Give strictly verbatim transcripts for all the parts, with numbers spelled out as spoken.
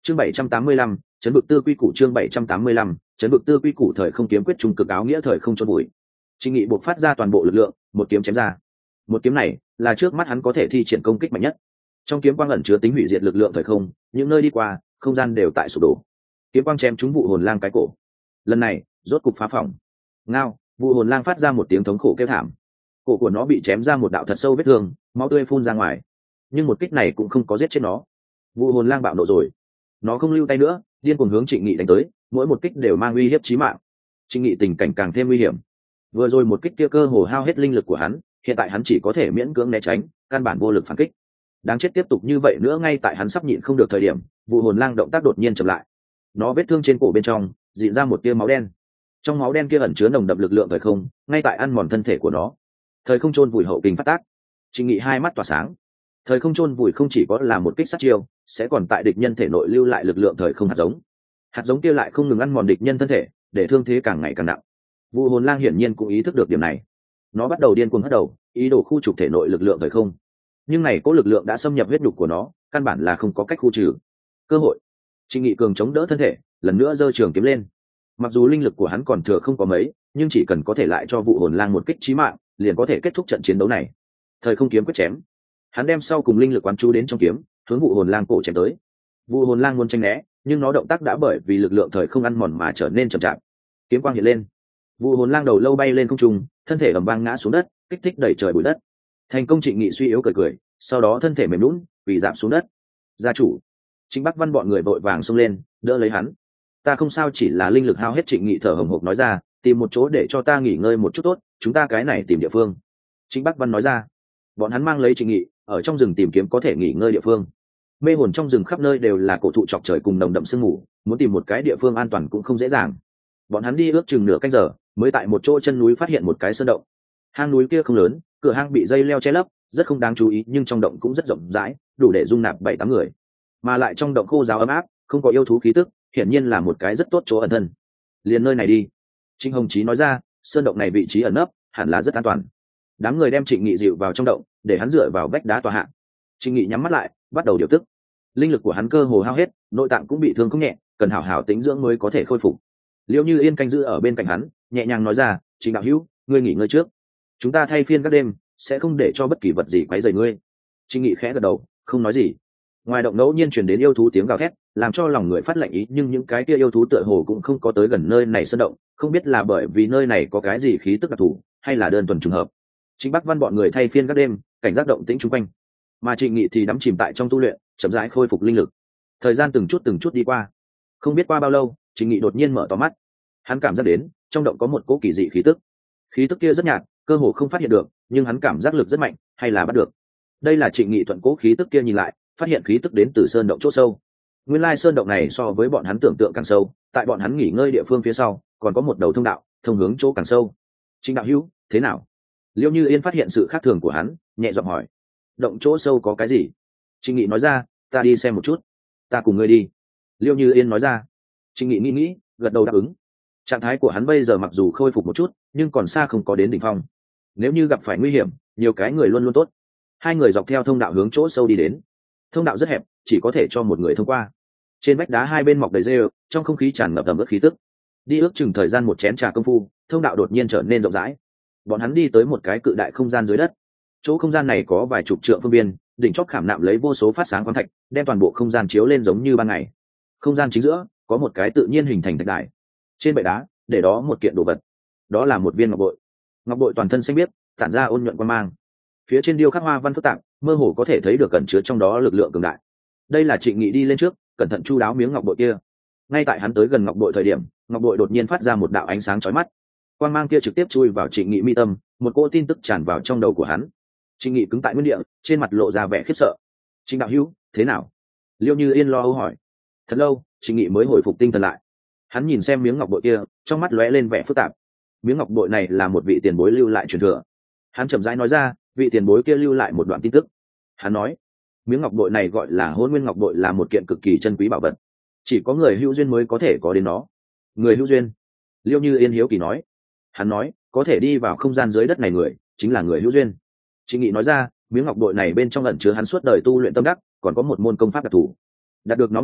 chương bảy trăm tám mươi lăm, chấn vực tư quy củ chương bảy trăm tám mươi lăm, chấn vực tư quy củ thời không kiếm quyết trung cực áo nghĩa thời không chôn bụi. Trình Nghị buộc phát ra toàn bộ lực lượng, một kiếm chém ra. Một kiếm này là trước mắt hắn có thể thi triển công kích mạnh nhất. Trong kiếm quang ẩn chứa tính hủy diệt lực lượng thời không, những nơi đi qua, không gian đều tại sụp đổ. Kiếm quang chém trúng vụ hồn lang cái cổ. Lần này, rốt cục phá phỏng. Ngao, vụ hồn lang phát ra một tiếng thống khổ kêu thảm. Cổ của nó bị chém ra một đạo thật sâu vết thương, máu tươi phun ra ngoài. Nhưng một kích này cũng không có giết chết nó. Vụ hồn lang bạo nộ rồi, nó không lưu tay nữa, điên cuồng hướng Trịnh Nghị đánh tới, mỗi một kích đều mang uy hiếp chí mạng. Trịnh Nghị tình cảnh càng thêm nguy hiểm. Vừa rồi một kích kia cơ hồ hao hết linh lực của hắn, hiện tại hắn chỉ có thể miễn cưỡng né tránh, căn bản vô lực phản kích. Đáng chết, tiếp tục như vậy nữa, ngay tại hắn sắp nhịn không được thời điểm, vụ hồn lang động tác đột nhiên chậm lại. Nó vết thương trên cổ bên trong dịn ra một tia máu đen. Trong máu đen kia ẩn chứa nồng đậm lực lượng thời không, ngay tại ăn mòn thân thể của nó. Thời không chôn vùi hậu kình phát tác. Trịnh Nghị hai mắt tỏa sáng. Thời không chôn vùi không chỉ có là một kích sát chiêu, sẽ còn tại địch nhân thể nội lưu lại lực lượng thời không hạt giống. Hạt giống kia lại không ngừng ăn mòn địch nhân thân thể, để thương thế càng ngày càng nặng. Vụ hồn lang hiển nhiên cũng ý thức được điểm này. Nó bắt đầu điên cuồng hất đầu, ý đồ khu trục thể nội lực lượng thời không. Nhưng này có lực lượng đã xâm nhập huyết nhục của nó, căn bản là không có cách khu trừ. Cơ hội. Trịnh Nghị cường chống đỡ thân thể, lần nữa giơ trường kiếm lên. Mặc dù linh lực của hắn còn thừa không có mấy, nhưng chỉ cần có thể lại cho vụ hồn lang một kích chí mạng, liền có thể kết thúc trận chiến đấu này. Thời không kiếm quyết chém. Hắn đem sau cùng linh lực quán chú đến trong kiếm, hướng vụ hồn lang cổ chém tới. Vụ hồn lang muốn tránh né, nhưng nó động tác đã bởi vì lực lượng thời không ăn mòn mà trở nên chậm chạp. Kiếm quang hiện lên, vụ hồn lang đầu lâu bay lên không trung, thân thể ầm vang ngã xuống đất, kích thích đẩy trời bụi đất. Thành công. Trịnh Nghị suy yếu cười cười, sau đó thân thể mềm nhũn, quỳ rạp xuống đất. Gia chủ. Trịnh Bắc Văn bọn người vội vàng xông lên, đỡ lấy hắn. Ta không sao, chỉ là linh lực hao hết. Trịnh Nghị thở hổn hộc nói ra, tìm một chỗ để cho ta nghỉ ngơi một chút tốt, chúng ta cái này tìm địa phương. Trịnh Bắc Văn nói ra. Bọn hắn mang lấy Trịnh Nghị ở trong rừng tìm kiếm có thể nghỉ ngơi địa phương. Mê hồn trong rừng khắp nơi đều là cổ thụ chọc trời cùng nồng đậm sương mù, muốn tìm một cái địa phương an toàn cũng không dễ dàng. Bọn hắn đi ước chừng nửa canh giờ, mới tại một chỗ chân núi phát hiện một cái sơn động. Hang núi kia không lớn, cửa hang bị dây leo che lấp, rất không đáng chú ý, nhưng trong động cũng rất rộng rãi, đủ để dung nạp bảy tám người. Mà lại trong động khô ráo ấm áp, không có yêu thú khí tức, hiển nhiên là một cái rất tốt chỗ ẩn thân. Liền nơi này đi. Trịnh Hồng Chí nói ra, sơn động này vị trí ẩn nấp, hẳn là rất an toàn. Đám người đem Trịnh Nghị dịu vào trong động, để hắn dựa vào vách đá tòa hạ. Trịnh Nghị nhắm mắt lại, bắt đầu điều tức. Linh lực của hắn cơ hồ hao hết, nội tạng cũng bị thương không nhẹ, cần hảo hảo tĩnh dưỡng mới có thể khôi phục. Liễu Như Yên canh giữ ở bên cạnh hắn, nhẹ nhàng nói ra, Trịnh đạo hữu, ngươi nghỉ ngơi trước, chúng ta thay phiên các đêm, sẽ không để cho bất kỳ vật gì quấy rầy ngươi. Trịnh Nghị khẽ gật đầu, không nói gì. Ngoài động ngẫu nhiên truyền đến yêu thú tiếng gào thét, làm cho lòng người phát lạnh ý, nhưng những cái kia yêu thú tựa hồ cũng không có tới gần nơi này sơn động, không biết là bởi vì nơi này có cái gì khí tức đặc thù, hay là đơn thuần trùng hợp. Trịnh Bắc Văn bọn người thay phiên các đêm, cảnh giác động tĩnh xung quanh, mà Trịnh Nghị thì đắm chìm tại trong tu luyện, chậm rãi khôi phục linh lực. Thời gian từng chút từng chút đi qua, không biết qua bao lâu, Trịnh Nghị đột nhiên mở to mắt. Hắn cảm giác đến trong động có một cỗ kỳ dị khí tức, khí tức kia rất nhạt, cơ hồ không phát hiện được, nhưng hắn cảm giác lực rất mạnh, hay là bắt được. Đây là Trịnh Nghị thuận cố khí tức kia nhìn lại, phát hiện khí tức đến từ sơn động chỗ sâu. Nguyên lai sơn động này so với bọn hắn tưởng tượng càng sâu, tại bọn hắn nghỉ ngơi địa phương phía sau, còn có một đầu thông đạo, thông hướng chỗ càng sâu. Trịnh đạo hữu, thế nào? Liễu Như Yên phát hiện sự khác thường của hắn, nhẹ giọng hỏi. Động chỗ sâu có cái gì? Trịnh Nghị nói ra, ta đi xem một chút. Ta cùng ngươi đi. Liễu Như Yên nói ra. Trịnh Nghị nghĩ nghĩ, gật đầu đáp ứng. Trạng thái của hắn bây giờ mặc dù khôi phục một chút, nhưng còn xa không có đến đỉnh phong. Nếu như gặp phải nguy hiểm, nhiều cái người luôn luôn tốt. Hai người dọc theo thông đạo hướng chỗ sâu đi đến. Thông đạo rất hẹp, chỉ có thể cho một người thông qua. Trên vách đá hai bên mọc đầy rêu, trong không khí tràn ngập ẩm ướt khí tức. Đi ước chừng thời gian một chén trà công phu, thông đạo đột nhiên trở nên rộng rãi. Bọn hắn đi tới một cái cự đại không gian dưới đất. Chỗ không gian này có vài chục trượng phương biên, đỉnh chóp khảm nạm lấy vô số phát sáng khoáng thạch, đem toàn bộ không gian chiếu lên giống như ban ngày. Không gian chính giữa có một cái tự nhiên hình thành thạch đài. Trên bệ đá để đó một kiện đồ vật, đó là một viên ngọc bội. Ngọc bội toàn thân xanh biếc, tản ra ôn nhuận quang mang. Phía trên điêu khắc hoa văn phức tạp, mơ hồ có thể thấy được cẩn chứa trong đó lực lượng cường đại. Đây là Trịnh Nghị đi lên trước, cẩn thận chu đáo miếng ngọc bội kia. Ngay tại hắn tới gần ngọc bội thời điểm, ngọc bội đột nhiên phát ra một đạo ánh sáng chói mắt. Quang mang kia trực tiếp chui vào Trịnh Nghị mi tâm, một cỗ tin tức tràn vào trong đầu của hắn. Trịnh Nghị cứng tại nguyên địa, trên mặt lộ ra vẻ khiếp sợ. Trịnh đạo hữu, thế nào? Liễu Như Yên lo âu hỏi. Thật lâu, Trịnh Nghị mới hồi phục tinh thần lại. Hắn nhìn xem miếng ngọc bội kia, trong mắt lóe lên vẻ phức tạp. Miếng ngọc bội này là một vị tiền bối lưu lại truyền thừa. Hắn chậm rãi nói ra, vị tiền bối kia lưu lại một đoạn tin tức. Hắn nói, miếng ngọc bội này gọi là Hỗn Nguyên Ngọc Bội, là một kiện cực kỳ chân quý bảo vật, chỉ có người hữu duyên mới có thể có đến nó. Người hữu duyên? Liễu Như Yên hiếu kỳ nói. Hắn nói, có thể đi vào không gian dưới đất này người, chính là người hữu duyên. Trịnh Nghị nói ra, miếng ngọc bội này bên trong ẩn chứa hắn suốt đời tu luyện tâm đắc, còn có một môn công pháp đặc thù. Đạt được nó người,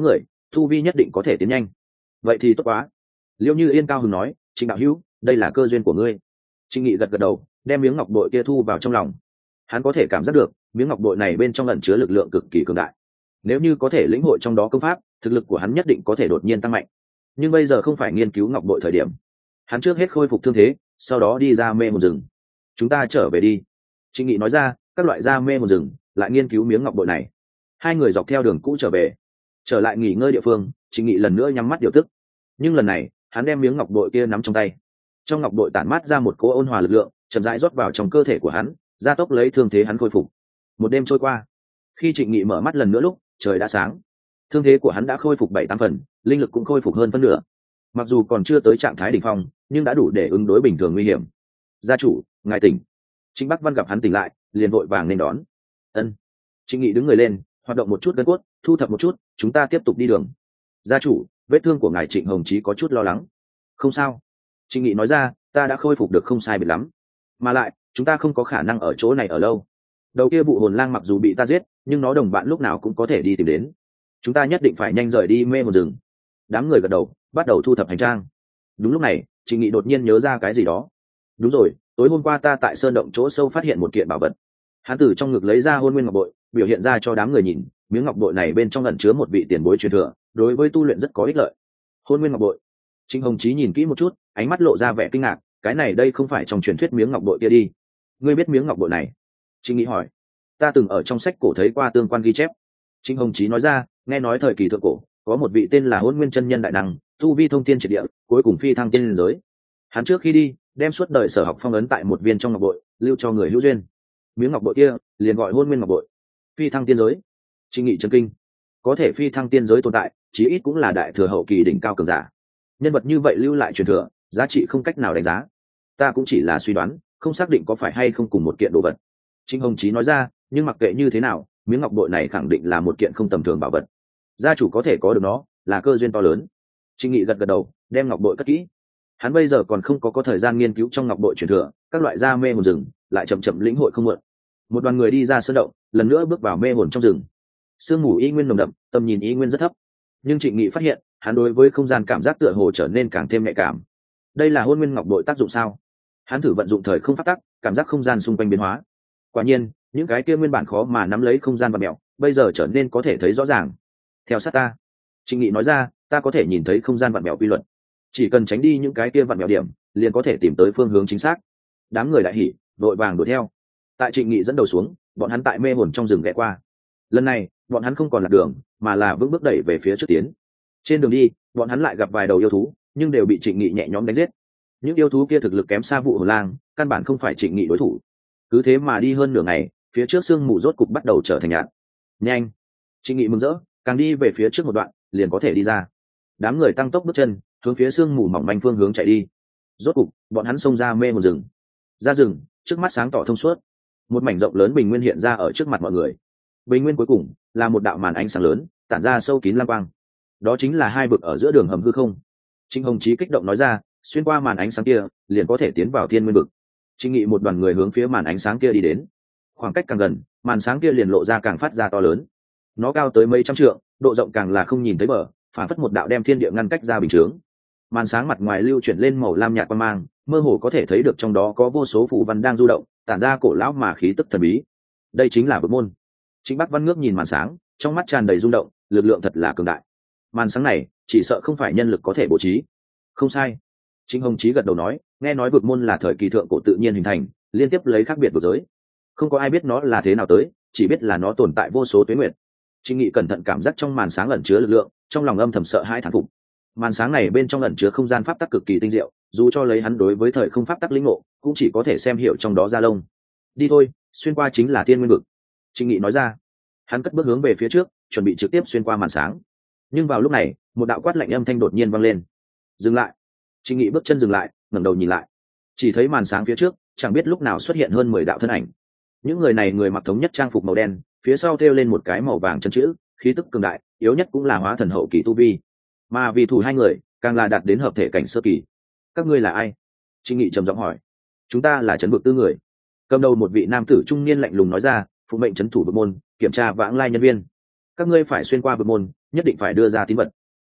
thu vi nhất định có thể tiến nhanh. Vậy thì tốt quá. Liễu Như Yên cao hứng nói, Trịnh đạo hữu, đây là cơ duyên của ngươi. Trịnh Nghị gật gật đầu, đem miếng ngọc bội kia thu vào trong lòng. Hắn có thể cảm giác được miếng ngọc bội này bên trong ẩn chứa lực lượng cực kỳ cường đại, nếu như có thể lĩnh hội trong đó công pháp, thực lực của hắn nhất định có thể đột nhiên tăng mạnh. Nhưng bây giờ không phải nghiên cứu ngọc bội thời điểm. Hắn trước hết khôi phục thương thế, sau đó đi ra mê một rừng. Chúng ta trở về đi. Trịnh Nghị nói ra, các loại ra mê một rừng lại nghiên cứu miếng ngọc bội này. Hai người dọc theo đường cũ trở về. Trở lại nghỉ ngơi địa phương, Trịnh Nghị lần nữa nhắm mắt điều tức. Nhưng lần này hắn đem miếng ngọc bội kia nắm trong tay. Trong ngọc bội tản mát ra một cỗ ôn hòa lực lượng, chậm rãi rót vào trong cơ thể của hắn, gia tốc lấy thương thế hắn khôi phục. Một đêm trôi qua, khi Trịnh Nghị mở mắt lần nữa lúc trời đã sáng. Thương thế của hắn đã khôi phục bảy tám phần, linh lực cũng khôi phục hơn phân nửa. Mặc dù còn chưa tới trạng thái đỉnh phong, nhưng đã đủ để ứng đối bình thường nguy hiểm. Gia chủ, ngài tỉnh. Trịnh Bắc Văn gặp hắn tỉnh lại, liền vội vàng nên đón. Ân. Trịnh Nghị đứng người lên, hoạt động một chút gân cốt, thu thập một chút, chúng ta tiếp tục đi đường. Gia chủ, vết thương của ngài Trịnh Hồng Chí có chút lo lắng. Không sao. Trịnh Nghị nói ra, ta đã khôi phục được không sai biệt lắm. Mà lại, chúng ta không có khả năng ở chỗ này ở lâu. Đầu kia vụ hồn lang mặc dù bị ta giết, nhưng nó đồng bạn lúc nào cũng có thể đi tìm đến. Chúng ta nhất định phải nhanh rời đi mê một rừng. Đám người gật đầu, bắt đầu thu thập hành trang. Đúng lúc này, Trịnh Nghị đột nhiên nhớ ra cái gì đó. Đúng rồi, tối hôm qua ta tại sơn động chỗ sâu phát hiện một kiện bảo vật. Hắn từ trong ngực lấy ra hôn nguyên ngọc bội, biểu hiện ra cho đám người nhìn. Miếng ngọc bội này bên trong ẩn chứa một vị tiền bối truyền thừa, đối với tu luyện rất có ích lợi. Hôn nguyên ngọc bội. Trịnh Hồng Chí nhìn kỹ một chút, ánh mắt lộ ra vẻ kinh ngạc. Cái này đây không phải trong truyền thuyết miếng ngọc bội kia đi? Ngươi biết miếng ngọc bội này? Trịnh Nghị hỏi. Ta từng ở trong sách cổ thấy qua tương quan ghi chép. Trịnh Hồng Chí nói ra, nghe nói thời kỳ thượng cổ có một vị tên là Hôn Nguyên chân nhân đại năng, tu vi thông thiên triệt địa, cuối cùng phi thăng tiên giới. Hắn trước khi đi, đem suốt đời sở học phong ấn tại một viên trong ngọc bội, lưu cho người hữu duyên. Miếng ngọc bội kia liền gọi Hôn Nguyên ngọc bội. Phi thăng tiên giới. Trịnh Nghị chấn kinh. Có thể phi thăng tiên giới tồn tại, chí ít cũng là đại thừa hậu kỳ đỉnh cao cường giả. Nhân vật như vậy lưu lại truyền thừa, giá trị không cách nào đánh giá. Ta cũng chỉ là suy đoán, không xác định có phải hay không cùng một kiện đồ vật. Trịnh Hồng Chí nói ra, nhưng mặc kệ như thế nào, miếng ngọc bội này khẳng định là một kiện không tầm thường bảo vật. Gia chủ có thể có được nó, là cơ duyên to lớn. Trịnh Nghị gật gật đầu, đem ngọc bội cất kỹ. Hắn bây giờ còn không có có thời gian nghiên cứu trong ngọc bội truyền thừa, các loại da mê hồn rừng, lại chậm chậm lĩnh hội không muộn. Một đoàn người đi ra sơn động, lần nữa bước vào mê hồn trong rừng. Sương mù y nguyên nồng đậm, tầm nhìn y nguyên rất thấp. Nhưng Trịnh Nghị phát hiện, hắn đối với không gian cảm giác tựa hồ trở nên càng thêm nhạy cảm. Đây là hôn nguyên ngọc bội tác dụng sao? Hắn thử vận dụng thời không phát tắc, cảm giác không gian xung quanh biến hóa. Quả nhiên, những cái kia nguyên bản khó mà nắm lấy không gian và mèo, bây giờ trở nên có thể thấy rõ ràng. Theo sát ta. Trịnh Nghị nói ra, ta có thể nhìn thấy không gian vặn vẹo quy luật, chỉ cần tránh đi những cái kia vặn vẹo điểm, liền có thể tìm tới phương hướng chính xác. Đám người đại hỉ, vội vàng đuổi theo. Tại Trịnh Nghị dẫn đầu xuống, bọn hắn tại mê hồn trong rừng ghé qua. Lần này, bọn hắn không còn lạc đường, mà là vững bước đẩy về phía trước tiến. Trên đường đi, bọn hắn lại gặp vài đầu yêu thú, nhưng đều bị Trịnh Nghị nhẹ nhõm đánh giết. Những yêu thú kia thực lực kém xa vụ hồn lang, căn bản không phải Trịnh Nghị đối thủ. Cứ thế mà đi hơn nửa ngày, phía trước sương mù rốt cục bắt đầu trở thành nhạt. Nhanh! Trịnh Nghị mừng rỡ, càng đi về phía trước một đoạn, liền có thể đi ra. Đám người tăng tốc bước chân, hướng phía sương mù mỏng manh phương hướng chạy đi. Rốt cục, bọn hắn xông ra mê một rừng. Ra rừng, trước mắt sáng tỏ thông suốt. Một mảnh rộng lớn bình nguyên hiện ra ở trước mặt mọi người. Bình nguyên cuối cùng là một đạo màn ánh sáng lớn, tản ra sâu kín lam quang. Đó chính là hai vực ở giữa đường hầm hư không. Trịnh Hồng Chí kích động nói ra, xuyên qua màn ánh sáng kia, liền có thể tiến vào thiên nguyên vực. Trịnh Nghị một đoàn người hướng phía màn ánh sáng kia đi đến. Khoảng cách càng gần, màn sáng kia liền lộ ra càng phát ra to lớn. Nó cao tới mấy trăm trượng, độ rộng càng là không nhìn thấy bờ, phản phất một đạo đem thiên địa ngăn cách ra bình chướng. Màn sáng mặt ngoài lưu chuyển lên màu lam nhạt quang mang, mơ hồ có thể thấy được trong đó có vô số phù văn đang du động, tản ra cổ lão mà khí tức thần bí. Đây chính là vực môn. Trịnh Bắc Văn ngước nhìn màn sáng, trong mắt tràn đầy rung động, lực lượng thật là cường đại. Màn sáng này, chỉ sợ không phải nhân lực có thể bố trí. Không sai. Trịnh Hồng Chí gật đầu nói, nghe nói vực môn là thời kỳ thượng cổ tự nhiên hình thành, liên tiếp lấy khác biệt vực giới. Không có ai biết nó là thế nào tới, chỉ biết là nó tồn tại vô số tuế nguyệt. Trịnh Nghị cẩn thận cảm giác trong màn sáng ẩn chứa lực lượng, trong lòng âm thầm sợ hãi thán phục. Màn sáng này bên trong ẩn chứa không gian pháp tắc cực kỳ tinh diệu, dù cho lấy hắn đối với thời không pháp tắc lĩnh ngộ, cũng chỉ có thể xem hiểu trong đó ra lông. Đi thôi, xuyên qua chính là thiên nguyên vực. Trịnh Nghị nói ra. Hắn cất bước hướng về phía trước, chuẩn bị trực tiếp xuyên qua màn sáng. Nhưng vào lúc này, một đạo quát lạnh âm thanh đột nhiên vang lên. Dừng lại. Trịnh Nghị bước chân dừng lại, ngẩng đầu nhìn lại. Chỉ thấy màn sáng phía trước, chẳng biết lúc nào xuất hiện hơn mười đạo thân ảnh. Những người này người mặc thống nhất trang phục màu đen, phía sau thêu lên một cái màu vàng chân chữ, khí tức cường đại, yếu nhất cũng là hóa thần hậu kỳ tu vi. Mà vì thủ hai người, càng là đạt đến hợp thể cảnh sơ kỳ. Các ngươi là ai? Trịnh Nghị trầm giọng hỏi. Chúng ta là trấn vực tư người. Cầm đầu một vị nam tử trung niên lạnh lùng nói ra, phụ mệnh trấn thủ vực môn, kiểm tra vãng lai nhân viên. Các ngươi phải xuyên qua vực môn, nhất định phải đưa ra tín vật.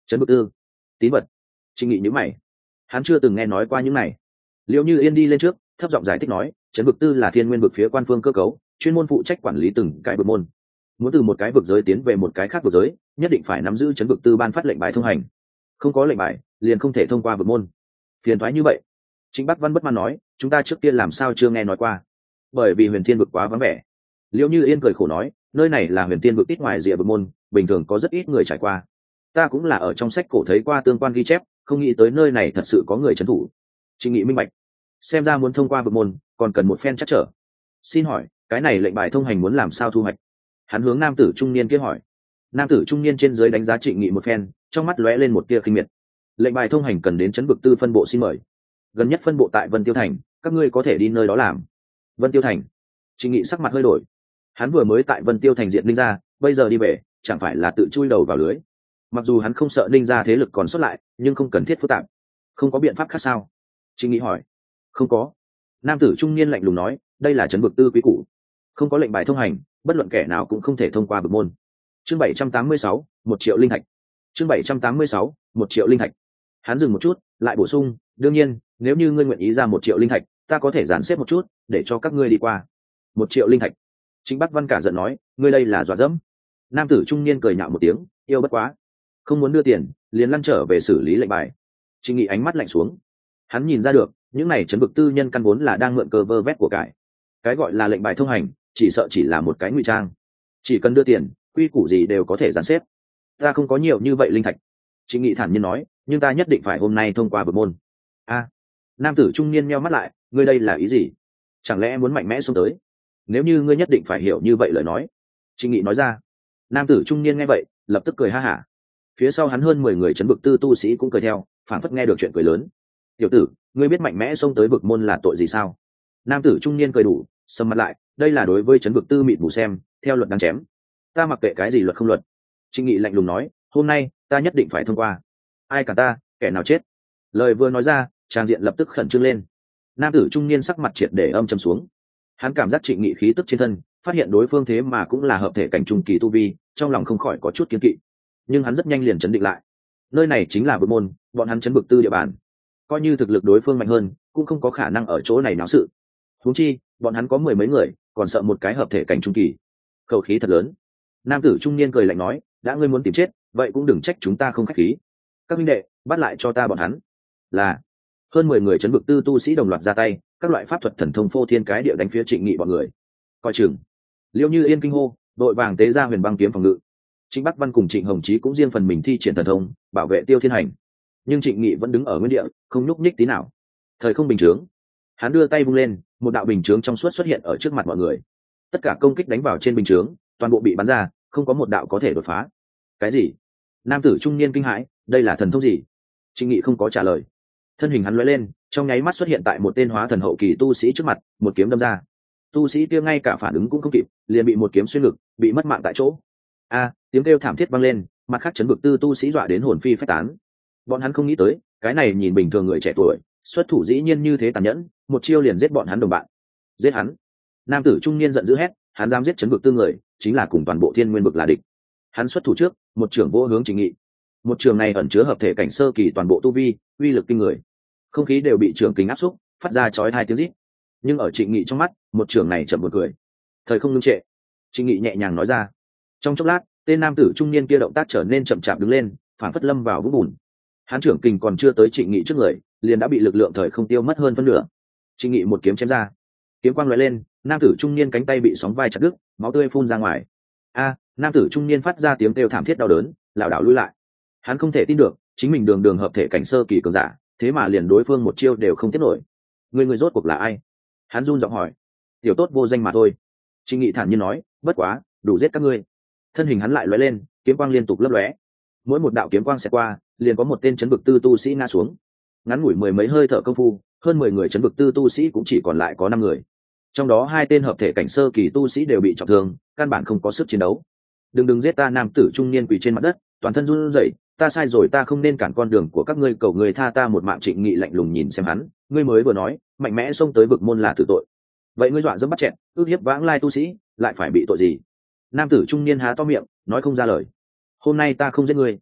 Trấn Bực Tư, tín vật. Trịnh Nghị nhíu mày, hắn chưa từng nghe nói qua những này. Liễu Như Yên đi lên trước thấp giọng giải thích nói, Trấn Bực Tư là thiên nguyên vực phía quan phương cơ cấu, chuyên môn phụ trách quản lý từng cái vực môn. Muốn từ một cái vực giới tiến về một cái khác vực giới, nhất định phải nắm giữ Trấn Bực Tư ban phát lệnh bài thông hành, không có lệnh bài liền không thể thông qua vực môn. Phiền toái như vậy. Trịnh Bắc Văn bất mãn nói, chúng ta trước kia làm sao chưa nghe nói qua? Bởi vì Huyền Thiên vực quá vắng vẻ. Liễu Như Yên cười khổ nói, nơi này là Huyền Thiên vực ít ngoài rìa vực môn, bình thường có rất ít người trải qua. Ta cũng là ở trong sách cổ thấy qua tương quan ghi chép, không nghĩ tới nơi này thật sự có người trấn thủ. Trịnh Nghị minh bạch, xem ra muốn thông qua vực môn còn cần một phen chắc trở. Xin hỏi, cái này lệnh bài thông hành muốn làm sao thu hoạch? Hắn hướng nam tử trung niên kia hỏi. Nam tử trung niên trên dưới đánh giá Trịnh Nghị một phen, trong mắt lóe lên một tia khinh miệt. Lệnh bài thông hành cần đến Trấn Bực Tư phân bộ xin mời, gần nhất phân bộ tại Vân Tiêu Thành, các ngươi có thể đi nơi đó làm. Vân Tiêu Thành. Trịnh Nghị sắc mặt hơi đổi, hắn vừa mới tại Vân Tiêu Thành diệt Ninh gia, bây giờ đi về chẳng phải là tự chui đầu vào lưới. Mặc dù hắn không sợ Ninh gia thế lực còn sót lại, nhưng không cần thiết phức tạp. Không có biện pháp khác sao? Trịnh Nghị hỏi. Không có. Nam tử trung niên lạnh lùng nói, đây là Trấn Bực Tư quý củ, không có lệnh bài thông hành, bất luận kẻ nào cũng không thể thông qua vực môn. Chương bảy trăm tám mươi sáu, một triệu linh thạch. Chương bảy trăm tám mươi sáu, một triệu linh thạch. Hắn dừng một chút, lại bổ sung, đương nhiên, nếu như ngươi nguyện ý ra một triệu linh thạch, ta có thể dàn xếp một chút, để cho các ngươi đi qua. Một triệu linh thạch. Trịnh Bắc Văn cả giận nói, ngươi đây là dọa dẫm. Nam tử trung niên cười nhạo một tiếng, yêu bất quá, không muốn đưa tiền, liền lăn trở về xử lý lệnh bài. Trịnh Nghị ánh mắt lạnh xuống, hắn nhìn ra được, những này Trấn Bực Tư nhân căn vốn là đang mượn cơ vơ vét của cải. Cái gọi là lệnh bài thông hành, chỉ sợ chỉ là một cái ngụy trang, chỉ cần đưa tiền, quy củ gì đều có thể dàn xếp. Ta không có nhiều như vậy linh thạch. Trịnh Nghị thản nhiên nói, nhưng ta nhất định phải hôm nay thông qua vực môn. A. Nam tử trung niên nheo mắt lại, ngươi đây là ý gì? Chẳng lẽ muốn mạnh mẽ xuống tới? Nếu như ngươi nhất định phải hiểu như vậy lời nói. Trịnh Nghị nói ra. Nam tử trung niên nghe vậy, lập tức cười ha hả. Phía sau hắn hơn mười người Trấn Bực Tư tu sĩ cũng cười theo, phảng phất nghe được chuyện cười lớn. Tiểu tử, ngươi biết mạnh mẽ xông tới vực môn là tội gì sao? Nam tử trung niên cười đủ, sầm mặt lại, đây là đối với Trấn Bực Tư mịt mù xem, theo luật đáng chém. Ta mặc kệ cái gì luật không luật. Trịnh Nghị lạnh lùng nói, hôm nay ta nhất định phải thông qua. Ai cả ta, kẻ nào chết. Lời vừa nói ra, trang diện lập tức khẩn trương lên. Nam tử trung niên sắc mặt triệt để âm trầm xuống. Hắn cảm giác Trịnh Nghị khí tức trên thân, phát hiện đối phương thế mà cũng là hợp thể cảnh trung kỳ tu vi, trong lòng không khỏi có chút kiêng kỵ. Nhưng hắn rất nhanh liền chấn định lại. Nơi này chính là vực môn, bọn hắn Trấn Bực Tư địa bàn. Coi như thực lực đối phương mạnh hơn, cũng không có khả năng ở chỗ này náo sự. Huống chi, bọn hắn có mười mấy người, còn sợ một cái hợp thể cảnh trung kỳ. Khẩu khí thật lớn. Nam tử trung niên cười lạnh nói, đã ngươi muốn tìm chết, vậy cũng đừng trách chúng ta không khách khí. Các minh đệ, bắt lại cho ta bọn hắn. Là. Hơn mười người Trấn Bực Tư tu sĩ đồng loạt ra tay, các loại pháp thuật thần thông phô thiên cái địa đánh phía Trịnh Nghị bọn người. Coi chừng. Liễu Như Yên kinh hô, đội vàng tế ra huyền băng kiếm phòng ngự. Trịnh Bắc Văn cùng Trịnh Hồng Chí cũng riêng phần mình thi triển thần thông, bảo vệ Tiêu Thiên Hành. Nhưng Trịnh Nghị vẫn đứng ở nguyên địa, không nhúc nhích tí nào. Thời không bình chướng. Hắn đưa tay vung lên, một đạo bình chướng trong suốt xuất hiện ở trước mặt mọi người. Tất cả công kích đánh vào trên bình chướng, toàn bộ bị bắn ra, không có một đạo có thể đột phá. Cái gì? Nam tử trung niên kinh hãi, đây là thần thông gì? Trịnh Nghị không có trả lời. Thân hình hắn lóe lên, trong nháy mắt xuất hiện tại một tên hóa thần hậu kỳ tu sĩ trước mặt, một kiếm đâm ra. Tu sĩ kia ngay cả phản ứng cũng không kịp, liền bị một kiếm xuyên ngực, bị mất mạng tại chỗ. A, tiếng kêu thảm thiết vang lên, mặt khác Trấn Bực Tư tu sĩ dọa đến hồn phi phách tán. Bọn hắn không nghĩ tới, cái này nhìn bình thường người trẻ tuổi, xuất thủ dĩ nhiên như thế tàn nhẫn, một chiêu liền giết bọn hắn đồng bạn. Giết hắn! Nam tử trung niên giận dữ hét, hắn dám giết Trấn Bực Tư người, chính là cùng toàn bộ Thiên Nguyên vực là địch. Hắn xuất thủ trước, một trường vô hướng Trịnh Nghị. Một trường này ẩn chứa hợp thể cảnh sơ kỳ toàn bộ tu vi, uy lực kinh người. Không khí đều bị trường kính áp xúc, phát ra chói hai tiếng rít. Nhưng ở Trịnh Nghị trong mắt, một trường này chậm một cười. Thời không ngưng trệ. Trịnh Nghị nhẹ nhàng nói ra. Trong chốc lát, tên nam tử trung niên kia động tác trở nên chậm chạp đứng lên, phản phất lâm vào vũng bùn. Hắn trưởng kình còn chưa tới Trịnh Nghị trước người, liền đã bị lực lượng thời không tiêu mất hơn phân nửa. Trịnh Nghị một kiếm chém ra, kiếm quang lóe lên, nam tử trung niên cánh tay bị sóng vai chặt đứt, máu tươi phun ra ngoài. A, nam tử trung niên phát ra tiếng kêu thảm thiết đau đớn, lảo đảo lùi lại. Hắn không thể tin được, chính mình đường đường hợp thể cảnh sơ kỳ cường giả, thế mà liền đối phương một chiêu đều không tiếp nổi. Người người rốt cuộc là ai? Hắn run giọng hỏi. Tiểu tốt vô danh mà thôi. Trịnh Nghị thản nhiên nói, bất quá, đủ giết các ngươi. Thân hình hắn lại lóe lên, kiếm quang liên tục lấp lóe. Mỗi một đạo kiếm quang xẹt qua, liền có một tên Trấn Bực Tư tu sĩ ngã xuống. Ngắn ngủi mười mấy hơi thở công phu, hơn mười người Trấn Bực Tư tu sĩ cũng chỉ còn lại có năm người. Trong đó hai tên hợp thể cảnh sơ kỳ tu sĩ đều bị trọng thương, căn bản không có sức chiến đấu. Đừng đừng giết ta! Nam tử trung niên quỳ trên mặt đất, toàn thân run rẩy, ta sai rồi, ta không nên cản con đường của các ngươi, cầu người tha ta một mạng. Trịnh Nghị lạnh lùng nhìn xem hắn, ngươi mới vừa nói, mạnh mẽ xông tới vực môn là tử tội. Vậy ngươi dọa dẫm bắt chẹn, ước hiếp vãng lai tu sĩ, lại phải bị tội gì? Nam tử trung niên há to miệng, nói không ra lời. Hôm nay ta không giết ngươi.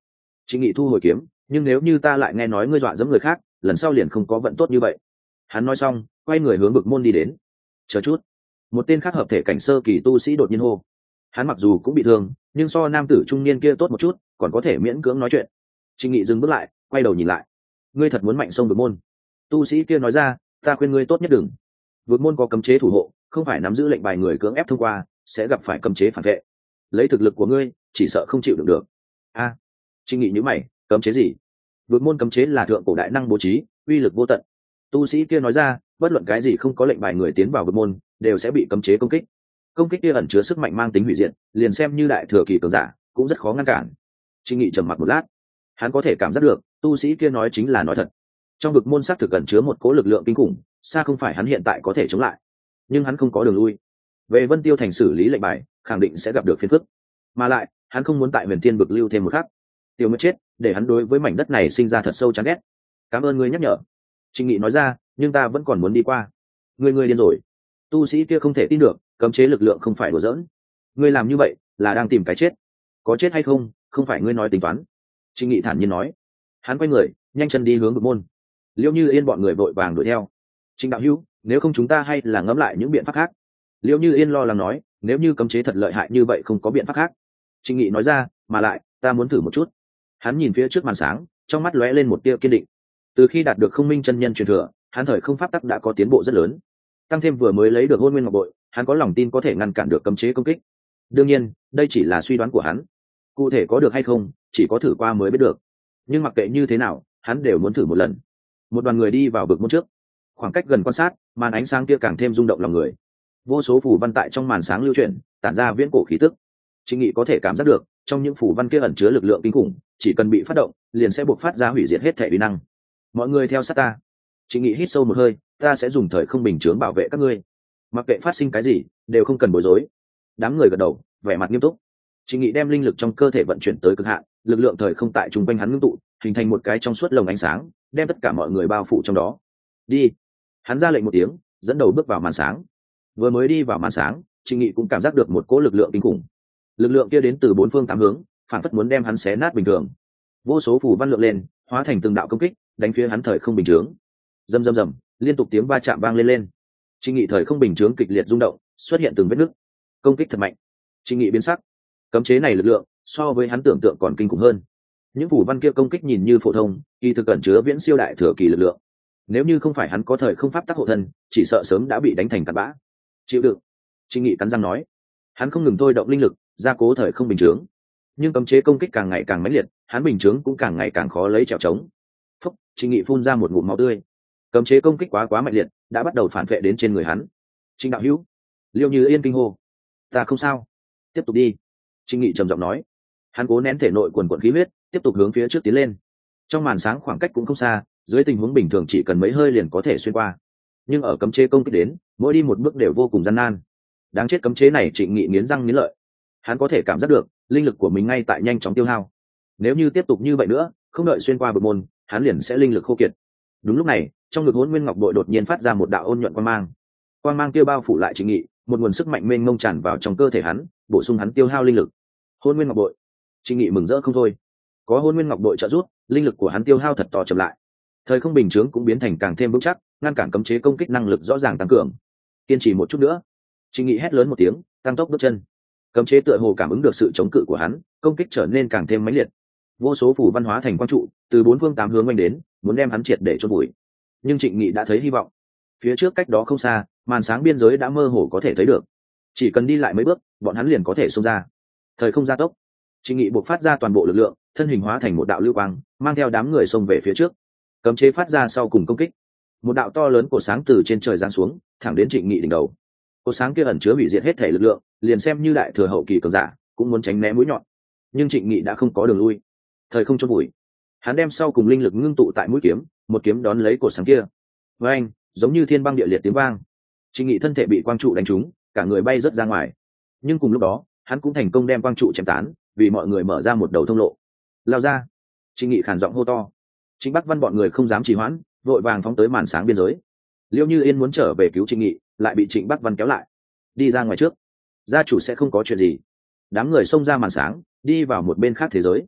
Trịnh Nghị thu hồi kiếm, nhưng nếu như ta lại nghe nói ngươi dọa dẫm người khác, lần sau liền không có vận tốt như vậy. Hắn nói xong, quay người hướng vực môn đi đến. Chờ chút. Một tên khác hợp thể cảnh sơ kỳ tu sĩ đột nhiên hô. Hắn mặc dù cũng bị thương, nhưng so nam tử trung niên kia tốt một chút, còn có thể miễn cưỡng nói chuyện. Trịnh Nghị dừng bước lại, quay đầu nhìn lại. Ngươi thật muốn mạnh xông vực môn? Tu sĩ kia nói ra, ta khuyên ngươi tốt nhất đừng. Vực môn có cấm chế thủ hộ, không phải nắm giữ lệnh bài người cưỡng ép thông qua, sẽ gặp phải cấm chế phản vệ. Lấy thực lực của ngươi, chỉ sợ không chịu được được. A, à, Trịnh Nghị nhíu mày, cấm chế gì? Vực môn cấm chế là thượng cổ đại năng bố trí, uy lực vô tận. Tu sĩ kia nói ra, bất luận cái gì không có lệnh bài người tiến vào vực môn, đều sẽ bị cấm chế công kích. Công kích kia ẩn chứa sức mạnh mang tính hủy diệt, liền xem như đại thừa kỳ cường giả, cũng rất khó ngăn cản. Trịnh Nghị trầm mặc một lát, hắn có thể cảm giác được, tu sĩ kia nói chính là nói thật. Trong vực môn xác thực ẩn chứa một cỗ lực lượng kinh khủng, xa không phải hắn hiện tại có thể chống lại. Nhưng hắn không có đường lui. Về Vân Tiêu thành xử lý lệnh bài, khẳng định sẽ gặp được phiền phức. Mà lại, hắn không muốn tại Huyền Thiên vực lưu thêm một khắc. Tiêu Nguyệt chết, để hắn đối với mảnh đất này sinh ra thật sâu chán ghét. Cảm ơn ngươi nhắc nhở. Trịnh Nghị nói ra, nhưng ta vẫn còn muốn đi qua. Ngươi ngươi điên rồi. Tu sĩ kia không thể tin được, cấm chế lực lượng không phải đùa giỡn. Ngươi làm như vậy là đang tìm cái chết. Có chết hay không, không phải ngươi nói tính toán. Trịnh Nghị thản nhiên nói. Hắn quay người, nhanh chân đi hướng vực môn. Liễu Như Yên bọn người vội vàng đuổi theo. Trịnh đạo hữu, nếu không chúng ta hay là ngẫm lại những biện pháp khác. Liễu Như Yên lo lắng nói, nếu như cấm chế thật lợi hại như vậy không có biện pháp khác. Trịnh Nghị nói ra, mà lại, ta muốn thử một chút. Hắn nhìn phía trước màn sáng, trong mắt lóe lên một tia kiên định. Từ khi đạt được Không Minh chân nhân truyền thừa, hắn thời không pháp tắc đã có tiến bộ rất lớn. Tăng thêm vừa mới lấy được Hôn Nguyên Ngọc Bội, hắn có lòng tin có thể ngăn cản được cấm chế công kích. Đương nhiên, đây chỉ là suy đoán của hắn. Cụ thể có được hay không, chỉ có thử qua mới biết được. Nhưng mặc kệ như thế nào, hắn đều muốn thử một lần. Một đoàn người đi vào vực môn trước, khoảng cách gần quan sát, màn ánh sáng kia càng thêm rung động lòng người. Vô số phù văn tại trong màn sáng lưu chuyển, tản ra viễn cổ khí tức. Trịnh Nghị có thể cảm giác được, trong những phù văn kia ẩn chứa lực lượng kinh khủng, chỉ cần bị phát động, liền sẽ buộc phát ra hủy diệt hết thể uy năng. Mọi người theo sát ta. Trịnh Nghị hít sâu một hơi, ta sẽ dùng thời không bình chướng bảo vệ các ngươi. Mặc kệ phát sinh cái gì, đều không cần bối rối. Đám người gật đầu, vẻ mặt nghiêm túc. Trịnh Nghị đem linh lực trong cơ thể vận chuyển tới cực hạn, lực lượng thời không tại trung quanh hắn ngưng tụ, hình thành một cái trong suốt lồng ánh sáng, đem tất cả mọi người bao phủ trong đó. Đi. Hắn ra lệnh một tiếng, dẫn đầu bước vào màn sáng. Vừa mới đi vào màn sáng, Trịnh Nghị cũng cảm giác được một cỗ lực lượng kinh khủng. Lực lượng kia đến từ bốn phương tám hướng, phản phất muốn đem hắn xé nát bình thường. Vô số phù văn lượng lên, hóa thành từng đạo công kích, đánh phía hắn thời không bình chướng. Rầm rầm rầm, liên tục tiếng va chạm vang lên lên. Trịnh Nghị thời không bình chướng kịch liệt rung động, xuất hiện từng vết nứt. Công kích thật mạnh. Trịnh Nghị biến sắc. Cấm chế này lực lượng, so với hắn tưởng tượng còn kinh khủng hơn. Những phù văn kia công kích nhìn như phổ thông, kỳ thực ẩn chứa viễn siêu đại thừa kỳ lực lượng. Nếu như không phải hắn có thời không pháp tắc hộ thân, chỉ sợ sớm đã bị đánh thành cặn bã. Chịu đựng. Trịnh Nghị cắn răng nói. Hắn không ngừng thôi động linh lực, gia cố thời không bình chướng. Nhưng cấm chế công kích càng ngày càng mãnh liệt, hắn bình chướng cũng càng ngày càng khó lấy trèo trống. Phúc, Trịnh Nghị phun ra một ngụm máu tươi. Cấm chế công kích quá quá mạnh liệt, đã bắt đầu phản vệ đến trên người hắn. Trịnh đạo hữu. Liêu Như Yên kinh hô. Ta không sao. Tiếp tục đi. Trịnh Nghị trầm giọng nói. Hắn cố nén thể nội quần quần khí huyết, tiếp tục hướng phía trước tiến lên. Trong màn sáng khoảng cách cũng không xa, dưới tình huống bình thường chỉ cần mấy hơi liền có thể xuyên qua. Nhưng ở cấm chế công kích đến, mỗi đi một bước đều vô cùng gian nan. Đáng chết, cấm chế này Trịnh Nghị nghiến răng nghiến lợi. Hắn có thể cảm giác được, linh lực của mình ngay tại nhanh chóng tiêu hao. Nếu như tiếp tục như vậy nữa, không đợi xuyên qua bực môn, hắn liền sẽ linh lực khô kiệt. Đúng lúc này, trong ngực Hỗn Nguyên Ngọc Bội đột nhiên phát ra một đạo ôn nhuận quang mang. Quang mang kia bao phủ lại Trịnh Nghị, một nguồn sức mạnh mênh mông tràn vào trong cơ thể hắn, bổ sung hắn tiêu hao linh lực. Hỗn Nguyên Ngọc Bội. Trịnh Nghị mừng rỡ không thôi. Có Hỗn Nguyên Ngọc Bội trợ giúp, linh lực của hắn tiêu hao thật to chậm lại. Thời không bình chướng cũng biến thành càng thêm vững chắc, ngăn cản cấm chế công kích năng lực rõ ràng tăng cường. Kiên trì một chút nữa. Trịnh Nghị hét lớn một tiếng, tăng tốc bước chân. Cấm chế tựa hồ cảm ứng được sự chống cự của hắn, công kích trở nên càng thêm mãnh liệt. Vô số phù văn hóa thành quang trụ, từ bốn phương tám hướng quanh đến, muốn đem hắn triệt để chôn vùi. Nhưng Trịnh Nghị đã thấy hy vọng. Phía trước cách đó không xa, màn sáng biên giới đã mơ hồ có thể thấy được. Chỉ cần đi lại mấy bước, bọn hắn liền có thể xông ra. Thời không gia tốc. Trịnh Nghị buộc phát ra toàn bộ lực lượng, thân hình hóa thành một đạo lưu quang, mang theo đám người xông về phía trước. Cấm chế phát ra sau cùng công kích. Một đạo to lớn của sáng từ trên trời giáng xuống, thẳng đến Trịnh Nghị đỉnh đầu. Cột sáng kia ẩn chứa hủy diệt hết thể lực lượng, liền xem như đại thừa hậu kỳ cường giả cũng muốn tránh né mũi nhọn. Nhưng Trịnh Nghị đã không có đường lui. Thời không chôn vùi. Hắn đem sau cùng linh lực ngưng tụ tại mũi kiếm, một kiếm đón lấy cột sáng kia. Với anh, giống như thiên băng địa liệt tiếng vang. Trịnh Nghị thân thể bị quang trụ đánh trúng, cả người bay rớt ra ngoài. Nhưng cùng lúc đó, hắn cũng thành công đem quang trụ chém tán, vì mọi người mở ra một đầu thông lộ. Lao ra. Trịnh Nghị khàn giọng hô to. Trịnh Bắc Văn bọn người không dám trì hoãn, vội vàng phóng tới màn sáng biên giới. Liêu Như Yên muốn trở về cứu Trịnh Nghị, lại bị Trịnh Bắc Văn kéo lại. Đi ra ngoài trước, gia chủ sẽ không có chuyện gì. Đám người xông ra màn sáng, đi vào một bên khác thế giới.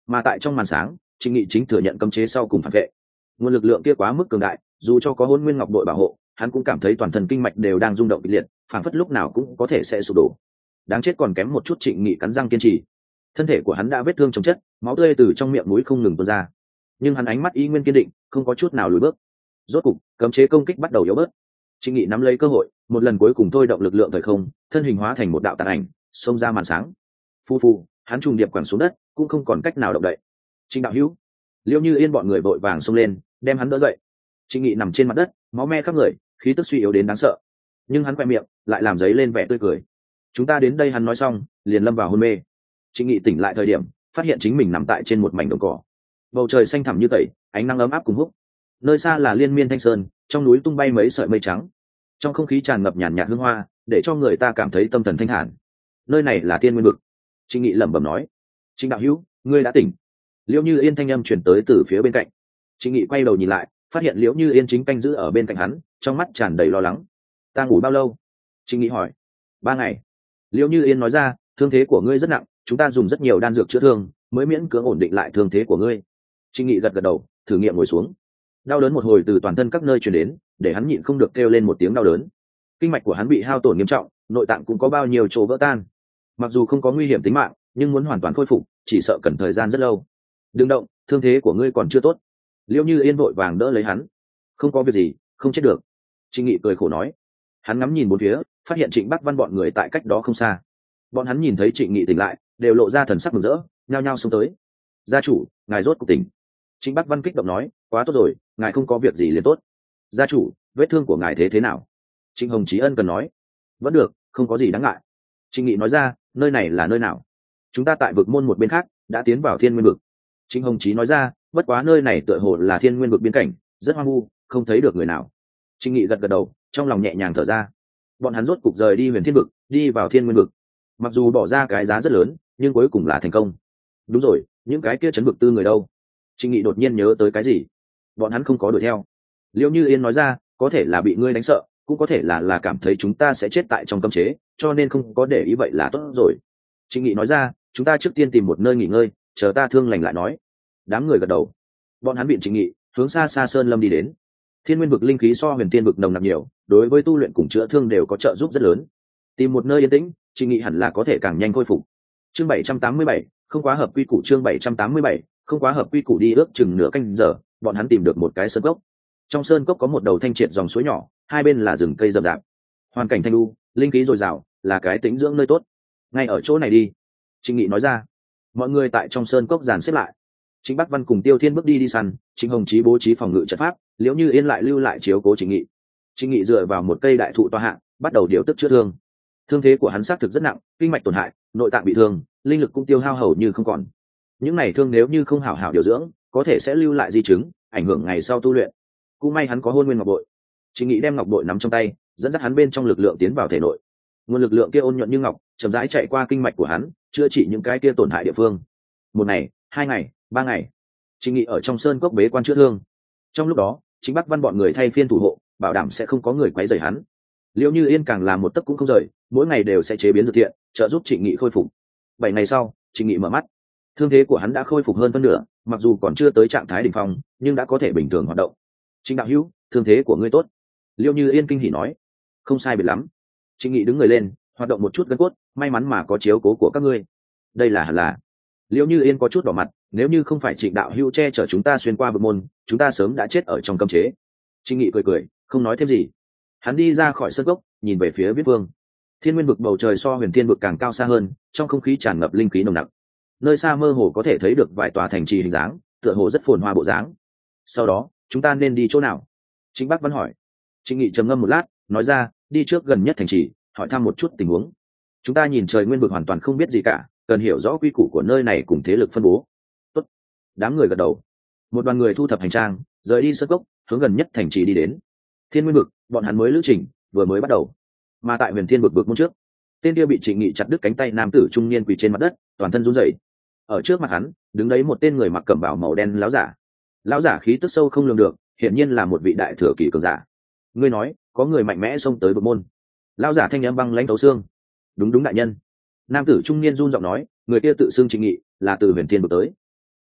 Mà tại trong màn sáng, Trịnh Nghị chính thừa nhận cấm chế sau cùng phản vệ. Nguồn lực lượng kia quá mức cường đại, dù cho có Hôn Nguyên Ngọc đội bảo hộ, hắn cũng cảm thấy toàn thân kinh mạch đều đang rung động kịch liệt, phảng phất lúc nào cũng có thể sẽ sụp đổ. Đáng chết, còn kém một chút. Trịnh Nghị cắn răng kiên trì. Thân thể của hắn đã vết thương chồng chất, máu tươi từ trong miệng mũi không ngừng tuôn ra, nhưng hắn ánh mắt y nguyên kiên định, không có chút nào lùi bước. Rốt cục, cấm chế công kích bắt đầu yếu bớt. Trịnh Nghị nắm lấy cơ hội, một lần cuối cùng thôi động lực lượng thời không, thân hình hóa thành một đạo tàn ảnh, xông ra màn sáng. Phu phu, hắn trùng điệp quẳng xuống đất, cũng không còn cách nào động đậy. Trịnh đạo hữu, Liễu Như Yên bọn người vội vàng xông lên, đem hắn đỡ dậy. Trịnh Nghị nằm trên mặt đất, máu me khắp người, khí tức suy yếu đến đáng sợ, nhưng hắn quẹt miệng lại làm giấy lên vẻ tươi cười. Chúng ta đến đây, hắn nói xong liền lâm vào hôn mê. Trịnh Nghị tỉnh lại thời điểm, phát hiện chính mình nằm tại trên một mảnh đồng cỏ, bầu trời xanh thẳm như tẩy, ánh nắng ấm áp cùng húc. Nơi xa là liên miên thanh sơn, trong núi tung bay mấy sợi mây trắng, trong không khí tràn ngập nhàn nhạt hương hoa, để cho người ta cảm thấy tâm thần thanh thản. Nơi này là Thiên Nguyên Vực. Trịnh Nghị lẩm bẩm nói. Trịnh đạo hữu, ngươi đã tỉnh. Liễu Như Yên thanh âm truyền tới từ phía bên cạnh. Trịnh Nghị quay đầu nhìn lại, phát hiện Liễu Như Yên chính canh giữ ở bên cạnh hắn, trong mắt tràn đầy lo lắng. Ta ngủ bao lâu? Trịnh Nghị hỏi. Ba ngày. Liễu Như Yên nói ra, thương thế của ngươi rất nặng, chúng ta dùng rất nhiều đan dược chữa thương mới miễn cưỡng ổn định lại thương thế của ngươi. Trịnh Nghị gật gật đầu, thử nghiệm ngồi xuống. Đau đớn một hồi từ toàn thân các nơi truyền đến, để hắn nhịn không được kêu lên một tiếng đau đớn. Kinh mạch của hắn bị hao tổn nghiêm trọng, nội tạng cũng có bao nhiêu chỗ vỡ tan. Mặc dù không có nguy hiểm tính mạng, nhưng muốn hoàn toàn khôi phục chỉ sợ cần thời gian rất lâu. Đừng động, thương thế của ngươi còn chưa tốt. Liễu Như Yên vội vàng đỡ lấy hắn. Không có việc gì, không chết được. Trịnh Nghị cười khổ nói. Hắn ngắm nhìn bốn phía, phát hiện Trịnh Bắc Văn bọn người tại cách đó không xa. Bọn hắn nhìn thấy Trịnh Nghị tỉnh lại, đều lộ ra thần sắc mừng rỡ, nhao nhao xông tới. Gia chủ, ngài rốt cuộc tỉnh. Trịnh Bắc Văn kích động nói, quá tốt rồi, ngài không có việc gì liền tốt. Gia chủ, vết thương của ngài thế thế nào? Trịnh Hồng Chí ân cần nói. Vẫn được, không có gì đáng ngại. Trịnh Nghị nói ra, nơi này là nơi nào? Chúng ta tại vực môn một bên khác, đã tiến vào Thiên Nguyên Vực. Trịnh Hồng Chí nói ra, bất quá nơi này tựa hồ là Thiên Nguyên Vực biên cảnh, rất hoang vu, không thấy được người nào. Trịnh Nghị gật gật đầu, trong lòng nhẹ nhàng thở ra. Bọn hắn rốt cục rời đi Huyền Thiên Vực, đi vào Thiên Nguyên Vực. Mặc dù bỏ ra cái giá rất lớn, nhưng cuối cùng là thành công. Đúng rồi, những cái kia trấn vực tư người đâu? Trịnh Nghị đột nhiên nhớ tới cái gì. Bọn hắn không có đuổi theo. Liễu Như Yên nói ra, có thể là bị ngươi đánh sợ, cũng có thể là là cảm thấy chúng ta sẽ chết tại trong cấm chế, cho nên không có để ý, vậy là tốt rồi. Trịnh Nghị nói ra, chúng ta trước tiên tìm một nơi nghỉ ngơi, chờ ta thương lành lại nói. Đám người gật đầu. Bọn hắn biện Trịnh Nghị hướng xa xa sơn lâm đi đến. Thiên Nguyên Vực linh khí so Huyền Thiên Vực nồng nặc nhiều, đối với tu luyện cùng chữa thương đều có trợ giúp rất lớn. Tìm một nơi yên tĩnh, Trịnh Nghị hẳn là có thể càng nhanh khôi phục. Chương bảy trăm tám mươi bảy, không quá hợp quy củ. Chương bảy trăm tám mươi bảy, không quá hợp quy củ. Đi ước chừng nửa canh giờ, bọn hắn tìm được một cái sơn cốc. Trong sơn cốc có một đầu thanh triệt dòng suối nhỏ, hai bên là rừng cây rậm rạp, hoàn cảnh thanh lưu, linh khí dồi dào, là cái tĩnh dưỡng nơi tốt. Ngay ở chỗ này đi. Trịnh Nghị nói ra. Mọi người tại trong sơn cốc dàn xếp lại. Trịnh Bắc Văn cùng Tiêu Thiên bước đi đi săn, Trịnh Hồng Chí bố trí phòng ngự trận pháp, Liễu Như Yên lại lưu lại chiếu cố Trịnh Nghị. Trịnh Nghị dựa vào một cây đại thụ tọa hạ, bắt đầu điều tức chữa thương. Thương thế của hắn xác thực rất nặng, kinh mạch tổn hại, nội tạng bị thương, linh lực cũng tiêu hao hầu như không còn. Những này thương nếu như không hảo hảo điều dưỡng, có thể sẽ lưu lại di chứng, ảnh hưởng ngày sau tu luyện. Cũng may hắn có Hôn Nguyên Ngọc bội. Trịnh Nghị đem ngọc bội nắm trong tay, dẫn dắt hắn bên trong lực lượng tiến vào thể nội. Nguồn lực lượng kia ôn nhuận như ngọc, chậm rãi chạy qua kinh mạch của hắn, chữa trị những cái kia tổn hại địa phương. Một ngày, hai ngày, ba ngày, Trịnh Nghị ở trong sơn cốc bế quan chữa thương. Trong lúc đó, Trịnh Bắc Văn bọn người thay phiên thủ hộ, bảo đảm sẽ không có người quấy rầy hắn. Liễu Như Yên càng làm một tấc cũng không rời, mỗi ngày đều sẽ chế biến dược thiện, trợ giúp Trịnh Nghị khôi phục. Bảy ngày sau, Trịnh Nghị mở mắt. Thương thế của hắn đã khôi phục hơn phân nửa, mặc dù còn chưa tới trạng thái đỉnh phong, nhưng đã có thể bình thường hoạt động. Trịnh đạo hữu, thương thế của ngươi tốt. Liễu Như Yên kinh hỉ nói. Không sai biệt lắm. Trịnh Nghị đứng người lên, hoạt động một chút gân cốt, may mắn mà có chiếu cố của các ngươi. Đây là hẳn là. Liễu Như Yên có chút đỏ mặt, nếu như không phải Trịnh đạo hữu che chở chúng ta xuyên qua vực môn, chúng ta sớm đã chết ở trong cấm chế. Trịnh Nghị cười cười, không nói thêm gì. Hắn đi ra khỏi sân cốc, nhìn về phía Viết Vương. Thiên Nguyên Vực bầu trời so Huyền Thiên Vực càng cao xa hơn, trong không khí tràn ngập linh khí nồng nặc. Nơi xa mơ hồ có thể thấy được vài tòa thành trì hình dáng, tựa hồ rất phồn hoa bộ dáng. Sau đó, chúng ta nên đi chỗ nào? Trịnh Bắc Văn hỏi. Trịnh Nghị trầm ngâm một lát, nói ra, đi trước gần nhất thành trì, hỏi thăm một chút tình huống. Chúng ta nhìn trời Nguyên Vực hoàn toàn không biết gì cả, cần hiểu rõ quy củ của nơi này cùng thế lực phân bố. Tốt. Đám người gật đầu. Một đoàn người thu thập hành trang, rời đi sơn cốc, hướng gần nhất thành trì đi đến. Thiên Nguyên Vực, bọn hắn mới lữ trình vừa mới bắt đầu. Mà tại Huyền Thiên Vực vực môn trước, tên kia bị Trịnh Nghị chặt đứt cánh tay nam tử trung niên quỳ trên mặt đất, toàn thân run rẩy. Ở trước mặt hắn, đứng đấy một tên người mặc cẩm bào màu đen láo giả. Lão giả khí tức sâu không lường được, hiển nhiên là một vị đại thừa kỳ cường giả. Ngươi nói, có người mạnh mẽ xông tới vực môn. Lão giả thanh âm băng lãnh thấu xương. Đúng đúng đại nhân. Nam tử trung niên run giọng nói, người kia tự xưng Trịnh Nghị, là từ Huyền Thiên Vực tới.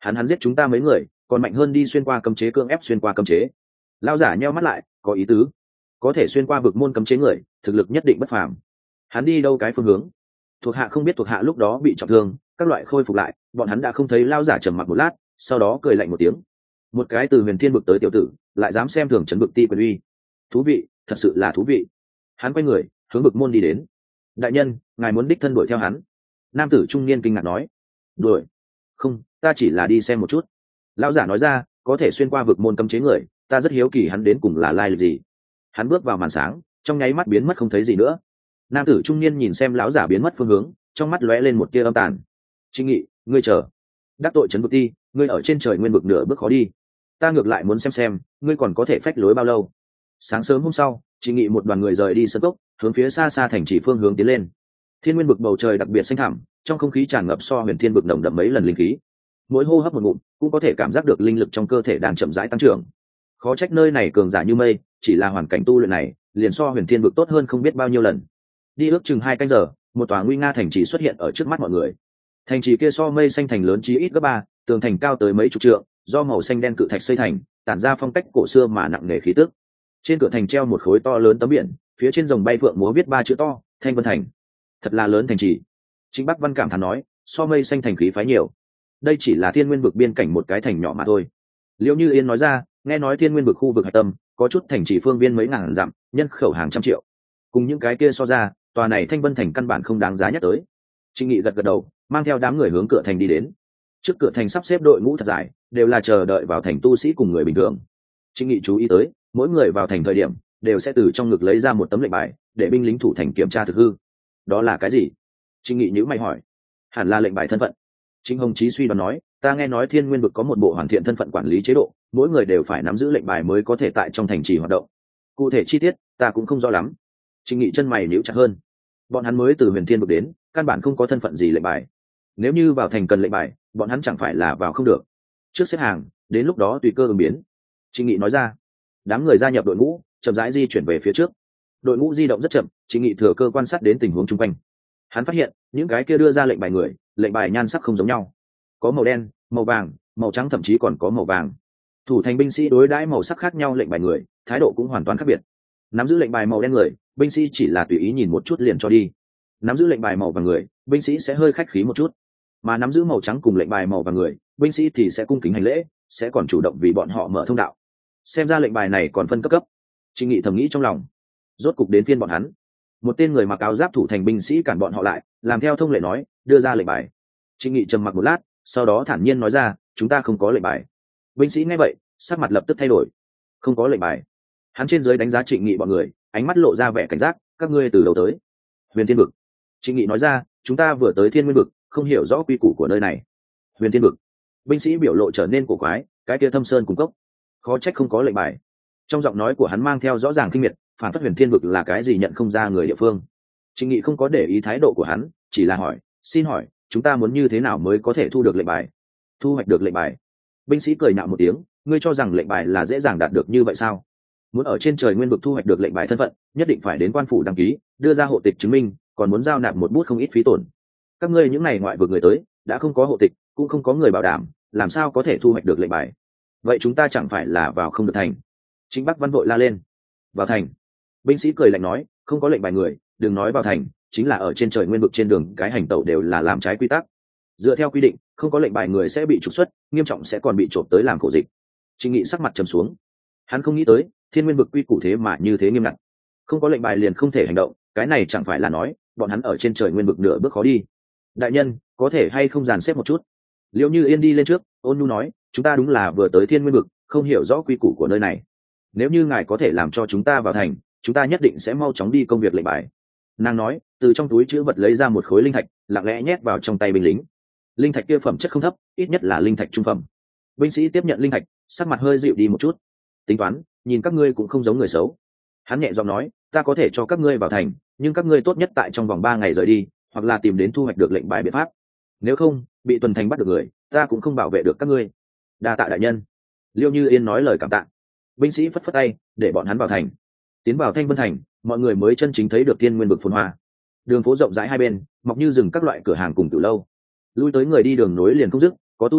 hắn hắn giết chúng ta mấy người còn mạnh hơn đi xuyên qua cấm chế, cưỡng ép xuyên qua cấm chế. Lao giả nheo mắt lại, có ý tứ, có thể xuyên qua vực môn cấm chế người thực lực nhất định bất phàm. Hắn đi đâu cái phương hướng? Thuộc hạ không biết, thuộc hạ lúc đó bị trọng thương, các loại khôi phục lại, bọn hắn đã không thấy. Lao giả trầm mặc một lát, sau đó cười lạnh một tiếng. Một cái từ huyền thiên vực tới tiểu tử lại dám xem thường trấn vực ti quyền uy, thú vị, thật sự là thú vị. Hắn quay người hướng vực môn đi đến. Đại nhân, ngài muốn đích thân đuổi theo hắn? Nam tử trung niên kinh ngạc nói. Đuổi? Không, ta chỉ là đi xem một chút. Lão giả nói ra, có thể xuyên qua vực môn cấm chế người, ta rất hiếu kỳ hắn đến cùng là lai lịch gì. Hắn bước vào màn sáng, trong nháy mắt biến mất không thấy gì nữa. Nam tử trung niên nhìn xem lão giả biến mất phương hướng, trong mắt lóe lên một tia âm tàn. Trịnh Nghị, ngươi chờ. Đắc tội trấn vực ti, ngươi ở trên trời nguyên vực nửa bước khó đi. Ta ngược lại muốn xem xem ngươi còn có thể phách lối bao lâu. Sáng sớm hôm sau, Trịnh Nghị một đoàn người rời đi sân cốc, hướng phía xa xa thành trì phương hướng tiến lên. Thiên nguyên vực bầu trời đặc biệt xanh thẳm, trong không khí tràn ngập so huyền thiên vực nồng đậm mấy lần linh khí. Mỗi hô hấp một ngụm cũng có thể cảm giác được linh lực trong cơ thể đang chậm rãi tăng trưởng. Khó trách nơi này cường giả như mây, chỉ là hoàn cảnh tu luyện này liền so huyền thiên vực tốt hơn không biết bao nhiêu lần. Đi ước chừng hai canh giờ, một tòa nguy nga thành trì xuất hiện ở trước mắt mọi người. Thành trì kia so mây xanh thành lớn chí ít gấp ba, tường thành cao tới mấy chục trượng, do màu xanh đen cự thạch xây thành, tản ra phong cách cổ xưa mà nặng nề khí tức. Trên cửa thành treo một khối to lớn tấm biển, phía trên rồng bay phượng múa viết ba chữ to, Thanh Vân Thành. Thật là lớn thành trì. Chính Bắc Văn cảm thán nói, so mây xanh thành khí phái nhiều. Đây chỉ là thiên nguyên vực biên cảnh một cái thành nhỏ mà thôi. Liễu Như Yên nói ra, nghe nói thiên nguyên vực khu vực hạch tâm có chút thành trì phương viên mấy ngàn dặm, nhân khẩu hàng trăm triệu. Cùng những cái kia so ra, tòa này Thanh Vân Thành căn bản không đáng giá nhắc tới. Trịnh Nghị gật gật đầu, mang theo đám người hướng cửa thành đi đến. Trước cửa thành sắp xếp đội ngũ thật dài, đều là chờ đợi vào thành tu sĩ cùng người bình thường. Trịnh Nghị chú ý tới, mỗi người vào thành thời điểm đều sẽ từ trong ngực lấy ra một tấm lệnh bài để binh lính thủ thành kiểm tra thực hư. Đó là cái gì? Trịnh Nghị nhíu mày hỏi. Hẳn là lệnh bài thân phận. Trịnh Hồng Chí suy đoán nói, ta nghe nói thiên nguyên vực có một bộ hoàn thiện thân phận quản lý chế độ, mỗi người đều phải nắm giữ lệnh bài mới có thể tại trong thành trì hoạt động. Cụ thể chi tiết ta cũng không rõ lắm. Trịnh Nghị chân mày nhíu chặt hơn. Bọn hắn mới từ huyền thiên vực đến, căn bản không có thân phận gì lệnh bài. Nếu như vào thành cần lệnh bài, bọn hắn chẳng phải là vào không được. Trước xếp hàng, đến lúc đó tùy cơ ứng biến. Trịnh Nghị nói ra. Đám người gia nhập đội ngũ, chậm rãi di chuyển về phía trước. Đội ngũ di động rất chậm, Trịnh Nghị thừa cơ quan sát đến tình huống chung quanh. Hắn phát hiện, những cái kia đưa ra lệnh bài người, lệnh bài nhan sắc không giống nhau. Có màu đen, màu vàng, màu trắng, thậm chí còn có màu vàng. Thủ thành binh sĩ đối đãi màu sắc khác nhau lệnh bài người, thái độ cũng hoàn toàn khác biệt. Nắm giữ lệnh bài màu đen người, binh sĩ chỉ là tùy ý nhìn một chút liền cho đi. Nắm giữ lệnh bài màu vàng người, binh sĩ sẽ hơi khách khí một chút. Mà nắm giữ màu trắng cùng lệnh bài màu vàng người, binh sĩ thì sẽ cung kính hành lễ, sẽ còn chủ động vì bọn họ mở thông đạo. Xem ra lệnh bài này còn phân cấp cấp. Trịnh Nghị thầm nghĩ trong lòng. Rốt cục đến phiên bọn hắn. Một tên người mặc áo giáp thủ thành binh sĩ cản bọn họ lại, làm theo thông lệ nói, đưa ra lệnh bài. Trịnh Nghị trầm mặc một lát, sau đó thản nhiên nói ra, chúng ta không có lệnh bài. Binh sĩ nghe vậy, sắc mặt lập tức thay đổi. Không có lệnh bài. Hắn trên dưới đánh giá Trịnh Nghị bọn người, ánh mắt lộ ra vẻ cảnh giác, các ngươi từ đầu tới huyền thiên vực. Trịnh Nghị nói ra, chúng ta vừa tới thiên nguyên vực, không hiểu rõ quy củ của nơi này. Huyền thiên vực. Binh sĩ biểu lộ trở nên cổ quái, cái kia thâm sơn cung cốc, khó trách không có lệnh bài. Trong giọng nói của hắn mang theo rõ ràng kinh miệt, phản phất huyền thiên vực là cái gì nhận không ra người địa phương. Trịnh Nghị không có để ý thái độ của hắn, chỉ là hỏi, xin hỏi chúng ta muốn như thế nào mới có thể thu được lệnh bài? Thu hoạch được lệnh bài? Binh sĩ cười nhạo một tiếng, ngươi cho rằng lệnh bài là dễ dàng đạt được như vậy sao? Muốn ở trên trời nguyên vực thu hoạch được lệnh bài thân phận, nhất định phải đến quan phủ đăng ký, đưa ra hộ tịch chứng minh, còn muốn giao nạp một bút không ít phí tổn. Các ngươi những này ngoại vực người tới, đã không có hộ tịch, cũng không có người bảo đảm, làm sao có thể thu hoạch được lệnh bài? Vậy chúng ta chẳng phải là vào không được thành? Chính Bắc Văn vội la lên. Vào thành? Binh sĩ cười lạnh nói, không có lệnh bài người, đừng nói vào thành, chính là ở trên trời nguyên vực trên đường cái hành tẩu đều là làm trái quy tắc. Dựa theo quy định, không có lệnh bài người sẽ bị trục xuất, nghiêm trọng sẽ còn bị trộm tới làm khổ dịch. Trịnh Nghị sắc mặt trầm xuống. Hắn không nghĩ tới, thiên nguyên vực quy củ thế mà như thế nghiêm ngặt. Không có lệnh bài liền không thể hành động, cái này chẳng phải là nói, bọn hắn ở trên trời nguyên vực nửa bước khó đi. Đại nhân, có thể hay không dàn xếp một chút? Liễu Như Yên đi lên trước, ôn nhu nói, chúng ta đúng là vừa tới thiên nguyên vực, không hiểu rõ quy củ của nơi này. Nếu như ngài có thể làm cho chúng ta vào thành, chúng ta nhất định sẽ mau chóng đi công việc lệnh bài. Nàng nói, từ trong túi chữ vật lấy ra một khối linh thạch, lặng lẽ nhét vào trong tay binh lính. Linh thạch kia phẩm chất không thấp, ít nhất là linh thạch trung phẩm. Binh sĩ tiếp nhận linh thạch, sắc mặt hơi dịu đi một chút. Tính toán, nhìn các ngươi cũng không giống người xấu. Hắn nhẹ giọng nói, ta có thể cho các ngươi vào thành, nhưng các ngươi tốt nhất tại trong vòng ba ngày rời đi, hoặc là tìm đến thu hoạch được lệnh bài biện pháp. Nếu không, bị tuần thành bắt được người, ta cũng không bảo vệ được các ngươi. Đa tạ đại nhân. Liêu Như Yên nói lời cảm tạ. Binh sĩ phất phất tay, để bọn hắn vào thành. Tiến vào Thanh Vân Thành, mọi người mới chân chính thấy được thiên nguyên vực phồn hoa. Đường phố rộng rãi hai bên, mọc như rừng các loại cửa hàng cùng từ lâu. Lui tới người đi đường nối liền không dứt, có tu sĩ,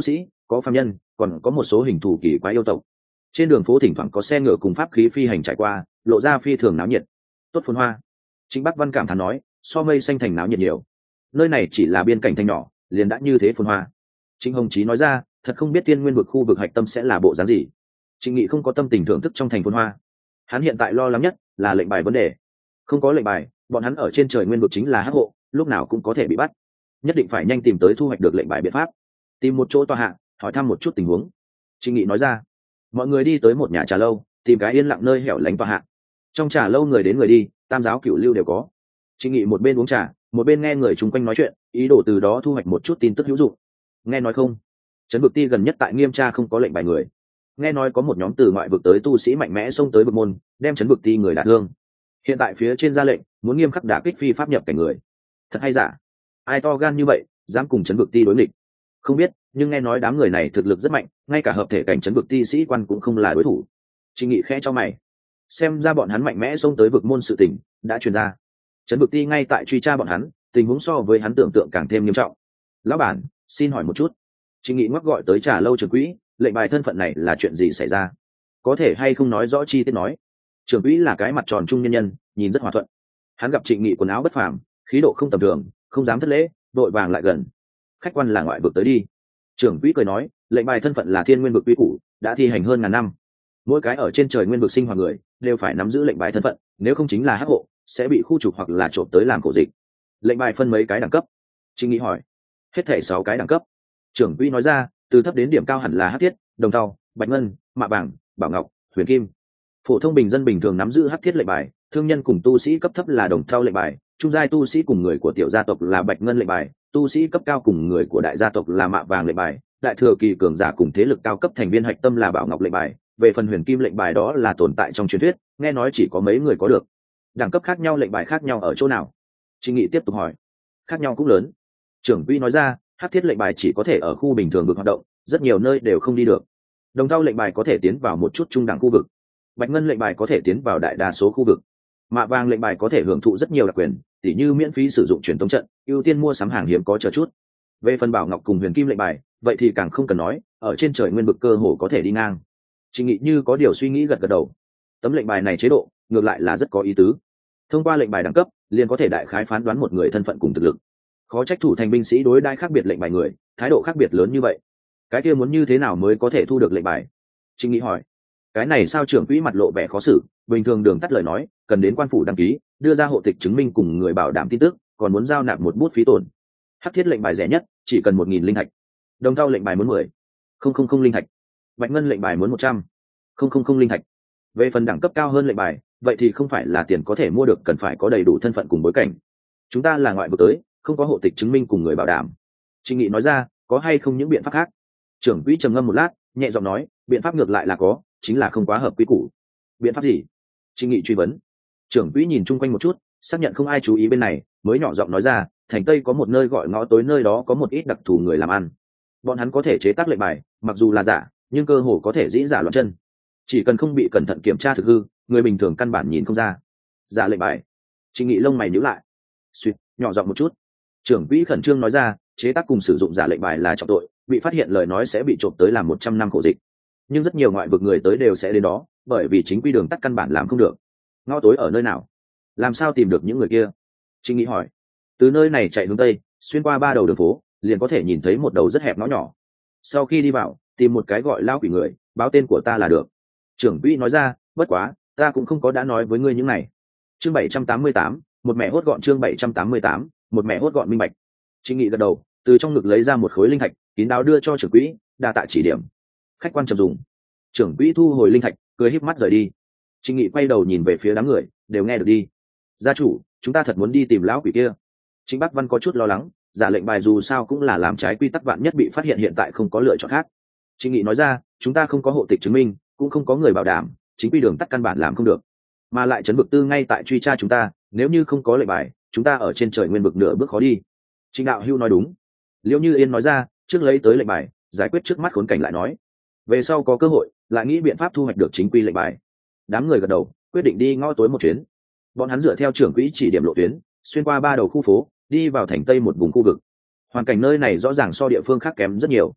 có phàm nhân, còn có một số hình thù kỳ quái yêu tộc. Trên đường phố thỉnh thoảng có xe ngựa cùng pháp khí phi hành trải qua, lộ ra phi thường náo nhiệt. Tốt phồn hoa. Trịnh Bắc Văn cảm thán nói, so mây xanh thành náo nhiệt nhiều. Nơi này chỉ là biên cảnh thành nhỏ, liền đã như thế phồn hoa. Trịnh Hồng Chí nói ra, thật không biết Tiên Nguyên vực khu vực hạch tâm sẽ là bộ dáng gì. Trịnh Nghị không có tâm tình thưởng thức trong thành phồn hoa. Hắn hiện tại lo lắng nhất là lệnh bài vấn đề. Không có lệnh bài, bọn hắn ở trên trời nguyên vực chính là hắc hộ, lúc nào cũng có thể bị bắt. Nhất định phải nhanh tìm tới thu hoạch được lệnh bài biện pháp. Tìm một chỗ tòa hạ, hỏi thăm một chút tình huống. Trịnh Nghị nói ra. Mọi người đi tới một nhà trà lâu, tìm cái yên lặng nơi hẻo lánh tòa hạ. Trong trà lâu người đến người đi, tam giáo cửu lưu đều có. Trịnh Nghị một bên uống trà, một bên nghe người chung quanh nói chuyện, ý đồ từ đó thu hoạch một chút tin tức hữu dụng. Nghe nói không, trấn vực ti gần nhất tại Nghiêm Tra không có lệnh bài người. Nghe nói có một nhóm từ ngoại vực tới tu sĩ mạnh mẽ xông tới vực môn, đem trấn vực ti người đả thương. Hiện tại phía trên ra lệnh, muốn nghiêm khắc đả kích phi pháp nhập cảnh người. Thật hay giả? Ai to gan như vậy, dám cùng trấn vực ti đối nghịch? Không biết, nhưng nghe nói đám người này thực lực rất mạnh, ngay cả hợp thể cảnh trấn vực ti sĩ quan cũng không là đối thủ. Trịnh Nghị khẽ cho mày, xem ra bọn hắn mạnh mẽ xông tới vực môn sự tình đã truyền ra. Trấn vực ti ngay tại truy tra bọn hắn, tình huống so với hắn tưởng tượng càng thêm nghiêm trọng. Lão bản, xin hỏi một chút. Trịnh Nghị ngoắc gọi tới trà lâu trưởng quỹ, lệnh bài thân phận này là chuyện gì xảy ra? Có thể hay không nói rõ chi tiết nói? Trưởng quỹ là cái mặt tròn trung nhân nhân, nhìn rất hòa thuận. Hắn gặp Trịnh Nghị quần áo bất phàm, khí độ không tầm thường, không dám thất lễ, đội vàng lại gần. Khách quan là ngoại vực tới đi. Trưởng quỹ cười nói, lệnh bài thân phận là thiên nguyên vực quy củ, đã thi hành hơn ngàn năm. Mỗi cái ở trên trời nguyên vực sinh hoạt người đều phải nắm giữ lệnh bài thân phận, nếu không chính là hắc hộ, sẽ bị khu trục hoặc là trộm tới làm cổ dịch. Lệnh bài phân mấy cái đẳng cấp? Trịnh Nghị hỏi. Hết thảy sáu cái đẳng cấp. Trưởng quỹ nói ra, từ thấp đến điểm cao hẳn là hắc thiết, đồng thau, bạch ngân, mạ vàng, bảo ngọc, huyền kim. Phổ thông bình dân bình thường nắm giữ hắc thiết lệnh bài, thương nhân cùng tu sĩ cấp thấp là đồng thau lệnh bài, trung giai tu sĩ cùng người của tiểu gia tộc là bạch ngân lệnh bài, tu sĩ cấp cao cùng người của đại gia tộc là mạ vàng lệnh bài, đại thừa kỳ cường giả cùng thế lực cao cấp thành viên hạch tâm là bảo ngọc lệnh bài. Về phần huyền kim lệnh bài đó là tồn tại trong truyền thuyết, nghe nói chỉ có mấy người có được. Đẳng cấp khác nhau lệnh bài khác nhau ở chỗ nào? Trịnh Nghị tiếp tục hỏi. Khác nhau cũng lớn. Trưởng quỹ nói ra, hắc thiết lệnh bài chỉ có thể ở khu bình thường vực hoạt động, rất nhiều nơi đều không đi được. Đồng thau lệnh bài có thể tiến vào một chút trung đẳng khu vực. Bạch ngân lệnh bài có thể tiến vào đại đa số khu vực. Mạ vàng lệnh bài có thể hưởng thụ rất nhiều đặc quyền, tỉ như miễn phí sử dụng truyền tống trận, ưu tiên mua sắm hàng hiếm có chờ chút. Về phần bảo ngọc cùng huyền kim lệnh bài, vậy thì càng không cần nói, ở trên trời nguyên vực cơ hồ có thể đi ngang. Trịnh Nghị như có điều suy nghĩ gật gật đầu. Tấm lệnh bài này chế độ ngược lại là rất có ý tứ. Thông qua lệnh bài đẳng cấp, liền có thể đại khái phán đoán một người thân phận cùng thực lực. Khó trách thủ thành binh sĩ đối đãi khác biệt lệnh bài người, thái độ khác biệt lớn như vậy. Cái kia muốn như thế nào mới có thể thu được lệnh bài? Trịnh Nghị hỏi. Cái này sao trưởng quỹ mặt lộ vẻ khó xử, bình thường đường tắt lời nói, cần đến quan phủ đăng ký, đưa ra hộ tịch chứng minh cùng người bảo đảm tin tức, còn muốn giao nạp một bút phí tổn. Hắc thiết lệnh bài rẻ nhất, chỉ cần một nghìn linh thạch. Đồng thau lệnh bài muốn mười, không không không linh thạch. Bạch ngân lệnh bài muốn một trăm, không không không linh thạch. Về phần đẳng cấp cao hơn lệnh bài, vậy thì không phải là tiền có thể mua được, cần phải có đầy đủ thân phận cùng bối cảnh. Chúng ta là ngoại vực tới, không có hộ tịch chứng minh cùng người bảo đảm. Trịnh Nghị nói ra, có hay không những biện pháp khác? Trưởng quỹ trầm ngâm một lát, nhẹ giọng nói, biện pháp ngược lại là có, chính là không quá hợp quy củ. Biện pháp gì? Trịnh Nghị truy vấn. Trưởng quỹ nhìn chung quanh một chút, xác nhận không ai chú ý bên này, mới nhỏ giọng nói ra, thành tây có một nơi gọi ngõ tối, nơi đó có một ít đặc thù người làm ăn. Bọn hắn có thể chế tác lệnh bài, mặc dù là giả, nhưng cơ hồ có thể dĩ giả loạn chân. Chỉ cần không bị cẩn thận kiểm tra thực hư, người bình thường căn bản nhìn không ra. Giả lệnh bài. Trịnh Nghị lông mày nhíu lại. Suýt, nhỏ giọng một chút. Trưởng quỹ khẩn trương nói ra, chế tác cùng sử dụng giả lệnh bài là trọng tội, bị phát hiện lời nói sẽ bị trộm tới làm một trăm năm khổ dịch. Nhưng rất nhiều ngoại vực người tới đều sẽ đến đó, bởi vì chính quy đường tắt căn bản làm không được. Ngõ tối ở nơi nào? Làm sao tìm được những người kia? Trịnh Nghị hỏi. Từ nơi này chạy hướng tây, xuyên qua ba đầu đường phố, liền có thể nhìn thấy một đầu rất hẹp ngõ nhỏ. Sau khi đi vào, tìm một cái gọi lao quỷ người, báo tên của ta là được. Trưởng quỹ nói ra, bất quá, ta cũng không có đã nói với ngươi những này. Chương bảy trăm tám mươi tám, một mẹ hốt gọn. Chương bảy trăm tám mươi tám, một mẹ hốt gọn minh bạch. Trịnh Nghị gật đầu, từ trong ngực lấy ra một khối linh thạch, kín đáo đưa cho trưởng quỹ, đa tạ chỉ điểm. Khách quan trầm dùng. Trưởng quỹ thu hồi linh thạch, cười híp mắt rời đi. Trịnh Nghị quay đầu nhìn về phía đám người, đều nghe được đi. Gia chủ, chúng ta thật muốn đi tìm lão quỷ kia. Trịnh Bắc Văn có chút lo lắng, giả lệnh bài dù sao cũng là làm trái quy tắc, vạn nhất bị phát hiện, hiện tại không có lựa chọn khác. Trịnh Nghị nói ra, chúng ta không có hộ tịch chứng minh, cũng không có người bảo đảm, chính quy đường tắt căn bản làm không được. Mà lại trấn vực tư ngay tại truy tra chúng ta, nếu như không có lệnh bài, chúng ta ở trên trời nguyên vực nửa bước khó đi. Trịnh đạo hưu nói đúng. Liễu Như Yên nói ra, trước lấy tới lệnh bài, giải quyết trước mắt khốn cảnh lại nói. Về sau có cơ hội, lại nghĩ biện pháp thu hoạch được chính quy lệnh bài. Đám người gật đầu, quyết định đi ngõ tối một chuyến. Bọn hắn dựa theo trưởng quỹ chỉ điểm lộ tuyến, xuyên qua ba đầu khu phố, đi vào thành tây một vùng khu vực. Hoàn cảnh nơi này rõ ràng so địa phương khác kém rất nhiều.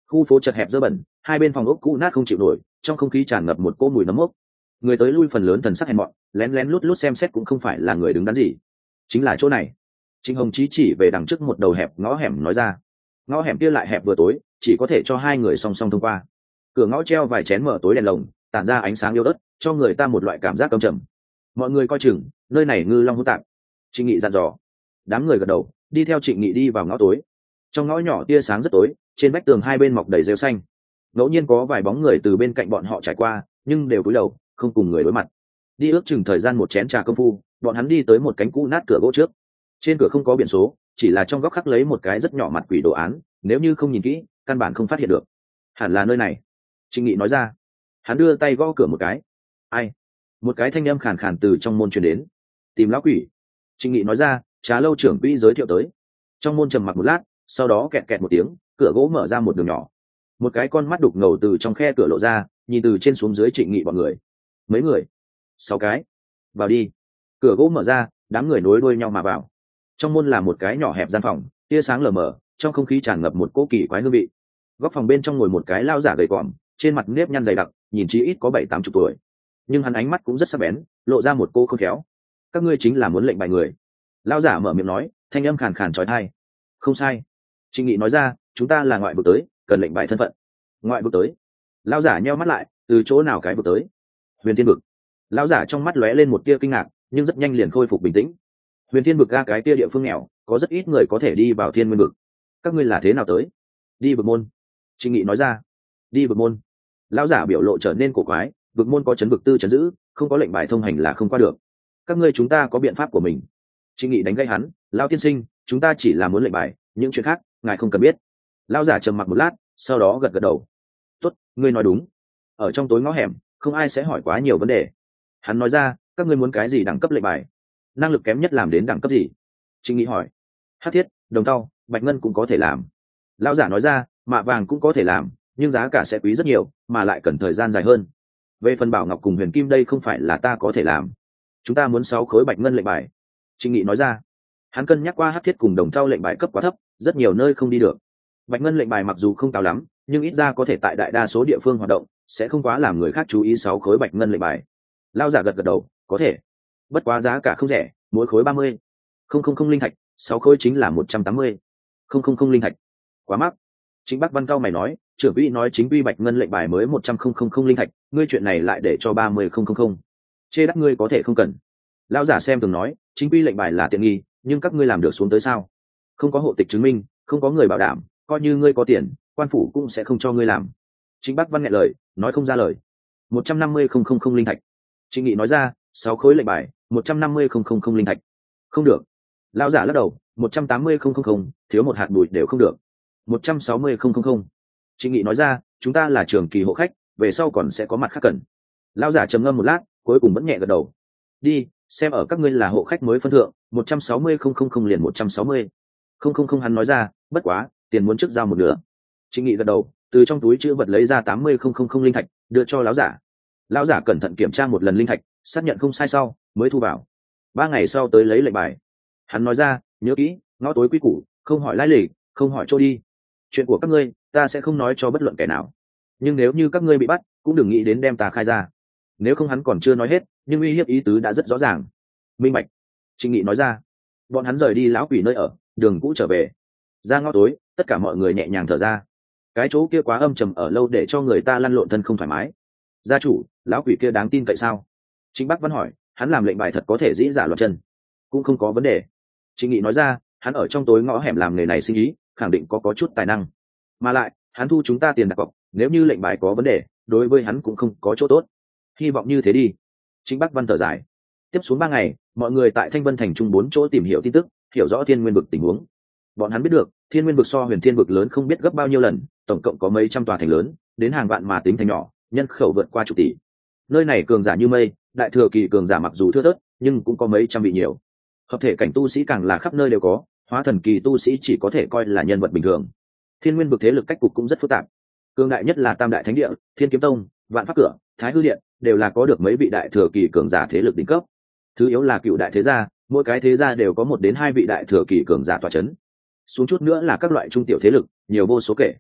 Khu phố chật hẹp dơ bẩn, hai bên phòng ốc cũ nát không chịu nổi, trong không khí tràn ngập một cỗ mùi nấm mốc. Người tới lui phần lớn thần sắc hèn mọn, lén lén lút lút xem xét cũng không phải là người đứng đắn gì. Chính là chỗ này. Trịnh Hồng Chí chỉ về đằng trước một đầu hẹp ngõ hẻm nói ra. Ngõ hẻm kia lại hẹp vừa tối, chỉ có thể cho hai người song song thông qua. Cửa ngõ treo vài chén mở tối đèn lồng, tản ra ánh sáng yếu ớt, cho người ta một loại cảm giác căm trầm. Mọi người coi chừng, nơi này ngư long hỗn tạp. Trịnh Nghị dặn dò. Đám người gật đầu, đi theo Trịnh Nghị đi vào ngõ tối. Trong ngõ nhỏ tia sáng rất tối, trên vách tường hai bên mọc đầy rêu xanh. Ngẫu nhiên có vài bóng người từ bên cạnh bọn họ trải qua, nhưng đều cúi đầu, không cùng người đối mặt. Đi ước chừng thời gian một chén trà công phu, bọn hắn đi tới một cánh cũ nát cửa gỗ trước. Trên cửa không có biển số, chỉ là trong góc khắc lấy một cái rất nhỏ mặt quỷ đồ án, nếu như không nhìn kỹ căn bản không phát hiện được. Hẳn là nơi này. Trịnh Nghị nói ra. Hắn đưa tay gõ cửa một cái. Ai? Một cái thanh âm khàn khàn từ trong môn truyền đến. Tìm lão quỷ. Trịnh Nghị nói ra. Trà lâu trưởng quỹ giới thiệu tới. Trong môn trầm mặc một lát, sau đó kẹt kẹt một tiếng, cửa gỗ mở ra một đường nhỏ. Một cái con mắt đục ngầu từ trong khe cửa lộ ra, nhìn từ trên xuống dưới Trịnh Nghị bọn người. Mấy người? Sáu cái. Vào đi. Cửa gỗ mở ra, đám người nối đuôi nhau mà vào. Trong môn là một cái nhỏ hẹp gian phòng, tia sáng lờ mờ, trong không khí tràn ngập một cỗ kỳ quái hương vị. Góc phòng bên trong ngồi một cái lao giả gầy còm, trên mặt nếp nhăn dày đặc, nhìn chí ít có bảy tám chục tuổi, nhưng hắn ánh mắt cũng rất sắc bén, lộ ra một cô khôn khéo. Các ngươi chính là muốn lệnh bài người? Lao giả mở miệng nói, thanh âm khàn khàn trói thai. Không sai. Trịnh Nghị nói ra, chúng ta là ngoại vực tới, cần lệnh bài thân phận. Ngoại vực tới? Lao giả nheo mắt lại, từ chỗ nào cái vực tới? Huyền Thiên vực. Lao giả trong mắt lóe lên một tia kinh ngạc, nhưng rất nhanh liền khôi phục bình tĩnh. Huyền Thiên vực ga cái tia địa phương nghèo, có rất ít người có thể đi vào Thiên Nguyên vực. Các ngươi là thế nào tới? Đi vực môn. Trịnh Nghị nói ra. Đi vực môn. Lão giả biểu lộ trở nên cổ quái, vực môn có chấn vực tư chấn giữ, không có lệnh bài thông hành là không qua được. Các ngươi chúng ta có biện pháp của mình. Trịnh Nghị đánh gây hắn. Lão tiên sinh, chúng ta chỉ là muốn lệnh bài, những chuyện khác ngài không cần biết. Lão giả trầm mặc một lát, sau đó gật gật đầu. Tốt, ngươi nói đúng. Ở trong tối ngõ hẻm, không ai sẽ hỏi quá nhiều vấn đề. Hắn nói ra, các ngươi muốn cái gì đẳng cấp lệnh bài? Năng lực kém nhất làm đến đẳng cấp gì? Trịnh Nghị hỏi. Hắc thiết, đồng tao, bạch ngân cũng có thể làm. Lão giả nói ra, mạ vàng cũng có thể làm, nhưng giá cả sẽ quý rất nhiều, mà lại cần thời gian dài hơn. Về phần bảo ngọc cùng huyền kim đây không phải là ta có thể làm. Chúng ta muốn sáu khối bạch ngân lệnh bài. Trịnh Nghị nói ra. Hắn cân nhắc qua hắc thiết cùng đồng tao lệnh bài cấp quá thấp, rất nhiều nơi không đi được. Bạch ngân lệnh bài mặc dù không cao lắm, nhưng ít ra có thể tại đại đa số địa phương hoạt động, sẽ không quá làm người khác chú ý sáu khối bạch ngân lệnh bài. Lão giả gật gật đầu, có thể. Bất quá giá cả không rẻ, mỗi khối ba mươi. Không không không linh thạch, sáu khối chính là một trăm tám mươi. Không không không linh thạch. Quá mắc. Chính Bắc Văn cao mày nói, trưởng quỹ nói chính quy bạch ngân lệnh bài mới một trăm không không không linh thạch, ngươi chuyện này lại để cho ba mươi không không không. Chê đắt ngươi có thể không cần. Lão giả xem từng nói, chính quy lệnh bài là tiện nghi, nhưng các ngươi làm được xuống tới sao? Không có hộ tịch chứng minh, không có người bảo đảm, coi như ngươi có tiền, quan phủ cũng sẽ không cho ngươi làm. Chính Bắc Văn nghẹn lời, nói không ra lời. một trăm năm mươi không không không linh thạch. Trịnh Nghị nói ra, sáu khối lệnh bài, một trăm năm mươi không không không linh thạch. Không được. Lão giả lắc đầu, một trăm tám mươi không không không, thiếu một hạt bụi đều không được. một trăm sáu mươi không không không. Trịnh Nghị nói ra, chúng ta là trường kỳ hộ khách, về sau còn sẽ có mặt khác cần. Lão giả trầm ngâm một lát, cuối cùng vẫn nhẹ gật đầu. Đi, xem ở các ngươi là hộ khách mới phân thượng, một trăm sáu mươi không không không liền một trăm sáu mươi. Không không không hắn nói ra, bất quá, tiền muốn trước giao một nửa. Trịnh Nghị gật đầu, từ trong túi chữ vật lấy ra tám mươi không không không linh thạch, đưa cho lão giả. Lão giả cẩn thận kiểm tra một lần linh thạch, xác nhận không sai sau, mới thu vào. Ba ngày sau tới lấy lệnh bài. Hắn nói ra, nhớ kỹ, ngõ tối quý củ, không hỏi lai lịch, không hỏi chỗ đi. Chuyện của các ngươi, ta sẽ không nói cho bất luận kẻ nào. Nhưng nếu như các ngươi bị bắt, cũng đừng nghĩ đến đem ta khai ra. Nếu không hắn còn chưa nói hết, nhưng uy hiếp ý tứ đã rất rõ ràng. Minh bạch. Trịnh Nghị nói ra. Bọn hắn rời đi lão quỷ nơi ở, đường cũ trở về. Ra ngõ tối, tất cả mọi người nhẹ nhàng thở ra. Cái chỗ kia quá âm trầm ở lâu để cho người ta lăn lộn thân không thoải mái. Gia chủ, lão quỷ kia đáng tin cậy sao? Trịnh Bắc Văn hỏi, hắn làm lệnh bài thật có thể dĩ giả loạt chân. Cũng không có vấn đề. Trịnh Nghị nói ra, hắn ở trong tối ngõ hẻm làm nghề này sinh ý, khẳng định có có chút tài năng. Mà lại, hắn thu chúng ta tiền đặt cọc, nếu như lệnh bài có vấn đề, đối với hắn cũng không có chỗ tốt. Hy vọng như thế đi. Trịnh Bắc Văn thở dài. Tiếp xuống ba ngày, mọi người tại Thanh Vân thành trung bốn chỗ tìm hiểu tin tức, hiểu rõ Thiên Nguyên vực tình huống. Bọn hắn biết được, Thiên Nguyên vực so Huyền Thiên vực lớn không biết gấp bao nhiêu lần, tổng cộng có mấy trăm tòa thành lớn, đến hàng vạn mà tính thành nhỏ, nhân khẩu vượt qua chục tỷ. Nơi này cường giả như mây, đại thừa kỳ cường giả mặc dù thưa thớt, nhưng cũng có mấy trăm vị nhiều. Hợp thể cảnh tu sĩ càng là khắp nơi đều có, hóa thần kỳ tu sĩ chỉ có thể coi là nhân vật bình thường. Thiên Nguyên vực thế lực cách cục cũng rất phức tạp. Cường đại nhất là Tam đại thánh địa, Thiên Kiếm Tông, Vạn Pháp Cửa, Thái Hư Điện, đều là có được mấy vị đại thừa kỳ cường giả thế lực đỉnh cấp. Thứ yếu là cựu đại thế gia, mỗi cái thế gia đều có một đến hai vị đại thừa kỳ cường giả tọa chấn. Xuống chút nữa là các loại trung tiểu thế lực, nhiều vô số kể.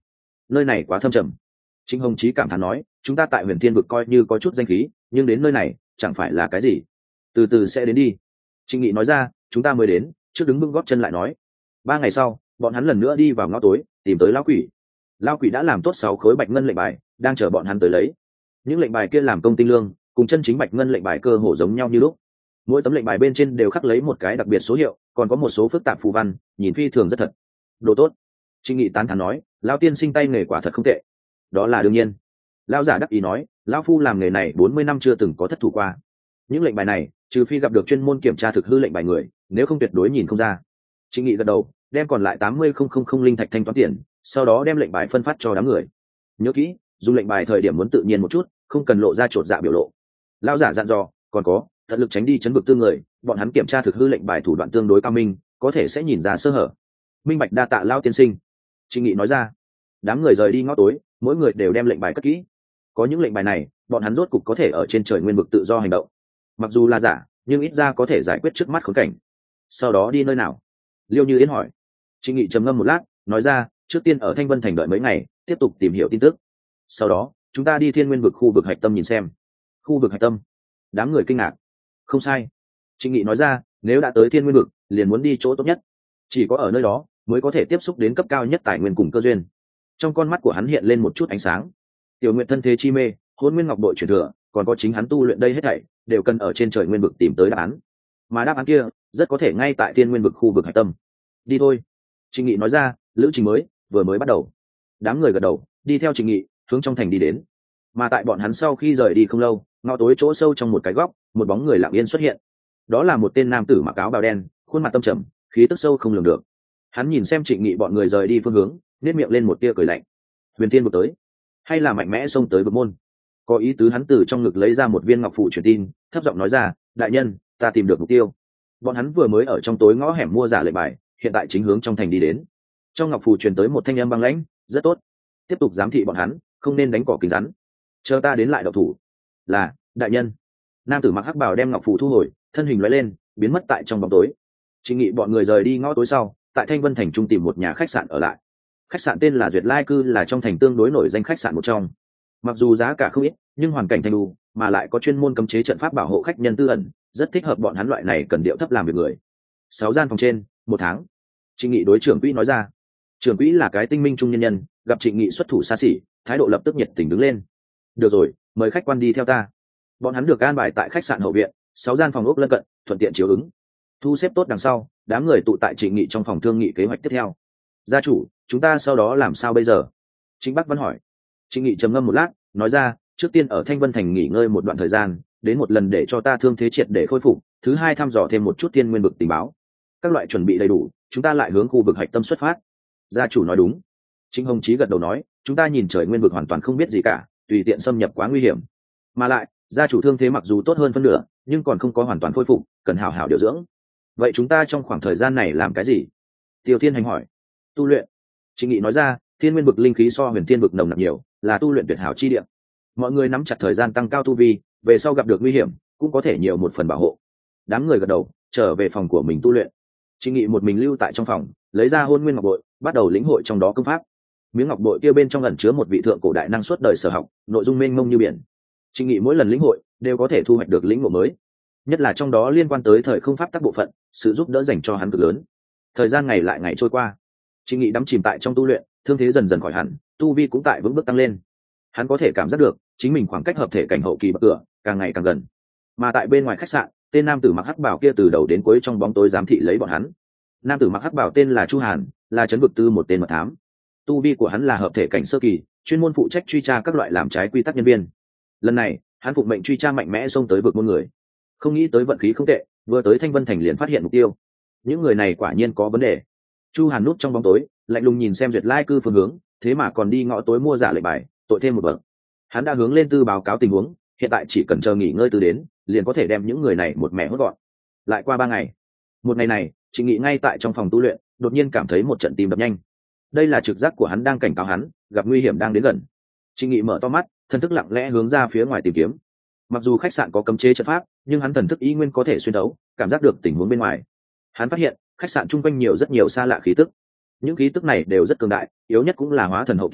nơi này quá thâm trầm. Trịnh Hồng Chí cảm thán nói, chúng ta tại huyền thiên vực coi như có chút danh khí, nhưng đến nơi này chẳng phải là cái gì. Từ từ sẽ đến đi. Trịnh Nghị nói ra, chúng ta mới đến, trước đứng bưng góp chân lại nói. Ba ngày sau, bọn hắn lần nữa đi vào ngõ tối, tìm tới lão quỷ. Lão quỷ đã làm tốt sáu khối bạch ngân lệnh bài, đang chờ bọn hắn tới lấy. Những lệnh bài kia làm công tinh lương, cùng chân chính bạch ngân lệnh bài cơ hồ giống nhau như lúc. Mỗi tấm lệnh bài bên trên đều khắc lấy một cái đặc biệt số hiệu, còn có một số phức tạp phù văn, nhìn phi thường rất thật. Đồ tốt. Trịnh Nghị tán thán nói, lão tiên sinh tay nghề quả thật không tệ. Đó là đương nhiên. Lão giả đắc ý nói, lão phu làm nghề này bốn mươi năm chưa từng có thất thủ qua. Những lệnh bài này, trừ phi gặp được chuyên môn kiểm tra thực hư lệnh bài người, nếu không tuyệt đối nhìn không ra. Trịnh Nghị gật đầu, đem còn lại tám mươi không không không linh thạch thanh toán tiền, sau đó đem lệnh bài phân phát cho đám người. Nhớ kỹ, dùng lệnh bài thời điểm muốn tự nhiên một chút, không cần lộ ra chột dạ biểu lộ. Lão giả dặn dò, còn có, tận lực tránh đi chấn vực tương người, bọn hắn kiểm tra thực hư lệnh bài thủ đoạn tương đối cao minh, có thể sẽ nhìn ra sơ hở. Minh bạch, đa tạ lão tiên sinh. Trịnh Nghị nói ra. Đám người rời đi ngõ tối, mỗi người đều đem lệnh bài cất kỹ. Có những lệnh bài này, bọn hắn rốt cục có thể ở trên trời nguyên vực tự do hành động. Mặc dù là giả, nhưng ít ra có thể giải quyết trước mắt khốn cảnh. Sau đó đi nơi nào? Liêu Như Yên hỏi. Trịnh Nghị trầm ngâm một lát, nói ra, trước tiên ở Thanh Vân Thành đợi mấy ngày, tiếp tục tìm hiểu tin tức. Sau đó, chúng ta đi Thiên Nguyên vực khu vực hạch tâm nhìn xem. Khu vực hạch tâm? Đám người kinh ngạc. Không sai. Trịnh Nghị nói ra, nếu đã tới Thiên Nguyên vực, liền muốn đi chỗ tốt nhất. Chỉ có ở nơi đó mới có thể tiếp xúc đến cấp cao nhất tài nguyên cùng cơ duyên. Trong con mắt của hắn hiện lên một chút ánh sáng. Tiểu Nguyệt thân thế chi mê, Hỗn Nguyên Ngọc bội truyền thừa, còn có chính hắn tu luyện đây hết thảy, đều cần ở trên trời nguyên vực tìm tới đáp án. Mà đáp án kia, rất có thể ngay tại Thiên Nguyên vực khu vực hạch tâm. Đi thôi. Trịnh Nghị nói ra, lữ trình mới vừa mới bắt đầu. Đám người gật đầu, đi theo Trịnh Nghị, hướng trong thành đi đến. Mà tại bọn hắn sau khi rời đi không lâu, ngõ tối chỗ sâu trong một cái góc, một bóng người lặng yên xuất hiện. Đó là một tên nam tử mặc áo bào đen, khuôn mặt tâm trầm, khí tức sâu không lường được. Hắn nhìn xem Trịnh Nghị bọn người rời đi phương hướng, nét miệng lên một tia cười lạnh. Huyền Thiên vực tới, hay là mạnh mẽ xông tới vực môn? Có ý tứ. Hắn từ trong ngực lấy ra một viên ngọc phù truyền tin, thấp giọng nói ra, đại nhân, ta tìm được mục tiêu. Bọn hắn vừa mới ở trong tối ngõ hẻm mua giả lệnh bài, hiện tại chính hướng trong thành đi đến. Trong ngọc phù truyền tới một thanh âm băng lãnh, rất tốt, tiếp tục giám thị bọn hắn, không nên đánh cỏ kính rắn, chờ ta đến lại độc thủ. Là, đại nhân. Nam tử mặc hắc bào đem ngọc phù thu hồi, thân hình lóe lên, biến mất tại trong bóng tối. Trịnh Nghị bọn người rời đi ngõ tối sau, tại Thanh Vân Thành trung tìm một nhà khách sạn ở lại. Khách sạn tên là Duyệt Lai Cư, là trong thành tương đối nổi danh khách sạn một trong. Mặc dù giá cả không ít, nhưng hoàn cảnh thành đủ, mà lại có chuyên môn cấm chế trận pháp bảo hộ khách nhân tư ẩn, rất thích hợp bọn hắn loại này cần điệu thấp làm việc người. Sáu gian phòng trên, một tháng. Trịnh Nghị đối trưởng quỹ nói ra. Trưởng quỹ là cái tinh minh trung nhân nhân, gặp Trịnh Nghị xuất thủ xa xỉ, thái độ lập tức nhiệt tình đứng lên. Được rồi, mời khách quan đi theo ta. Bọn hắn được an bài tại khách sạn hậu viện, sáu gian phòng ốc lân cận, thuận tiện chiếu ứng. Thu xếp tốt đằng sau, đám người tụ tại Trịnh Nghị trong phòng thương nghị kế hoạch tiếp theo. Gia chủ, chúng ta sau đó làm sao bây giờ? Trịnh Bắc Văn hỏi. Trịnh Nghị trầm ngâm một lát, nói ra, trước tiên ở Thanh Vân Thành nghỉ ngơi một đoạn thời gian, đến một lần để cho ta thương thế triệt để khôi phục, thứ hai thăm dò thêm một chút thiên nguyên vực tình báo. Các loại chuẩn bị đầy đủ, chúng ta lại hướng khu vực hạch tâm xuất phát. Gia chủ nói đúng. Trịnh Hồng Chí gật đầu nói, chúng ta nhìn trời nguyên vực hoàn toàn không biết gì cả, tùy tiện xâm nhập quá nguy hiểm. Mà lại, gia chủ thương thế mặc dù tốt hơn phân nửa, nhưng còn không có hoàn toàn khôi phục, cần hảo hảo điều dưỡng. Vậy chúng ta trong khoảng thời gian này làm cái gì? Tiêu Thiên Hành hỏi. Tu luyện. Trịnh Nghị nói ra, thiên nguyên vực linh khí so huyền thiên vực nồng nặc nhiều, là tu luyện tuyệt hảo chi địa. Mọi người nắm chặt thời gian tăng cao tu vi, về sau gặp được nguy hiểm cũng có thể nhiều một phần bảo hộ. Đám người gật đầu, trở về phòng của mình tu luyện. Trịnh Nghị một mình lưu tại trong phòng, lấy ra Hôn Nguyên Ngọc bội, bắt đầu lĩnh hội trong đó công pháp. Miếng ngọc bội kia bên trong ẩn chứa một vị thượng cổ đại năng suốt đời sở học, nội dung mênh mông như biển. Trịnh Nghị mỗi lần lĩnh hội đều có thể thu hoạch được lĩnh ngộ mới, nhất là trong đó liên quan tới thời không pháp tắc bộ phận, sự giúp đỡ dành cho hắn cực lớn. Thời gian ngày lại ngày trôi qua, Trịnh Nghị đắm chìm tại trong tu luyện, thương thế dần dần khỏi hẳn, tu vi cũng tại vững bước tăng lên. Hắn có thể cảm giác được chính mình khoảng cách hợp thể cảnh hậu kỳ bậc cửa càng ngày càng gần. Mà tại bên ngoài khách sạn, tên nam tử mặc hắc bảo kia từ đầu đến cuối trong bóng tối giám thị lấy bọn hắn. Nam tử mặc hắc bảo tên là Chu Hàn, là trấn vực tư một tên mật thám. Tu vi của hắn là hợp thể cảnh sơ kỳ, chuyên môn phụ trách truy tra các loại làm trái quy tắc nhân viên. Lần này, hắn phụng mệnh truy tra mạnh mẽ xông tới vực môn người. Không nghĩ tới vận khí không tệ, vừa tới Thanh Vân Thành liền phát hiện mục tiêu. Những người này quả nhiên có vấn đề. Chu Hàn núp trong bóng tối, lạnh lùng nhìn xem Duyệt Lai Cư phương hướng, thế mà còn đi ngõ tối mua giả lệnh bài, tội thêm một bậc. Hắn đã hướng lên tư báo cáo tình huống, hiện tại chỉ cần chờ nghỉ ngơi từ đến, liền có thể đem những người này một mẻ hốt gọn. Lại qua ba ngày, một ngày này, Trịnh Nghị ngay tại trong phòng tu luyện, đột nhiên cảm thấy một trận tim đập nhanh. Đây là trực giác của hắn đang cảnh cáo hắn, gặp nguy hiểm đang đến gần. Trịnh Nghị mở to mắt, thần thức lặng lẽ hướng ra phía ngoài tìm kiếm. Mặc dù khách sạn có cấm chế trận pháp, nhưng hắn thần thức ý nguyên có thể xuyên đấu, cảm giác được tình huống bên ngoài. Hắn phát hiện, khách sạn chung quanh nhiều rất nhiều xa lạ khí tức. Những khí tức này đều rất cường đại, yếu nhất cũng là hóa thần hậu kỳ,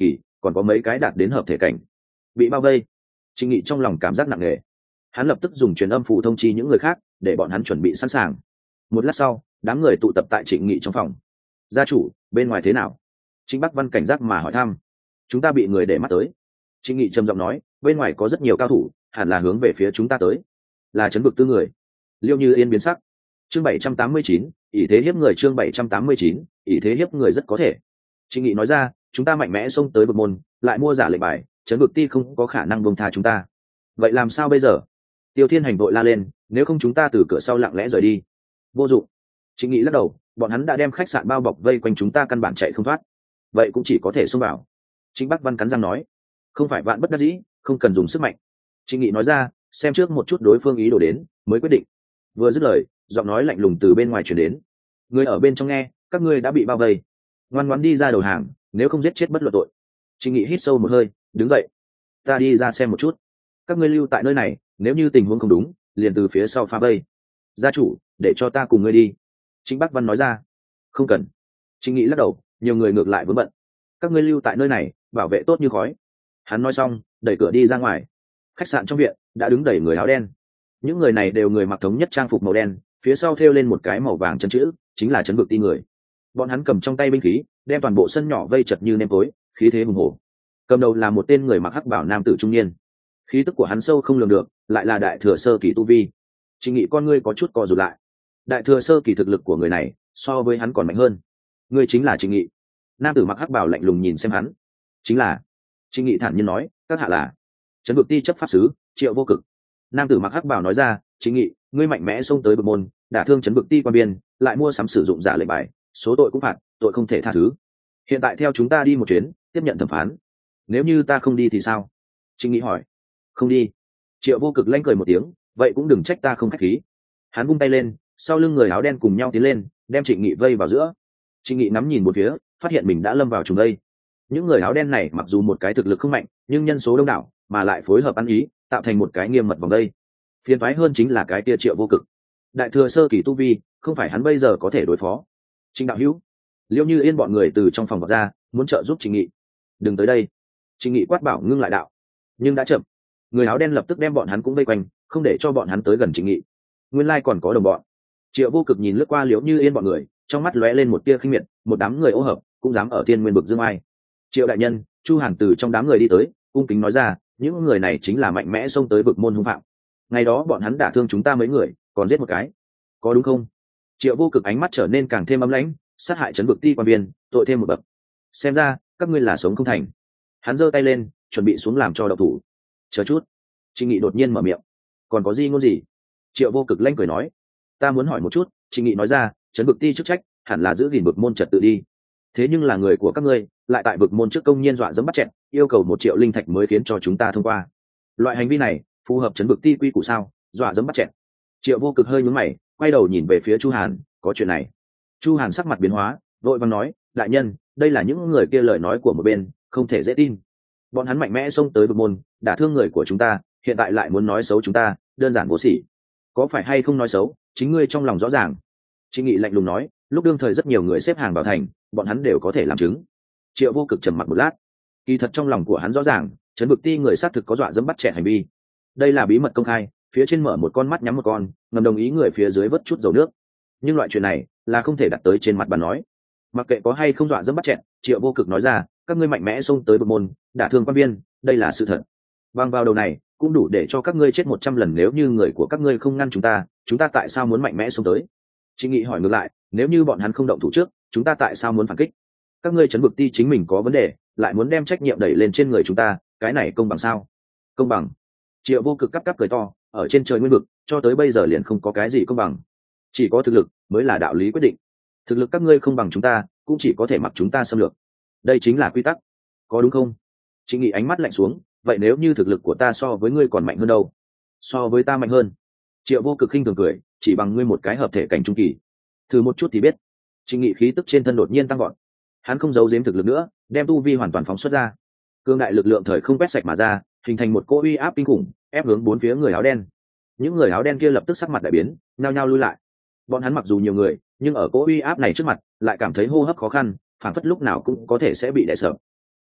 còn có mấy cái đạt đến hợp thể cảnh bị bao vây. Trịnh Nghị trong lòng cảm giác nặng nề, hắn lập tức dùng truyền âm phụ thông chi những người khác để bọn hắn chuẩn bị sẵn sàng. Một lát sau, đám người tụ tập tại Trịnh Nghị trong phòng. Gia chủ, bên ngoài thế nào? Trịnh Bắc Văn cảnh giác mà hỏi thăm. Chúng ta bị người để mắt tới. Trịnh Nghị trầm giọng nói, bên ngoài có rất nhiều cao thủ, hẳn là hướng về phía chúng ta tới. Là Trấn Vực Tư người. Liêu Như Yên biến sắc. Chương bảy trăm tám mươi chín, ỷ thế hiếp người. Chương bảy trăm tám mươi chín, ỷ thế hiếp người rất có thể. Trịnh Nghị nói ra, chúng ta mạnh mẽ xông tới vực môn, lại mua giả lệnh bài, Trấn Vực Ti không có khả năng buông tha chúng ta. Vậy làm sao bây giờ? Tiêu Thiên Hành vội la lên, nếu không chúng ta từ cửa sau lặng lẽ rời đi. Vô dụng. Trịnh Nghị lắc đầu, bọn hắn đã đem khách sạn bao bọc vây quanh chúng ta, căn bản chạy không thoát. Vậy cũng chỉ có thể xông vào. Trịnh Bắc Văn cắn răng nói, không phải vạn bất đắc dĩ, không cần dùng sức mạnh. Trịnh Nghị nói ra, xem trước một chút đối phương ý đồ đến mới quyết định. Vừa dứt lời, giọng nói lạnh lùng từ bên ngoài truyền đến. Người ở bên trong nghe, các ngươi đã bị bao vây, ngoan ngoãn đi ra đầu hàng, nếu không giết chết bất luận tội. Trịnh Nghị hít sâu một hơi, đứng dậy. Ta đi ra xem một chút, các ngươi lưu tại nơi này, nếu như tình huống không đúng, liền từ phía sau phá vây. Gia chủ, để cho ta cùng ngươi đi. Trịnh Bắc Văn nói ra. Không cần. Trịnh Nghị lắc đầu, nhiều người ngược lại vướng bận. Các ngươi lưu tại nơi này, bảo vệ tốt như khói. Hắn nói xong, đẩy cửa đi ra ngoài. Khách sạn trong viện đã đứng đầy người áo đen. Những người này đều người mặc thống nhất trang phục màu đen, phía sau thêu lên một cái màu vàng chân chữ, chính là Trấn Vực Ti người. Bọn hắn cầm trong tay binh khí, đem toàn bộ sân nhỏ vây chật như nêm tối, khí thế hùng hổ. Cầm đầu là một tên người mặc hắc bảo nam tử trung niên. Khí tức của hắn sâu không lường được, lại là đại thừa sơ kỳ tu vi. Trịnh Nghị con ngươi có chút co rụt lại. Đại thừa sơ kỳ thực lực của người này so với hắn còn mạnh hơn. Ngươi chính là Trịnh Nghị? Nam tử mặc hắc bảo lạnh lùng nhìn xem hắn. Chính là. Trịnh Nghị thản nhiên nói, các hạ là Trấn Vực Ti chấp pháp sứ Triệu Vô Cực. Nam tử mặc hắc bảo nói ra, Trịnh Nghị, ngươi mạnh mẽ xông tới bực môn, đả thương Trấn Vực Ti quan biên, lại mua sắm sử dụng giả lệnh bài, số tội cũng phạt, tội không thể tha thứ. Hiện tại theo chúng ta đi một chuyến, tiếp nhận thẩm phán. Nếu như ta không đi thì sao? Trịnh Nghị hỏi. Không đi. Triệu Vô Cực lanh cười một tiếng, vậy cũng đừng trách ta không khách khí. Hắn vung tay lên, sau lưng người áo đen cùng nhau tiến lên, đem Trịnh Nghị vây vào giữa. Trịnh Nghị ngắm nhìn một phía, phát hiện mình đã lâm vào trùng vây. Những người áo đen này mặc dù một cái thực lực không mạnh, nhưng nhân số đông đảo, mà lại phối hợp ăn ý, tạo thành một cái nghiêm mật vòng vây. Phiền toái hơn chính là cái kia Triệu Vô Cực, đại thừa sơ kỳ tu vi, không phải hắn bây giờ có thể đối phó. Trịnh đạo hữu. Liêu Như Yên bọn người từ trong phòng vọt ra, muốn trợ giúp Trịnh Nghị. Đừng tới đây. Trịnh Nghị quát bảo ngưng lại đạo, nhưng đã chậm. Người áo đen lập tức đem bọn hắn cũng vây quanh, không để cho bọn hắn tới gần Trịnh Nghị. Nguyên lai còn có đồng bọn. Triệu Vô Cực nhìn lướt qua Liễu Như Yên bọn người, trong mắt lóe lên một tia khinh miệt, một đám người ô hợp cũng dám ở Thiên Nguyên Bực dương ai. Triệu đại nhân, Chu Hàn từ trong đám người đi tới, cung kính nói ra, những người này chính là mạnh mẽ xông tới vực môn hung phạm. Ngày đó bọn hắn đả thương chúng ta mấy người, còn giết một cái, có đúng không? Triệu Vô Cực ánh mắt trở nên càng thêm ấm lãnh, sát hại Trấn Vực Ti quan viên, tội thêm một bậc. Xem ra các ngươi là sống không thành. Hắn giơ tay lên, chuẩn bị xuống làm cho độc thủ. Chờ chút. Trịnh Nghị đột nhiên mở miệng. Còn có gì ngôn gì? Triệu Vô Cực lanh cười nói, ta muốn hỏi một chút. Trịnh Nghị nói ra, Trấn Vực Ti chức trách hẳn là giữ gìn vực môn trật tự đi. Thế nhưng là người của các ngươi lại tại vực môn trước công nhiên dọa dẫm bắt chẹn, yêu cầu một triệu linh thạch mới khiến cho chúng ta thông qua. Loại hành vi này phù hợp Trấn Vực Ti quy củ sao? Dọa dẫm bắt chẹn. Triệu Vô Cực hơi nhướng mày, quay đầu nhìn về phía Chu Hàn, có chuyện này. Chu Hàn sắc mặt biến hóa, vội vàng nói, đại nhân, đây là những người kia lời nói của một bên, không thể dễ tin. Bọn hắn mạnh mẽ xông tới vực môn, đả thương người của chúng ta, hiện tại lại muốn nói xấu chúng ta, đơn giản vô sỉ. Có phải hay không nói xấu, chính ngươi trong lòng rõ ràng. Trịnh Nghị lạnh lùng nói, lúc đương thời rất nhiều người xếp hàng vào thành, bọn hắn đều có thể làm chứng. Triệu Vô Cực trầm mặc một lát, kỳ thật trong lòng của hắn rõ ràng, Trấn Vực Ti người xác thực có dọa dẫm bắt trẻ hành vi. Đây là bí mật công khai, phía trên mở một con mắt nhắm một con, ngầm đồng ý người phía dưới vớt chút dầu nước. Nhưng loại chuyện này là không thể đặt tới trên mặt bàn nói. Mặc kệ có hay không dọa dẫm bắt chẹn, Triệu Vô Cực nói ra, các ngươi mạnh mẽ xông tới bực môn, đả thương quan viên, đây là sự thật. Bằng vào đầu này cũng đủ để cho các ngươi chết một trăm lần. Nếu như người của các ngươi không ngăn chúng ta, chúng ta tại sao muốn mạnh mẽ xông tới? Trịnh Nghị hỏi ngược lại, nếu như bọn hắn không động thủ trước, chúng ta tại sao muốn phản kích? Các ngươi Trấn Vực Ti chính mình có vấn đề, lại muốn đem trách nhiệm đẩy lên trên người chúng ta, cái này công bằng sao? Công bằng? Triệu Vô Cực cắp cắp cười to, ở trên trời nguyên vực, cho tới bây giờ liền không có cái gì công bằng, chỉ có thực lực mới là đạo lý quyết định. Thực lực các ngươi không bằng chúng ta, cũng chỉ có thể mặc chúng ta xâm lược, đây chính là quy tắc, có đúng không? Trịnh Nghị ánh mắt lạnh xuống, vậy nếu như thực lực của ta so với ngươi còn mạnh hơn đâu? So với ta mạnh hơn? Triệu Vô Cực khinh thường cười, chỉ bằng ngươi một cái hợp thể cảnh trung kỳ, thử một chút thì biết. Trịnh Nghị khí tức trên thân đột nhiên tăng gọn, hắn không giấu giếm thực lực nữa, đem tu vi hoàn toàn phóng xuất ra, cương đại lực lượng thời không quét sạch mà ra, hình thành một cỗ uy áp kinh khủng, ép hướng bốn phía người áo đen. Những người áo đen kia lập tức sắc mặt đại biến, nhao nhao lui lại. Bọn hắn mặc dù nhiều người, nhưng ở cỗ uy áp này trước mặt lại cảm thấy hô hấp khó khăn, phản phất lúc nào cũng có thể sẽ bị đè sập.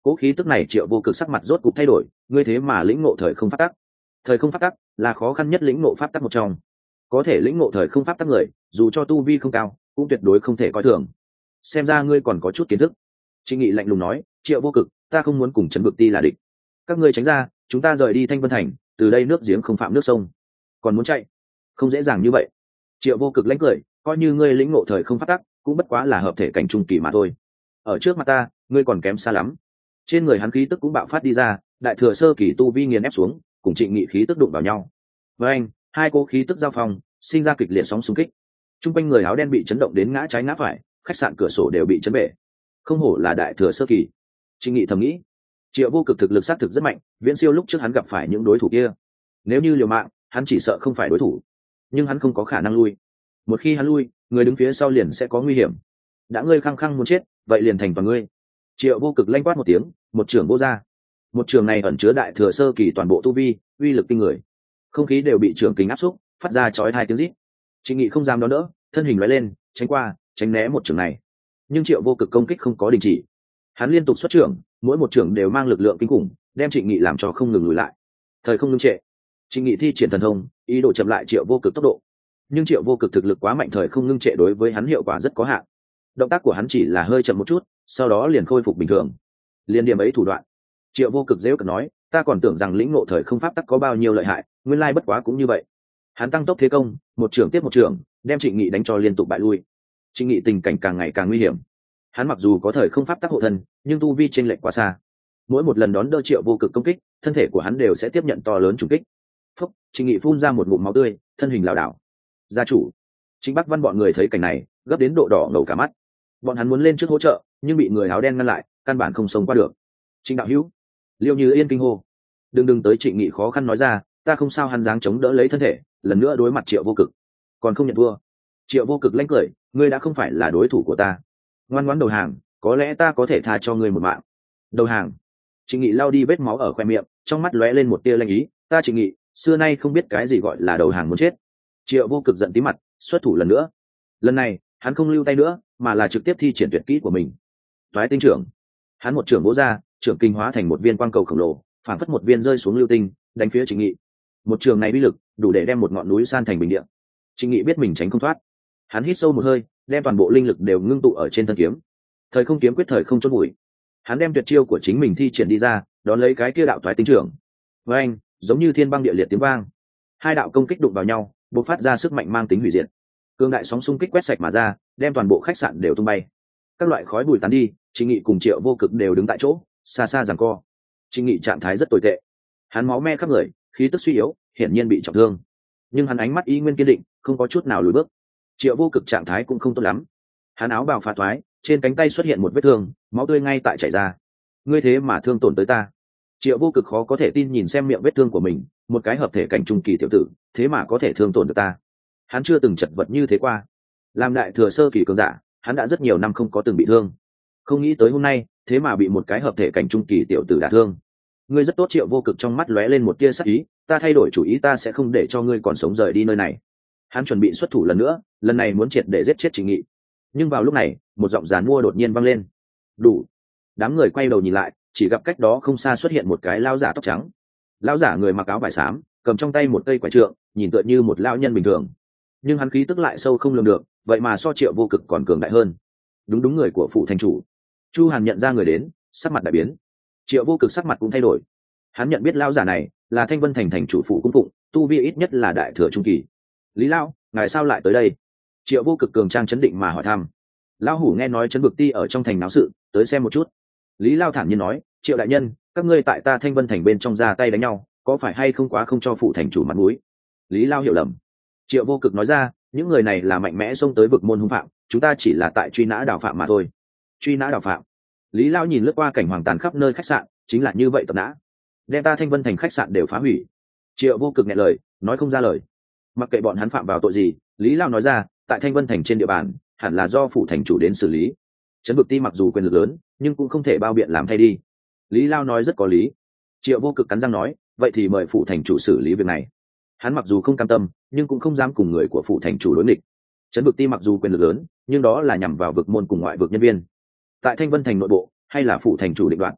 Cố khí tức này Triệu Vô Cực sắc mặt rốt cục thay đổi, ngươi thế mà lĩnh ngộ thời không pháp tắc. Thời không pháp tắc là khó khăn nhất lĩnh ngộ pháp tắc một trong. Có thể lĩnh ngộ thời không pháp tắc người, dù cho tu vi không cao, cũng tuyệt đối không thể coi thường. Xem ra ngươi còn có chút kiến thức. Trịnh Nghị lạnh lùng nói, Triệu Vô Cực, ta không muốn cùng Trấn Vực Ti là địch. Các ngươi tránh ra, chúng ta rời đi Thanh Vân Thành, từ đây nước giếng không phạm nước sông. Còn muốn chạy, không dễ dàng như vậy. Triệu Vô Cực lãnh cười, coi như ngươi lĩnh ngộ thời không pháp tắc, cũng bất quá là hợp thể cảnh trung kỳ mà thôi. Ở trước mặt ta, ngươi còn kém xa lắm. Trên người hắn khí tức cũng bạo phát đi ra, đại thừa sơ kỳ tu vi nghiền ép xuống, cùng Trịnh Nghị khí tức đụng vào nhau. Với anh, hai cố khí tức giao phong, sinh ra kịch liệt sóng xung kích. Trung quanh người áo đen bị chấn động đến ngã trái ngã phải, khách sạn cửa sổ đều bị chấn bể. Không hổ là đại thừa sơ kỳ. Trịnh Nghị thầm nghĩ, Triệu Vô Cực thực lực xác thực rất mạnh, viễn siêu lúc trước hắn gặp phải những đối thủ kia. Nếu như liều mạng, hắn chỉ sợ không phải đối thủ, nhưng hắn không có khả năng lui. Một khi hắn lui, người đứng phía sau liền sẽ có nguy hiểm. Đã ngươi khăng khăng muốn chết, vậy liền thành toàn ngươi. Triệu Vô Cực lanh quát một tiếng, một trường vô ra. Một trường này ẩn chứa đại thừa sơ kỳ toàn bộ tu vi, uy lực kinh người. Không khí đều bị trường kính áp xúc, phát ra chói hai tiếng rít. Trịnh Nghị không dám đón đỡ, thân hình lóe lên, tránh qua, tránh né một trường này. Nhưng Triệu Vô Cực công kích không có đình chỉ. Hắn liên tục xuất trưởng, mỗi một trưởng đều mang lực lượng kinh khủng, đem Trịnh Nghị làm cho không ngừng lùi lại. Thời không ngưng trệ. Trịnh Nghị thi triển thần thông, ý đồ chậm lại Triệu Vô Cực tốc độ. Nhưng Triệu Vô Cực thực lực quá mạnh, thời không ngưng trệ đối với hắn hiệu quả rất có hạn. Động tác của hắn chỉ là hơi chậm một chút, sau đó liền khôi phục bình thường. Liên điểm ấy thủ đoạn. Triệu Vô Cực dễ cợt nói, ta còn tưởng rằng lĩnh ngộ thời không pháp tắc có bao nhiêu lợi hại, nguyên lai bất quá cũng như vậy. Hắn tăng tốc thế công, một trưởng tiếp một trưởng, đem Trịnh Nghị đánh cho liên tục bại lui. Trịnh Nghị tình cảnh càng ngày càng nguy hiểm. Hắn mặc dù có thời không pháp tắc hộ thân, nhưng tu vi chênh lệch quá xa. Mỗi một lần đón đỡ Triệu Vô Cực công kích, thân thể của hắn đều sẽ tiếp nhận to lớn trùng kích. Phúc, Trịnh Nghị phun ra một ngụm máu tươi, thân hình lảo đảo. Gia chủ, Trịnh Bắc Văn bọn người thấy cảnh này, gấp đến độ đỏ ngầu cả mắt. Bọn hắn muốn lên trước hỗ trợ, nhưng bị người áo đen ngăn lại, căn bản không sống qua được. Trịnh đạo hữu, Liêu Như Yên kinh hô, đừng đừng tới. Trịnh Nghị khó khăn nói ra, ta không sao. Hắn dáng chống đỡ lấy thân thể, lần nữa đối mặt Triệu Vô Cực, còn không nhận thua. Triệu Vô Cực lanh cười, ngươi đã không phải là đối thủ của ta, ngoan ngoãn đầu hàng, có lẽ ta có thể tha cho ngươi một mạng. Đầu hàng? Trịnh Nghị lau đi vết máu ở khoe miệng, trong mắt lóe lên một tia lanh ý, ta Trịnh Nghị xưa nay không biết cái gì gọi là đầu hàng muốn chết. Triệu Vô Cực giận tí mặt, xuất thủ lần nữa. Lần này hắn không lưu tay nữa, mà là trực tiếp thi triển tuyệt kỹ của mình, toái tinh trưởng. Hắn một trưởng vỗ ra, trưởng kinh hóa thành một viên quang cầu khổng lồ, phản phất một viên rơi xuống lưu tinh, đánh phía Trịnh Nghị. Một trường này uy lực đủ để đem một ngọn núi san thành bình địa. Trịnh Nghị biết mình tránh không thoát, hắn hít sâu một hơi, đem toàn bộ linh lực đều ngưng tụ ở trên thân kiếm. Thời không kiếm quyết thời không chôn bụi. Hắn đem tuyệt chiêu của chính mình thi triển đi ra, đón lấy cái kia đạo toái tinh trưởng. Với anh, giống như thiên băng địa liệt tiếng vang, hai đạo công kích đụng vào nhau, bộc phát ra sức mạnh mang tính hủy diệt. Cương đại sóng xung kích quét sạch mà ra, đem toàn bộ khách sạn đều tung bay. Các loại khói bụi tán đi, Trịnh Nghị cùng Triệu Vô Cực đều đứng tại chỗ, xa xa giằng co. Trịnh Nghị trạng thái rất tồi tệ, hắn máu me khắp người, khí tức suy yếu, hiển nhiên bị trọng thương. Nhưng hắn ánh mắt y nguyên kiên định, không có chút nào lùi bước. Triệu Vô Cực trạng thái cũng không tốt lắm, hắn áo bào phá thoái, trên cánh tay xuất hiện một vết thương, máu tươi ngay tại chảy ra. Ngươi thế mà thương tổn tới ta? Triệu Vô Cực khó có thể tin nhìn xem miệng vết thương của mình, một cái hợp thể cảnh trung kỳ tiểu tử, thế mà có thể thương tổn được ta. Hắn chưa từng chật vật như thế qua. Làm đại thừa sơ kỳ cường giả, hắn đã rất nhiều năm không có từng bị thương. Không nghĩ tới hôm nay, thế mà bị một cái hợp thể cảnh trung kỳ tiểu tử đả thương. Ngươi rất tốt. Triệu Vô Cực trong mắt lóe lên một tia sắc ý, ta thay đổi chủ ý, ta sẽ không để cho ngươi còn sống rời đi nơi này. Hắn chuẩn bị xuất thủ lần nữa, lần này muốn triệt để giết chết Trịnh Nghị. Nhưng vào lúc này, một giọng giàn mua đột nhiên vang lên. Đủ. Đám người quay đầu nhìn lại, chỉ gặp cách đó không xa xuất hiện một cái lão giả tóc trắng. Lão giả người mặc áo vải xám, cầm trong tay một cây quải trượng, nhìn tựa như một lão nhân bình thường. Nhưng hắn khí tức lại sâu không lường được, vậy mà so Triệu Vô Cực còn cường đại hơn. Đúng đúng, người của phụ thành chủ. Chu Hàn nhận ra người đến, sắc mặt đại biến. Triệu Vô Cực sắc mặt cũng thay đổi. Hắn nhận biết lão giả này là Thanh Vân thành thành chủ phụ cung phụng, tu vi ít nhất là đại thừa trung kỳ. Lý lão, ngài sao lại tới đây? Triệu Vô Cực cường trang chấn định mà hỏi thăm. Lão hủ nghe nói Trấn Vực Ti ở trong thành náo sự, tới xem một chút. Lý Lao thản nhiên nói, Triệu đại nhân, các ngươi tại ta Thanh Vân thành bên trong ra tay đánh nhau, có phải hay không quá không cho phụ thành chủ mặt mũi? Lý Lao hiểu lầm. Triệu Vô Cực nói ra, những người này là mạnh mẽ xông tới vực môn hung phạm, chúng ta chỉ là tại truy nã đào phạm mà thôi. Truy nã đào phạm? Lý Lao nhìn lướt qua cảnh hoàng tàn khắp nơi khách sạn, chính là như vậy tập nã, đem ta Thanh Vân thành khách sạn đều phá hủy. Triệu Vô Cực nghe lời, nói không ra lời. Mặc kệ bọn hắn phạm vào tội gì, Lý Lao nói ra, tại Thanh Vân thành trên địa bàn, hẳn là do phụ thành chủ đến xử lý. Trấn Vực Ti mặc dù quyền lực lớn, nhưng cũng không thể bao biện làm thay đi. Lý Lao nói rất có lý. Triệu Vô Cực cắn răng nói, vậy thì mời phụ thành chủ xử lý việc này. Hắn mặc dù không cam tâm, nhưng cũng không dám cùng người của phụ thành chủ đối nghịch. Trấn Vực Ti mặc dù quyền lực lớn, nhưng đó là nhằm vào vực môn cùng ngoại vực nhân viên. Tại Thanh Vân thành nội bộ, hay là phụ thành chủ định đoạt.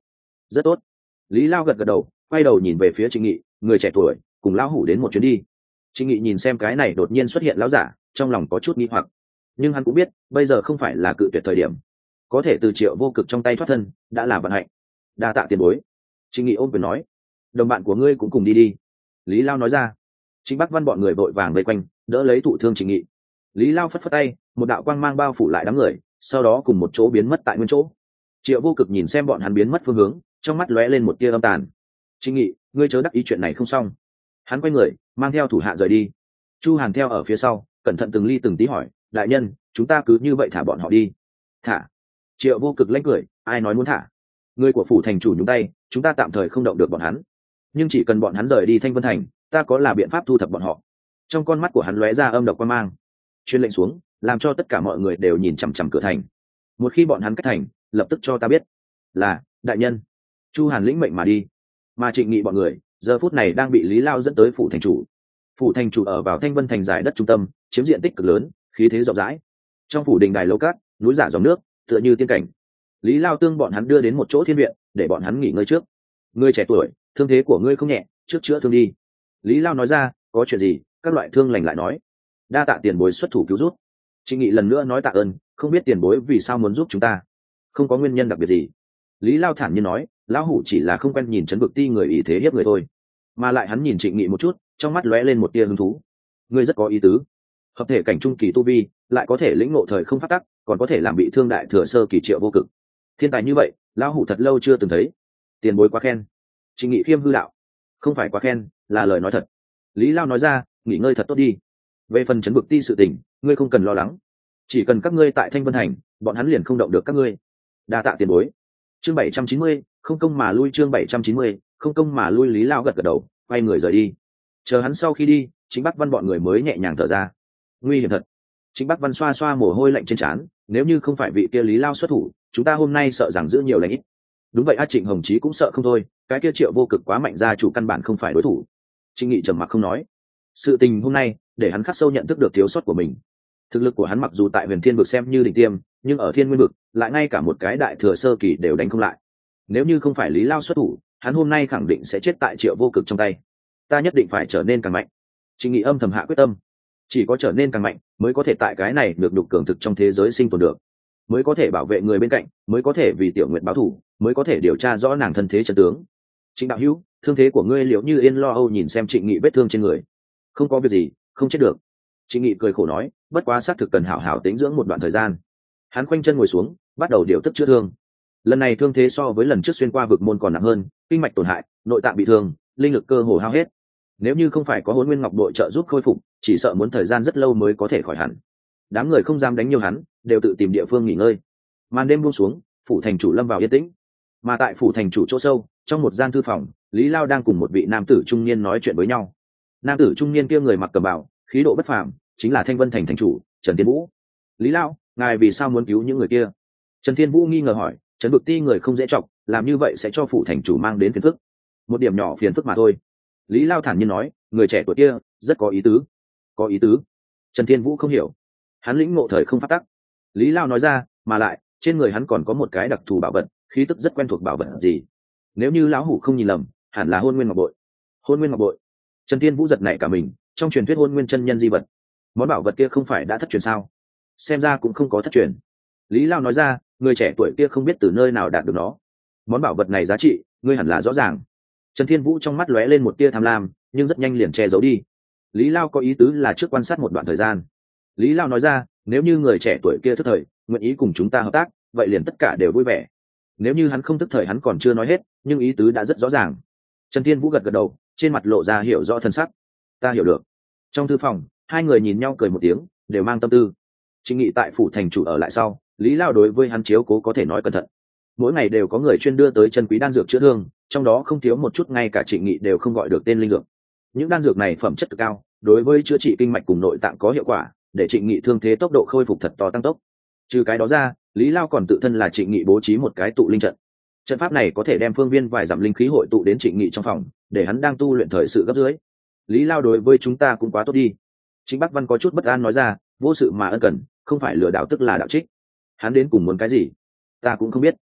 rất tốt. Lý Lao gật gật đầu, quay đầu nhìn về phía Trịnh Nghị, người trẻ tuổi, cùng lão hủ đến một chuyến đi. Trịnh Nghị nhìn xem cái này đột nhiên xuất hiện lão giả, trong lòng có chút nghi hoặc, nhưng hắn cũng biết bây giờ không phải là cự tuyệt thời điểm, có thể từ Triệu Vô Cực trong tay thoát thân đã là vận hạnh. Đa tạ tiền bối. Trịnh Nghị ôm quyền nói, đồng bạn của ngươi cũng cùng đi đi. Lý Lao nói ra. Trịnh Bắc Văn bọn người vội vàng vây quanh, đỡ lấy thụ thương Trịnh Nghị. Lý Lao phất phất tay, một đạo quang mang bao phủ lại đám người, sau đó cùng một chỗ biến mất tại nguyên chỗ. Triệu Vô Cực nhìn xem bọn hắn biến mất phương hướng, trong mắt lóe lên một tia âm tàn. Trịnh Nghị, ngươi chớ đắc ý, chuyện này không xong. Hắn quay người, mang theo thủ hạ rời đi. Chu Hàn theo ở phía sau, cẩn thận từng ly từng tí hỏi, đại nhân, chúng ta cứ như vậy thả bọn họ đi? Thả? Triệu Vô Cực lạnh cười, ai nói muốn thả? Người của phủ thành chủ nhúng tay, chúng ta tạm thời không động được bọn hắn, nhưng chỉ cần bọn hắn rời đi Thanh Vân Thành, ta có là biện pháp thu thập bọn họ. Trong con mắt của hắn lóe ra âm độc quan mang, truyền lệnh xuống, làm cho tất cả mọi người đều nhìn chằm chằm cửa thành. Một khi bọn hắn cách thành, lập tức cho ta biết. Là, đại nhân. Chu Hàn lĩnh mệnh mà đi. Mà Trịnh Nghị bọn người giờ phút này đang bị Lý Lao dẫn tới phủ thành chủ. Phủ thành chủ ở vào Thanh Vân Thành giải đất trung tâm, chiếm diện tích cực lớn, khí thế rộng rãi. Trong phủ đình đài lầu cát, núi giả dòng nước, tựa như tiên cảnh. Lý Lao tương bọn hắn đưa đến một chỗ thiên viện, để bọn hắn nghỉ ngơi trước. Ngươi trẻ tuổi, thương thế của ngươi không nhẹ, trước chữa thương đi. Lý Lao nói ra, có chuyện gì, các loại thương lành lại nói. Đa tạ tiền bối xuất thủ cứu rút. Trịnh Nghị lần nữa nói tạ ơn, không biết tiền bối vì sao muốn giúp chúng ta. Không có nguyên nhân đặc biệt gì. Lý Lao thản nhiên nói, lão hủ chỉ là không quen nhìn Trấn Vực Ti người ý thế hiếp người thôi. Mà lại hắn nhìn Trịnh Nghị một chút, trong mắt lóe lên một tia hứng thú. Ngươi rất có ý tứ. Hợp thể cảnh trung kỳ tu vi, lại có thể lĩnh ngộ thời không phát tắc, còn có thể làm bị thương đại thừa sơ kỳ Triệu Vô Cực. Thiên tài như vậy, lão hủ thật lâu chưa từng thấy. Tiền bối quá khen. Trịnh Nghị khiêm hư đạo, không phải quá khen, là lời nói thật. Lý Lao nói ra, nghỉ ngơi thật tốt đi. Về phần Trấn Vực Ti sự tình, ngươi không cần lo lắng, chỉ cần các ngươi tại Thanh Vân Thành, bọn hắn liền không động được các ngươi. Đa tạ tiền bối. Chương bảy trăm chín mươi, không công mà lui. Chương bảy trăm chín mươi, không công mà lui. Lý Lao gật gật đầu, quay người rời đi. Chờ hắn sau khi đi, Trịnh Bắc Văn bọn người mới nhẹ nhàng thở ra. Nguy hiểm thật. Trịnh Bắc Văn xoa xoa mồ hôi lạnh trên trán, nếu như không phải vị kia Lý Lao xuất thủ, chúng ta hôm nay sợ rằng giữ nhiều lãnh ít. Đúng vậy, a Trịnh Hồng Chí cũng sợ không thôi, cái kia Triệu Vô Cực quá mạnh, gia chủ căn bản không phải đối thủ. Trịnh Nghị trầm mặc không nói. Sự tình hôm nay để hắn khắc sâu nhận thức được thiếu sót của mình. Thực lực của hắn mặc dù tại Huyền Thiên vực xem như đỉnh tiêm, nhưng ở Thiên Nguyên vực lại ngay cả một cái đại thừa sơ kỳ đều đánh không lại. Nếu như không phải Lý Lao xuất thủ, hắn hôm nay khẳng định sẽ chết tại Triệu Vô Cực trong tay. Ta nhất định phải trở nên càng mạnh. Trịnh Nghị âm thầm hạ quyết tâm. Chỉ có trở nên càng mạnh, mới có thể tại cái này được đục cường thực trong thế giới sinh tồn được, mới có thể bảo vệ người bên cạnh, mới có thể vì Tiểu Nguyệt báo thù, mới có thể điều tra rõ nàng thân thế chân tướng. Trịnh đạo hữu, thương thế của ngươi liệu như yên lo âu nhìn xem Trịnh Nghị vết thương trên người. Không có việc gì, không chết được. Trịnh Nghị cười khổ nói, bất quá xác thực cần hảo hảo tĩnh dưỡng một đoạn thời gian. Hắn khoanh chân ngồi xuống, bắt đầu điều tức chữa thương. Lần này thương thế so với lần trước xuyên qua vực môn còn nặng hơn, kinh mạch tổn hại, nội tạng bị thương, linh lực cơ hồ hao hết. Nếu như không phải có Hỗn Nguyên Ngọc đội trợ giúp khôi phục, chỉ sợ muốn thời gian rất lâu mới có thể khỏi hẳn. Đám người không dám đánh nhiều hắn, đều tự tìm địa phương nghỉ ngơi. Màn đêm buông xuống, phủ thành chủ lâm vào yên tĩnh. Mà tại phủ thành chủ chỗ sâu, trong một gian thư phòng, Lý Lao đang cùng một vị nam tử trung niên nói chuyện với nhau. Nam tử trung niên kia người mặc cẩm bào, khí độ bất phàm, chính là Thanh Vân Thành thành chủ Trần Thiên Vũ. Lý Lao, ngài vì sao muốn cứu những người kia? Trần Thiên Vũ nghi ngờ hỏi. Trấn Vực Ti người không dễ chọc, làm như vậy sẽ cho phủ thành chủ mang đến phiền phức. Một điểm nhỏ phiền phức mà thôi. Lý Lao thản nhiên nói, người trẻ tuổi kia rất có ý tứ. Có ý tứ? Trần Thiên Vũ không hiểu. Hắn lĩnh ngộ thời không phát tắc. Lý Lao nói ra, mà lại trên người hắn còn có một cái đặc thù bảo vật, khí tức rất quen thuộc. Bảo vật gì? Nếu như lão hủ không nhìn lầm, hẳn là Hôn Nguyên Ngọc bội. Hôn Nguyên Ngọc bội? Trần Thiên Vũ giật nảy cả mình, trong truyền thuyết Hôn Nguyên chân nhân di vật, món bảo vật kia không phải đã thất truyền sao? Xem ra cũng không có thất truyền. Lý Lao nói ra, người trẻ tuổi kia không biết từ nơi nào đạt được nó. Món bảo vật này giá trị, ngươi hẳn là rõ ràng. Trần Thiên Vũ trong mắt lóe lên một tia tham lam, nhưng rất nhanh liền che giấu đi. Lý Lao có ý tứ là trước quan sát một đoạn thời gian. Lý Lao nói ra, nếu như người trẻ tuổi kia thức thời, nguyện ý cùng chúng ta hợp tác, vậy liền tất cả đều vui vẻ. Nếu như hắn không thức thời, hắn còn chưa nói hết, nhưng ý tứ đã rất rõ ràng. Trần Thiên Vũ gật gật đầu, trên mặt lộ ra hiểu rõ thân sắc. Ta hiểu được. Trong thư phòng, hai người nhìn nhau cười một tiếng, đều mang tâm tư. Trịnh Nghị tại phủ thành chủ ở lại sau, Lý Lao đối với hắn chiếu cố có thể nói cẩn thận. Mỗi ngày đều có người chuyên đưa tới chân quý đan dược chữa thương, trong đó không thiếu một chút ngay cả Trịnh Nghị đều không gọi được tên linh dược. Những đan dược này phẩm chất cực cao, đối với chữa trị kinh mạch cùng nội tạng có hiệu quả, để Trịnh Nghị thương thế tốc độ khôi phục thật to tăng tốc. Trừ cái đó ra, Lý Lao còn tự thân là Trịnh Nghị bố trí một cái tụ linh trận. Trận pháp này có thể đem phương viên vài dặm linh khí hội tụ đến Trịnh Nghị trong phòng, để hắn đang tu luyện thời sự gấp dưới. Lý Lao đối với chúng ta cũng quá tốt đi. Trịnh Bắc Văn có chút bất an nói ra, vô sự mà ân cần, không phải lừa đảo tức là đạo trích. Hắn đến cùng muốn cái gì, ta cũng không biết.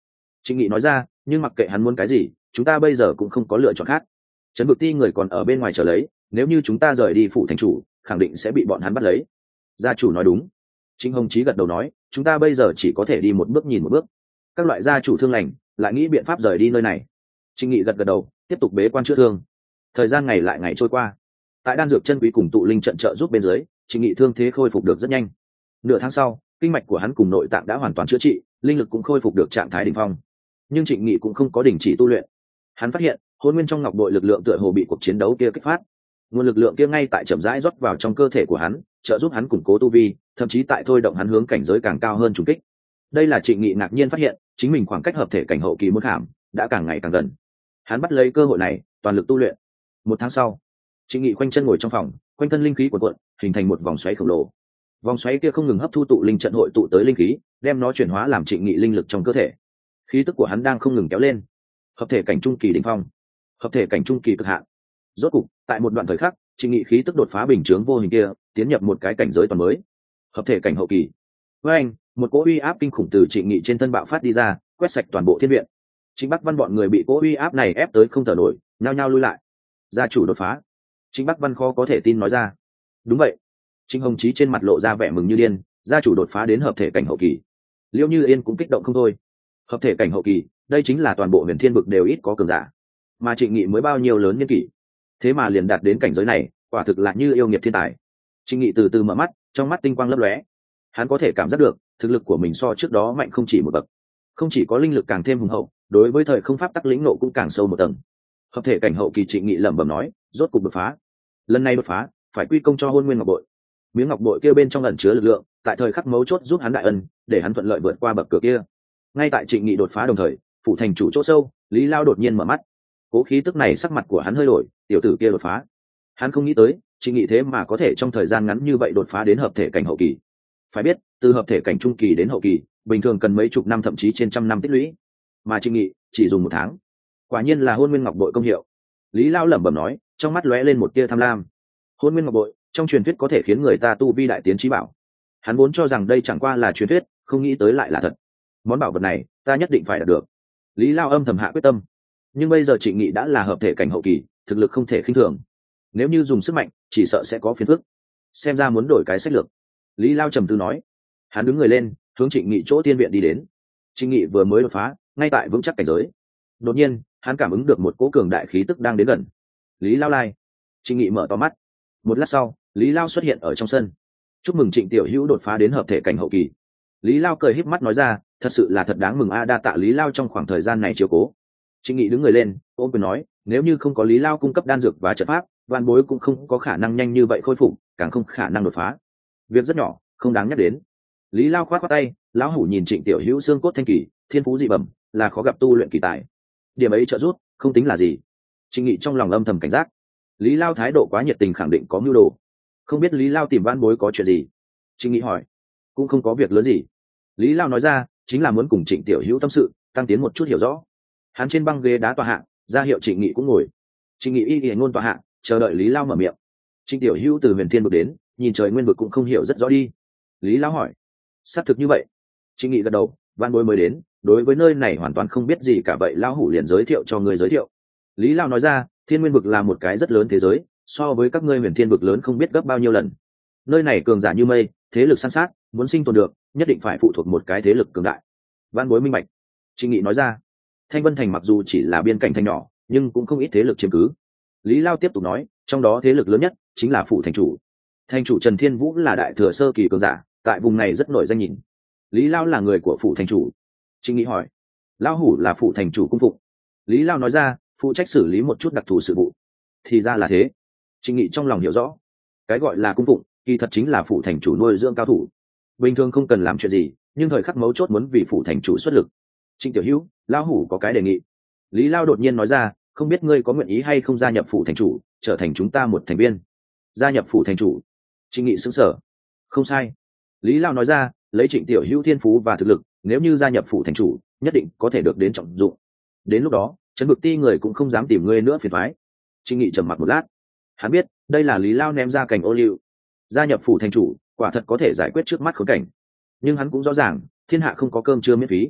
Trịnh Nghị nói ra, nhưng mặc kệ hắn muốn cái gì, chúng ta bây giờ cũng không có lựa chọn khác. Trấn Vực Ti người còn ở bên ngoài chờ lấy, nếu như chúng ta rời đi phủ thành chủ, khẳng định sẽ bị bọn hắn bắt lấy. Gia chủ nói đúng. Trịnh Hồng Chí gật đầu nói, chúng ta bây giờ chỉ có thể đi một bước nhìn một bước. Các loại gia chủ thương lành lại nghĩ biện pháp rời đi nơi này. Trịnh Nghị gật gật đầu, tiếp tục bế quan chữa thương. Thời gian ngày lại ngày trôi qua. Tại đan dược chân quý cùng tụ linh trận trợ giúp bên dưới, Trịnh Nghị thương thế khôi phục được rất nhanh. Nửa tháng sau, kinh mạch của hắn cùng nội tạng đã hoàn toàn chữa trị, linh lực cũng khôi phục được trạng thái đỉnh phong. Nhưng Trịnh Nghị cũng không có đình chỉ tu luyện. Hắn phát hiện, hồn nguyên trong ngọc bội lực lượng tựa hồ bị cuộc chiến đấu kia kích phát. Nguồn lực lượng kia ngay tại chậm rãi rót vào trong cơ thể của hắn, trợ giúp hắn củng cố tu vi, thậm chí tại thôi động hắn hướng cảnh giới càng cao hơn trùng kích. Đây là Trịnh Nghị ngạc nhiên phát hiện, chính mình khoảng cách hợp thể cảnh hậu kỳ môn khảm đã càng ngày càng gần. Hắn bắt lấy cơ hội này, toàn lực tu luyện. Một tháng sau, Trịnh Nghị khoanh chân ngồi trong phòng, quanh thân linh khí cuộn cuộn, hình thành một vòng xoáy khổng lồ. Vòng xoáy kia không ngừng hấp thu tụ linh trận hội tụ tới linh khí, đem nó chuyển hóa làm Trịnh Nghị linh lực trong cơ thể. Khí tức của hắn đang không ngừng kéo lên. Hợp thể cảnh trung kỳ đỉnh phong, hợp thể cảnh trung kỳ cực hạn. Rốt cục, tại một đoạn thời khắc, Trịnh Nghị khí tức đột phá bình chướng vô hình kia, tiến nhập một cái cảnh giới toàn mới. Hợp thể cảnh hậu kỳ. Với anh, một cỗ uy áp kinh khủng từ Trịnh Nghị trên thân bạo phát đi ra, quét sạch toàn bộ thiên viện. Trịnh Bắc Văn bọn người bị cỗ uy áp này ép tới không thở nổi, nhao nhao lui lại. Gia chủ đột phá. Trịnh Bắc Văn khó có thể tin nói ra. Đúng vậy. Trịnh Hồng Chí trên mặt lộ ra vẻ mừng như điên, gia chủ đột phá đến hợp thể cảnh hậu kỳ. Liễu Như Yên cũng kích động không thôi. Hợp thể cảnh hậu kỳ, đây chính là toàn bộ Huyền Thiên vực đều ít có cường giả. Mà Trịnh Nghị mới bao nhiêu lớn niên kỷ, thế mà liền đạt đến cảnh giới này, quả thực là như yêu nghiệt thiên tài. Trịnh Nghị từ từ mở mắt, trong mắt tinh quang lấp lóe. Hắn có thể cảm giác được, thực lực của mình so trước đó mạnh không chỉ một bậc. Không chỉ có linh lực càng thêm hùng hậu, đối với thời không pháp tắc lĩnh ngộ cũng càng sâu một tầng. Hợp thể cảnh hậu kỳ, Trịnh Nghị lẩm bẩm nói, rốt cục đột phá. Lần này đột phá, phải quy công cho Hôn Nguyên Ngọc Bội. Miếng ngọc bội kia bên trong ẩn chứa lực lượng, tại thời khắc mấu chốt giúp hắn đại ân, để hắn thuận lợi vượt qua bậc cửa kia. Ngay tại Trịnh Nghị đột phá đồng thời, phủ thành chủ chỗ sâu, Lý Lao đột nhiên mở mắt. Cố khí tức này, sắc mặt của hắn hơi đổi, tiểu tử kia đột phá. Hắn không nghĩ tới, Trịnh Nghị thế mà có thể trong thời gian ngắn như vậy đột phá đến hợp thể cảnh hậu kỳ. Phải biết, từ hợp thể cảnh trung kỳ đến hậu kỳ, bình thường cần mấy chục năm thậm chí trên trăm năm tích lũy, mà Trịnh Nghị chỉ dùng một tháng. Quả nhiên là Hôn Nguyên Ngọc Bội công hiệu. Lý Lao lẩm bẩm nói, trong mắt lóe lên một tia tham lam. Hôn Nguyên Ngọc Bội, trong truyền thuyết có thể khiến người ta tu vi đại tiến trí bảo. Hắn vốn cho rằng đây chẳng qua là truyền thuyết, không nghĩ tới lại là thật. Món bảo vật này, ta nhất định phải đạt được. Lý Lao âm thầm hạ quyết tâm. Nhưng bây giờ Trịnh Nghị đã là hợp thể cảnh hậu kỳ, thực lực không thể khinh thường. Nếu như dùng sức mạnh, chỉ sợ sẽ có phiền phức. Xem ra muốn đổi cái sách lược. Lý Lao trầm tư nói. Hắn đứng người lên, hướng Trịnh Nghị chỗ tiên viện đi đến. Trịnh Nghị vừa mới đột phá, ngay tại vững chắc cảnh giới. Đột nhiên, hắn cảm ứng được một cỗ cường đại khí tức đang đến gần. Lý Lao lai. Trịnh Nghị mở to mắt. Một lát sau, Lý Lao xuất hiện ở trong sân. Chúc mừng Trịnh tiểu hữu đột phá đến hợp thể cảnh hậu kỳ. Lý Lao cười híp mắt nói ra, thật sự là thật đáng mừng a, đa tạ Lý Lao trong khoảng thời gian này chiếu cố. Trịnh Nghị đứng người lên, ôm quyền nói, nếu như không có Lý Lao cung cấp đan dược và trận pháp, Vạn Bối cũng không có khả năng nhanh như vậy khôi phục, càng không khả năng đột phá. Việc rất nhỏ, không đáng nhắc đến. Lý Lao khoát khoát tay, lão hủ nhìn Trịnh tiểu hữu xương cốt thanh kỳ, thiên phú dị bẩm, là khó gặp tu luyện kỳ tài. Điểm ấy trợ giúp, không tính là gì. Trịnh Nghị trong lòng âm thầm cảnh giác. Lý Lao thái độ quá nhiệt tình, khẳng định có mưu đồ. Không biết Lý Lao tìm Vạn Bối có chuyện gì? Trịnh Nghị hỏi. Cũng không có việc lớn gì. Lý Lao nói ra, chính là muốn cùng Trịnh tiểu hữu tâm sự, tăng tiến một chút hiểu rõ. Hắn trên băng ghế đá tọa hạng, ra hiệu Trịnh Nghị cũng ngồi. Trịnh Nghị y y ngôn tọa hạng, chờ đợi Lý Lao mở miệng. Trịnh tiểu hữu từ Huyền Thiên vực đến, nhìn trời nguyên vực cũng không hiểu rất rõ đi. Lý Lao hỏi. Xác thực như vậy. Trịnh Nghị gật đầu, Vạn Bối mới đến, đối với nơi này hoàn toàn không biết gì cả, vậy lão hủ liền giới thiệu cho người giới thiệu. Lý Lao nói ra, Thiên Nguyên vực là một cái rất lớn thế giới, so với các ngươi Huyền Thiên vực lớn không biết gấp bao nhiêu lần. Nơi này cường giả như mây, thế lực san sát, muốn sinh tồn được, nhất định phải phụ thuộc một cái thế lực cường đại. Vạn Bối minh bạch. Trịnh Nghị nói ra. Thanh Vân Thành mặc dù chỉ là biên cảnh thành nhỏ, nhưng cũng không ít thế lực chiếm cứ. Lý Lao tiếp tục nói, trong đó thế lực lớn nhất chính là phủ thành chủ. Thành chủ Trần Thiên Vũ là đại thừa sơ kỳ cường giả, tại vùng này rất nổi danh nhìn. Lý Lao là người của phủ thành chủ. Trịnh Nghị hỏi. Lao hủ là phủ thành chủ cung phụng. Lý Lao nói ra, phụ trách xử lý một chút đặc thù sự vụ. Thì ra là thế. Trịnh Nghị trong lòng hiểu rõ. Cái gọi là cung phụng, kỳ thật chính là phủ thành chủ nuôi dưỡng cao thủ. Bình thường không cần làm chuyện gì, nhưng thời khắc mấu chốt muốn vì phủ thành chủ xuất lực. Trịnh tiểu hữu, Lao hủ có cái đề nghị. Lý Lao đột nhiên nói ra, không biết ngươi có nguyện ý hay không gia nhập phủ thành chủ, trở thành chúng ta một thành viên. Gia nhập phủ thành chủ. Trịnh Nghị sững sờ. Không sai. Lý Lao nói ra, lấy Trịnh tiểu hữu thiên phú và thực lực, nếu như gia nhập phủ thành chủ, nhất định có thể được đến trọng dụng. Đến lúc đó, Trấn Vực Ti người cũng không dám tìm ngươi nữa phiền toái. Trịnh Nghị trầm mặc một lát. Hắn biết, đây là Lý Lao ném ra cành ô liu. Gia nhập phủ thành chủ, quả thật có thể giải quyết trước mắt khốn cảnh. Nhưng hắn cũng rõ ràng, thiên hạ không có cơm trưa miễn phí.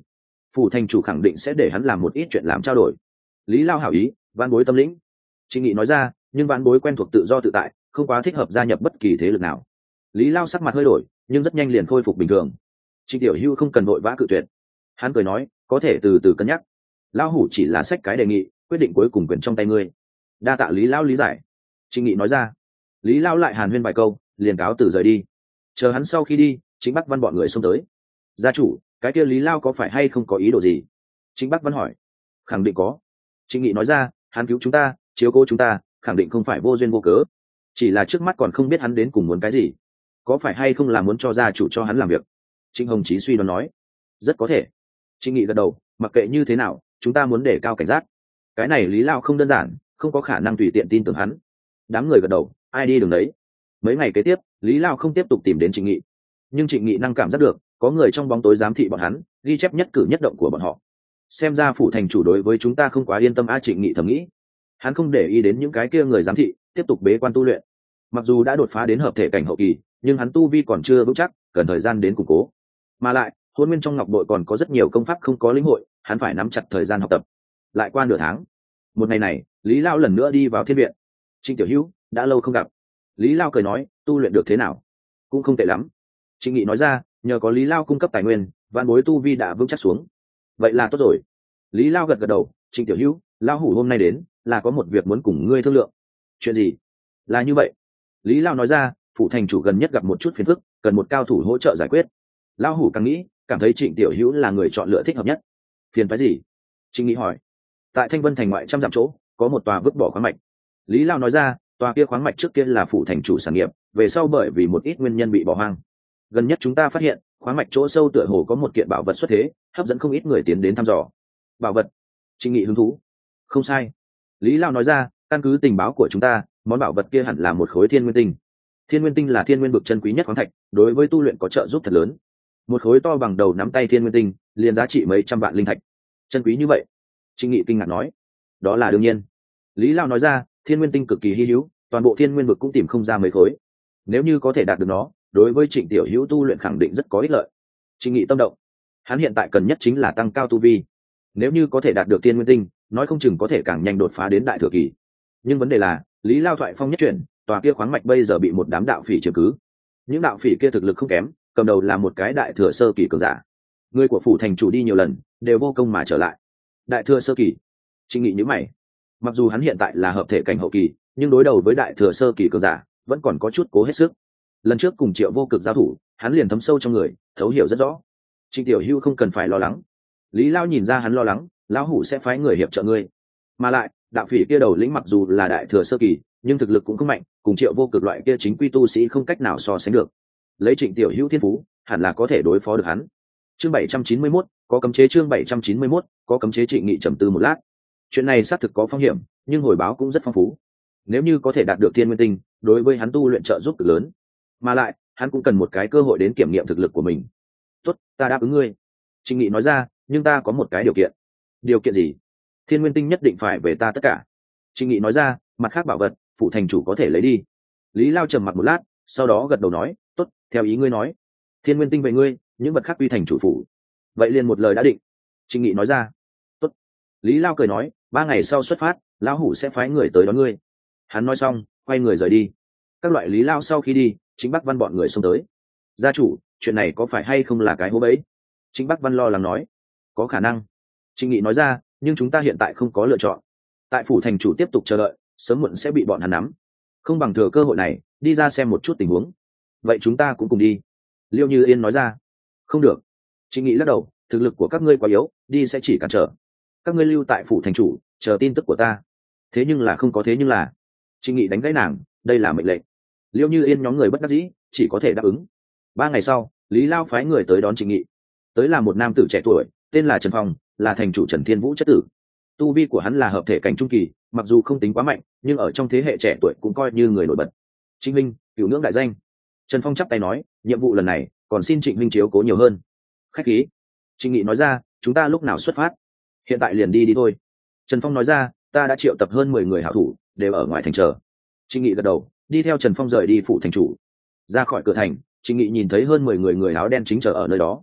phủ thành chủ khẳng định sẽ để hắn làm một ít chuyện làm trao đổi. Lý Lao hảo ý, vãn bối tâm lĩnh. Trịnh Nghị nói ra, nhưng vãn bối quen thuộc tự do tự tại, không quá thích hợp gia nhập bất kỳ thế lực nào. Lý Lao sắc mặt hơi đổi, nhưng rất nhanh liền khôi phục bình thường. Trịnh Tiểu Hưu không cần vội vã cự tuyệt. Hắn cười nói, có thể từ từ cân nhắc. Lão hủ chỉ là sách cái đề nghị, quyết định cuối cùng quyền trong tay ngươi. Đa tạ Lý Lao lý giải. Trịnh Nghị nói ra. Lý Lao lại hàn huyên vài câu, liền cáo từ rời đi. Chờ hắn sau khi đi, Trịnh Bắc Văn bọn người xông tới. Gia chủ, cái kia Lý Lao có phải hay không có ý đồ gì? Trịnh Bắc Văn hỏi. Khẳng định có. Trịnh Nghị nói ra, hắn cứu chúng ta, chiếu cố chúng ta, khẳng định không phải vô duyên vô cớ. Chỉ là trước mắt còn không biết hắn đến cùng muốn cái gì. Có phải hay không là muốn cho gia chủ cho hắn làm việc? Trịnh Hồng Chí suy đoán nói. Rất có thể. Trịnh Nghị gật đầu, mặc kệ như thế nào, chúng ta muốn đề cao cảnh giác. Cái này Lý Lao không đơn giản, không có khả năng tùy tiện tin tưởng hắn. Đám người gật đầu, ai đi đường đấy. Mấy ngày kế tiếp, Lý Lao không tiếp tục tìm đến Trịnh Nghị, nhưng Trịnh Nghị năng cảm giác được có người trong bóng tối giám thị bọn hắn, ghi chép nhất cử nhất động của bọn họ. Xem ra phủ thành chủ đối với chúng ta không quá yên tâm a. Trịnh Nghị thầm nghĩ. Hắn không để ý đến những cái kia người giám thị, tiếp tục bế quan tu luyện. Mặc dù đã đột phá đến hợp thể cảnh hậu kỳ, nhưng hắn tu vi còn chưa vững chắc, cần thời gian đến củng cố. Mà lại, hôn nguyên trong ngọc bội còn có rất nhiều công pháp không có lĩnh hội, hắn phải nắm chặt thời gian học tập. Lại qua nửa tháng, một ngày này, Lý Lao lần nữa đi vào thiên viện. Trịnh Tiểu Hữu, đã lâu không gặp. Lý Lao cười nói, tu luyện được thế nào? Cũng không tệ lắm. Trịnh Nghị nói ra, nhờ có Lý Lao cung cấp tài nguyên, vạn bối tu vi đã vững chắc xuống. Vậy là tốt rồi. Lý Lao gật gật đầu. Trịnh Tiểu Hữu, Lao hủ hôm nay đến là có một việc muốn cùng ngươi thương lượng. Chuyện gì? Là như vậy. Lý Lao nói ra, phủ thành chủ gần nhất gặp một chút phiền phức, cần một cao thủ hỗ trợ giải quyết. Lao hủ càng nghĩ, cảm thấy Trịnh Tiểu Hữu là người chọn lựa thích hợp nhất. Phiền phái gì? Trịnh Nghị hỏi. Tại Thanh Vân thành ngoại trăm dặm chỗ, có một tòa vứt bỏ khoáng mạch. Lý Lao nói ra, tòa kia khoáng mạch trước kia là phủ thành chủ sản nghiệp, về sau bởi vì một ít nguyên nhân bị bỏ hoang. Gần nhất chúng ta phát hiện, khoáng mạch chỗ sâu tựa hồ có một kiện bảo vật xuất thế, hấp dẫn không ít người tiến đến thăm dò. Bảo vật? Trịnh Nghị hứng thú. Không sai. Lý Lao nói ra, căn cứ tình báo của chúng ta, món bảo vật kia hẳn là một khối thiên nguyên tinh. Thiên nguyên tinh là thiên nguyên bực chân quý nhất khoáng thạch, đối với tu luyện có trợ giúp thật lớn. Một khối to bằng đầu nắm tay thiên nguyên tinh, liền giá trị mấy trăm vạn linh thạch. Chân quý như vậy? Trịnh Nghị kinh ngạc nói. Đó là đương nhiên. Lý Lao nói ra, thiên nguyên tinh cực kỳ hy hữu, toàn bộ thiên nguyên vực cũng tìm không ra mấy khối. Nếu như có thể đạt được nó, đối với Trịnh Tiểu Hữu tu luyện khẳng định rất có ích lợi. Trịnh Nghị tâm động. Hắn hiện tại cần nhất chính là tăng cao tu vi. Nếu như có thể đạt được thiên nguyên tinh, nói không chừng có thể càng nhanh đột phá đến đại thừa kỳ. Nhưng vấn đề là, Lý Lao thoại phong nhất chuyển, tòa kia khoáng mạch bây giờ bị một đám đạo phỉ chiếm cứ. Những đạo phỉ kia thực lực không kém, cầm đầu là một cái đại thừa sơ kỳ cường giả. Người của phủ thành chủ đi nhiều lần, đều vô công mà trở lại. Đại thừa sơ kỳ? Trịnh Nghị nhíu mày. Mặc dù hắn hiện tại là hợp thể cảnh hậu kỳ, nhưng đối đầu với đại thừa sơ kỳ cường giả, vẫn còn có chút cố hết sức. Lần trước cùng Triệu Vô Cực giao thủ, hắn liền thấm sâu trong người, thấu hiểu rất rõ. Trịnh Tiểu Hưu không cần phải lo lắng. Lý Lao nhìn ra hắn lo lắng, lão hủ sẽ phái người hiệp trợ ngươi. Mà lại, đạo phỉ kia đầu lĩnh mặc dù là đại thừa sơ kỳ, nhưng thực lực cũng không mạnh, cùng Triệu Vô Cực loại kia chính quy tu sĩ không cách nào so sánh được. Lấy Trịnh Tiểu Hưu thiên phú, hẳn là có thể đối phó được hắn. Chương bảy trăm chín mươi mốt, có cấm chế. Chương bảy trăm chín mươi mốt, có cấm chế. Trịnh Nghị trầm tư một lát. Chuyện này xác thực có phong hiểm, nhưng hồi báo cũng rất phong phú. Nếu như có thể đạt được thiên nguyên tinh, đối với hắn tu luyện trợ giúp cực lớn. Mà lại, hắn cũng cần một cái cơ hội đến kiểm nghiệm thực lực của mình. Tốt, ta đáp ứng ngươi. Trịnh Nghị nói ra, nhưng ta có một cái điều kiện. Điều kiện gì? Thiên nguyên tinh nhất định phải về ta tất cả. Trịnh Nghị nói ra, mặt khác bảo vật, phụ thành chủ có thể lấy đi. Lý Lao trầm mặc một lát, sau đó gật đầu nói, tốt, theo ý ngươi nói. Thiên nguyên tinh về ngươi, những vật khác quy thành chủ phủ. Vậy liền một lời đã định. Trịnh Nghị nói ra, tốt. Lý Lao cười nói, ba ngày sau xuất phát, lão hủ sẽ phái người tới đón ngươi. Hắn nói xong, quay người rời đi. Các loại Lý Lao sau khi đi, Chính Bắc Văn bọn người xông tới. Gia chủ, chuyện này có phải hay không là cái hố bẫy? Chính Bắc Văn lo lắng nói. Có khả năng. Trịnh Nghị nói ra, nhưng chúng ta hiện tại không có lựa chọn. Tại phủ thành chủ tiếp tục chờ đợi, sớm muộn sẽ bị bọn hắn nắm. Không bằng thừa cơ hội này, đi ra xem một chút tình huống. Vậy chúng ta cũng cùng đi. Liêu Như Yên nói ra. Không được. Trịnh Nghị lắc đầu, thực lực của các ngươi quá yếu, đi sẽ chỉ cản trở. Các ngươi lưu tại phủ thành chủ, chờ tin tức của ta. Thế nhưng là không có thế nhưng là. Trịnh Nghị đánh gãy nàng, đây là mệnh lệnh. Liêu Như Yên nhóm người bất đắc dĩ, chỉ có thể đáp ứng. Ba ngày sau, Lý Lao phái người tới đón Trịnh Nghị. Tới là một nam tử trẻ tuổi, tên là Trần Phong, là thành chủ Trần Thiên Vũ chất tử. Tu vi của hắn là hợp thể cảnh trung kỳ, mặc dù không tính quá mạnh, nhưng ở trong thế hệ trẻ tuổi cũng coi như người nổi bật. Trịnh Minh, cửu ngưỡng đại danh. Trần Phong chắp tay nói, nhiệm vụ lần này, còn xin Trịnh Minh chiếu cố nhiều hơn. Khách khí. Trịnh Nghị nói ra, chúng ta lúc nào xuất phát? Hiện tại liền đi đi thôi. Trần Phong nói ra, ta đã triệu tập hơn mười người hảo thủ, đều ở ngoài thành chờ. Trịnh Nghị gật đầu, đi theo Trần Phong rời đi phủ thành chủ. Ra khỏi cửa thành, Trịnh Nghị nhìn thấy hơn mười người người áo đen chính chờ ở nơi đó.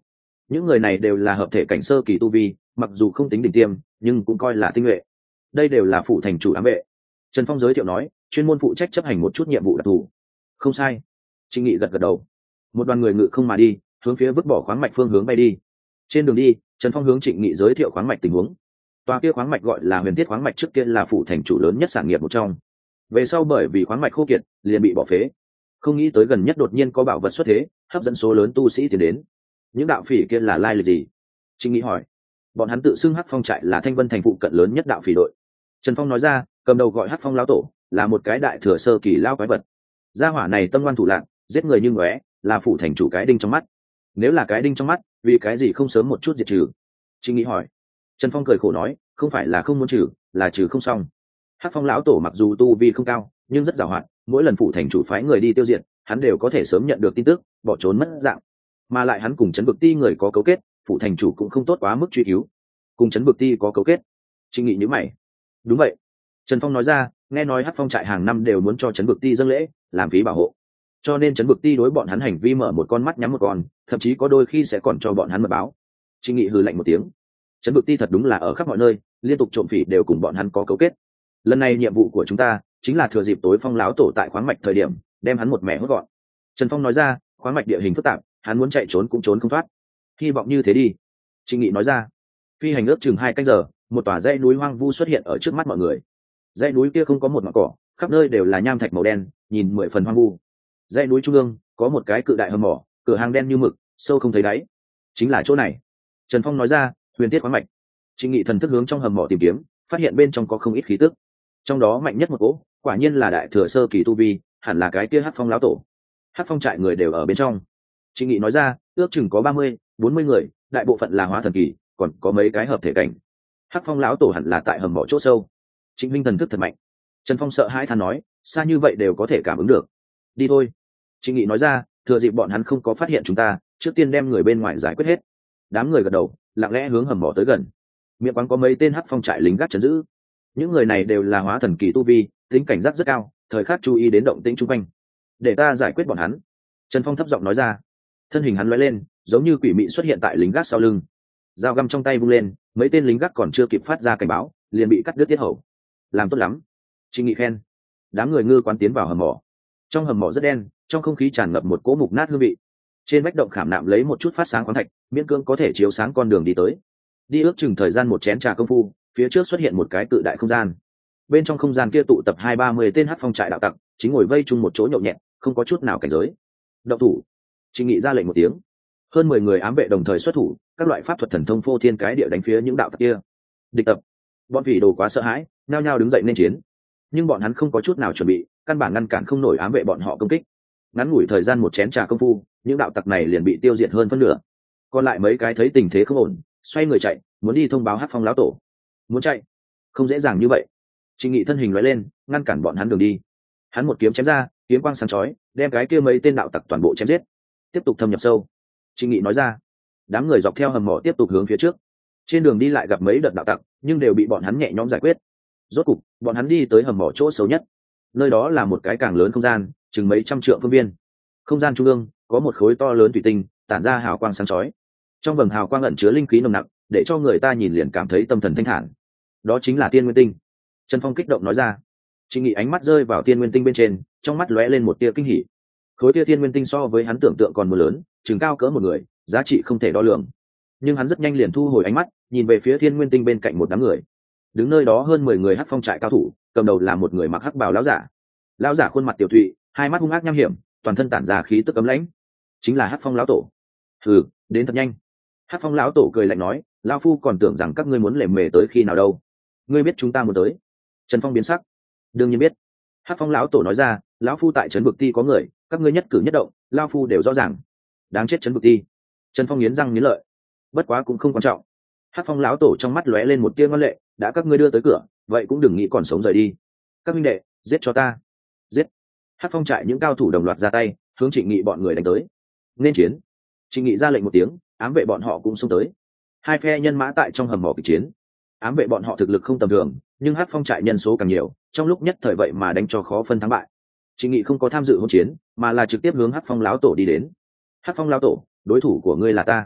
những người này đều là hợp thể cảnh sơ kỳ tu vi, mặc dù không tính đỉnh tiêm nhưng cũng coi là tinh nhuệ. Đây đều là phủ thành chủ ám vệ. Trần Phong giới thiệu nói, chuyên môn phụ trách chấp hành một chút nhiệm vụ đặc thù. Không sai. Trịnh Nghị gật gật đầu. Một đoàn người ngự không mà đi, hướng phía vứt bỏ khoáng mạch phương hướng bay đi. Trên đường đi, Trần Phong hướng Trịnh Nghị giới thiệu khoáng mạch tình huống. Tòa kia khoáng mạch gọi là Huyền Thiết khoáng mạch, trước kia là phủ thành chủ lớn nhất sản nghiệp một trong. Về sau bởi vì khoáng mạch khô kiệt, liền bị bỏ phế. Không nghĩ tới gần nhất đột nhiên có bảo vật xuất thế, hấp dẫn số lớn tu sĩ tiến đến. Những đạo phỉ kia là lai lịch gì? Trịnh Nghị hỏi. Bọn hắn tự xưng Hắc Phong trại là Thanh Vân thành phụ cận lớn nhất đạo phỉ đội. Trần Phong nói ra, cầm đầu gọi Hắc Phong lão tổ, là một cái đại thừa sơ kỳ lao quái vật. Gia hỏa này tâm ngoan thủ lạn, giết người như ngóe, là phủ thành chủ cái đinh trong mắt. Nếu là cái đinh trong mắt, vì cái gì không sớm một chút diệt trừ? Trịnh Nghị hỏi. Trần Phong cười khổ nói, không phải là không muốn trừ, là trừ không xong. Hắc Phong lão tổ mặc dù tu vi không cao, nhưng rất giàu hạn, mỗi lần phủ thành chủ phái người đi tiêu diệt, hắn đều có thể sớm nhận được tin tức, bỏ trốn mất dạng. Mà lại hắn cùng Trấn Vực Ti người có cấu kết, phủ thành chủ cũng không tốt quá mức truy cứu. Cùng Trấn Vực Ti có cấu kết? Trịnh Nghị nhíu mày. Đúng vậy. Trần Phong nói ra, nghe nói Hắc Phong trại hàng năm đều muốn cho Trấn Vực Ti dâng lễ, làm phí bảo hộ. Cho nên Trấn Vực Ti đối bọn hắn hành vi mở một con mắt nhắm một con, thậm chí có đôi khi sẽ còn cho bọn hắn mật báo. Trịnh Nghị hừ lạnh một tiếng. Trấn Vực Ti thật đúng là ở khắp mọi nơi, liên tục trộm phỉ đều cùng bọn hắn có cấu kết. Lần này nhiệm vụ của chúng ta chính là thừa dịp tối Phong lão tổ tại khoáng mạch thời điểm, đem hắn một mẻ hốt gọn. Trần Phong nói ra, khoáng mạch địa hình phức tạp, hắn muốn chạy trốn cũng trốn không thoát. Hy vọng như thế đi. Trịnh Nghị nói ra. Phi hành ước chừng hai canh giờ, một tòa dãy núi hoang vu xuất hiện ở trước mắt mọi người. Dãy núi kia không có một mảng cỏ, khắp nơi đều là nham thạch màu đen, nhìn mười phần hoang vu. Dãy núi trung ương có một cái cự đại hầm mỏ, cửa hàng đen như mực, sâu không thấy đáy. Chính là chỗ này. Trần Phong nói ra, Huyền Thiết khoáng mạch. Trịnh Nghị thần thức hướng trong hầm mỏ tìm kiếm, phát hiện bên trong có không ít khí tức. Trong đó mạnh nhất một cỗ, quả nhiên là đại thừa sơ kỳ tu vi, hẳn là cái kia Hắc Phong lão tổ. Hắc Phong trại người đều ở bên trong. Trịnh Nghị nói ra, ước chừng có ba mươi, bốn mươi người, đại bộ phận là hóa thần kỳ, còn có mấy cái hợp thể cảnh. Hắc Phong lão tổ hẳn là tại hầm mỏ chỗ sâu. Trịnh Minh thần thức thật mạnh. Trần Phong sợ hãi than nói, xa như vậy đều có thể cảm ứng được. Đi thôi. Trịnh Nghị nói ra, thừa dịp bọn hắn không có phát hiện chúng ta, trước tiên đem người bên ngoài giải quyết hết. Đám người gật đầu, lặng lẽ hướng hầm mỏ tới gần. Miệng quán có mấy tên Hắc Phong trại lính gác trấn giữ. Những người này đều là hóa thần kỳ tu vi, tính cảnh giác rất cao, thời khắc chú ý đến động tĩnh xung quanh. Để ta giải quyết bọn hắn. Trần Phong thấp giọng nói ra. Thân hình hắn lóe lên, giống như quỷ mị xuất hiện tại lính gác sau lưng. Dao găm trong tay vung lên, mấy tên lính gác còn chưa kịp phát ra cảnh báo, liền bị cắt đứt tiết hầu. Làm tốt lắm. Trịnh Nghị khen. Đám người ngư quán tiến vào hầm mỏ. Trong hầm mỏ rất đen, trong không khí tràn ngập một cỗ mục nát hương vị. Trên vách động khảm nạm lấy một chút phát sáng khoáng thạch, miễn cưỡng có thể chiếu sáng con đường đi tới. Đi ước chừng thời gian một chén trà công phu, phía trước xuất hiện một cái cự đại không gian. Bên trong không gian kia tụ tập hai ba mươi tên Hắc Phong trại đạo tặc, chính ngồi vây chung một chỗ nhậu nhẹt, không có chút nào cảnh giới. Động thủ. Trịnh Nghị ra lệnh một tiếng. Hơn mười người ám vệ đồng thời xuất thủ, các loại pháp thuật thần thông phô thiên cái địa đánh phía những đạo tặc kia. Địch tập. Bọn phỉ đồ quá sợ hãi, nhao nhao đứng dậy nên chiến. Nhưng bọn hắn không có chút nào chuẩn bị, căn bản ngăn cản không nổi ám vệ bọn họ công kích. Ngắn ngủi thời gian một chén trà công phu, những đạo tặc này liền bị tiêu diệt hơn phân nửa. Còn lại mấy cái thấy tình thế không ổn, xoay người chạy, muốn đi thông báo Hắc Phong lão tổ. Muốn chạy, không dễ dàng như vậy. Trịnh Nghị thân hình lóe lên, ngăn cản bọn hắn đường đi. Hắn một kiếm chém ra, kiếm quang sáng chói, đem cái kia mấy tên đạo tặc toàn bộ chém giết. Tiếp tục thâm nhập sâu. Trịnh Nghị nói ra. Đám người dọc theo hầm mỏ tiếp tục hướng phía trước. Trên đường đi lại gặp mấy đợt đạo tặc, nhưng đều bị bọn hắn nhẹ nhõm giải quyết. Rốt cục, bọn hắn đi tới hầm mỏ chỗ xấu nhất. Nơi đó là một cái càng lớn không gian, chừng mấy trăm trượng phương viên. Không gian trung ương có một khối to lớn thủy tinh, tản ra hào quang sáng chói. Trong vầng hào quang ẩn chứa linh khí nồng nặc, để cho người ta nhìn liền cảm thấy tâm thần thanh thản. Đó chính là Tiên Nguyên Tinh. Trần Phong kích động nói ra. Trịnh Nghị ánh mắt rơi vào Tiên Nguyên Tinh bên trên, trong mắt lóe lên một tia kinh hỉ. Khối tia Tiên Nguyên Tinh so với hắn tưởng tượng còn mưa lớn, chừng cao cỡ một người, giá trị không thể đo lường. Nhưng hắn rất nhanh liền thu hồi ánh mắt, nhìn về phía Tiên Nguyên Tinh bên cạnh một đám người. Đứng nơi đó hơn mười người Hắc Phong trại cao thủ, cầm đầu là một người mặc hắc bào lão giả. Lão giả khuôn mặt tiểu thụy, hai mắt hung ác nham hiểm, toàn thân tản ra khí tức cấm lãnh. Chính là Hắc Phong lão tổ. Hừ, đến thật nhanh. Hắc Phong lão tổ cười lạnh nói, lão phu còn tưởng rằng các ngươi muốn lề mề tới khi nào đâu. Ngươi biết chúng ta muốn tới? Trần Phong biến sắc. Đương nhiên biết. Hắc Phong lão tổ nói ra, lão phu tại trấn vực ti có người, các ngươi nhất cử nhất động, lão phu đều rõ ràng. Đáng chết trấn vực ti. Trần Phong nghiến răng nghiến lợi. Bất quá cũng không quan trọng. Hắc Phong lão tổ trong mắt lóe lên một tia ngoan lệ, đã các ngươi đưa tới cửa, vậy cũng đừng nghĩ còn sống rời đi. Các huynh đệ, giết cho ta. Giết. Hắc Phong trại những cao thủ đồng loạt ra tay, hướng Trịnh Nghị bọn người đánh tới. Nên chiến. Trịnh Nghị ra lệnh một tiếng, ám vệ bọn họ cũng xông tới. Hai phe nhân mã tại trong hầm mỏ kịch chiến. Ám vệ bọn họ thực lực không tầm thường, nhưng Hắc Phong trại nhân số càng nhiều, trong lúc nhất thời vậy mà đánh cho khó phân thắng bại. Trịnh Nghị không có tham dự hỗn chiến, mà là trực tiếp hướng Hắc Phong lão tổ đi đến. Hắc Phong lão tổ, đối thủ của ngươi là ta.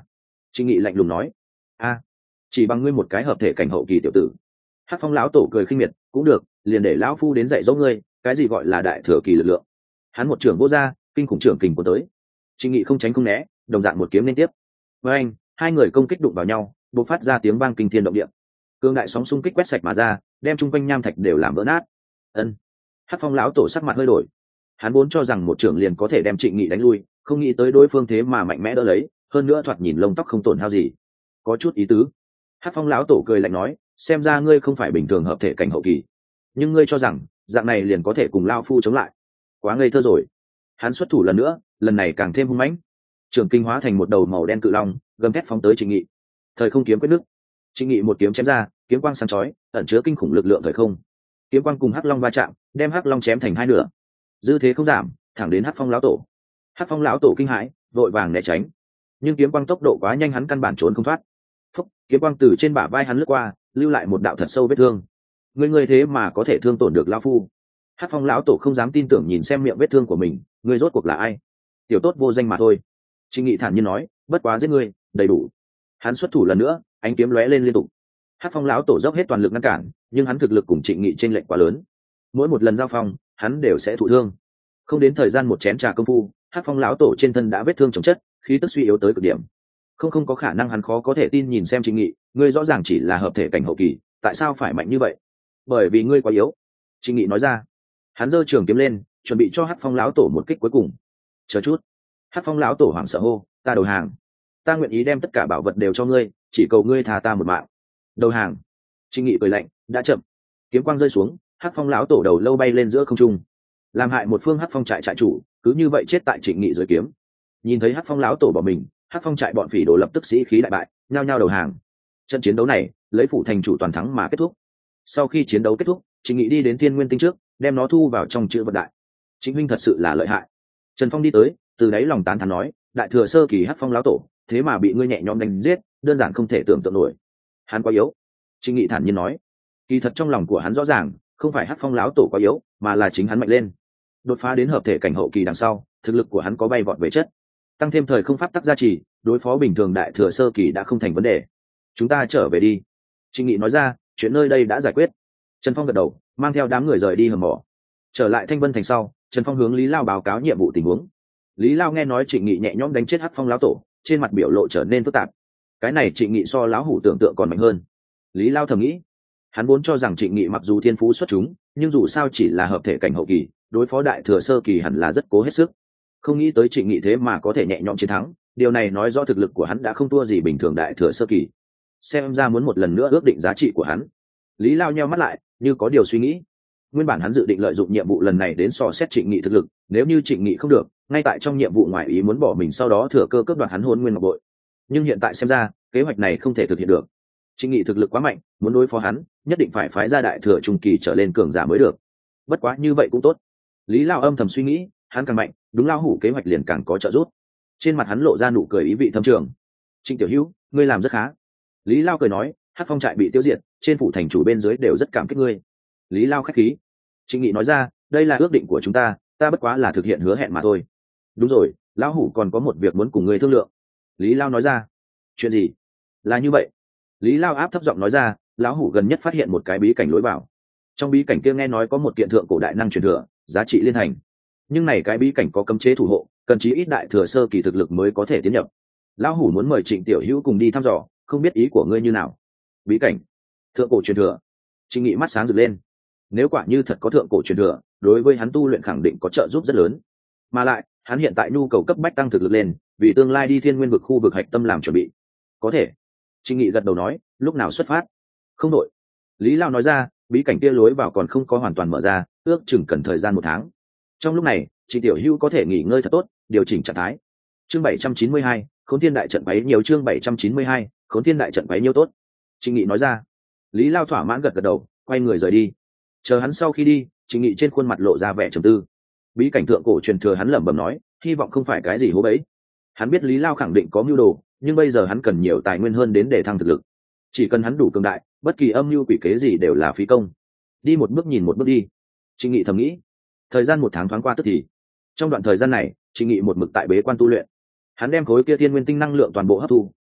Trịnh Nghị lạnh lùng nói. A, chỉ bằng ngươi một cái hợp thể cảnh hậu kỳ tiểu tử. Hắc Phong lão tổ cười khinh miệt, cũng được, liền để lão phu đến dạy dỗ ngươi, cái gì gọi là đại thừa kỳ lực lượng. Hắn một trưởng vô ra, kinh khủng trưởng kình của tới. Trịnh Nghị không tránh không né, đồng dạng một kiếm liên tiếp. Với anh, hai người công kích đụng vào nhau, bộc phát ra tiếng vang kinh thiên động địa. Cương đại sóng xung kích quét sạch mà ra, đem chung quanh nham thạch đều làm vỡ nát. Ân. Hắc Phong lão tổ sắc mặt hơi đổi. Hắn vốn cho rằng một trưởng liền có thể đem Trịnh Nghị đánh lui, không nghĩ tới đối phương thế mà mạnh mẽ đỡ lấy, hơn nữa thoạt nhìn lông tóc không tổn hao gì, có chút ý tứ. Hắc Phong lão tổ cười lạnh nói, xem ra ngươi không phải bình thường hợp thể cảnh hậu kỳ, nhưng ngươi cho rằng dạng này liền có thể cùng lao phu chống lại, quá ngây thơ rồi. Hắn xuất thủ lần nữa, lần này càng thêm hung mãnh, trưởng kinh hóa thành một đầu màu đen cự long, gầm thét phóng tới Trịnh Nghị. Thời không kiếm quyết nước, Trịnh Nghị một kiếm chém ra, kiếm quang sáng chói, ẩn chứa kinh khủng lực lượng thời không. Kiếm quang cùng hắc long va chạm, đem hắc long chém thành hai nửa. Dư thế không giảm, thẳng đến Hắc Phong lão tổ. Hắc Phong lão tổ kinh hãi, vội vàng né tránh, nhưng kiếm quang tốc độ quá nhanh, hắn căn bản trốn không thoát. Phúc, kiếm quang từ trên bả vai hắn lướt qua, lưu lại một đạo thật sâu vết thương. Ngươi ngươi thế mà có thể thương tổn được lão phu? Hắc Phong lão tổ không dám tin tưởng nhìn xem miệng vết thương của mình, ngươi rốt cuộc là ai? Tiểu tốt vô danh mà thôi. Trịnh Nghị thản nhiên nói, bất quá giết ngươi, đầy đủ. Hắn xuất thủ lần nữa, ánh kiếm lóe lên liên tục. Hắc Phong lão tổ dốc hết toàn lực ngăn cản, nhưng hắn thực lực cùng Trịnh Nghị chênh lệch quá lớn. Mỗi một lần giao phong, hắn đều sẽ thụ thương. Không đến thời gian một chén trà công phu, Hắc Phong lão tổ trên thân đã vết thương chồng chất, khí tức suy yếu tới cực điểm. Không không có khả năng, hắn khó có thể tin nhìn xem Trịnh Nghị, ngươi rõ ràng chỉ là hợp thể cảnh hậu kỳ, tại sao phải mạnh như vậy? Bởi vì ngươi quá yếu. Trịnh Nghị nói ra. Hắn giơ trường kiếm lên, chuẩn bị cho Hắc Phong lão tổ một kích cuối cùng. Chờ chút. Hắc Phong lão tổ hoảng sợ hô, ta đầu hàng. Ta nguyện ý đem tất cả bảo vật đều cho ngươi, chỉ cầu ngươi tha ta một mạng. Đầu hàng. Trịnh Nghị cười lạnh, đã chậm. Kiếm quang rơi xuống, Hắc Phong lão tổ đầu lâu bay lên giữa không trung, làm hại một phương Hắc Phong trại trại chủ cứ như vậy chết tại Trịnh Nghị dưới kiếm. Nhìn thấy Hắc Phong lão tổ bỏ mình, Hắc Phong trại bọn phỉ đồ lập tức sĩ khí đại bại, nhao nhao đầu hàng. Trận chiến đấu này lấy phủ thành chủ toàn thắng mà kết thúc. Sau khi chiến đấu kết thúc, Trịnh Nghị đi đến Thiên Nguyên Tinh trước, đem nó thu vào trong chữ vật đại. Trịnh huynh thật sự là lợi hại. Trần Phong đi tới, từ đáy lòng tán thán nói, đại thừa sơ kỳ Hắc Phong lão tổ, thế mà bị ngươi nhẹ nhõm đánh giết, đơn giản không thể tưởng tượng nổi. Hắn quá yếu. Trịnh Nghị thản nhiên nói. Kỳ thật trong lòng của hắn rõ ràng, không phải Hắc Phong lão tổ quá yếu, mà là chính hắn mạnh lên. Đột phá đến hợp thể cảnh hậu kỳ đằng sau, thực lực của hắn có bay vọt về chất, tăng thêm thời không pháp tắc gia trì, đối phó bình thường đại thừa sơ kỳ đã không thành vấn đề. Chúng ta trở về đi. Trịnh Nghị nói ra, chuyện nơi đây đã giải quyết. Trần Phong gật đầu, mang theo đám người rời đi hầm mỏ. Trở lại Thanh Vân thành sau, Trần Phong hướng Lý Lao báo cáo nhiệm vụ tình huống. Lý Lao nghe nói Trịnh Nghị nhẹ nhõm đánh chết Hắc Phong lão tổ, trên mặt biểu lộ trở nên phức tạp. Cái này Trịnh Nghị so lão hủ tưởng tượng còn mạnh hơn. Lý Lao thầm nghĩ, hắn vốn cho rằng Trịnh Nghị mặc dù thiên phú xuất chúng, nhưng dù sao chỉ là hợp thể cảnh hậu kỳ, đối phó đại thừa sơ kỳ hẳn là rất cố hết sức. Không nghĩ tới Trịnh Nghị thế mà có thể nhẹ nhõm chiến thắng, điều này nói rõ thực lực của hắn đã không thua gì bình thường đại thừa sơ kỳ. Xem ra muốn một lần nữa ước định giá trị của hắn. Lý Lao nheo mắt lại, như có điều suy nghĩ. Nguyên bản hắn dự định lợi dụng nhiệm vụ lần này đến dò xét Trịnh Nghị thực lực, nếu như Trịnh Nghị không được, ngay tại trong nhiệm vụ ngoài ý muốn bỏ mình, sau đó thừa cơ cướp đoạt hắn Hồn Nguyên Ngọc Bội. Nhưng hiện tại xem ra, kế hoạch này không thể thực hiện được. Trịnh Nghị thực lực quá mạnh, muốn đối phó hắn, nhất định phải phái ra đại thừa trung kỳ trở lên cường giả mới được. Bất quá như vậy cũng tốt. Lý Lao âm thầm suy nghĩ, hắn càng mạnh, đúng lao hủ kế hoạch liền càng có trợ giúp. Trên mặt hắn lộ ra nụ cười ý vị thâm trường. Trịnh tiểu hữu, ngươi làm rất khá. Lý Lao cười nói, Hắc Phong trại bị tiêu diệt, trên phủ thành chủ bên dưới đều rất cảm kích ngươi. Lý Lao khách khí. Trịnh Nghị nói ra, đây là ước định của chúng ta, ta bất quá là thực hiện hứa hẹn mà thôi. Đúng rồi, lão hủ còn có một việc muốn cùng ngươi thương lượng. Lý Lao nói ra. Chuyện gì? Là như vậy. Lý Lao áp thấp giọng nói ra, lão hủ gần nhất phát hiện một cái bí cảnh lối vào. Trong bí cảnh kia nghe nói có một kiện thượng cổ đại năng truyền thừa, giá trị liên thành. Nhưng này cái bí cảnh có cấm chế thủ hộ, cần chí ít đại thừa sơ kỳ thực lực mới có thể tiến nhập. Lão hủ muốn mời Trịnh tiểu hữu cùng đi thăm dò, không biết ý của ngươi như nào. Bí cảnh thượng cổ truyền thừa. Trịnh Nghị mắt sáng rực lên. Nếu quả như thật có thượng cổ truyền thừa, đối với hắn tu luyện khẳng định có trợ giúp rất lớn. Mà lại, hắn hiện tại nhu cầu cấp bách tăng thực lực lên, vì tương lai đi Thiên Nguyên vực khu vực hạch tâm làm chuẩn bị. Có thể. Trịnh Nghị gật đầu nói, lúc nào xuất phát? Không đội. Lý Lao nói ra, bí cảnh kia lối vào còn không có hoàn toàn mở ra, ước chừng cần thời gian một tháng. Trong lúc này, Trịnh tiểu hữu có thể nghỉ ngơi thật tốt, điều chỉnh trạng thái. Chương bảy trăm chín mươi hai, Khốn Thiên đại trận bấy nhiều chương bảy trăm chín mươi hai, Khốn Thiên đại trận bấy nhiêu tốt. Trịnh Nghị nói ra. Lý Lao thỏa mãn gật gật đầu, quay người rời đi. Chờ hắn sau khi đi, Trịnh Nghị trên khuôn mặt lộ ra vẻ trầm tư. Bí cảnh thượng cổ truyền thừa hắn lẩm bẩm nói, hy vọng không phải cái gì hố bẫy. Hắn biết Lý Lao khẳng định có mưu đồ, nhưng bây giờ hắn cần nhiều tài nguyên hơn đến để thăng thực lực. Chỉ cần hắn đủ cường đại, bất kỳ âm mưu quỷ kế gì đều là phí công. Đi một bước nhìn một bước đi. Trịnh Nghị thầm nghĩ. Thời gian một tháng thoáng qua tức thì. Trong đoạn thời gian này, Trịnh Nghị một mực tại bế quan tu luyện. Hắn đem khối kia Thiên Nguyên Tinh năng lượng toàn bộ hấp thu,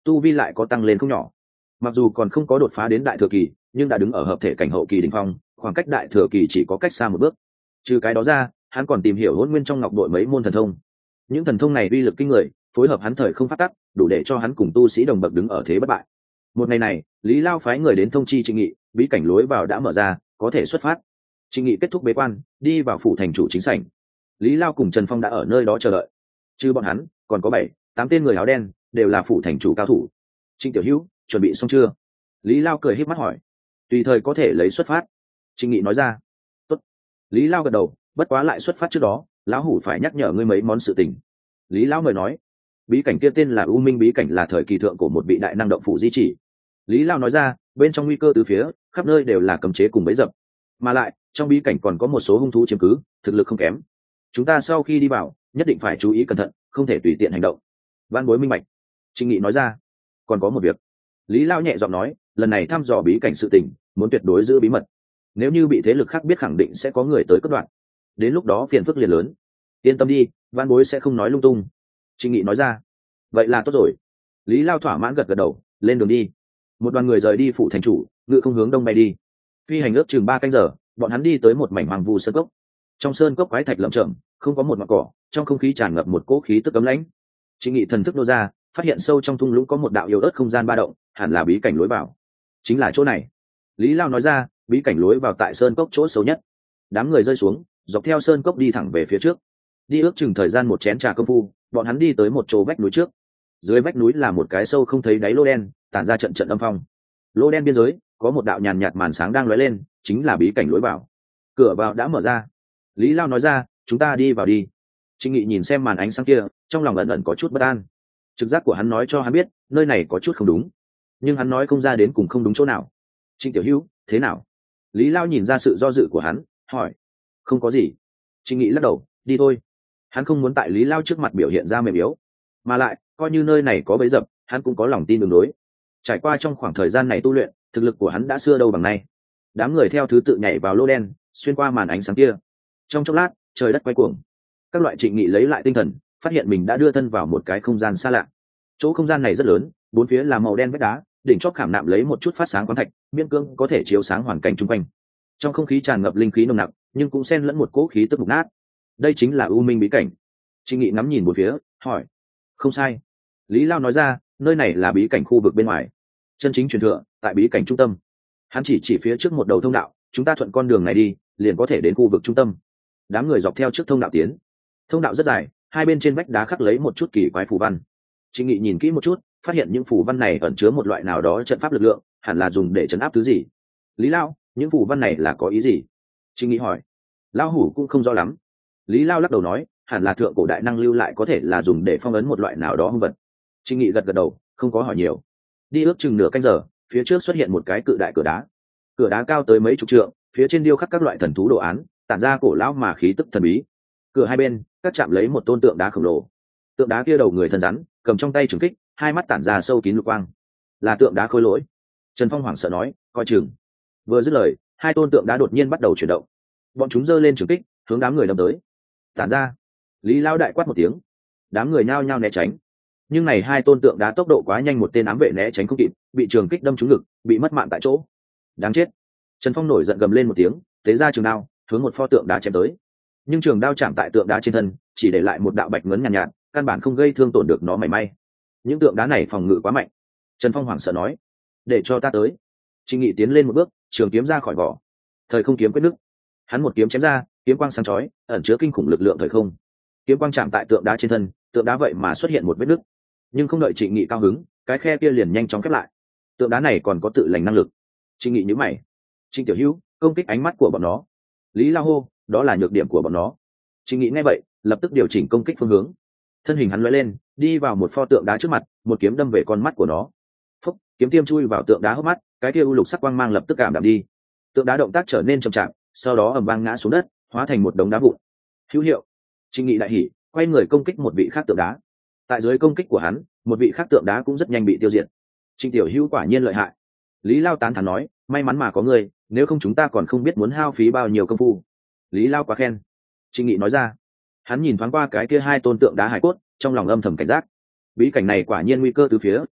tu vi lại có tăng lên không nhỏ. Mặc dù còn không có đột phá đến đại thừa kỳ, nhưng đã đứng ở hợp thể cảnh hậu kỳ đỉnh phong, khoảng cách đại thừa kỳ chỉ có cách xa một bước. Trừ cái đó ra, hắn còn tìm hiểu Hỗn Nguyên trong ngọc đội mấy môn thần thông. Những thần thông này uy lực kinh người, phối hợp hắn thời không phát tắc, đủ để cho hắn cùng tu sĩ đồng bậc đứng ở thế bất bại. Một ngày này, Lý Lao phái người đến thông chi Trịnh Nghị, bí cảnh lối vào đã mở ra, có thể xuất phát. Trịnh Nghị kết thúc bế quan, đi vào phủ thành chủ chính sảnh. Lý Lao cùng Trần Phong đã ở nơi đó chờ đợi. Trừ bọn hắn, còn có bảy, tám tên người áo đen, đều là phủ thành chủ cao thủ. Trịnh Tiểu Hữu, chuẩn bị xong chưa? Lý Lao cười híp mắt hỏi. Tùy thời có thể lấy xuất phát. Trịnh Nghị nói ra. Tốt. Lý Lao gật đầu, bất quá lại xuất phát trước đó, lão hủ phải nhắc nhở ngươi mấy món sự tình. Lý Lao mời nói. Bí cảnh kia tên là U Minh bí cảnh, là thời kỳ thượng của một vị đại năng động phủ di chỉ. Lý Lao nói ra, bên trong nguy cơ từ phía, khắp nơi đều là cấm chế cùng bẫy dập, mà lại trong bí cảnh còn có một số hung thú chiếm cứ, thực lực không kém. Chúng ta sau khi đi vào, nhất định phải chú ý cẩn thận, không thể tùy tiện hành động. Văn bối minh bạch. Trịnh Nghị nói ra. Còn có một việc. Lý Lao nhẹ giọng nói, lần này thăm dò bí cảnh sự tình, muốn tuyệt đối giữ bí mật. Nếu như bị thế lực khác biết, khẳng định sẽ có người tới cắt đoạn. Đến lúc đó phiền phức liền lớn. Yên tâm đi, văn bối sẽ không nói lung tung. Trịnh Nghị nói ra. Vậy là tốt rồi. Lý Lao thỏa mãn gật gật đầu, lên đường đi. Một đoàn người rời đi phủ thành chủ, ngự không hướng đông bay đi. Phi hành ước chừng ba canh giờ, bọn hắn đi tới một mảnh hoang vu sơn cốc. Trong sơn cốc quái thạch lởm chởm, không có một ngọn cỏ, trong không khí tràn ngập một cỗ khí tức cấm lãnh. Trịnh Nghị thần thức nô ra, phát hiện sâu trong thung lũng có một đạo yếu ớt không gian ba động, hẳn là bí cảnh lối vào. Chính là chỗ này. Lý Lao nói ra, bí cảnh lối vào tại sơn cốc chỗ xấu nhất. Đám người rơi xuống, dọc theo sơn cốc đi thẳng về phía trước. Đi ước chừng thời gian một chén trà công phu, bọn hắn đi tới một chỗ vách núi trước. Dưới vách núi là một cái sâu không thấy đáy lô đen, tản ra trận trận âm phong. Lô đen biên giới có một đạo nhàn nhạt màn sáng đang lóe lên, chính là bí cảnh lối vào. Cửa vào đã mở ra. Lý Lao nói ra, chúng ta đi vào đi. Trịnh Nghị nhìn xem màn ánh sáng kia, trong lòng ẩn ẩn có chút bất an. Trực giác của hắn nói cho hắn biết, nơi này có chút không đúng, nhưng hắn nói không ra đến cùng không đúng chỗ nào. Trịnh Tiểu Hữu, thế nào? Lý Lao nhìn ra sự do dự của hắn, hỏi. Không có gì. Trịnh Nghị lắc đầu, đi thôi. Hắn không muốn tại Lý Lao trước mặt biểu hiện ra mềm yếu, mà lại coi như nơi này có bẫy dập, hắn cũng có lòng tin đường đối. Trải qua trong khoảng thời gian này tu luyện, thực lực của hắn đã xưa đâu bằng nay. Đám người theo thứ tự nhảy vào lô đen, xuyên qua màn ánh sáng kia. Trong chốc lát, trời đất quay cuồng. Các loại Trịnh Nghị lấy lại tinh thần, phát hiện mình đã đưa thân vào một cái không gian xa lạ. Chỗ không gian này rất lớn, bốn phía là màu đen vách đá, đỉnh chóp khảm nạm lấy một chút phát sáng khoáng thạch, miễn cưỡng có thể chiếu sáng hoàn cảnh chung quanh. Trong không khí tràn ngập linh khí nồng nặc, nhưng cũng xen lẫn một cỗ khí tức mục nát. Đây chính là U Minh bí cảnh. Trịnh Nghị ngắm nhìn một phía, hỏi. Không sai. Lý Lao nói ra, nơi này là bí cảnh khu vực bên ngoài. Chân chính truyền thừa tại bí cảnh trung tâm. Hắn chỉ chỉ phía trước một đầu thông đạo, chúng ta thuận con đường này đi, liền có thể đến khu vực trung tâm. Đám người dọc theo trước thông đạo tiến. Thông đạo rất dài, hai bên trên vách đá khắc lấy một chút kỳ quái phù văn. Trịnh Nghị nhìn kỹ một chút, phát hiện những phù văn này ẩn chứa một loại nào đó trận pháp lực lượng, hẳn là dùng để trấn áp thứ gì. Lý Lao, những phù văn này là có ý gì? Trịnh Nghị hỏi. Lao hủ cũng không rõ lắm. Lý Lao lắc đầu nói, hẳn là thượng cổ đại năng lưu lại, có thể là dùng để phong ấn một loại nào đó hung vật. Trịnh Nghị gật gật đầu, không có hỏi nhiều. Đi ước chừng nửa canh giờ, phía trước xuất hiện một cái cự đại cửa đá. Cửa đá cao tới mấy chục trượng, phía trên điêu khắc các loại thần thú đồ án, tản ra cổ lão mà khí tức thần bí. Cửa hai bên các chạm lấy một tôn tượng đá khổng lồ. Tượng đá kia đầu người thân rắn, cầm trong tay trường kích, hai mắt tản ra sâu kín lục quang. Là tượng đá khôi lỗi. Trần Phong hoảng sợ nói, coi chừng. Vừa dứt lời, hai tôn tượng đá đột nhiên bắt đầu chuyển động. Bọn chúng giơ lên trường kích, hướng đám người đâm tới. Tản ra. Lý Lao đại quát một tiếng. Đám người nhao nhao né tránh. Nhưng này hai tôn tượng đá tốc độ quá nhanh, một tên ám vệ né tránh không kịp, bị trường kích đâm trúng ngực, bị mất mạng tại chỗ. Đáng chết. Trần Phong nổi giận gầm lên một tiếng, tế ra trường đao, hướng một pho tượng đá chém tới. Nhưng trường đao chạm tại tượng đá trên thân, chỉ để lại một đạo bạch ngấn nhàn nhạt, nhạt, căn bản không gây thương tổn được nó mảy may. Những tượng đá này phòng ngự quá mạnh. Trần Phong hoảng sợ nói, để cho ta tới. Trịnh Nghị tiến lên một bước, trường kiếm ra khỏi vỏ. Thời không kiếm quyết nứt. Hắn một kiếm chém ra, kiếm quang sáng chói, ẩn chứa kinh khủng lực lượng thời không. Kiếm quang chạm tại tượng đá trên thân, tượng đá vậy mà xuất hiện một vết nứt. Nhưng không đợi Trịnh Nghị cao hứng, cái khe kia liền nhanh chóng khép lại. Tượng đá này còn có tự lành năng lực. Trịnh Nghị nhíu mày. Trịnh Tiểu Hữu, công kích ánh mắt của bọn nó. Lý Lao hô, đó là nhược điểm của bọn nó. Trịnh Nghị nghe vậy, lập tức điều chỉnh công kích phương hướng. Thân hình hắn lóe lên, đi vào một pho tượng đá trước mặt, một kiếm đâm về con mắt của nó. Phúc, kiếm tiêm chui vào tượng đá hốc mắt, cái kia u lục sắc quang mang lập tức cảm đạm đi. Tượng đá động tác trở nên chậm chạp, sau đó ầm vang ngã xuống đất, hóa thành một đống đá vụn. Hữu hiệu. Trịnh Nghị đại hỉ, quay người công kích một vị khác tượng đá. Tại dưới công kích của hắn, một vị khác tượng đá cũng rất nhanh bị tiêu diệt. Trịnh Tiểu Hữu quả nhiên lợi hại. Lý Lao tán thán nói, may mắn mà có người, nếu không chúng ta còn không biết muốn hao phí bao nhiêu công phu. Lý Lao quá khen. Trịnh Nghị nói ra. Hắn nhìn thoáng qua cái kia hai tôn tượng đá hải cốt, trong lòng âm thầm cảnh giác. Bí cảnh này quả nhiên nguy cơ từ phía,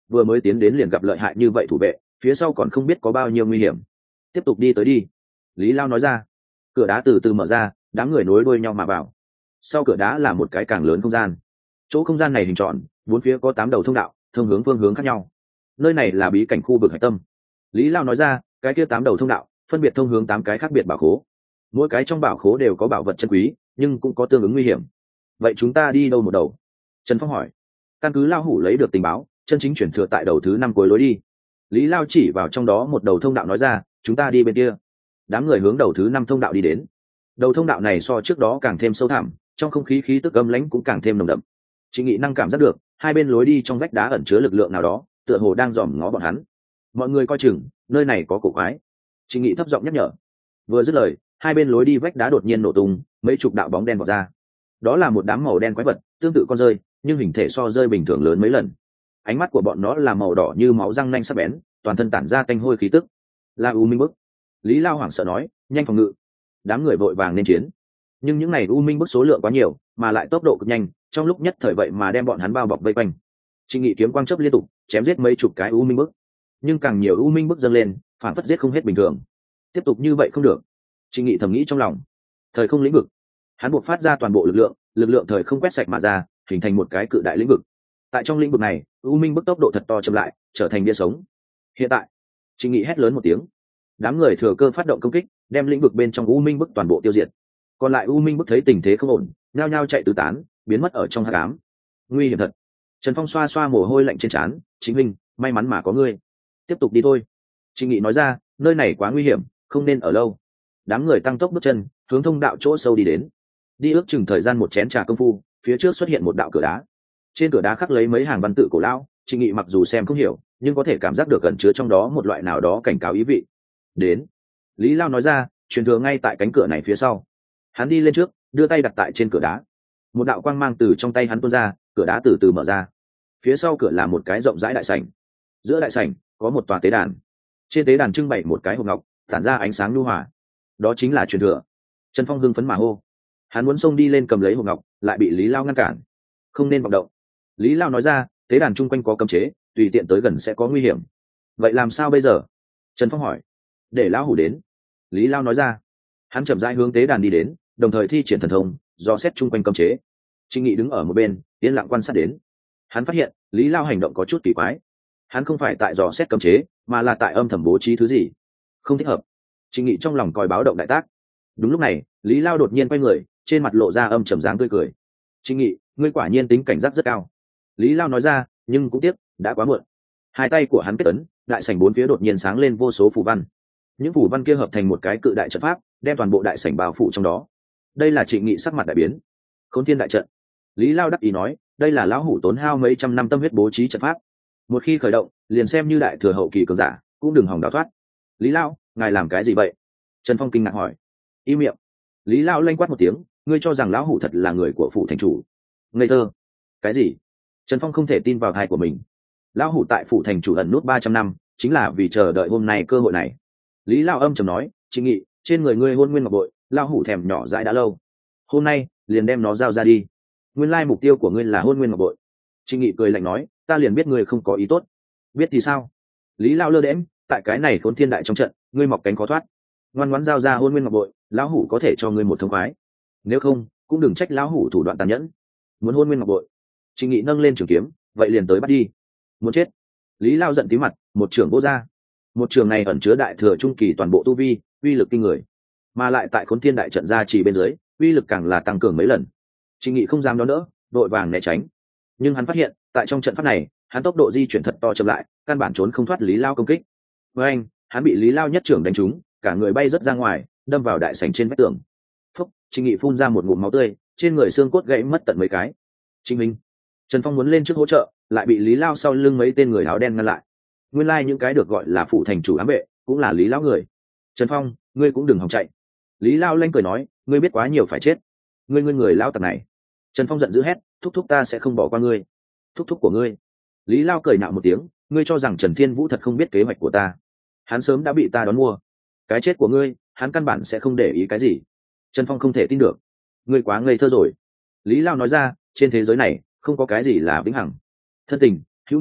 vừa mới tiến đến liền gặp lợi hại như vậy thủ vệ, phía sau còn không biết có bao nhiêu nguy hiểm. Tiếp tục đi tới đi, Lý Lao nói ra. Cửa đá từ từ mở ra, đám người nối đuôi nhau mà vào. Sau cửa đá là một cái càng lớn không gian. Chỗ không gian này hình tròn, bốn phía có tám đầu thông đạo, thông hướng phương hướng khác nhau. Nơi này là bí cảnh khu vực hải tâm. Lý Lao nói ra, cái kia tám đầu thông đạo phân biệt thông hướng tám cái khác biệt bảo khố. Mỗi cái trong bảo khố đều có bảo vật chân quý, nhưng cũng có tương ứng nguy hiểm. Vậy chúng ta đi đâu một đầu? Trần Phong hỏi. Căn cứ Lao Hủ lấy được tình báo, chân chính chuyển thừa tại đầu thứ năm cuối lối đi. Lý Lao chỉ vào trong đó một đầu thông đạo nói ra, chúng ta đi bên kia. Đám người hướng đầu thứ năm thông đạo đi đến. Đầu thông đạo này so trước đó càng thêm sâu thẳm, trong không khí khí tức âm lãnh cũng càng thêm nồng đậm. Trịnh Nghị năng cảm giác được hai bên lối đi trong vách đá ẩn chứa lực lượng nào đó, tựa hồ đang dòm ngó bọn hắn. Mọi người coi chừng, nơi này có cổ quái. Trịnh Nghị thấp giọng nhắc nhở. Vừa dứt lời, hai bên lối đi vách đá đột nhiên nổ tung, mấy chục đạo bóng đen vọt ra. Đó là một đám màu đen quái vật, tương tự con rơi, nhưng hình thể so rơi bình thường lớn mấy lần. Ánh mắt của bọn nó là màu đỏ như máu răng nanh sắc bén, toàn thân tản ra tanh hôi khí tức. La U Minh bức. Lý Lao hoảng sợ nói, nhanh phòng ngự. Đám người vội vàng nên chiến. Nhưng những này U Minh bức số lượng quá nhiều, mà lại tốc độ cực nhanh, trong lúc nhất thời vậy mà đem bọn hắn bao bọc vây quanh. Trịnh Nghị kiếm quang chớp liên tục, chém giết mấy chục cái U Minh bức. Nhưng càng nhiều U Minh bức dâng lên, phản phất giết không hết bình thường. Tiếp tục như vậy không được. Trịnh Nghị thầm nghĩ trong lòng. Thời không lĩnh vực. Hắn buộc phát ra toàn bộ lực lượng, lực lượng thời không quét sạch mà ra, hình thành một cái cự đại lĩnh vực. Tại trong lĩnh vực này, U Minh bức tốc độ thật to chậm lại, trở thành bia sống. Hiện tại, Trịnh Nghị hét lớn một tiếng. Đám người thừa cơ phát động công kích, đem lĩnh vực bên trong U Minh bức toàn bộ tiêu diệt. Còn lại U Minh bức thấy tình thế không ổn, nhao nhao chạy tứ tán, biến mất ở trong hắc ám. Nguy hiểm thật. Trần Phong xoa xoa mồ hôi lạnh trên trán, chính minh, may mắn mà có ngươi. Tiếp tục đi thôi. Trịnh Nghị nói ra, nơi này quá nguy hiểm, không nên ở lâu. Đám người tăng tốc bước chân, hướng thông đạo chỗ sâu đi đến. Đi ước chừng thời gian một chén trà công phu, phía trước xuất hiện một đạo cửa đá. Trên cửa đá khắc lấy mấy hàng văn tự cổ lão, Trịnh Nghị mặc dù xem không hiểu, nhưng có thể cảm giác được gần chứa trong đó một loại nào đó cảnh cáo ý vị. Đến. Lý Lao nói ra, truyền thừa ngay tại cánh cửa này phía sau. Hắn đi lên trước, đưa tay đặt tại trên cửa đá. Một đạo quang mang từ trong tay hắn tuôn ra, cửa đá từ từ mở ra. Phía sau cửa là một cái rộng rãi đại sảnh. Giữa đại sảnh có một tòa tế đàn. Trên tế đàn trưng bày một cái hộp ngọc, tản ra ánh sáng nhu hòa. Đó chính là truyền thừa. Trần Phong hưng phấn mà hô. Hắn muốn xông đi lên cầm lấy hộp ngọc, lại bị Lý Lao ngăn cản. Không nên vọng động. Lý Lao nói ra, tế đàn chung quanh có cấm chế, tùy tiện tới gần sẽ có nguy hiểm. Vậy làm sao bây giờ? Trần Phong hỏi. Để lão hủ đến. Lý Lao nói ra. Hắn chậm rãi hướng tế đàn đi đến, đồng thời thi triển thần thông, dò xét chung quanh cấm chế. Trịnh Nghị đứng ở một bên, yên lặng quan sát đến. Hắn phát hiện Lý Lao hành động có chút kỳ quái. Hắn không phải tại dò xét cấm chế, mà là tại âm thầm bố trí thứ gì. Không thích hợp. Trịnh Nghị trong lòng còi báo động đại tác. Đúng lúc này, Lý Lao đột nhiên quay người, trên mặt lộ ra âm trầm dáng tươi cười. Trịnh Nghị, ngươi quả nhiên tính cảnh giác rất cao. Lý Lao nói ra, nhưng cũng tiếc, đã quá muộn. Hai tay của hắn kết ấn, đại sảnh bốn phía đột nhiên sáng lên vô số phù văn. Những phù văn kia hợp thành một cái cự đại trận pháp, đem toàn bộ đại sảnh bao phủ trong đó. Đây là Trịnh Nghị sắc mặt đại biến. Khốn Thiên đại trận. Lý Lao đắc ý nói, đây là lão hủ tốn hao mấy trăm năm tâm huyết bố trí trận pháp. Một khi khởi động, liền xem như đại thừa hậu kỳ cường giả, cũng đừng hòng đào thoát. Lý Lao, ngài làm cái gì vậy? Trần Phong kinh ngạc hỏi. Im miệng. Lý Lao lanh quát một tiếng, ngươi cho rằng lão hủ thật là người của phủ thành chủ? Ngây thơ. Cái gì? Trần Phong không thể tin vào thai của mình. Lão hủ tại phủ thành chủ ẩn nút ba trăm năm, chính là vì chờ đợi hôm nay cơ hội này. Lý Lao âm trầm nói, Trịnh Nghị, trên người ngươi hôn nguyên ngọc bội, lão hủ thèm nhỏ dãi đã lâu. Hôm nay, liền đem nó giao ra đi. Nguyên lai mục tiêu của ngươi là hôn nguyên ngọc bội. Trịnh Nghị cười lạnh nói, ta liền biết ngươi không có ý tốt. Biết thì sao? Lý Lao lơ đễm, tại cái này Khốn Thiên đại trong trận, ngươi mọc cánh khó thoát. Ngoan ngoãn giao ra hôn nguyên ngọc bội, lão hủ có thể cho ngươi một thông khoái. Nếu không, cũng đừng trách lão hủ thủ đoạn tàn nhẫn. Muốn hôn nguyên ngọc bội? Trịnh Nghị nâng lên trường kiếm, vậy liền tới bắt đi. Muốn chết? Lý Lao giận tí mặt, một trường vô ra. Một trường này ẩn chứa đại thừa trung kỳ toàn bộ tu vi, uy lực kinh người, mà lại tại Khốn Thiên đại trận ra chỉ bên dưới, uy lực càng là tăng cường mấy lần. Trịnh Nghị không dám đón đỡ, đội vàng né tránh. Nhưng hắn phát hiện, tại trong trận pháp này, hắn tốc độ di chuyển thật to chậm lại, căn bản trốn không thoát Lý Lao công kích. Với anh, hắn bị Lý Lao nhất trưởng đánh trúng, cả người bay rất ra ngoài, đâm vào đại sảnh trên vách tường. Phúc, Trịnh Nghị phun ra một ngụm máu tươi, trên người xương cốt gãy mất tận mấy cái. Trịnh Minh, Trần Phong muốn lên trước hỗ trợ, lại bị Lý Lao sau lưng mấy tên người áo đen ngăn lại. Nguyên lai like những cái được gọi là phủ thành chủ ám vệ, cũng là Lý Lao người. Trần Phong, ngươi cũng đừng hòng chạy. Lý Lao lanh cười nói, ngươi biết quá nhiều phải chết. Ngươi ngươi người lao tặc này. Trần Phong giận dữ hét, thúc thúc ta sẽ không bỏ qua ngươi. Thúc thúc của ngươi. Lý Lao cười nạo một tiếng, ngươi cho rằng Trần Thiên Vũ thật không biết kế hoạch của ta. Hắn sớm đã bị ta đón mua. Cái chết của ngươi, hắn căn bản sẽ không để ý cái gì. Trần Phong không thể tin được. Ngươi quá ngây thơ rồi. Lý Lao nói ra, trên thế giới này, không có cái gì là vĩnh hằng. Thân tình, hữu nghị,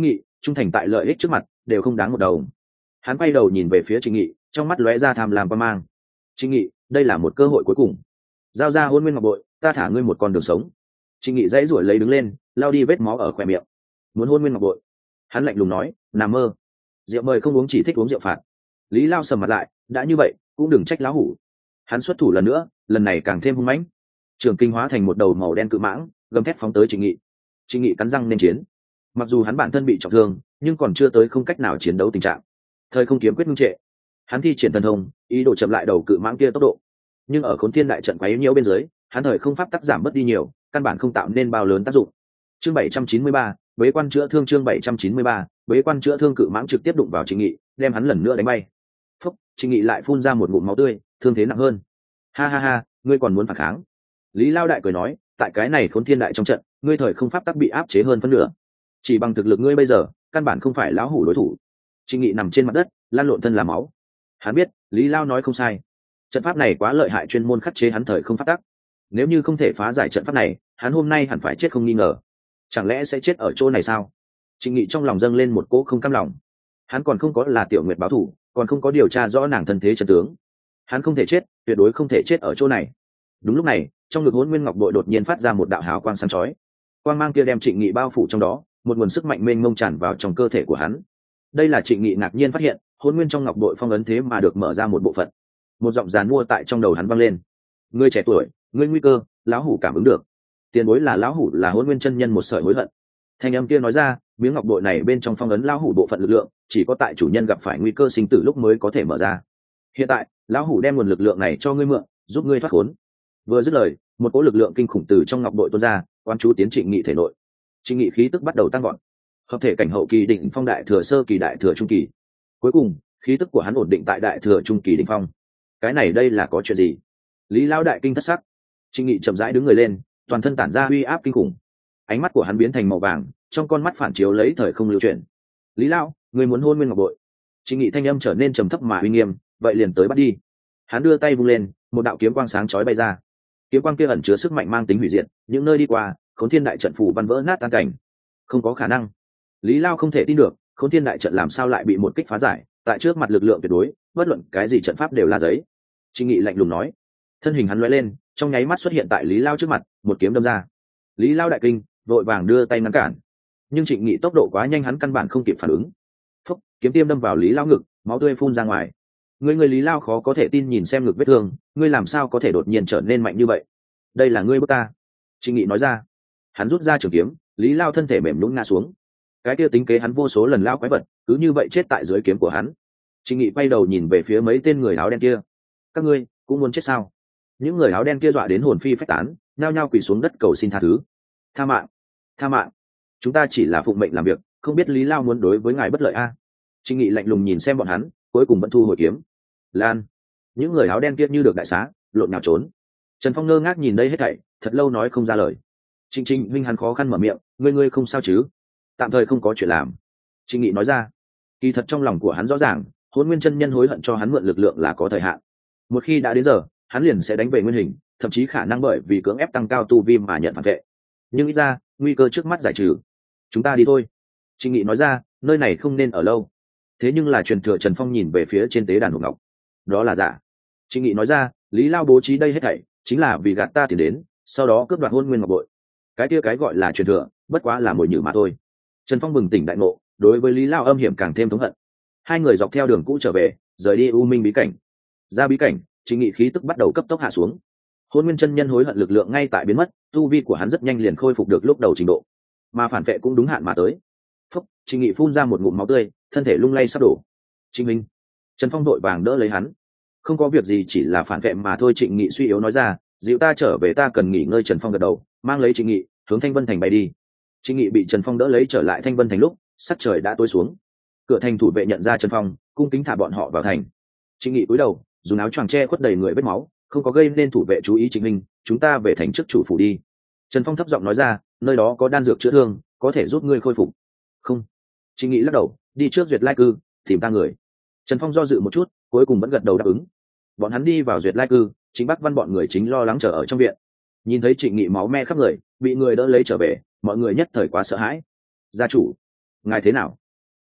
trung thành tại lợi ích trước mặt đều không đáng một đầu. Hắn quay đầu nhìn về phía Trịnh Nghị, trong mắt lóe ra tham lam và mang. Trịnh Nghị, đây là một cơ hội cuối cùng, giao ra Hôn Nguyên Ngọc Bội, ta thả ngươi một con đường sống. Trịnh Nghị dãy ruổi lấy đứng lên, lao đi vết máu ở khóe miệng. Muốn Hôn Nguyên Ngọc Bội? Hắn lạnh lùng nói, nằm mơ. Rượu mời không uống, chỉ thích uống rượu phạt. Lý Lao sầm mặt lại, đã như vậy cũng đừng trách lão hủ. Hắn xuất thủ lần nữa, lần này càng thêm hung mãnh. Trường kinh hóa thành một đầu màu đen cự mãng, gầm thét phóng tới Trịnh Nghị. Trịnh Nghị cắn răng nên chiến. Mặc dù hắn bản thân bị trọng thương, nhưng còn chưa tới không cách nào chiến đấu tình trạng. Thời không kiếm quyết ngưng trệ, hắn thi triển thần thông, ý đồ chậm lại đầu cự mãng kia tốc độ. Nhưng ở Khốn Thiên đại trận quấy nhiễu bên dưới, hắn thời không pháp tắc giảm bớt đi nhiều, căn bản không tạo nên bao lớn tác dụng. Chương bảy trăm chín mươi ba, bế quan chữa thương. Chương bảy trăm chín mươi ba, bế quan chữa thương. Cự mãng trực tiếp đụng vào Trịnh Nghị, đem hắn lần nữa đánh bay. Phúc, Trịnh Nghị lại phun ra một ngụm máu tươi, thương thế nặng hơn. Ha ha ha, ngươi còn muốn phản kháng? Lý Lao đại cười nói, tại cái này Khốn Thiên đại trong trận, ngươi thời không pháp tắc bị áp chế hơn phân nửa. Chỉ bằng thực lực ngươi bây giờ, căn bản không phải lão hủ đối thủ. Trịnh Nghị nằm trên mặt đất, lan lộn thân là máu. Hắn biết, Lý Lao nói không sai. Trận pháp này quá lợi hại, chuyên môn khắc chế hắn thời không pháp tắc. Nếu như không thể phá giải trận pháp này, hắn hôm nay hẳn phải chết không nghi ngờ. Chẳng lẽ sẽ chết ở chỗ này sao? Trịnh Nghị trong lòng dâng lên một cỗ không cam lòng. Hắn còn không có là Tiểu Nguyệt báo thủ, còn không có điều tra rõ nàng thân thế chân tướng. Hắn không thể chết, tuyệt đối không thể chết ở chỗ này. Đúng lúc này, trong ngực Hỗn Nguyên Ngọc Bội đột nhiên phát ra một đạo hào quang sáng chói. Quang mang kia đem Trịnh Nghị bao phủ trong đó, một nguồn sức mạnh mênh mông tràn vào trong cơ thể của hắn. Đây là Trịnh Nghị ngạc nhiên phát hiện, Hỗn Nguyên trong Ngọc Bội phong ấn thế mà được mở ra một bộ phận. Một giọng giàn mua tại trong đầu hắn vang lên: "Ngươi trẻ tuổi, ngươi nguy cơ, lão hủ cảm ứng được. Tiền bối là lão hủ, là Hỗn Nguyên chân nhân một sợi hối hận." Thanh âm kia nói ra, miếng ngọc bội này bên trong phong ấn lão hủ bộ phận lực lượng, chỉ có tại chủ nhân gặp phải nguy cơ sinh tử lúc mới có thể mở ra. Hiện tại, lão hủ đem nguồn lực lượng này cho ngươi mượn, giúp ngươi thoát khốn. Vừa dứt lời, một cỗ lực lượng kinh khủng từ trong ngọc bội tuôn ra, quan chú tiến Trịnh Nghị thể nội. Trịnh Nghị khí tức bắt đầu tăng vọt, hợp thể cảnh hậu kỳ đỉnh phong, đại thừa sơ kỳ, đại thừa trung kỳ. Cuối cùng, khí tức của hắn ổn định tại đại thừa trung kỳ đỉnh phong. Cái này đây là có chuyện gì? Lý Lão đại kinh thất sắc. Trịnh Nghị chậm rãi đứng người lên, toàn thân tản ra uy áp kinh khủng. Ánh mắt của hắn biến thành màu vàng, trong con mắt phản chiếu lấy thời không lưu chuyển. Lý Lão, người muốn Hôn Nguyên Ngọc Bội? Trịnh Nghị thanh âm trở nên trầm thấp mà uy nghiêm, vậy liền tới bắt đi. Hắn đưa tay vung lên, một đạo kiếm quang sáng chói bay ra. Kiếm quang kia ẩn chứa sức mạnh mang tính hủy diệt, những nơi đi qua, Khốn Thiên đại trận phủ văn vỡ nát tan cảnh. Không có khả năng. Lý Lao không thể tin được, Khốn Thiên đại trận làm sao lại bị một kích phá giải? Tại trước mặt lực lượng tuyệt đối, bất luận cái gì trận pháp đều là giấy. Trịnh Nghị lạnh lùng nói. Thân hình hắn lóe lên, trong nháy mắt xuất hiện tại Lý Lao trước mặt, một kiếm đâm ra. Lý Lao đại kinh, vội vàng đưa tay ngăn cản. Nhưng Trịnh Nghị tốc độ quá nhanh, hắn căn bản không kịp phản ứng. Phốc, kiếm tiêm đâm vào Lý Lao ngực, máu tươi phun ra ngoài. Người người Lý Lao khó có thể tin nhìn xem ngực vết thương, ngươi làm sao có thể đột nhiên trở nên mạnh như vậy? Đây là ngươi bức ta. Trịnh Nghị nói ra. Hắn rút ra trường kiếm, Lý Lao thân thể mềm nhũn ngã xuống. Cái kia tính kế hắn vô số lần lao quái vật, cứ như vậy chết tại dưới kiếm của hắn. Trịnh Nghị quay đầu nhìn về phía mấy tên người áo đen kia. Các ngươi cũng muốn chết sao? Những người áo đen kia dọa đến hồn phi phách tán, nhao nhao quỳ xuống đất cầu xin tha thứ. Tha mạng, tha mạng, chúng ta chỉ là phụng mệnh làm việc, không biết Lý Lao muốn đối với ngài bất lợi a. Trịnh Nghị lạnh lùng nhìn xem bọn hắn, cuối cùng vẫn thu hồi kiếm. Lan, những người áo đen kia như được đại xá, lộn nhào trốn. Trần Phong ngơ ngác nhìn đây hết thảy, thật lâu nói không ra lời. Trịnh Trịnh huynh, hắn khó khăn mở miệng, ngươi ngươi không sao chứ? Tạm thời không có chuyện làm. Trịnh Nghị nói ra. Kỳ thật trong lòng của hắn rõ ràng, Hỗn Nguyên chân nhân hối hận cho hắn mượn lực lượng là có thời hạn. Một khi đã đến giờ, hắn liền sẽ đánh về nguyên hình, thậm chí khả năng bởi vì cưỡng ép tăng cao tu vi mà nhận phản vệ. Nhưng ít ra, nguy cơ trước mắt giải trừ. Chúng ta đi thôi. Trịnh Nghị nói ra, nơi này không nên ở lâu. Thế nhưng là truyền thừa. Trần Phong nhìn về phía trên tế đàn hộp ngọc. Đó là giả. Trịnh Nghị nói ra, Lý Lao bố trí đây hết thảy chính là vì gạt ta tiền đến, sau đó cướp đoạt Hôn Nguyên Ngọc Bội. Cái kia cái gọi là truyền thừa, bất quá là mồi nhử mà thôi. Trần Phong bừng tỉnh đại ngộ, đối với Lý Lao âm hiểm càng thêm thống hận. Hai người dọc theo đường cũ trở về, rời đi U Minh bí cảnh. Ra bí cảnh, Trịnh Nghị khí tức bắt đầu cấp tốc hạ xuống. Hôn Nguyên chân nhân hối hận lực lượng ngay tại biến mất, tu vi của hắn rất nhanh liền khôi phục được lúc đầu trình độ, mà phản vệ cũng đúng hạn mà tới. Phúc, Trịnh Nghị phun ra một ngụm máu tươi, thân thể lung lay sắp đổ. Trịnh Minh, Trần Phong đội vàng đỡ lấy hắn. Không có việc gì, chỉ là phản vệ mà thôi. Trịnh Nghị suy yếu nói ra, dịu ta trở về, ta cần nghỉ ngơi. Trần Phong gật đầu, mang lấy Trịnh Nghị hướng Thanh Vân Thành bay đi. Trịnh Nghị bị Trần Phong đỡ lấy trở lại Thanh Vân Thành lúc sắc trời đã tối xuống. Cửa thành thủ vệ nhận ra Trần Phong, cung kính thả bọn họ vào thành. Trịnh Nghị cúi đầu, dùng áo choàng che khuất đầy người vết máu, không có gây nên thủ vệ chú ý. Trịnh Minh, chúng ta về thành trước chủ phủ đi. Trần Phong thấp giọng nói ra, nơi đó có đan dược chữa thương, có thể giúp ngươi khôi phục. Không. Trịnh Nghị lắc đầu, đi trước Duyệt Lai Cư tìm ta người. Trần Phong do dự một chút, cuối cùng vẫn gật đầu đáp ứng. Bọn hắn đi vào Duyệt Lai Cư, Chính Bắc Văn bọn người chính lo lắng chờ ở trong viện. Nhìn thấy Trịnh Nghị máu me khắp người, bị người đỡ lấy trở về, mọi người nhất thời quá sợ hãi. Gia chủ, ngài thế nào?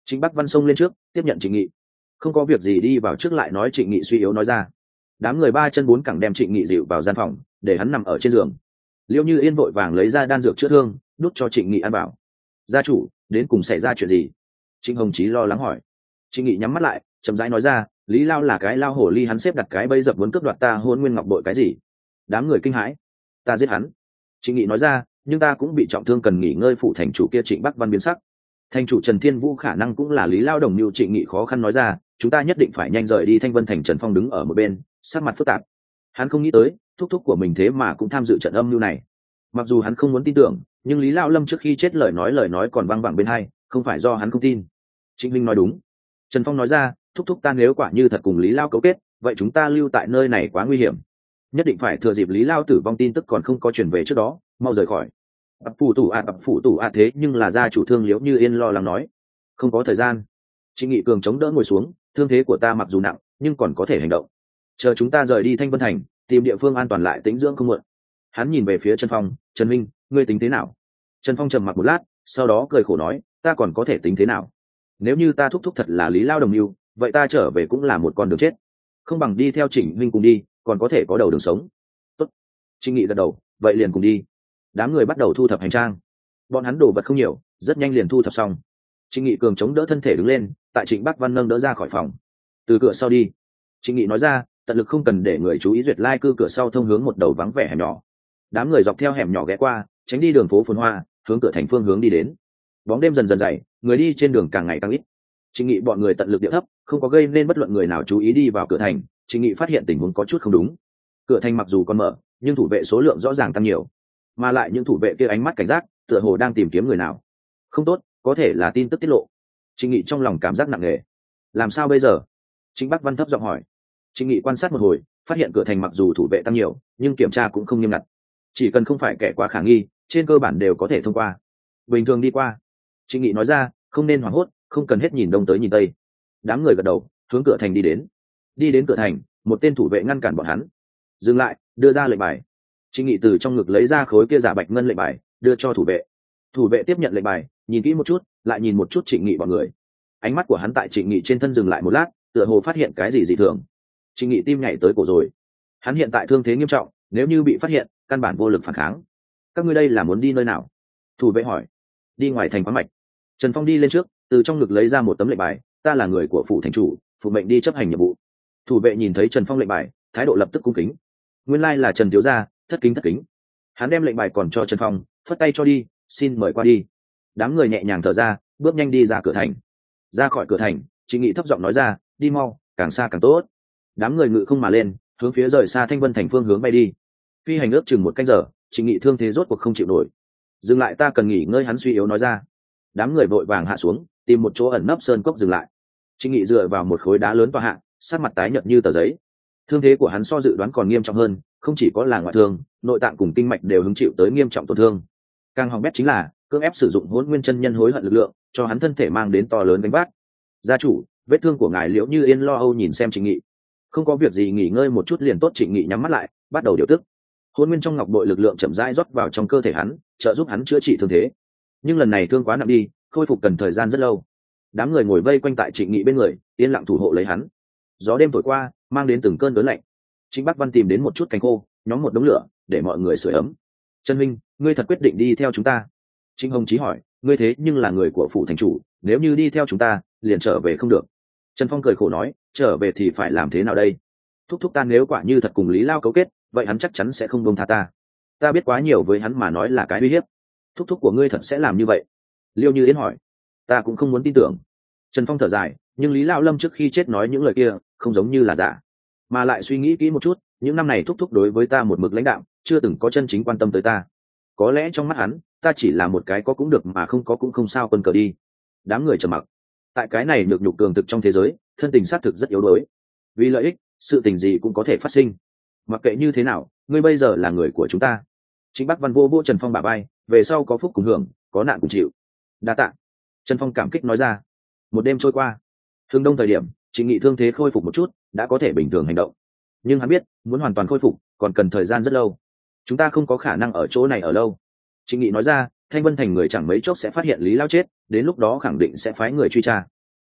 Trịnh Bắc Văn xông lên trước tiếp nhận Trịnh Nghị. Không có việc gì đi vào trước lại nói Trịnh Nghị suy yếu nói ra. Đám người ba chân bốn cẳng đem Trịnh Nghị dịu vào gian phòng để hắn nằm ở trên giường. Liễu Như Yên vội vàng lấy ra đan dược chữa thương đút cho Trịnh Nghị ăn bảo. Gia chủ, đến cùng xảy ra chuyện gì? Trịnh Hồng Chí lo lắng hỏi. Trịnh Nghị nhắm mắt lại chậm rãi nói ra, Lý Lao là cái lao hổ ly, hắn xếp đặt cái bẫy dập muốn cướp đoạt ta Hôn Nguyên Ngọc bội cái gì. Đám người kinh hãi. Ta giết hắn. Trịnh Nghị nói ra, nhưng ta cũng bị trọng thương cần nghỉ ngơi. Phụ thành chủ kia Trịnh Bắc Văn biến sắc. Thành chủ Trần Thiên Vũ khả năng cũng là Lý Lao đồng mưu. Trịnh Nghị khó khăn nói ra, chúng ta nhất định phải nhanh rời đi Thanh Vân Thành. Trần Phong đứng ở một bên sắc mặt phức tạp. Hắn không nghĩ tới thúc thúc của mình thế mà cũng tham dự trận âm mưu này. Mặc dù hắn không muốn tin tưởng, nhưng Lý Lao Lâm trước khi chết lời nói lời nói còn văng vẳng bên hai, không phải do hắn không tin. Trịnh Minh nói đúng. Trần Phong nói ra, thúc thúc ta nếu quả như thật cùng Lý Lao cấu kết, vậy chúng ta lưu tại nơi này quá nguy hiểm, nhất định phải thừa dịp Lý Lao tử vong tin tức còn không có truyền về trước đó mau rời khỏi. Ập phủ tủ ạt ập phủ tủ ạt thế nhưng là gia chủ Thương Liễu Như Yên lo lắng nói. Không có thời gian. Trịnh Nghị cường chống đỡ ngồi xuống, thương thế của ta mặc dù nặng nhưng còn có thể hành động, chờ chúng ta rời đi Thanh Vân Thành tìm địa phương an toàn lại tĩnh dưỡng không muộn. Hắn nhìn về phía Trần Phong. Trần Minh, ngươi tính thế nào? Trần Phong trầm mặc một lát sau đó cười khổ nói, ta còn có thể tính thế nào? Nếu như ta thúc thúc thật là Lý Lao đồng mưu, vậy ta trở về cũng là một con đường chết, không bằng đi theo Trịnh Minh cùng đi, còn có thể có đầu đường sống. Tốt. Trịnh Nghị gật đầu, vậy liền cùng đi. Đám người bắt đầu thu thập hành trang. Bọn hắn đồ vật không nhiều, rất nhanh liền thu thập xong. Trịnh Nghị cường chống đỡ thân thể đứng lên, tại Trịnh Bắc Văn nâng đỡ ra khỏi phòng. Từ cửa sau đi. Trịnh Nghị nói ra, tận lực không cần để người chú ý. Duyệt lai cư cửa sau thông hướng một đầu vắng vẻ hẻm nhỏ. Đám người dọc theo hẻm nhỏ ghé qua, tránh đi đường phố phồn hoa, hướng cửa thành phương hướng đi đến. Bóng đêm dần dần dày, người đi trên đường càng ngày càng ít. Trịnh Nghị bọn người tận lực điệu thấp, không có gây nên bất luận người nào chú ý đi vào cửa thành. Trịnh Nghị phát hiện tình huống có chút không đúng. Cửa thành mặc dù còn mở, nhưng thủ vệ số lượng rõ ràng tăng nhiều, mà lại những thủ vệ kia ánh mắt cảnh giác, tựa hồ đang tìm kiếm người nào. Không tốt, có thể là tin tức tiết lộ. Trịnh Nghị trong lòng cảm giác nặng nề. Làm sao bây giờ? Trịnh Bắc Văn thấp giọng hỏi. Trịnh Nghị quan sát một hồi, phát hiện cửa thành mặc dù thủ vệ tăng nhiều, nhưng kiểm tra cũng không nghiêm ngặt. Chỉ cần không phải kẻ quá khả nghi, trên cơ bản đều có thể thông qua. Bình thường đi qua. Trịnh Nghị nói ra, không nên hoảng hốt, không cần hết nhìn đông tới nhìn tây. Đám người gật đầu, hướng cửa thành đi đến. Đi đến cửa thành, một tên thủ vệ ngăn cản bọn hắn. Dừng lại, đưa ra lệnh bài. Trịnh Nghị từ trong ngực lấy ra khối kia giả bạch ngân lệnh bài, đưa cho thủ vệ. Thủ vệ tiếp nhận lệnh bài, nhìn kỹ một chút, lại nhìn một chút Trịnh Nghị bọn người. Ánh mắt của hắn tại Trịnh Nghị trên thân dừng lại một lát, tựa hồ phát hiện cái gì dị thường. Trịnh Nghị tim nhảy tới cổ rồi. Hắn hiện tại thương thế nghiêm trọng, nếu như bị phát hiện, căn bản vô lực phản kháng. Các ngươi đây là muốn đi nơi nào? Thủ vệ hỏi. Đi ngoài thành khoáng mạch. Trần Phong đi lên trước, từ trong ngực lấy ra một tấm lệnh bài. Ta là người của phủ thành chủ, phụ mệnh đi chấp hành nhiệm vụ. Thủ vệ nhìn thấy Trần Phong lệnh bài, thái độ lập tức cung kính. Nguyên lai là Trần thiếu gia, thất kính thất kính. Hắn đem lệnh bài còn cho Trần Phong, phất tay cho đi, xin mời qua đi. Đám người nhẹ nhàng thở ra, bước nhanh đi ra cửa thành. Ra khỏi cửa thành, Trịnh Nghị thấp giọng nói ra, đi mau, càng xa càng tốt. Đám người ngự không mà lên, hướng phía rời xa Thanh Vân Thành phương hướng bay đi. Phi hành ước chừng một canh giờ, Trịnh Nghị thương thế rốt cuộc không chịu nổi. Dừng lại, ta cần nghỉ ngơi. Hắn suy yếu nói ra. Đám người vội vàng hạ xuống, tìm một chỗ ẩn nấp sơn cốc dừng lại. Trịnh Nghị dựa vào một khối đá lớn tọa hạ, sát mặt tái nhợt như tờ giấy. Thương thế của hắn so dự đoán còn nghiêm trọng hơn, không chỉ có là ngoại thương, nội tạng cùng kinh mạch đều hứng chịu tới nghiêm trọng tổn thương. Càng hỏng bét chính là cưỡng ép sử dụng Hỗn Nguyên chân nhân hối hận lực lượng, cho hắn thân thể mang đến to lớn gánh vác. Gia chủ, vết thương của ngài Liễu Như Yên lo âu nhìn xem Trịnh Nghị. Không có việc gì, nghỉ ngơi một chút liền tốt. Trịnh Nghị nhắm mắt lại, bắt đầu điều tức. Hỗn Nguyên trong ngọc bội lực lượng chậm rãi rót vào trong cơ thể hắn, trợ giúp hắn chữa trị thương thế. Nhưng lần này thương quá nặng đi, khôi phục cần thời gian rất lâu. Đám người ngồi vây quanh tại Trịnh Nghị bên người, yên lặng thủ hộ lấy hắn. Gió đêm thổi qua, mang đến từng cơn đớn lạnh. Trịnh Bắc Văn tìm đến một chút cành khô, nhóm một đống lửa, để mọi người sưởi ấm. Trần Minh, ngươi thật quyết định đi theo chúng ta? Trịnh Hồng Chí hỏi. Ngươi thế nhưng là người của phủ thành chủ, nếu như đi theo chúng ta, liền trở về không được. Trần Phong cười khổ nói, trở về thì phải làm thế nào đây? Thúc thúc ta nếu quả như thật cùng Lý Lao cấu kết, vậy hắn chắc chắn sẽ không buông tha ta. Ta biết quá nhiều với hắn mà nói là cái uy hiếp. Thúc thúc của ngươi thật sẽ làm như vậy? Liêu Như Yến hỏi. Ta cũng không muốn tin tưởng. Trần Phong thở dài, nhưng Lý Lao Lâm trước khi chết nói những lời kia không giống như là giả. Mà lại suy nghĩ kỹ một chút, những năm này thúc thúc đối với ta một mực lãnh đạo, chưa từng có chân chính quan tâm tới ta. Có lẽ trong mắt hắn, ta chỉ là một cái có cũng được mà không có cũng không sao quân cờ đi. Đám người trầm mặc. Tại cái này được nhục cường thực trong thế giới, thân tình xác thực rất yếu đuối. Vì lợi ích, sự tình gì cũng có thể phát sinh. Mặc kệ như thế nào, ngươi bây giờ là người của chúng ta. Trịnh Bắc Văn vô vô Trần Phong bả vai, về sau có phúc cùng hưởng, có nạn cùng chịu. Đa tạ. Trần Phong cảm kích nói ra. Một đêm trôi qua, hướng đông thời điểm, Trịnh Nghị thương thế khôi phục một chút, đã có thể bình thường hành động. Nhưng hắn biết, muốn hoàn toàn khôi phục, còn cần thời gian rất lâu. Chúng ta không có khả năng ở chỗ này ở lâu. Trịnh Nghị nói ra, Thanh Vân Thành người chẳng mấy chốc sẽ phát hiện Lý Lao chết, đến lúc đó khẳng định sẽ phái người truy tra.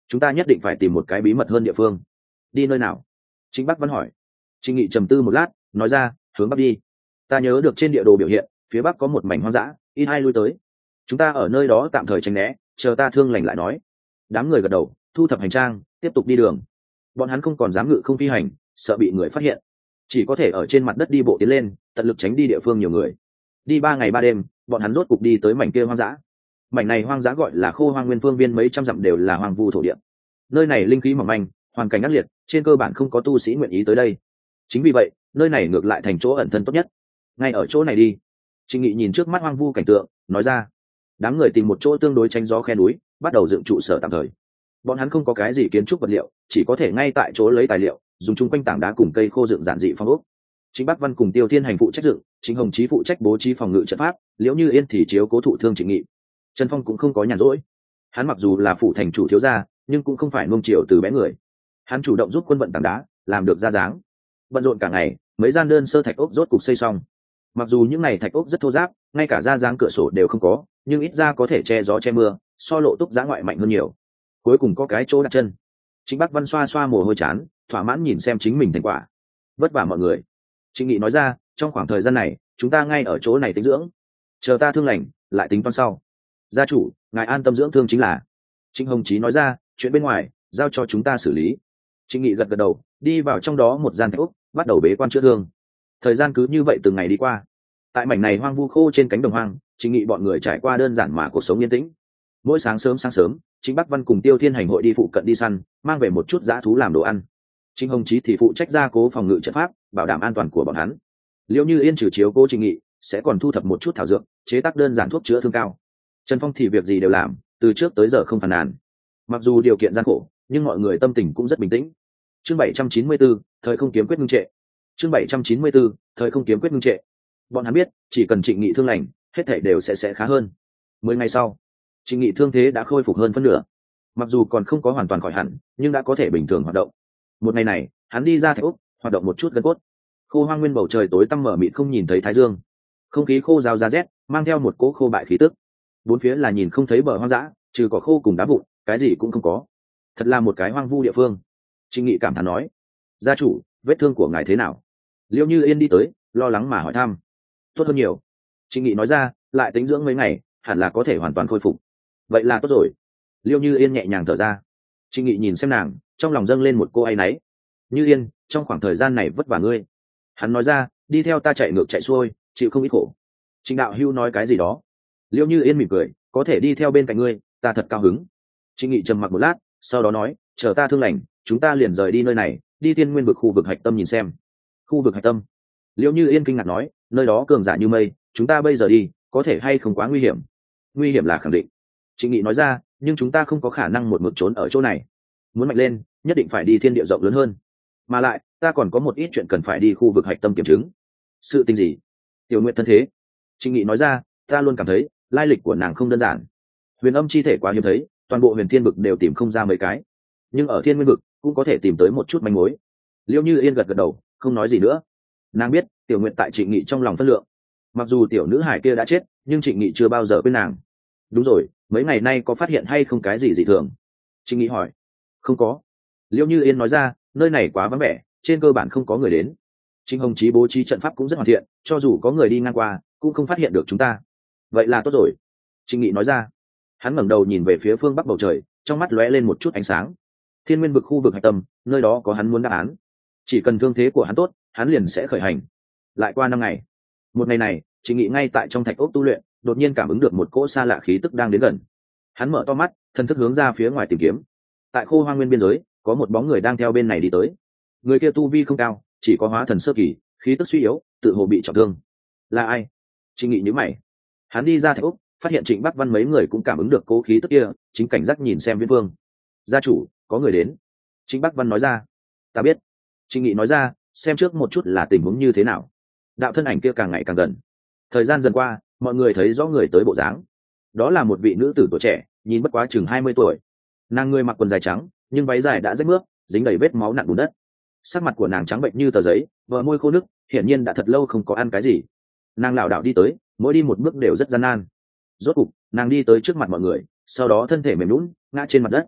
chúng ta nhất định phải tìm một cái bí mật hơn địa phương. Đi nơi nào? Trịnh Bắc Văn hỏi. Trịnh Nghị trầm tư một lát, nói ra, hướng bắc đi. Ta nhớ được trên địa đồ biểu hiện, phía bắc có một mảnh hoang dã, ít ai lui tới. Chúng ta ở nơi đó tạm thời tránh né, chờ ta thương lành lại nói. Đám người gật đầu, thu thập hành trang, tiếp tục đi đường. Bọn hắn không còn dám ngự không phi hành, sợ bị người phát hiện, chỉ có thể ở trên mặt đất đi bộ tiến lên, tận lực tránh đi địa phương nhiều người. Đi ba ngày ba đêm, bọn hắn rốt cục đi tới mảnh kia hoang dã. Mảnh này hoang dã gọi là Khô Hoang Nguyên phương viên mấy trăm dặm đều là hoang vu thổ địa. Nơi này linh khí mỏng manh, hoàn cảnh ác liệt, trên cơ bản không có tu sĩ nguyện ý tới đây. Chính vì vậy, nơi này ngược lại thành chỗ ẩn thân tốt nhất. Ngay ở chỗ này đi. Trịnh Nghị nhìn trước mắt hoang vu cảnh tượng, nói ra. Đám người tìm một chỗ tương đối tránh gió khe núi, bắt đầu dựng trụ sở tạm thời. Bọn hắn không có cái gì kiến trúc vật liệu, chỉ có thể ngay tại chỗ lấy tài liệu, dùng chung quanh tảng đá cùng cây khô dựng giản dị phong ốc. Chính Bắc Văn cùng Tiêu Thiên Hành phụ trách dựng, Chính Hồng Chí phụ trách bố trí phòng ngự trận pháp, Liễu Như Yên thì chiếu cố thụ thương Trịnh Nghị. Trần Phong cũng không có nhàn rỗi. Hắn mặc dù là phụ thành chủ thiếu gia, nhưng cũng không phải nuông chiều từ bé người. Hắn chủ động giúp quân vận tảng đá, làm được ra dáng. Bận rộn cả ngày, mấy gian đơn sơ thạch ốc rốt cục xây xong. Mặc dù những này thạch ốc rất thô ráp, ngay cả ra dáng cửa sổ đều không có, nhưng ít ra có thể che gió che mưa, so lộ túc giã ngoại mạnh hơn nhiều. Cuối cùng có cái chỗ đặt chân. Chính Bắc Văn xoa xoa mồ hôi chán, thỏa mãn nhìn xem chính mình thành quả. Vất vả mọi người. Trịnh Nghị nói ra, trong khoảng thời gian này, chúng ta ngay ở chỗ này tĩnh dưỡng, chờ ta thương lành, lại tính toán sau. Gia chủ, ngài an tâm dưỡng thương chính là. Trịnh Hồng Chí nói ra, chuyện bên ngoài giao cho chúng ta xử lý. Trịnh Nghị gật gật đầu, đi vào trong đó một gian thạch ốc, bắt đầu bế quan chữa thương. Thời gian cứ như vậy từng ngày đi qua. Tại mảnh này hoang vu khô trên cánh đồng hoang, Trịnh Nghị bọn người trải qua đơn giản mà cuộc sống yên tĩnh. Mỗi sáng sớm sáng sớm, Trịnh Bắc Văn cùng Tiêu Thiên Hành hội đi phụ cận đi săn, mang về một chút dã thú làm đồ ăn. Trịnh Hồng Chí thì phụ trách gia cố phòng ngự trận pháp, bảo đảm an toàn của bọn hắn. Liễu Như Yên trừ chiếu cố Trịnh Nghị, sẽ còn thu thập một chút thảo dược, chế tác đơn giản thuốc chữa thương cao. Trần Phong thì việc gì đều làm, từ trước tới giờ không phàn nàn. Mặc dù điều kiện gian khổ, nhưng mọi người tâm tình cũng rất bình tĩnh. Chương bảy trăm chín mươi tư, thời không kiếm quyết ngưng trệ. Chương bảy trăm chín mươi tư, thời không kiếm quyết ngưng trệ. Bọn hắn biết, chỉ cần Trịnh Nghị thương lành, hết thảy đều sẽ sẽ khá hơn. Mười ngày sau, Trịnh Nghị thương thế đã khôi phục hơn phân nửa. Mặc dù còn không có hoàn toàn khỏi hẳn, nhưng đã có thể bình thường hoạt động. Một ngày này, hắn đi ra thạch ốc, hoạt động một chút gân cốt. Khô Hoang Nguyên bầu trời tối tăm mở mịt không nhìn thấy thái dương. Không khí khô ráo ra rét, mang theo một cỗ khô bại khí tức. Bốn phía là nhìn không thấy bờ hoang dã, trừ cỏ khô cùng đá vụn, cái gì cũng không có. Thật là một cái hoang vu địa phương. Trịnh Nghị cảm thán nói. Gia chủ, vết thương của ngài thế nào? Liễu Như Yên đi tới, lo lắng mà hỏi thăm. Tốt hơn nhiều. Trịnh Nghị nói ra, lại tính dưỡng mấy ngày, hẳn là có thể hoàn toàn khôi phục. Vậy là tốt rồi. Liễu Như Yên nhẹ nhàng thở ra. Trịnh Nghị nhìn xem nàng, trong lòng dâng lên một cô áy náy. Như Yên, trong khoảng thời gian này vất vả ngươi. Hắn nói ra, đi theo ta chạy ngược chạy xuôi, chịu không ít khổ. Trịnh đạo hưu nói cái gì đó. Liễu Như Yên mỉm cười, có thể đi theo bên cạnh ngươi, ta thật cao hứng. Trịnh Nghị trầm mặc một lát, sau đó nói, chờ ta thương lành, chúng ta liền rời đi nơi này, đi Tiên Nguyên vực khu vực hạch tâm nhìn xem. Khu vực hạch tâm? Liễu Như Yên kinh ngạc nói, nơi đó cường giả như mây, chúng ta bây giờ đi, có thể hay không quá nguy hiểm? Nguy hiểm là khẳng định. Trịnh Nghị nói ra, nhưng chúng ta không có khả năng một mực trốn ở chỗ này. Muốn mạnh lên, nhất định phải đi thiên địa rộng lớn hơn. Mà lại, ta còn có một ít chuyện cần phải đi khu vực hạch tâm kiểm chứng. Sự tình gì? Tiểu Nguyệt thân thế. Trịnh Nghị nói ra, ta luôn cảm thấy lai lịch của nàng không đơn giản. Huyền âm chi thể quá hiếm thấy, toàn bộ huyền thiên vực đều tìm không ra mấy cái, nhưng ở thiên nguyên vực cũng có thể tìm tới một chút manh mối. Liễu Như Yên gật gật đầu, không nói gì nữa. Nàng biết Tiểu Nguyệt tại Trịnh Nghị trong lòng phân lượng. Mặc dù tiểu nữ hải kia đã chết, nhưng Trịnh Nghị chưa bao giờ quên nàng. Đúng rồi, mấy ngày nay có phát hiện hay không cái gì dị thường? Trịnh Nghị hỏi. Không có. Liễu Như Yên nói ra, nơi này quá vắng vẻ, trên cơ bản không có người đến. Trịnh Hồng Chí bố trí trận pháp cũng rất hoàn thiện, cho dù có người đi ngang qua cũng không phát hiện được chúng ta. Vậy là tốt rồi. Trịnh Nghị nói ra. Hắn ngẩng đầu nhìn về phía phương bắc bầu trời, trong mắt lóe lên một chút ánh sáng. Thiên Nguyên vực khu vực hạch tâm, nơi đó có hắn muốn đáp án. Chỉ cần thương thế của hắn tốt, hắn liền sẽ khởi hành. Lại qua năm ngày, một ngày này, Trịnh Nghị ngay tại trong thạch ốc tu luyện, đột nhiên cảm ứng được một cỗ xa lạ khí tức đang đến gần. Hắn mở to mắt, thần thức hướng ra phía ngoài tìm kiếm. Tại Khô Hoang Nguyên biên giới, có một bóng người đang theo bên này đi tới. Người kia tu vi không cao, chỉ có hóa thần sơ kỳ, khí tức suy yếu, tự hồ bị trọng thương. Là ai? Trịnh Nghị nhíu mày. Hắn đi ra thạch ốc, phát hiện Trịnh Bắc Văn mấy người cũng cảm ứng được cố khí tức kia, chính cảnh giác nhìn xem Viễn Vương. Gia chủ, có người đến. Trịnh Bắc Văn nói ra. Ta biết. Trịnh Nghị nói ra, xem trước một chút là tình huống như thế nào. Đạo thân ảnh kia càng ngày càng gần. Thời gian dần qua, mọi người thấy rõ người tới bộ dáng. Đó là một vị nữ tử tuổi trẻ, nhìn bất quá chừng hai mươi tuổi. Nàng người mặc quần dài trắng, nhưng váy dài đã rách mướp, dính đầy vết máu nặn bùn đất. Sắc mặt của nàng trắng bệnh như tờ giấy, bờ môi khô nứt, hiển nhiên đã thật lâu không có ăn cái gì. Nàng lảo đảo đi tới, mỗi đi một bước đều rất gian nan. Rốt cục, nàng đi tới trước mặt mọi người, sau đó thân thể mềm nhũn ngã trên mặt đất.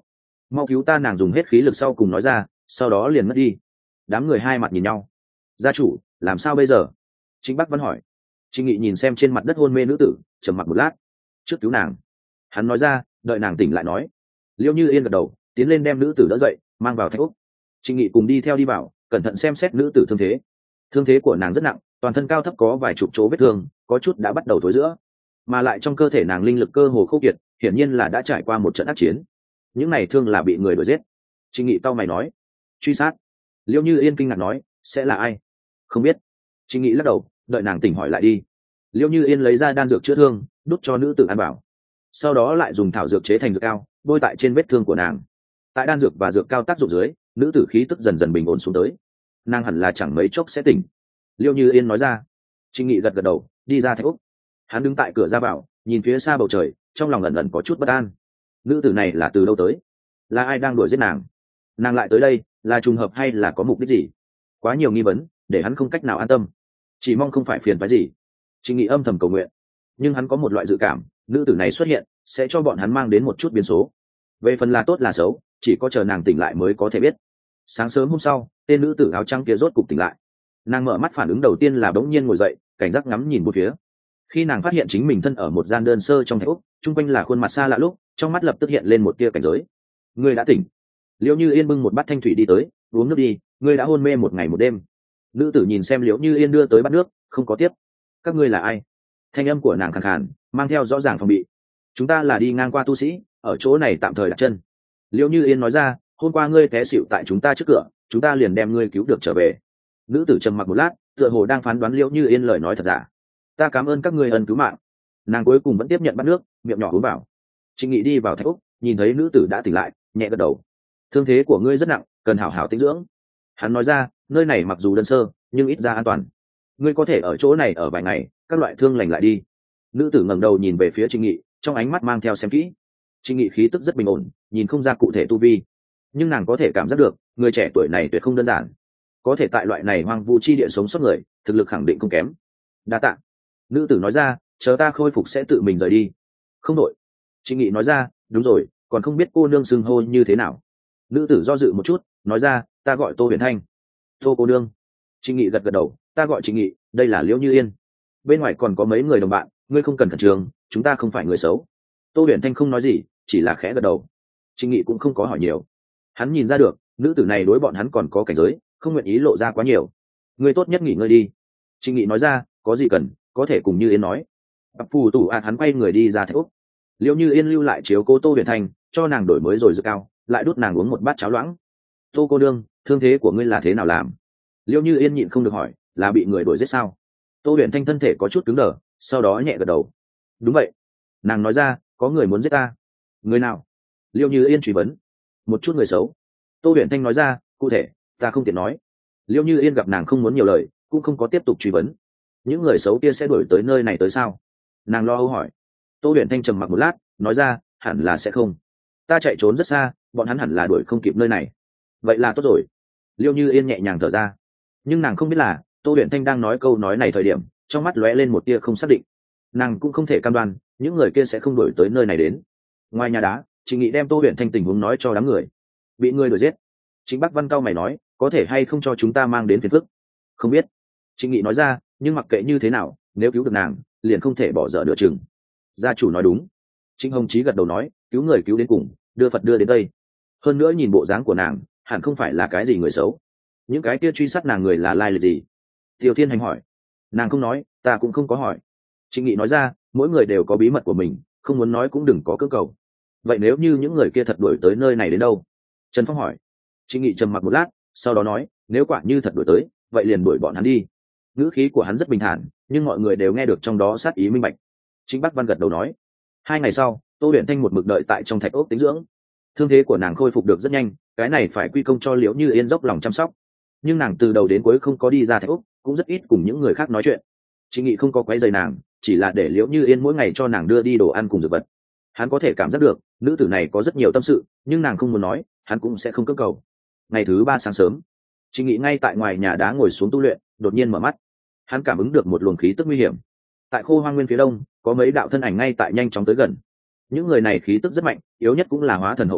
mau cứu ta, nàng dùng hết khí lực sau cùng nói ra, sau đó liền mất đi. Đám người hai mặt nhìn nhau. Gia chủ, làm sao bây giờ? Trịnh Bắc Văn hỏi. Trịnh Nghị nhìn xem trên mặt đất hôn mê nữ tử, trầm mặc một lát. Trước cứu nàng, hắn nói ra, đợi nàng tỉnh lại nói. Liễu Như Yên gật đầu, tiến lên đem nữ tử đỡ dậy, mang vào thạch úc. Trịnh Nghị cùng đi theo đi vào, cẩn thận xem xét nữ tử thương thế. Thương thế của nàng rất nặng, toàn thân cao thấp có vài chục chỗ vết thương, có chút đã bắt đầu thối rữa, mà lại trong cơ thể nàng linh lực cơ hồ khô kiệt, hiển nhiên là đã trải qua một trận ác chiến. Những này thương là bị người đuổi giết. Trịnh Nghị cau mày nói, truy sát. Liễu Như Yên kinh ngạc nói, sẽ là ai? Không biết. Trịnh Nghị lắc đầu, đợi nàng tỉnh hỏi lại đi. Liễu Như Yên lấy ra đan dược chữa thương, đút cho nữ tử ăn vào, sau đó lại dùng thảo dược chế thành dược cao, bôi tại trên vết thương của nàng. Tại đan dược và dược cao tác dụng dưới, nữ tử khí tức dần dần bình ổn xuống tới, nàng hẳn là chẳng mấy chốc sẽ tỉnh. Liễu Như Yên nói ra. Trịnh Nghị gật gật đầu, đi ra thạch úc. Hắn đứng tại cửa ra vào, nhìn phía xa bầu trời, trong lòng ẩn ẩn có chút bất an. Nữ tử này là từ đâu tới? Là ai đang đuổi giết nàng? Nàng lại tới đây là trùng hợp hay là có mục đích gì? Quá nhiều nghi vấn, để hắn không cách nào an tâm. Chỉ mong không phải phiền phái gì. Trịnh Nghị âm thầm cầu nguyện, nhưng hắn có một loại dự cảm, nữ tử này xuất hiện sẽ cho bọn hắn mang đến một chút biến số. Về phần là tốt là xấu, chỉ có chờ nàng tỉnh lại mới có thể biết. Sáng sớm hôm sau, tên nữ tử áo trắng kia rốt cục tỉnh lại. Nàng mở mắt, phản ứng đầu tiên là bỗng nhiên ngồi dậy, cảnh giác ngắm nhìn bốn phía. Khi nàng phát hiện chính mình thân ở một gian đơn sơ trong thạch úc, chung quanh là khuôn mặt xa lạ lúc, trong mắt lập tức hiện lên một tia cảnh giới. Ngươi đã tỉnh. Liễu Như Yên bưng một bát thanh thủy đi tới, uống nước đi, ngươi đã hôn mê một ngày một đêm. Nữ tử nhìn xem Liễu Như Yên đưa tới bát nước, không có tiếp. Các ngươi là ai? Thanh âm của nàng khàn khàn, mang theo rõ ràng phòng bị. Chúng ta là đi ngang qua tu sĩ, ở chỗ này tạm thời đặt chân. Liễu Như Yên nói ra, hôm qua ngươi té xỉu tại chúng ta trước cửa, chúng ta liền đem ngươi cứu được trở về. Nữ tử trầm mặc một lát, tựa hồ đang phán đoán Liễu Như Yên lời nói thật giả. Ta cảm ơn các ngươi ân cứu mạng. Nàng cuối cùng vẫn tiếp nhận bát nước, miệng nhỏ uống vào. Trịnh Nghị đi vào thạch úc, nhìn thấy nữ tử đã tỉnh lại, nhẹ gật đầu. Thương thế của ngươi rất nặng, cần hảo hảo tĩnh dưỡng. Hắn nói ra, nơi này mặc dù đơn sơ, nhưng ít ra an toàn. Ngươi có thể ở chỗ này ở vài ngày, các loại thương lành lại đi. Nữ tử ngẩng đầu nhìn về phía Trịnh Nghị, trong ánh mắt mang theo xem kỹ. Trịnh Nghị khí tức rất bình ổn, nhìn không ra cụ thể tu vi, nhưng nàng có thể cảm giác được, người trẻ tuổi này tuyệt không đơn giản. Có thể tại loại này hoang vu chi địa sống sót người, thực lực khẳng định không kém. Đa tạ. Nữ tử nói ra, chờ ta khôi phục sẽ tự mình rời đi. Không đội. Trịnh Nghị nói ra, đúng rồi, còn không biết cô nương xưng hô như thế nào. Nữ tử do dự một chút, nói ra, ta gọi Tô Huyền Thanh. Tô cô nương. Trịnh Nghị gật gật đầu, ta gọi Trịnh Nghị, đây là Liễu Như Yên. Bên ngoài còn có mấy người đồng bạn, ngươi không cần khẩn trương, chúng ta không phải người xấu. Tô Huyền Thanh không nói gì, chỉ là khẽ gật đầu. Trịnh Nghị cũng không có hỏi nhiều. Hắn nhìn ra được, nữ tử này đối bọn hắn còn có cảnh giới, không nguyện ý lộ ra quá nhiều. Ngươi tốt nhất nghỉ ngơi đi. Trịnh Nghị nói ra, có gì cần, có thể cùng Như Yên nói. Bạc phù tủ ạt hắn quay người đi ra thạch úc. Liễu Như Yên lưu lại chiếu cố Tô Huyền Thanh, cho nàng đổi mới rồi dự cao, lại đút nàng uống một bát cháo loãng. Tô cô đương, thương thế của ngươi là thế nào làm? Liễu Như Yên nhịn không được hỏi, là bị người đuổi giết sao? Tô Huyền Thanh thân thể có chút cứng đờ, sau đó nhẹ gật đầu. Đúng vậy. Nàng nói ra, có người muốn giết ta. Người nào? Liễu Như Yên truy vấn. Một chút người xấu. Tô Huyền Thanh nói ra, cụ thể ta không tiện nói. Liễu Như Yên gặp nàng không muốn nhiều lời, cũng không có tiếp tục truy vấn. Những người xấu kia sẽ đuổi tới nơi này tới sao? Nàng lo âu hỏi. Tô Huyền Thanh trầm mặc một lát, nói ra, hẳn là sẽ không. Ta chạy trốn rất xa, bọn hắn hẳn là đuổi không kịp nơi này. Vậy là tốt rồi. Liễu Như Yên nhẹ nhàng thở ra, nhưng nàng không biết là Tô Huyền Thanh đang nói câu nói này thời điểm, trong mắt lóe lên một tia không xác định. Nàng cũng không thể cam đoan những người kia sẽ không đuổi tới nơi này đến. Ngoài nhà đá, Trịnh Nghị đem Tô Huyền Thanh tình huống nói cho đám người. Bị người đuổi giết. Trịnh Bắc Văn cao mày nói, có thể hay không cho chúng ta mang đến phiền phức? Không biết. Trịnh Nghị nói ra, nhưng mặc kệ như thế nào, nếu cứu được nàng, liền không thể bỏ dở nửa chừng. Gia chủ nói đúng. Trịnh Hồng Chí gật đầu nói, cứu người cứu đến cùng, đưa Phật đưa đến Tây. Hơn nữa nhìn bộ dáng của nàng, hẳn không phải là cái gì người xấu. Những cái kia truy sát nàng người là lai lịch gì? Tiêu Thiên Hành hỏi. Nàng không nói, ta cũng không có hỏi. Trịnh Nghị nói ra, mỗi người đều có bí mật của mình, không muốn nói cũng đừng có cưỡng cầu. Vậy nếu như những người kia thật đuổi tới nơi này đến đâu? Trần Phong hỏi. Trịnh Nghị trầm mặc một lát, sau đó nói, nếu quả như thật đuổi tới, vậy liền đuổi bọn hắn đi. Ngữ khí của hắn rất bình thản, nhưng mọi người đều nghe được trong đó sát ý minh bạch. Trịnh Bắc Văn gật đầu nói. Hai ngày sau, Tô Huyền Thanh một mực đợi tại trong thạch ốc tĩnh dưỡng. Thương thế của nàng khôi phục được rất nhanh, cái này phải quy công cho Liễu Như Yên dốc lòng chăm sóc. Nhưng nàng từ đầu đến cuối không có đi ra thạch ốc, cũng rất ít cùng những người khác nói chuyện. Trịnh Nghị không có quấy rầy nàng, chỉ là để Liễu Như Yên mỗi ngày cho nàng đưa đi đồ ăn cùng dược vật. Hắn có thể cảm giác được, nữ tử này có rất nhiều tâm sự, nhưng nàng không muốn nói, hắn cũng sẽ không cưỡng cầu. Ngày thứ ba sáng sớm, Trịnh Nghị ngay tại ngoài nhà đá ngồi xuống tu luyện, đột nhiên mở mắt. Hắn cảm ứng được một luồng khí tức nguy hiểm. Tại Khô Hoang Nguyên phía đông, có mấy đạo thân ảnh ngay tại nhanh chóng tới gần. Những người này khí tức rất mạnh, yếu nhất cũng là hóa thần hậu kỳ,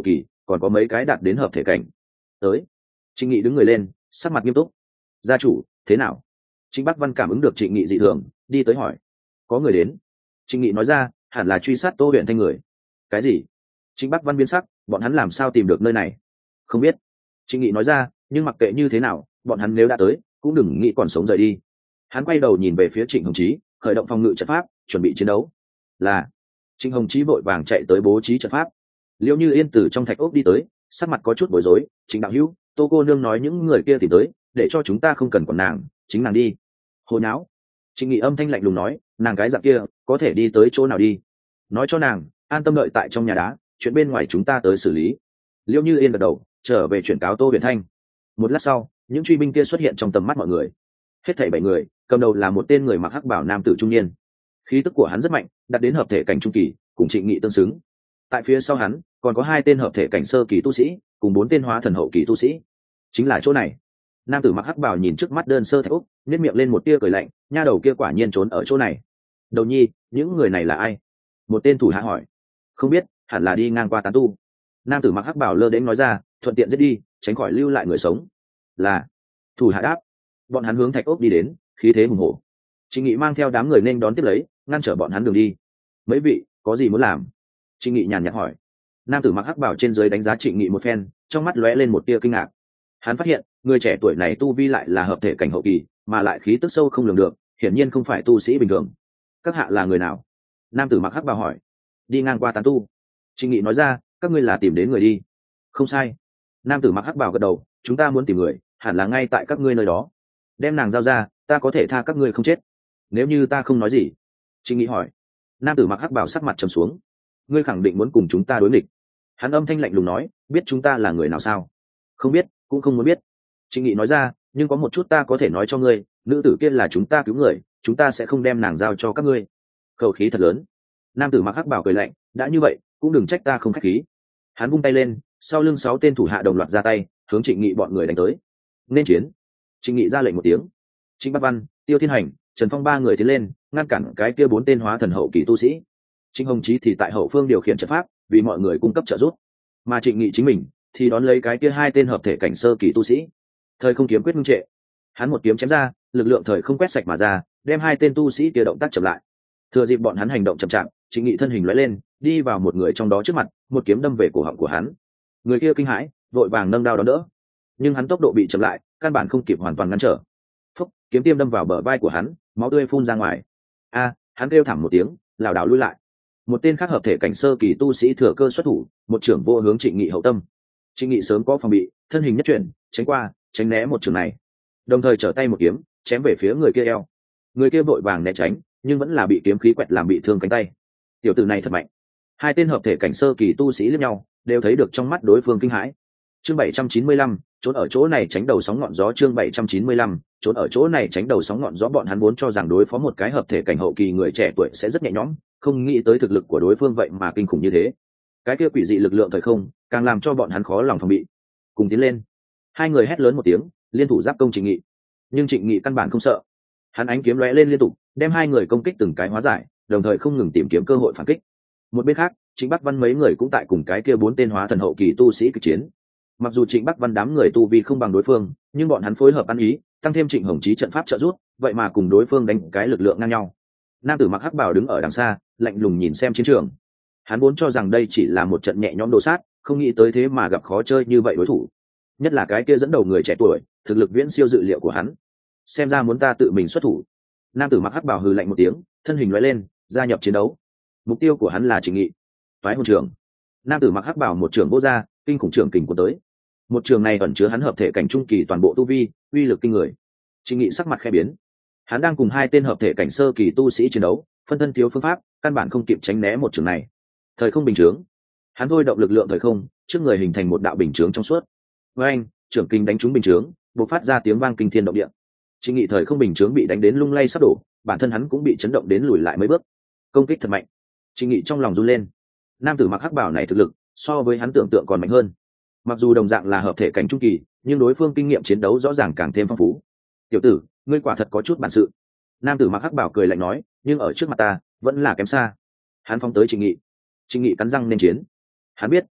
còn có mấy cái đạt đến hợp thể cảnh. Tới. Trịnh Nghị đứng người lên, sắc mặt nghiêm túc. Gia chủ, thế nào? Trịnh Bắc Văn cảm ứng được Trịnh Nghị dị thường, đi tới hỏi. Có người đến. Trịnh Nghị nói ra, hẳn là truy sát Tô huyện Thanh người. Cái gì? Trịnh Bắc Văn biến sắc, bọn hắn làm sao tìm được nơi này? Không biết. Trịnh Nghị nói ra, nhưng mặc kệ như thế nào, bọn hắn nếu đã tới, cũng đừng nghĩ còn sống rời đi. Hắn quay đầu nhìn về phía Trịnh Hồng Chí, khởi động phòng ngự trận pháp, chuẩn bị chiến đấu. Là. Trịnh Hồng Chí vội vàng chạy tới bố trí trận pháp. Liễu Như Yên từ trong thạch ốc đi tới, sắc mặt có chút bối rối. Trịnh đạo hữu, Tô cô nương nói những người kia tìm tới, để cho chúng ta không cần quản nàng, chính nàng đi. Hồ nháo. Trịnh Nghị âm thanh lạnh lùng nói, nàng cái dạng kia, có thể đi tới chỗ nào đi? Nói cho nàng, an tâm đợi tại trong nhà đá, chuyện bên ngoài chúng ta tới xử lý. Liễu Như Yên gật đầu, trở về chuyển cáo Tô huyền Thanh. Một lát sau, những truy binh kia xuất hiện trong tầm mắt mọi người. Hết thảy bảy người, cầm đầu là một tên người mặc hắc bảo nam tử trung niên. Khí tức của hắn rất mạnh, đạt đến hợp thể cảnh trung kỳ, cùng Trịnh Nghị tương xứng. Tại phía sau hắn, còn có hai tên hợp thể cảnh sơ kỳ tu sĩ, cùng bốn tên hóa thần hậu kỳ tu sĩ. Chính là chỗ này. Nam tử mặc hắc bảo nhìn trước mắt đơn sơ thạch úc, nhếch miệng lên một tia cười lạnh, nha đầu kia quả nhiên trốn ở chỗ này. Đầu nhi, những người này là ai? Một tên thủ hạ hỏi. Không biết, hẳn là đi ngang qua tán tu. Nam tử mặc hắc bảo lơ đễnh nói ra, thuận tiện giết đi, tránh khỏi lưu lại người sống. Là. Thủ hạ đáp. Bọn hắn hướng thạch ốc đi đến, khí thế hùng hổ. Trịnh Nghị mang theo đám người nên đón tiếp lấy, ngăn trở bọn hắn đường đi. Mấy vị, có gì muốn làm? Trịnh Nghị nhàn nhạt hỏi. Nam tử mặc hắc bảo trên dưới đánh giá Trịnh Nghị một phen, trong mắt lóe lên một tia kinh ngạc. Hắn phát hiện, người trẻ tuổi này tu vi lại là hợp thể cảnh hậu kỳ, mà lại khí tức sâu không lường được, hiển nhiên không phải tu sĩ bình thường. Các hạ là người nào? Nam tử mặc hắc bảo hỏi. Đi ngang qua tán tu. Trịnh Nghị nói ra, các ngươi là tìm đến người đi. Không sai. Nam tử mặc hắc bảo gật đầu, chúng ta muốn tìm người, hẳn là ngay tại các ngươi nơi đó. Đem nàng giao ra, ta có thể tha các ngươi không chết. Nếu như ta không nói gì. Trịnh Nghị hỏi. Nam tử mặc hắc bảo sắc mặt trầm xuống. Ngươi khẳng định muốn cùng chúng ta đối nghịch. Hắn âm thanh lạnh lùng nói, biết chúng ta là người nào sao? Không biết, cũng không muốn biết. Trịnh Nghị nói ra, nhưng có một chút ta có thể nói cho ngươi, nữ tử kia là chúng ta cứu người, chúng ta sẽ không đem nàng giao cho các ngươi. Khẩu khí thật lớn. Nam tử mặc hắc bảo cười lạnh, đã như vậy, cũng đừng trách ta không khách khí. Hắn vung tay lên, sau lưng sáu tên thủ hạ đồng loạt ra tay, hướng Trịnh Nghị bọn người đánh tới. Nên chiến. Trịnh Nghị ra lệnh một tiếng. Trịnh Bắc Văn, Tiêu Thiên Hành, Trần Phong ba người tiến lên, ngăn cản cái kia bốn tên hóa thần hậu kỳ tu sĩ. Trịnh Hồng Chí thì tại hậu phương điều khiển trận pháp, vì mọi người cung cấp trợ giúp. Mà Trịnh Nghị chính mình thì đón lấy cái kia hai tên hợp thể cảnh sơ kỳ tu sĩ. Thời không kiếm quyết ngưng trệ. Hắn một kiếm chém ra, lực lượng thời không quét sạch mà ra, đem hai tên tu sĩ kia động tác chậm lại. Thừa dịp bọn hắn hành động chậm chạp, Trịnh Nghị thân hình lóe lên, đi vào một người trong đó trước mặt, một kiếm đâm về cổ họng của hắn. Người kia kinh hãi, vội vàng nâng đao đón đỡ, nhưng hắn tốc độ bị chậm lại, căn bản không kịp hoàn toàn ngăn trở. Phúc, kiếm tiêm đâm vào bờ vai của hắn, máu tươi phun ra ngoài. A, hắn kêu thảm một tiếng, lảo đảo lui lại. Một tên khác hợp thể cảnh sơ kỳ tu sĩ thừa cơ xuất thủ, một trưởng vô hướng Trịnh Nghị hậu tâm. Trịnh Nghị sớm có phòng bị, thân hình nhất chuyển, tránh qua, tránh né một trường này, đồng thời trở tay một kiếm chém về phía người kia eo. Người kia vội vàng né tránh, nhưng vẫn là bị kiếm khí quẹt làm bị thương cánh tay. Tiểu tử này thật mạnh. Hai tên hợp thể cảnh sơ kỳ tu sĩ liếc nhau, đều thấy được trong mắt đối phương kinh hãi. Chương bảy trăm chín mươi lăm, trốn ở chỗ này tránh đầu sóng ngọn gió. Chương bảy trăm chín mươi lăm, trốn ở chỗ này tránh đầu sóng ngọn gió. Bọn hắn vốn cho rằng đối phó một cái hợp thể cảnh hậu kỳ người trẻ tuổi sẽ rất nhẹ nhõm, không nghĩ tới thực lực của đối phương vậy mà kinh khủng như thế. Cái kia quỷ dị lực lượng thời không, càng làm cho bọn hắn khó lòng phòng bị. Cùng tiến lên. Hai người hét lớn một tiếng, liên thủ giáp công Trịnh Nghị. Nhưng Trịnh Nghị căn bản không sợ. Hắn ánh kiếm lóe lên liên tục, đem hai người công kích từng cái hóa giải, đồng thời không ngừng tìm kiếm cơ hội phản kích. Một bên khác, Trịnh Bắc Văn mấy người cũng tại cùng cái kia bốn tên hóa thần hậu kỳ tu sĩ kịch chiến. Mặc dù Trịnh Bắc Văn đám người tu vi không bằng đối phương, nhưng bọn hắn phối hợp ăn ý, tăng thêm Trịnh Hồng Chí trận pháp trợ giúp, vậy mà cùng đối phương đánh cái lực lượng ngang nhau. Nam tử mặc hắc bào đứng ở đằng xa, lạnh lùng nhìn xem chiến trường. Hắn vốn cho rằng đây chỉ là một trận nhẹ nhõm đồ sát, không nghĩ tới thế mà gặp khó chơi như vậy đối thủ. Nhất là cái kia dẫn đầu người trẻ tuổi, thực lực viễn siêu dự liệu của hắn. Xem ra muốn ta tự mình xuất thủ. Nam tử mặc hắc bào hừ lạnh một tiếng, thân hình lóe lên, gia nhập chiến đấu. Mục tiêu của hắn là Trịnh Nghị. Phái hồn trường. Nam tử mặc hắc bào một trường vô ra, kinh khủng trường kình của tới. Một trường này ẩn chứa hắn hợp thể cảnh trung kỳ toàn bộ tu vi, uy lực kinh người. Trịnh Nghị sắc mặt khẽ biến. Hắn đang cùng hai tên hợp thể cảnh sơ kỳ tu sĩ chiến đấu, phân thân thiếu phương pháp, căn bản không kịp tránh né một trường này. Thời không bình chướng. Hắn thôi động lực lượng thời không, trước người hình thành một đạo bình chướng trong suốt. Với anh, trưởng kinh đánh trúng bình chướng, bộc phát ra tiếng vang kinh thiên động địa. Trịnh Nghị thời không bình chướng bị đánh đến lung lay sắp đổ, bản thân hắn cũng bị chấn động đến lùi lại mấy bước. Công kích thật mạnh. Trịnh Nghị trong lòng run lên. Nam tử mặc hắc bảo này thực lực, so với hắn tưởng tượng còn mạnh hơn. Mặc dù đồng dạng là hợp thể cảnh trung kỳ, nhưng đối phương kinh nghiệm chiến đấu rõ ràng càng thêm phong phú. Tiểu tử, ngươi quả thật có chút bản sự. Nam tử mặc hắc bảo cười lạnh nói, nhưng ở trước mặt ta, vẫn là kém xa. Hắn phóng tới Trịnh Nghị. Trịnh Nghị cắn răng nên chiến. Hắn biết,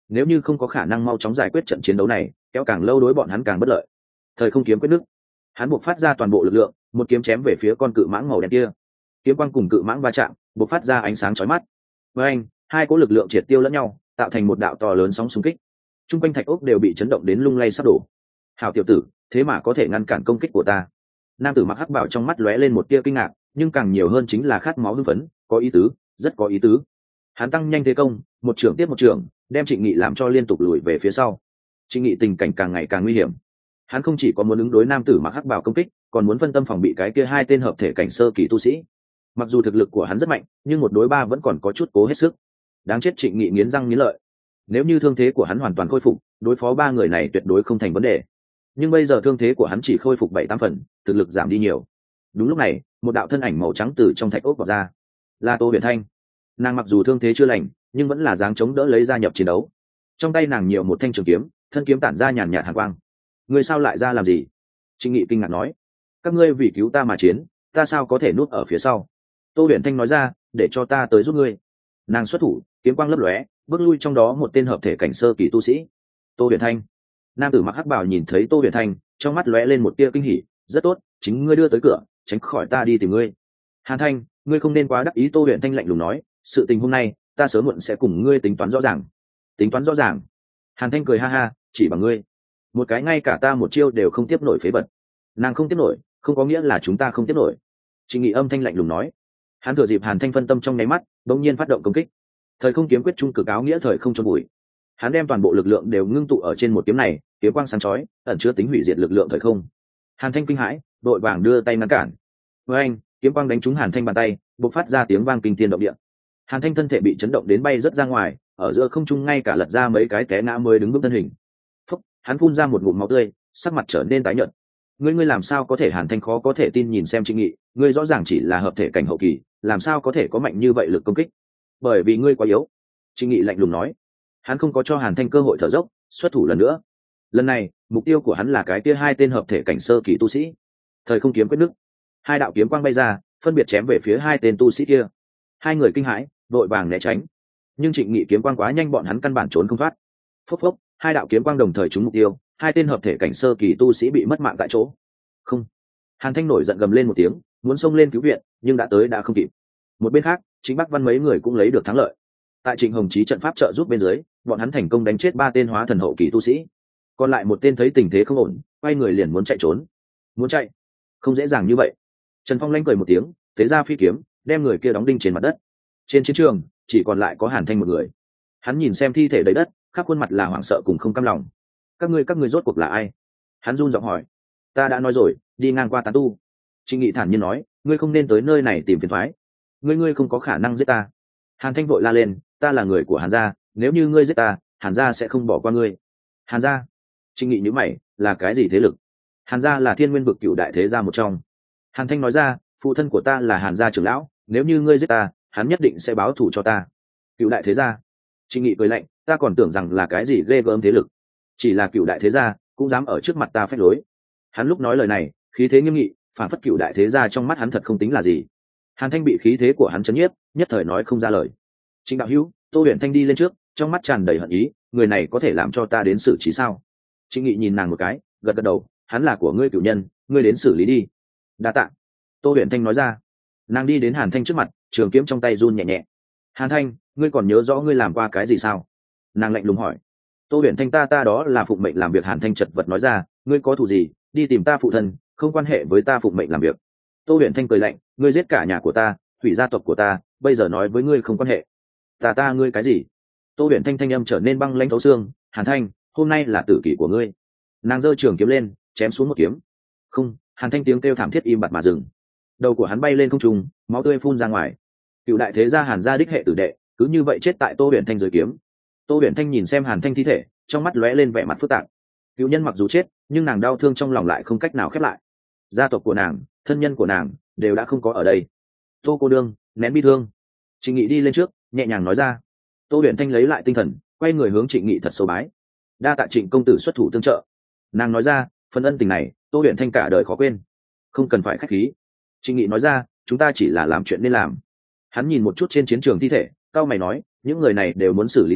nếu như không có khả năng mau chóng giải quyết trận chiến đấu này, kéo càng lâu đối bọn hắn càng bất lợi. Thời không kiếm quyết nước, hắn buộc phát ra toàn bộ lực lượng, một kiếm chém về phía con cự mãng màu đen kia. Kiếm quang cùng cự mãng va chạm, buộc phát ra ánh sáng chói mắt. Với anh, hai cỗ lực lượng triệt tiêu lẫn nhau, tạo thành một đạo to lớn sóng xung kích. Trung quanh thạch ốc đều bị chấn động đến lung lay sắp đổ. Hảo tiểu tử, thế mà có thể ngăn cản công kích của ta. Nam tử mặc hắc bào trong mắt lóe lên một tia kinh ngạc, nhưng càng nhiều hơn chính là khát máu hưng phấn, có ý tứ, rất có ý tứ. Hắn tăng nhanh thế công, một trưởng tiếp một trưởng, đem Trịnh Nghị làm cho liên tục lùi về phía sau. Trịnh Nghị tình cảnh càng ngày càng nguy hiểm. Hắn không chỉ có muốn ứng đối nam tử mặc hắc bào công kích, còn muốn phân tâm phòng bị cái kia hai tên hợp thể cảnh sơ kỳ tu sĩ. Mặc dù thực lực của hắn rất mạnh, nhưng một đối ba vẫn còn có chút cố hết sức. Đáng chết, Trịnh Nghị nghiến răng nghiến lợi. Nếu như thương thế của hắn hoàn toàn khôi phục, đối phó ba người này tuyệt đối không thành vấn đề. Nhưng bây giờ thương thế của hắn chỉ khôi phục bảy tám phần, thực lực giảm đi nhiều. Đúng lúc này, một đạo thân ảnh màu trắng từ trong thạch ốc vọt ra, là Tô Huyền Thanh. Nàng mặc dù thương thế chưa lành, nhưng vẫn là dáng chống đỡ lấy gia nhập chiến đấu. Trong tay nàng nhiều một thanh trường kiếm, thân kiếm tản ra nhàn nhạt hàn quang. Ngươi sao lại ra làm gì? Trịnh Nghị kinh ngạc nói. Các ngươi vì cứu ta mà chiến, ta sao có thể núp ở phía sau? Tô Huyền Thanh nói ra, để cho ta tới giúp ngươi. Nàng xuất thủ, kiếm quang lấp lóe, bước lui trong đó một tên hợp thể cảnh sơ kỳ tu sĩ. Tô Huyền Thanh. Nam tử mặc hắc bào nhìn thấy Tô Huyền Thanh, trong mắt lóe lên một tia kinh hỉ. Rất tốt, chính ngươi đưa tới cửa, tránh khỏi ta đi tìm ngươi. Hàn Thanh, ngươi không nên quá đắc ý. Tô Huyền Thanh lạnh lùng nói, sự tình hôm nay ta sớm muộn sẽ cùng ngươi tính toán rõ ràng. Tính toán rõ ràng? Hàn Thanh cười ha ha, chỉ bằng ngươi một cái ngay cả ta một chiêu đều không tiếp nổi phế bật. Nàng không tiếp nổi, không có nghĩa là chúng ta không tiếp nổi. Trịnh Nghị âm thanh lạnh lùng nói. Hắn thừa dịp Hàn Thanh phân tâm trong nháy mắt, đống nhiên phát động công kích. Thời không kiếm quyết trung cực áo nghĩa thời không chôn bụi. Hắn đem toàn bộ lực lượng đều ngưng tụ ở trên một kiếm này, kiếm quang sáng chói, ẩn chứa tính hủy diệt lực lượng thời không. Hàn Thanh kinh hãi, đội vàng đưa tay ngăn cản. Với anh, kiếm quang đánh trúng Hàn Thanh bàn tay, bộc phát ra tiếng vang kinh thiên động địa. Hàn Thanh thân thể bị chấn động đến bay rất ra ngoài, ở giữa không trung ngay cả lật ra mấy cái té ngã mới đứng vững thân hình. Phúc, hắn phun ra một ngụm máu tươi, sắc mặt trở nên tái nhợt. Ngươi ngươi làm sao có thể? Hàn Thanh khó có thể tin nhìn xem Trịnh Nghị, ngươi rõ ràng chỉ là hợp thể cảnh hậu kỳ, làm sao có thể có mạnh như vậy lực công kích? Bởi vì ngươi quá yếu. Trịnh Nghị lạnh lùng nói. Hắn không có cho Hàn Thanh cơ hội thở dốc, xuất thủ lần nữa. Lần này, mục tiêu của hắn là cái kia hai tên hợp thể cảnh sơ kỳ tu sĩ. Thời không kiếm quyết nước, hai đạo kiếm quang bay ra, phân biệt chém về phía hai tên tu sĩ kia. Hai người kinh hãi, vội vàng né tránh. Nhưng Trịnh Nghị kiếm quang quá nhanh, bọn hắn căn bản trốn không thoát. Phốc phốc, hai đạo kiếm quang đồng thời trúng mục tiêu, hai tên hợp thể cảnh sơ kỳ tu sĩ bị mất mạng tại chỗ. Không. Hàn Thanh nổi giận gầm lên một tiếng, muốn xông lên cứu viện, nhưng đã tới đã không kịp. Một bên khác, chính Bắc Văn mấy người cũng lấy được thắng lợi. Tại Trịnh Hồng Chí trận pháp trợ giúp bên dưới, bọn hắn thành công đánh chết ba tên hóa thần hậu kỳ tu sĩ. Còn lại một tên thấy tình thế không ổn, quay người liền muốn chạy trốn. Muốn chạy? Không dễ dàng như vậy. Trần Phong lanh cười một tiếng, tế ra phi kiếm, đem người kia đóng đinh trên mặt đất. Trên chiến trường, chỉ còn lại có Hàn Thanh một người. Hắn nhìn xem thi thể đầy đất, khắp khuôn mặt là hoảng sợ cùng không cam lòng. Các ngươi các ngươi rốt cuộc là ai? Hắn run giọng hỏi. Ta đã nói rồi, đi ngang qua tán tu. Trịnh Nghị thản nhiên nói, ngươi không nên tới nơi này tìm phiền toái. Ngươi ngươi không có khả năng giết ta. Hàn Thanh vội la lên, ta là người của Hàn gia, nếu như ngươi giết ta, Hàn gia sẽ không bỏ qua ngươi. Hàn gia? Trịnh Nghị nhíu mày, là cái gì thế lực? Hàn gia là Thiên Nguyên vực cựu đại thế gia một trong. Hàn Thanh nói ra, phụ thân của ta là Hàn gia trưởng lão, nếu như ngươi giết ta, hắn nhất định sẽ báo thù cho ta. Cựu đại thế gia? Trịnh Nghị cười lạnh, ta còn tưởng rằng là cái gì ghê gớm thế lực, chỉ là cựu đại thế gia cũng dám ở trước mặt ta phách lối. Hắn lúc nói lời này, khí thế nghiêm nghị, phản phất cựu đại thế gia trong mắt hắn thật không tính là gì. Hàn Thanh bị khí thế của hắn chấn nhiếp, nhất thời nói không ra lời. Trịnh đạo hữu, Tô Huyền Thanh đi lên trước, trong mắt tràn đầy hận ý, người này có thể làm cho ta đến xử trí sao? Trịnh Nghị nhìn nàng một cái, gật gật đầu, hắn là của ngươi cửu nhân, ngươi đến xử lý đi. Đa tạ. Tô Huyền Thanh nói ra. Nàng đi đến Hàn Thanh trước mặt, trường kiếm trong tay run nhẹ nhẹ. Hàn Thanh, ngươi còn nhớ rõ ngươi làm qua cái gì sao? Nàng lạnh lùng hỏi. Tô Huyền Thanh, ta ta đó là phụng mệnh làm việc. Hàn Thanh chật vật nói ra, ngươi có thù gì, đi tìm ta phụ thân, không quan hệ với ta phụng mệnh làm việc. Tô Huyền Thanh cười lạnh, ngươi giết cả nhà của ta, hủy gia tộc của ta, bây giờ nói với ngươi không quan hệ. Ta ta ngươi cái gì? Tô Huyền Thanh thanh âm trở nên băng lãnh thấu xương. Hàn Thanh, hôm nay là tử kỷ của ngươi. Nàng giơ trường kiếm lên, chém xuống một kiếm. Không. Hàn Thanh tiếng kêu thảm thiết im bặt mà dừng. Đầu của hắn bay lên không trung, máu tươi phun ra ngoài. Cựu đại thế gia Hàn gia đích hệ tử đệ, cứ như vậy chết tại Tô Huyền Thanh dưới kiếm. Tô Huyền Thanh nhìn xem Hàn Thanh thi thể, trong mắt lóe lên vẻ mặt phức tạp. Cựu nhân mặc dù chết, nhưng nàng đau thương trong lòng lại không cách nào khép lại. Gia tộc của nàng, thân nhân của nàng đều đã không có ở đây. Tô cô đương, nén bi thương. Trịnh Nghị đi lên trước, nhẹ nhàng nói ra. Tô Huyền Thanh lấy lại tinh thần, quay người hướng Trịnh Nghị thật sâu bái. Đa tạ Trịnh công tử xuất thủ tương trợ. Nàng nói ra, phần ân tình này Tô Huyền Thanh cả đời khó quên. Không cần phải khách khí. Trịnh Nghị nói ra, chúng ta chỉ là làm chuyện nên làm. Hắn nhìn một chút trên chiến trường thi thể, cao mày nói, những người này đều muốn xử lý sạch,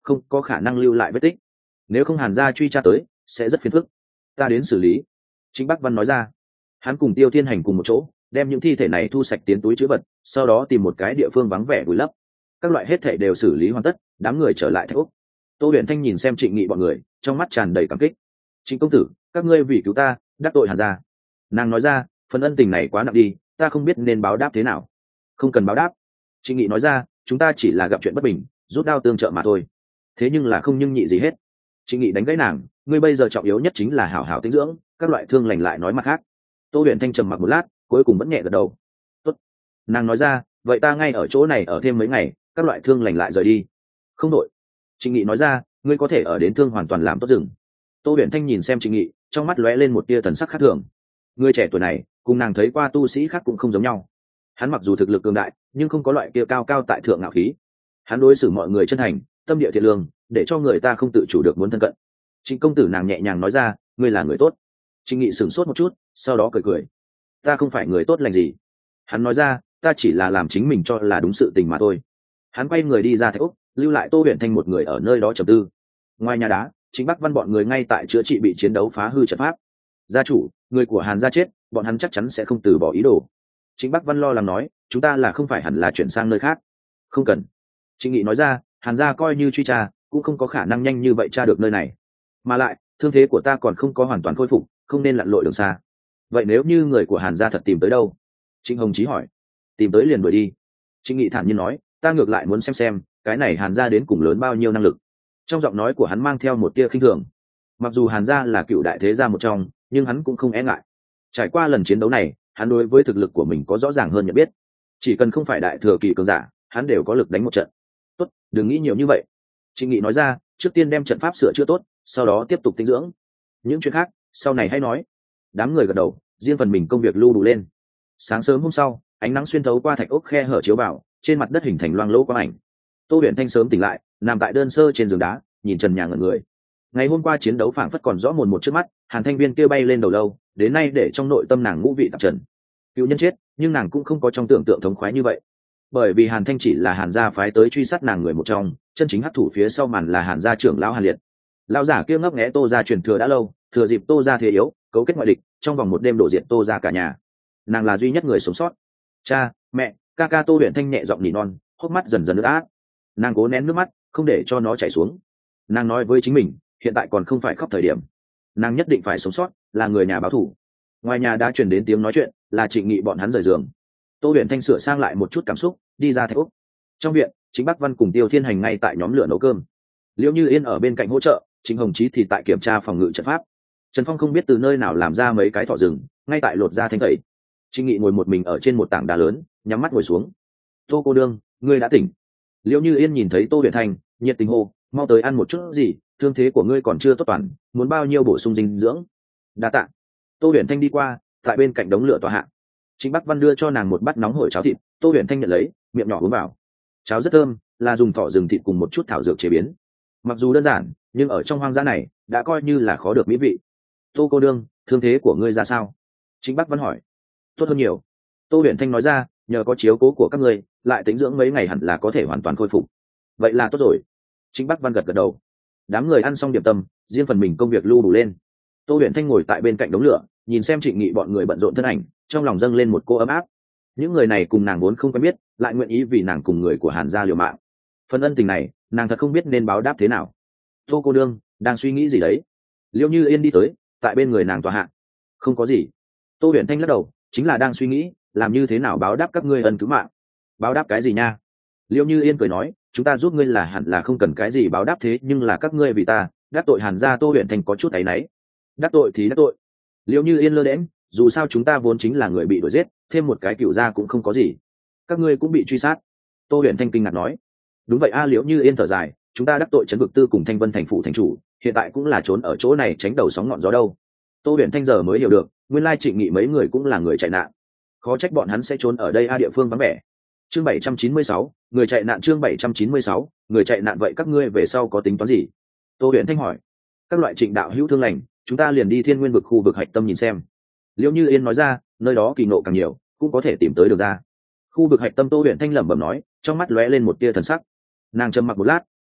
không có khả năng lưu lại vết tích. Nếu không Hàn gia truy tra tới sẽ rất phiền phức, ta đến xử lý. Trịnh Bắc Văn nói ra. Hắn cùng Tiêu Thiên Hành cùng một chỗ đem những thi thể này thu sạch tiến túi trữ vật, sau đó tìm một cái địa phương vắng vẻ vùi lấp. Các loại hết thể đều xử lý hoàn tất, đám người trở lại Thạch Úc. Tô Huyền Thanh nhìn xem Trịnh Nghị bọn người, trong mắt tràn đầy cảm kích. Trịnh công tử, các ngươi vì cứu ta đắc tội Hàn gia. Nàng nói ra, phần ân tình này quá nặng đi, ta không biết nên báo đáp thế nào. Không cần báo đáp. Trịnh Nghị nói ra, chúng ta chỉ là gặp chuyện bất bình, rút đao tương trợ mà thôi. Thế nhưng là không nhưng nhị gì hết. Trịnh Nghị đánh gãy nàng, ngươi bây giờ trọng yếu nhất chính là hảo hảo tĩnh dưỡng, các loại thương lành lại nói mặt khác. Tô Huyền Thanh trầm mặc một lát, cuối cùng vẫn nhẹ gật đầu. Tốt. Nàng nói ra, vậy ta ngay ở chỗ này ở thêm mấy ngày, các loại thương lành lại rời đi. Không đội. Trịnh Nghị nói ra, ngươi có thể ở đến thương hoàn toàn làm tốt rừng. Tô Huyền Thanh nhìn xem Trịnh Nghị, trong mắt lóe lên một tia thần sắc khác thường. Người trẻ tuổi này cùng nàng thấy qua tu sĩ khác cũng không giống nhau. Hắn mặc dù thực lực cường đại, nhưng không có loại kia cao cao tại thượng ngạo khí. Hắn đối xử mọi người chân thành, tâm địa thiện lương, để cho người ta không tự chủ được muốn thân cận. Trịnh công tử, nàng nhẹ nhàng nói ra, ngươi là người tốt. Trịnh Nghị sửng sốt một chút, sau đó cười cười. Ta không phải người tốt lành gì. Hắn nói ra, ta chỉ là làm chính mình cho là đúng sự tình mà thôi. Hắn quay người đi ra Thạch Úc, lưu lại Tô Huyền Thanh một người ở nơi đó trầm tư. Ngoài nhà đá, Trịnh Bắc Văn bọn người ngay tại chữa trị bị chiến đấu phá hư trận pháp. Gia chủ, người của Hàn gia chết, bọn hắn chắc chắn sẽ không từ bỏ ý đồ. Trịnh Bắc Văn lo lắng nói, chúng ta là không phải hẳn là chuyển sang nơi khác. Không cần. Trịnh Nghị nói ra, Hàn gia coi như truy tra, cũng không có khả năng nhanh như vậy tra được nơi này. Mà lại, thương thế của ta còn không có hoàn toàn khôi phục, không nên lặn lội đường xa. Vậy nếu như người của Hàn gia thật tìm tới đâu? Trịnh Hồng Chí hỏi. Tìm tới liền đuổi đi. Trịnh Nghị thản nhiên nói, ta ngược lại muốn xem xem, cái này Hàn gia đến cùng lớn bao nhiêu năng lực. Trong giọng nói của hắn mang theo một tia khinh thường. Mặc dù Hàn gia là cựu đại thế gia một trong, nhưng hắn cũng không e ngại. Trải qua lần chiến đấu này, hắn đối với thực lực của mình có rõ ràng hơn nhận biết. Chỉ cần không phải đại thừa kỳ cường giả, hắn đều có lực đánh một trận. Tốt, đừng nghĩ nhiều như vậy. Trịnh Nghị nói ra, trước tiên đem trận pháp sửa chữa tốt, sau đó tiếp tục tinh dưỡng. Những chuyện khác, sau này hãy nói. Đám người gật đầu, riêng phần mình công việc lưu đủ lên. Sáng sớm hôm sau, ánh nắng xuyên thấu qua thạch ốc khe hở chiếu vào, trên mặt đất hình thành loang lỗ quang ảnh. Tô Huyền Thanh sớm tỉnh lại, nằm tại đơn sơ trên giường đá, nhìn trần nhà ngẩn người. Ngày hôm qua chiến đấu phảng phất còn rõ mồn một trước mắt, Hàn Thanh Viên kia bay lên đầu lâu, đến nay để trong nội tâm nàng ngũ vị tạp trần. Cựu nhân chết, nhưng nàng cũng không có trong tưởng tượng thống khoái như vậy. Bởi vì Hàn Thanh chỉ là Hàn gia phái tới truy sát nàng người một trong, chân chính hắc thủ phía sau màn là Hàn gia trưởng lão Hàn Liệt. Lão giả kia ngấp nghé Tô gia truyền thừa đã lâu, thừa dịp Tô gia thế yếu, cấu kết ngoại địch, trong vòng một đêm đổ diệt Tô gia cả nhà. Nàng là duy nhất người sống sót. Cha, mẹ, ca ca. Tô Huyền Thanh nhẹ giọng nỉ non, hốc mắt dần dần ướt át. Nàng cố nén nước mắt, không để cho nó chảy xuống. Nàng nói với chính mình, hiện tại còn không phải khóc thời điểm, nàng nhất định phải sống sót, là người nhà báo thù. Ngoài nhà đã truyền đến tiếng nói chuyện, là Trịnh Nghị bọn hắn rời giường. Tô Huyền Thanh sửa sang lại một chút cảm xúc, đi ra Thạch Úc. Trong viện, Trịnh Bắc Văn cùng Tiêu Thiên Hành ngay tại nhóm lửa nấu cơm. Liễu Như Yên ở bên cạnh hỗ trợ, Trịnh Hồng Chí thì tại kiểm tra phòng ngự trận pháp. Trần Phong không biết từ nơi nào làm ra mấy cái thỏ rừng, ngay tại lột ra thanh tẩy. Trịnh Nghị ngồi một mình ở trên một tảng đá lớn, nhắm mắt ngồi xuống. Tô cô đương, ngươi đã tỉnh. Liễu Như Yên nhìn thấy Tô Huyền Thanh, nhiệt tình hô, mau tới ăn một chút gì, thương thế của ngươi còn chưa tốt toàn, muốn bao nhiêu bổ sung dinh dưỡng. Đa tạ. Tô Huyền Thanh đi qua, tại bên cạnh đống lửa tọa hạ. Trịnh Bắc Văn đưa cho nàng một bát nóng hổi cháo thịt, Tô Huyền Thanh nhận lấy, miệng nhỏ uống vào. Cháo rất thơm, là dùng thỏ rừng thịt cùng một chút thảo dược chế biến. Mặc dù đơn giản, nhưng ở trong hoang dã này đã coi như là khó được mỹ vị. Tô cô đương, thương thế của ngươi ra sao? Trịnh Bắc Văn hỏi. Tốt hơn nhiều. Tô Huyền Thanh nói ra, nhờ có chiếu cố của các ngươi, lại tĩnh dưỡng mấy ngày hẳn là có thể hoàn toàn khôi phục. Vậy là tốt rồi. Trịnh Bắc Văn gật gật đầu. Đám người ăn xong điểm tâm, riêng phần mình công việc lưu đủ lên. Tô Huyền Thanh ngồi tại bên cạnh đống lửa, nhìn xem Trịnh Nghị bọn người bận rộn thân ảnh, trong lòng dâng lên một cô ấm áp. Những người này cùng nàng vốn không quen biết, lại nguyện ý vì nàng cùng người của Hàn gia liều mạng. Phần ân tình này, nàng thật không biết nên báo đáp thế nào. Tô cô đương, đang suy nghĩ gì đấy? Liễu Như Yên đi tới, tại bên người nàng tòa hạ. Không có gì. Tô Huyền Thanh lắc đầu, chính là đang suy nghĩ, làm như thế nào báo đáp các ngươi ân cứu mạng. Báo đáp cái gì nha? Liễu Như Yên cười nói, chúng ta giúp ngươi là hẳn là không cần cái gì báo đáp, thế nhưng là các ngươi vì ta đắc tội Hàn gia. Tô Huyền Thanh có chút áy náy. Đắc tội thì đắc tội. Liễu Như Yên lơ đễnh, dù sao chúng ta vốn chính là người bị đuổi giết, thêm một cái cựu gia cũng không có gì. Các ngươi cũng bị truy sát. Tô Huyền Thanh kinh ngạc nói. Đúng vậy a. Liễu Như Yên thở dài, chúng ta đắc tội Trấn Vực Tư cùng Thanh Vân thành phủ thành chủ, hiện tại cũng là trốn ở chỗ này tránh đầu sóng ngọn gió đâu. Tô Huyền Thanh giờ mới hiểu được, nguyên lai Trịnh Nghị mấy người cũng là người chạy nạn. Khó trách bọn hắn sẽ trốn ở đây a. Địa phương vắng vẻ. Chương bảy trăm chín mươi sáu, người chạy nạn. Chương bảy trăm chín mươi sáu, người chạy nạn. Vậy các ngươi về sau có tính toán gì? Tô Huyền Thanh hỏi. Các loại Trịnh đạo hữu thương lành, chúng ta liền đi Thiên Nguyên vực khu vực hạch tâm nhìn xem. Liễu Như Yên nói ra, nơi đó kỳ ngộ càng nhiều, cũng có thể tìm tới được ra. Khu vực hạch tâm. Tô Huyền Thanh lẩm bẩm nói, trong mắt lóe lên một tia thần sắc. Nàng trầm mặc một lát,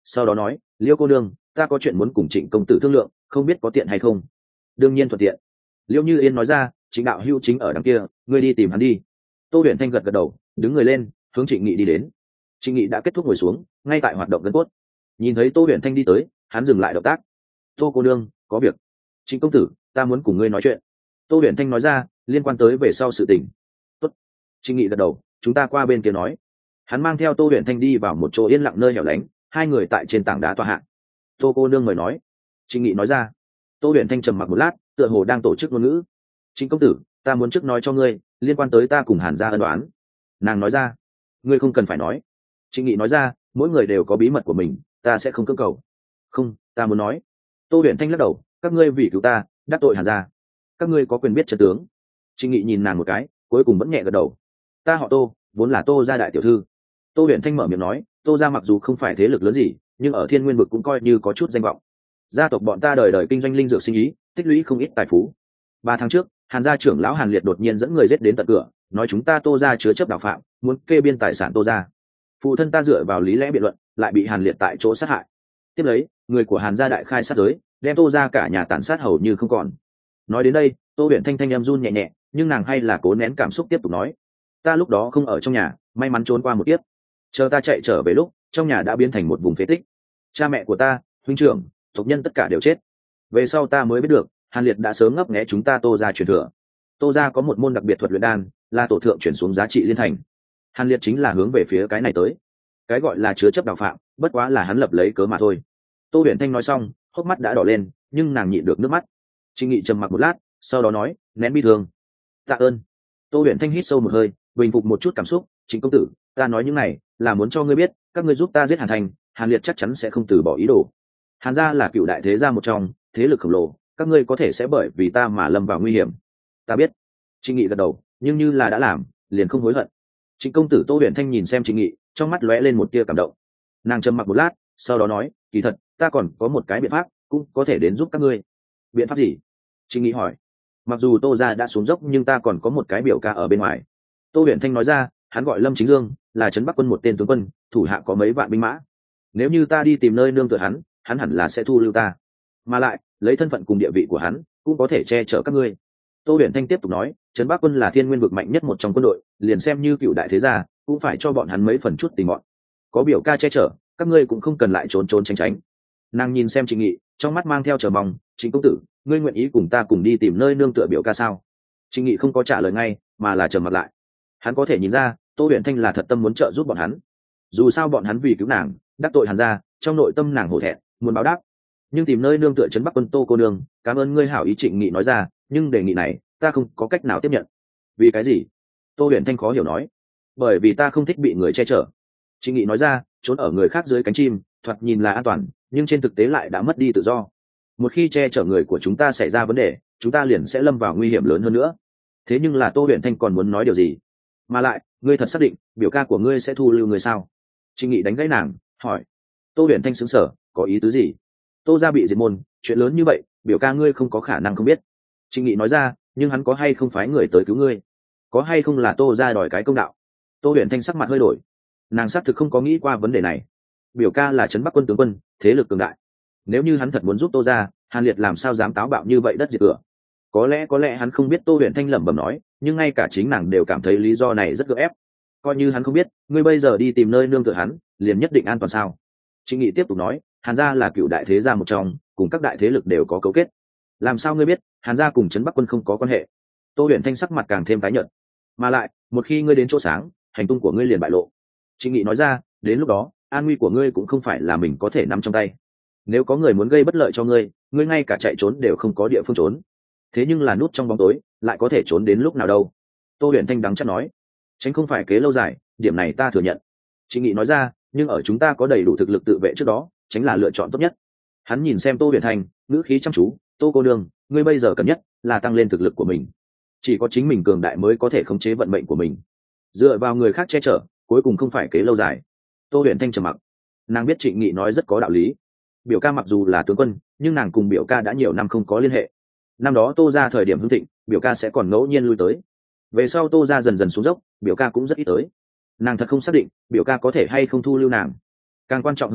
sau đó nói, liêu cô đương, ta có chuyện muốn cùng Trịnh công tử thương lượng, không biết có tiện hay không. Đương nhiên thuận tiện. Liêu Như Yên nói ra, Trịnh đạo hữu chính ở đằng kia, ngươi đi tìm hắn đi. Tô Huyền Thanh gật gật đầu, đứng người lên, hướng Trịnh Nghị đi đến. Trịnh Nghị đã kết thúc ngồi xuống, ngay tại hoạt động gân cốt. Nhìn thấy Tô Huyền Thanh đi tới, hắn dừng lại động tác. Tô cô đương, có việc. Trịnh công tử, ta muốn cùng ngươi nói chuyện. Tô Huyền Thanh nói ra, liên quan tới về sau sự tình. Tốt. Trịnh Nghị gật đầu, chúng ta qua bên kia nói. Hắn mang theo Tô Huyền Thanh đi vào một chỗ yên lặng nơi hẻo lánh, hai người tại trên tảng đá tọa hạ. Tô cô nương mời nói. Trịnh Nghị nói ra. Tô Huyền Thanh trầm mặc một lát, tựa hồ đang tổ chức ngôn ngữ. Trịnh công tử, ta muốn trước nói cho ngươi, liên quan tới ta cùng Hàn gia ân đoán. Nàng nói ra. Ngươi không cần phải nói. Trịnh Nghị nói ra, mỗi người đều có bí mật của mình, ta sẽ không cưỡng cầu. Không, ta muốn nói. Tô Huyền Thanh lắc đầu, các ngươi vì cứu ta, đắc tội Hàn gia, các ngươi có quyền biết trận tướng. Trịnh Nghị nhìn nàng một cái, cuối cùng vẫn nhẹ gật đầu. Ta họ Tô, vốn là Tô gia đại tiểu thư. Tô Huyền Thanh mở miệng nói, Tô gia mặc dù không phải thế lực lớn gì, nhưng ở Thiên Nguyên vực cũng coi như có chút danh vọng. Gia tộc bọn ta đời đời kinh doanh linh dược sinh ý, tích lũy không ít tài phú. Ba tháng trước, Hàn gia trưởng lão Hàn Liệt đột nhiên dẫn người giết đến tận cửa, nói chúng ta Tô gia chứa chấp đạo phạm, muốn kê biên tài sản Tô gia. Phụ thân ta dựa vào lý lẽ biện luận, lại bị Hàn Liệt tại chỗ sát hại. Tiếp lấy, người của Hàn gia đại khai sát giới, đem Tô gia cả nhà tàn sát hầu như không còn. Nói đến đây, Tô Huyền Thanh thanh em run nhẹ nhẹ, nhưng nàng hay là cố nén cảm xúc tiếp tục nói, ta lúc đó không ở trong nhà, may mắn trốn qua một kiếp. Chờ ta chạy trở về lúc, trong nhà đã biến thành một vùng phế tích. Cha mẹ của ta, huynh trưởng, tộc nhân tất cả đều chết. Về sau ta mới biết được, Hàn Liệt đã sớm ngấp nghé chúng ta Tô gia truyền thừa. Tô gia có một môn đặc biệt thuật luyện đan, là tổ thượng chuyển xuống giá trị liên thành. Hàn Liệt chính là hướng về phía cái này tới. Cái gọi là chứa chấp đạo phạm, bất quá là hắn lập lấy cớ mà thôi. Tô Huyền Thanh nói xong, hốc mắt đã đỏ lên, nhưng nàng nhịn được nước mắt. Trịnh Nghị trầm mặc một lát, sau đó nói, nén bi thương. Tạ ơn. Tô Huyền Thanh hít sâu một hơi, bình phục một chút cảm xúc. Trịnh công tử, ta nói những này là muốn cho ngươi biết, các ngươi giúp ta giết Hàn Thành, Hàn Liệt chắc chắn sẽ không từ bỏ ý đồ. Hàn gia là cựu đại thế gia một trong, thế lực khổng lồ, các ngươi có thể sẽ bởi vì ta mà lâm vào nguy hiểm. Ta biết. Trịnh Nghị gật đầu, nhưng như là đã làm, liền không hối hận. Trịnh công tử. Tô Huyền Thanh nhìn xem Trịnh Nghị, trong mắt lóe lên một tia cảm động. Nàng trầm mặc một lát, sau đó nói, kỳ thật, ta còn có một cái biện pháp, cũng có thể đến giúp các ngươi. Biện pháp gì? Trịnh Nghị hỏi. Mặc dù Tô gia đã xuống dốc, nhưng ta còn có một cái biểu ca ở bên ngoài. Tô Huyền Thanh nói ra, hắn gọi Lâm Chính Dương, là trấn Bắc quân một tên tướng quân, thủ hạ có mấy vạn binh mã. Nếu như ta đi tìm nơi nương tựa hắn, hắn hẳn là sẽ thu lưu ta, mà lại lấy thân phận cùng địa vị của hắn, cũng có thể che chở các ngươi. Tô Huyền Thanh tiếp tục nói, trấn Bắc quân là Thiên Nguyên vực mạnh nhất một trong quân đội, liền xem như cựu đại thế gia, cũng phải cho bọn hắn mấy phần chút tình bọn. Có biểu ca che chở, các ngươi cũng không cần lại trốn trốn tránh tránh. Nàng nhìn xem Trịnh Nghị, trong mắt mang theo chờ mong. Trịnh công tử, ngươi nguyện ý cùng ta cùng đi tìm nơi nương tựa biểu ca sao? Trịnh Nghị không có trả lời ngay, mà là trầm mặt lại. Hắn có thể nhìn ra, Tô Huyền Thanh là thật tâm muốn trợ giúp bọn hắn. Dù sao bọn hắn vì cứu nàng, đắc tội Hàn gia, trong nội tâm nàng hổ thẹn, muốn báo đáp. Nhưng tìm nơi nương tựa trấn Bắc quân Tô cô nương, cảm ơn ngươi hảo ý. Trịnh Nghị nói ra, nhưng đề nghị này, ta không có cách nào tiếp nhận. Vì cái gì? Tô Huyền Thanh khó hiểu nói. Bởi vì ta không thích bị người che chở. Trịnh Nghị nói ra, trốn ở người khác dưới cánh chim, thoạt nhìn là an toàn, nhưng trên thực tế lại đã mất đi tự do. Một khi che chở người của chúng ta xảy ra vấn đề, chúng ta liền sẽ lâm vào nguy hiểm lớn hơn nữa. Thế nhưng là Tô Huyền Thanh còn muốn nói điều gì? Mà lại, ngươi thật xác định biểu ca của ngươi sẽ thu lưu người sao? Trịnh Nghị đánh gãy nàng, hỏi. Tô Huyền Thanh sững sờ, có ý tứ gì? Tô gia bị diệt môn, chuyện lớn như vậy, biểu ca ngươi không có khả năng không biết. Trịnh Nghị nói ra, nhưng hắn có hay không phái người tới cứu ngươi? Có hay không là Tô gia đòi cái công đạo? Tô Huyền Thanh sắc mặt hơi đổi. Nàng xác thực không có nghĩ qua vấn đề này. Biểu ca là trấn Bắc quân tướng quân, thế lực cường đại. Nếu như hắn thật muốn giúp Tô gia, Hàn Liệt làm sao dám táo bạo như vậy đất diệt cửa? Có lẽ có lẽ hắn không biết. Tô Huyền Thanh lẩm bẩm nói, nhưng ngay cả chính nàng đều cảm thấy lý do này rất gượng ép. Coi như hắn không biết, ngươi bây giờ đi tìm nơi nương tựa hắn, liền nhất định an toàn sao? Trịnh Nghị tiếp tục nói, Hàn gia là cựu đại thế gia một trong, cùng các đại thế lực đều có cấu kết. Làm sao ngươi biết Hàn gia cùng trấn Bắc quân không có quan hệ? Tô Huyền Thanh sắc mặt càng thêm tái nhợt. Mà lại, một khi ngươi đến chỗ sáng, hành tung của ngươi liền bại lộ. Trịnh Nghị nói ra, đến lúc đó, an nguy của ngươi cũng không phải là mình có thể nắm trong tay. Nếu có người muốn gây bất lợi cho ngươi, ngươi ngay cả chạy trốn đều không có địa phương trốn. Thế nhưng là nút trong bóng tối, lại có thể trốn đến lúc nào đâu? Tô Huyền Thanh đắng chát nói, tránh không phải kế lâu dài, điểm này ta thừa nhận. Trịnh Nghị nói ra, nhưng ở chúng ta có đầy đủ thực lực tự vệ trước đó, tránh là lựa chọn tốt nhất. Hắn nhìn xem Tô Huyền Thanh, ngữ khí chăm chú, Tô cô nương, ngươi bây giờ cần nhất là tăng lên thực lực của mình. Chỉ có chính mình cường đại mới có thể khống chế vận mệnh của mình. Dựa vào người khác che chở, cuối cùng không phải kế lâu dài. Tô Huyền Thanh trầm mặc. Nàng biết Trịnh Nghị nói rất có đạo lý. Biểu ca mặc dù là tướng quân, nhưng nàng cùng biểu ca đã nhiều năm không có liên hệ. Năm đó Tô gia thời điểm hưng thịnh, biểu ca sẽ còn ngẫu nhiên lui tới. Về sau Tô gia dần dần xuống dốc, biểu ca cũng rất ít tới. Nàng thật không xác định biểu ca có thể hay không thu lưu nàng. Càng quan trọng hơn là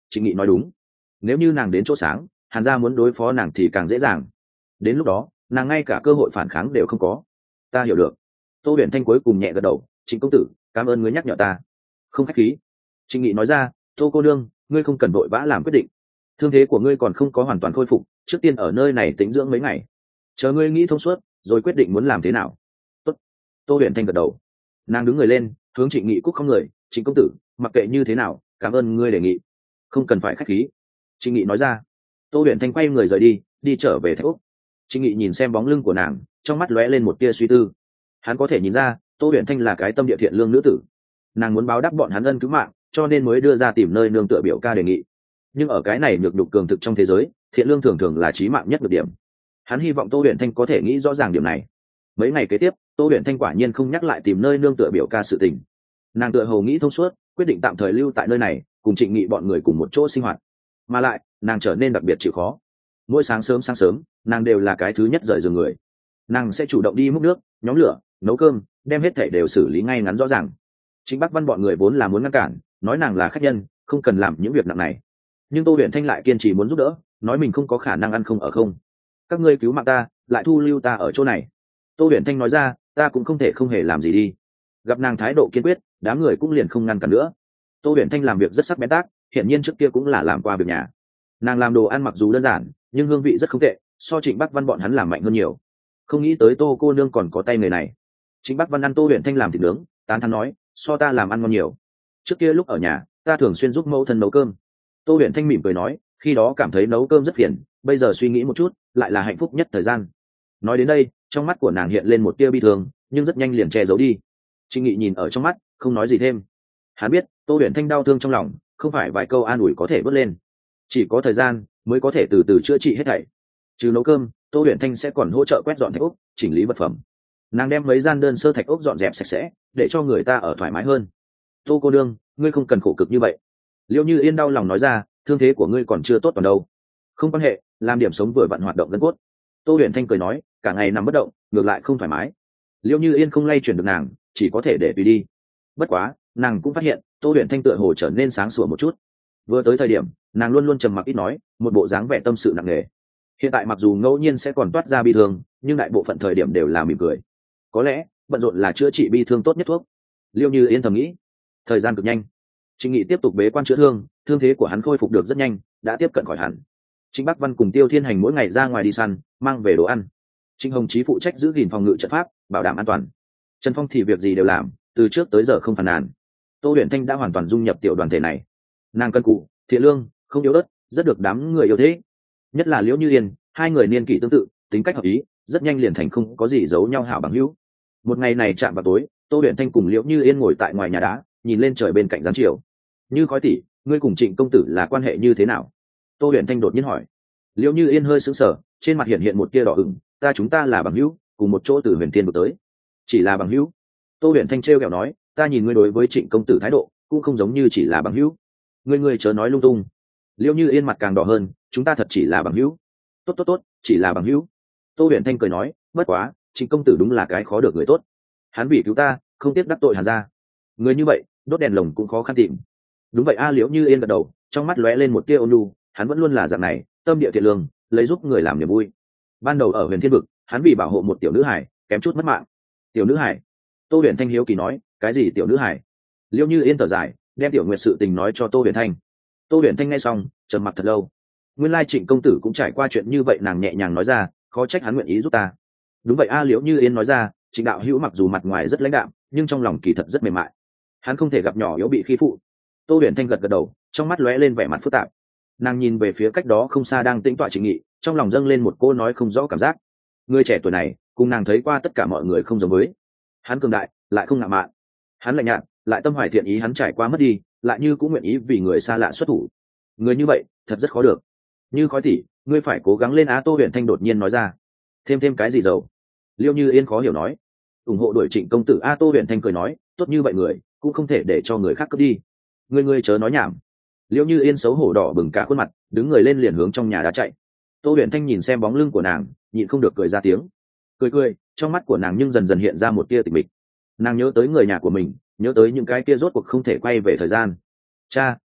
Trịnh Nghị nói đúng, nếu như nàng đến chỗ sáng, Hàn gia muốn đối phó nàng thì càng dễ dàng. Đến lúc đó nàng ngay cả cơ hội phản kháng đều không có. Ta hiểu được. Tô Huyền Thanh cuối cùng nhẹ gật đầu. Trịnh công tử, cảm ơn ngươi nhắc nhở ta. Không khách khí. Trịnh Nghị nói ra, Tô cô nương, ngươi không cần vội vã làm quyết định, thương thế của ngươi còn không có hoàn toàn khôi phục, trước tiên ở nơi này tĩnh dưỡng mấy ngày, chờ ngươi nghĩ thông suốt rồi quyết định muốn làm thế nào. Tốt. Tô Huyền Thanh gật đầu. Nàng đứng người lên, hướng Trịnh Nghị cúc không người. Trịnh công tử, mặc kệ như thế nào, cảm ơn ngươi đề nghị, không cần phải khách khí. Trịnh Nghị nói ra. Tô Huyền Thanh quay người rời đi, đi trở về Thạch Úc. Trịnh Nghị nhìn xem bóng lưng của nàng, trong mắt lóe lên một tia suy tư. Hắn có thể nhìn ra Tô Huyền Thanh là cái tâm địa thiện lương nữ tử, nàng muốn báo đáp bọn hắn ân cứu mạng, cho nên mới đưa ra tìm nơi nương tựa biểu ca đề nghị. Nhưng ở cái này nhược nhục cường thực trong thế giới, thiện lương thường thường là chí mạng nhất được điểm. Hắn hy vọng Tô Huyền Thanh có thể nghĩ rõ ràng điểm này. Mấy ngày kế tiếp, Tô Huyền Thanh quả nhiên không nhắc lại tìm nơi nương tựa biểu ca sự tình. Nàng tựa hồ nghĩ thông suốt, quyết định tạm thời lưu tại nơi này, cùng Trịnh Nghị bọn người cùng một chỗ sinh hoạt. Mà lại nàng trở nên đặc biệt chịu khó. Mỗi sáng sớm sáng sớm nàng đều là cái thứ nhất rời giường người. Nàng sẽ chủ động đi múc nước, nhóm lửa, nấu cơm, đem hết thảy đều xử lý ngay ngắn rõ ràng. Chính Bắc Văn bọn người vốn là muốn ngăn cản, nói nàng là khách nhân, không cần làm những việc nặng này. Nhưng Tô Huyền Thanh lại kiên trì muốn giúp đỡ, nói mình không có khả năng ăn không ở không. Các ngươi cứu mạng ta, lại thu lưu ta ở chỗ này. Tô Huyền Thanh nói ra, ta cũng không thể không hề làm gì đi. Gặp nàng thái độ kiên quyết, đám người cũng liền không ngăn cản nữa. Tô Huyền Thanh làm việc rất sắc bén tác, hiển nhiên trước kia cũng là làm qua việc nhà. Nàng làm đồ ăn mặc dù đơn giản, nhưng hương vị rất không tệ, so Trịnh Bắc Văn bọn hắn làm mạnh hơn nhiều. Không nghĩ tới Tô cô nương còn có tay người này. Trịnh Bắc Văn ăn Tô Huyền Thanh làm thịt nướng, tán thán nói, so ta làm ăn ngon nhiều. Trước kia lúc ở nhà, ta thường xuyên giúp mẫu thân nấu cơm. Tô Huyền Thanh mỉm cười nói, khi đó cảm thấy nấu cơm rất phiền, bây giờ suy nghĩ một chút, lại là hạnh phúc nhất thời gian. Nói đến đây, trong mắt của nàng hiện lên một tia bi thương, nhưng rất nhanh liền che giấu đi. Trịnh Nghị nhìn ở trong mắt, không nói gì thêm. Hắn biết, Tô Huyền Thanh đau thương trong lòng, không phải vài câu an ủi có thể bớt lên. Chỉ có thời gian mới có thể từ từ chữa trị hết thảy. Trừ nấu cơm, Tô Huyền Thanh sẽ còn hỗ trợ quét dọn thạch ốc, chỉnh lý vật phẩm. Nàng đem mấy gian đơn sơ thạch ốc dọn dẹp sạch sẽ, để cho người ta ở thoải mái hơn. Tô cô đương, ngươi không cần khổ cực như vậy. Liễu Như Yên đau lòng nói ra, thương thế của ngươi còn chưa tốt toàn đâu. Không quan hệ, làm điểm sống vừa vặn hoạt động gân cốt. Tô Huyền Thanh cười nói, cả ngày nằm bất động, ngược lại không thoải mái. Liễu Như Yên không lay chuyển được nàng, chỉ có thể để tùy đi. Bất quá, nàng cũng phát hiện, Tô Huyền Thanh tựa hồ trở nên sáng sủa một chút. Vừa tới thời điểm, nàng luôn luôn trầm mặc ít nói, một bộ dáng vẻ tâm sự nặng nề. Hiện tại mặc dù ngẫu nhiên sẽ còn toát ra bi thương, nhưng đại bộ phận thời điểm đều là mỉm cười. Có lẽ bận rộn là chữa trị bi thương tốt nhất thuốc. Liêu Như Yên thầm nghĩ. Thời gian cực nhanh, Trịnh Nghị tiếp tục bế quan chữa thương, thương thế của hắn khôi phục được rất nhanh, đã tiếp cận khỏi hẳn. Trịnh Bắc Văn cùng Tiêu Thiên Hành mỗi ngày ra ngoài đi săn, mang về đồ ăn. Trịnh Hồng Chí phụ trách giữ gìn phòng ngự trận pháp, bảo đảm an toàn. Trần Phong thì việc gì đều làm, từ trước tới giờ không phàn nàn. Tô Huyền Thanh đã hoàn toàn dung nhập tiểu đoàn thể này. Nàng cân cù, thiện lương, không yếu ớt, rất được đám người yêu thích. Nhất là Liễu Như Yên, hai người niên kỷ tương tự, tính cách hợp ý, rất nhanh liền thành không có gì giấu nhau hảo bằng hữu. Một ngày này chạm vào tối, Tô Huyền Thanh cùng Liễu Như Yên ngồi tại ngoài nhà đá, nhìn lên trời bên cạnh giáng chiều. Như khói tỷ, ngươi cùng Trịnh công tử là quan hệ như thế nào? Tô Huyền Thanh đột nhiên hỏi. Liễu Như Yên hơi sững sờ, trên mặt hiện hiện một tia đỏ ửng, ta chúng ta là bằng hữu, cùng một chỗ từ Huyền Thiên bước tới. Chỉ là bằng hữu? Tô Huyền Thanh trêu ghẹo nói, ta nhìn ngươi đối với Trịnh công tử thái độ, cũng không giống như chỉ là bằng hữu. Ngươi ngươi chớ nói lung tung. Liễu Như Yên mặt càng đỏ hơn, chúng ta thật chỉ là bằng hữu. Tốt tốt tốt, chỉ là bằng hữu. Tô Huyền Thanh cười nói, bất quá, Trịnh công tử đúng là cái khó được người tốt. Hắn vì cứu ta, không tiếc đắc tội Hàn gia. Người như vậy, đốt đèn lồng cũng khó khăn tìm. Đúng vậy a. Liễu Như Yên gật đầu, trong mắt lóe lên một tia ôn nhu, hắn vẫn luôn là dạng này, tâm địa thiện lương, lấy giúp người làm niềm vui. Ban đầu ở Huyền Thiên vực, hắn vì bảo hộ một tiểu nữ hải, kém chút mất mạng. Tiểu nữ hải? Tô Huyền Thanh hiếu kỳ nói, cái gì tiểu nữ hải? Liễu Như Yên thở dài, đem tiểu nguyệt sự tình nói cho Tô Huyền Thanh. Tô Huyền Thanh nghe xong, trầm mặc thật lâu. Nguyên lai Trịnh công tử cũng trải qua chuyện như vậy, nàng nhẹ nhàng nói ra, khó trách hắn nguyện ý giúp ta. Đúng vậy a. Liễu Như Yên nói ra, Trịnh đạo hữu mặc dù mặt ngoài rất lãnh đạm, nhưng trong lòng kỳ thật rất mềm mại. Hắn không thể gặp nhỏ yếu bị khi phụ. Tô Huyền Thanh gật gật đầu, trong mắt lóe lên vẻ mặt phức tạp. Nàng nhìn về phía cách đó không xa đang tĩnh tọa Trịnh Nghị, trong lòng dâng lên một cô nói không rõ cảm giác. Người trẻ tuổi này, cùng nàng thấy qua tất cả mọi người không giống với. Hắn cường đại, lại không ngạo mạn. Hắn lạnh nhạt, lại tâm hoài thiện ý, hắn trải qua mất đi, lại như cũng nguyện ý vì người xa lạ xuất thủ. Người như vậy, thật rất khó được. Như khói tỷ, ngươi phải cố gắng lên á. Tô Huyền Thanh đột nhiên nói ra. Thêm thêm cái gì dầu? Liêu Như Yên khó hiểu nói. Ủng hộ đuổi Trịnh công tử a. Tô Huyền Thanh cười nói, tốt như vậy người, cũng không thể để cho người khác cướp đi. Ngươi ngươi chớ nói nhảm. Liêu Như Yên xấu hổ đỏ bừng cả khuôn mặt, đứng người lên liền hướng trong nhà đá chạy. Tô Huyền Thanh nhìn xem bóng lưng của nàng, nhịn không được cười ra tiếng. Cười cười, trong mắt của nàng nhưng dần dần hiện ra một tia tịch mịch. Nàng nhớ tới người nhà của mình, nhớ tới những cái kia rốt cuộc không thể quay về thời gian. Cha, mẹ,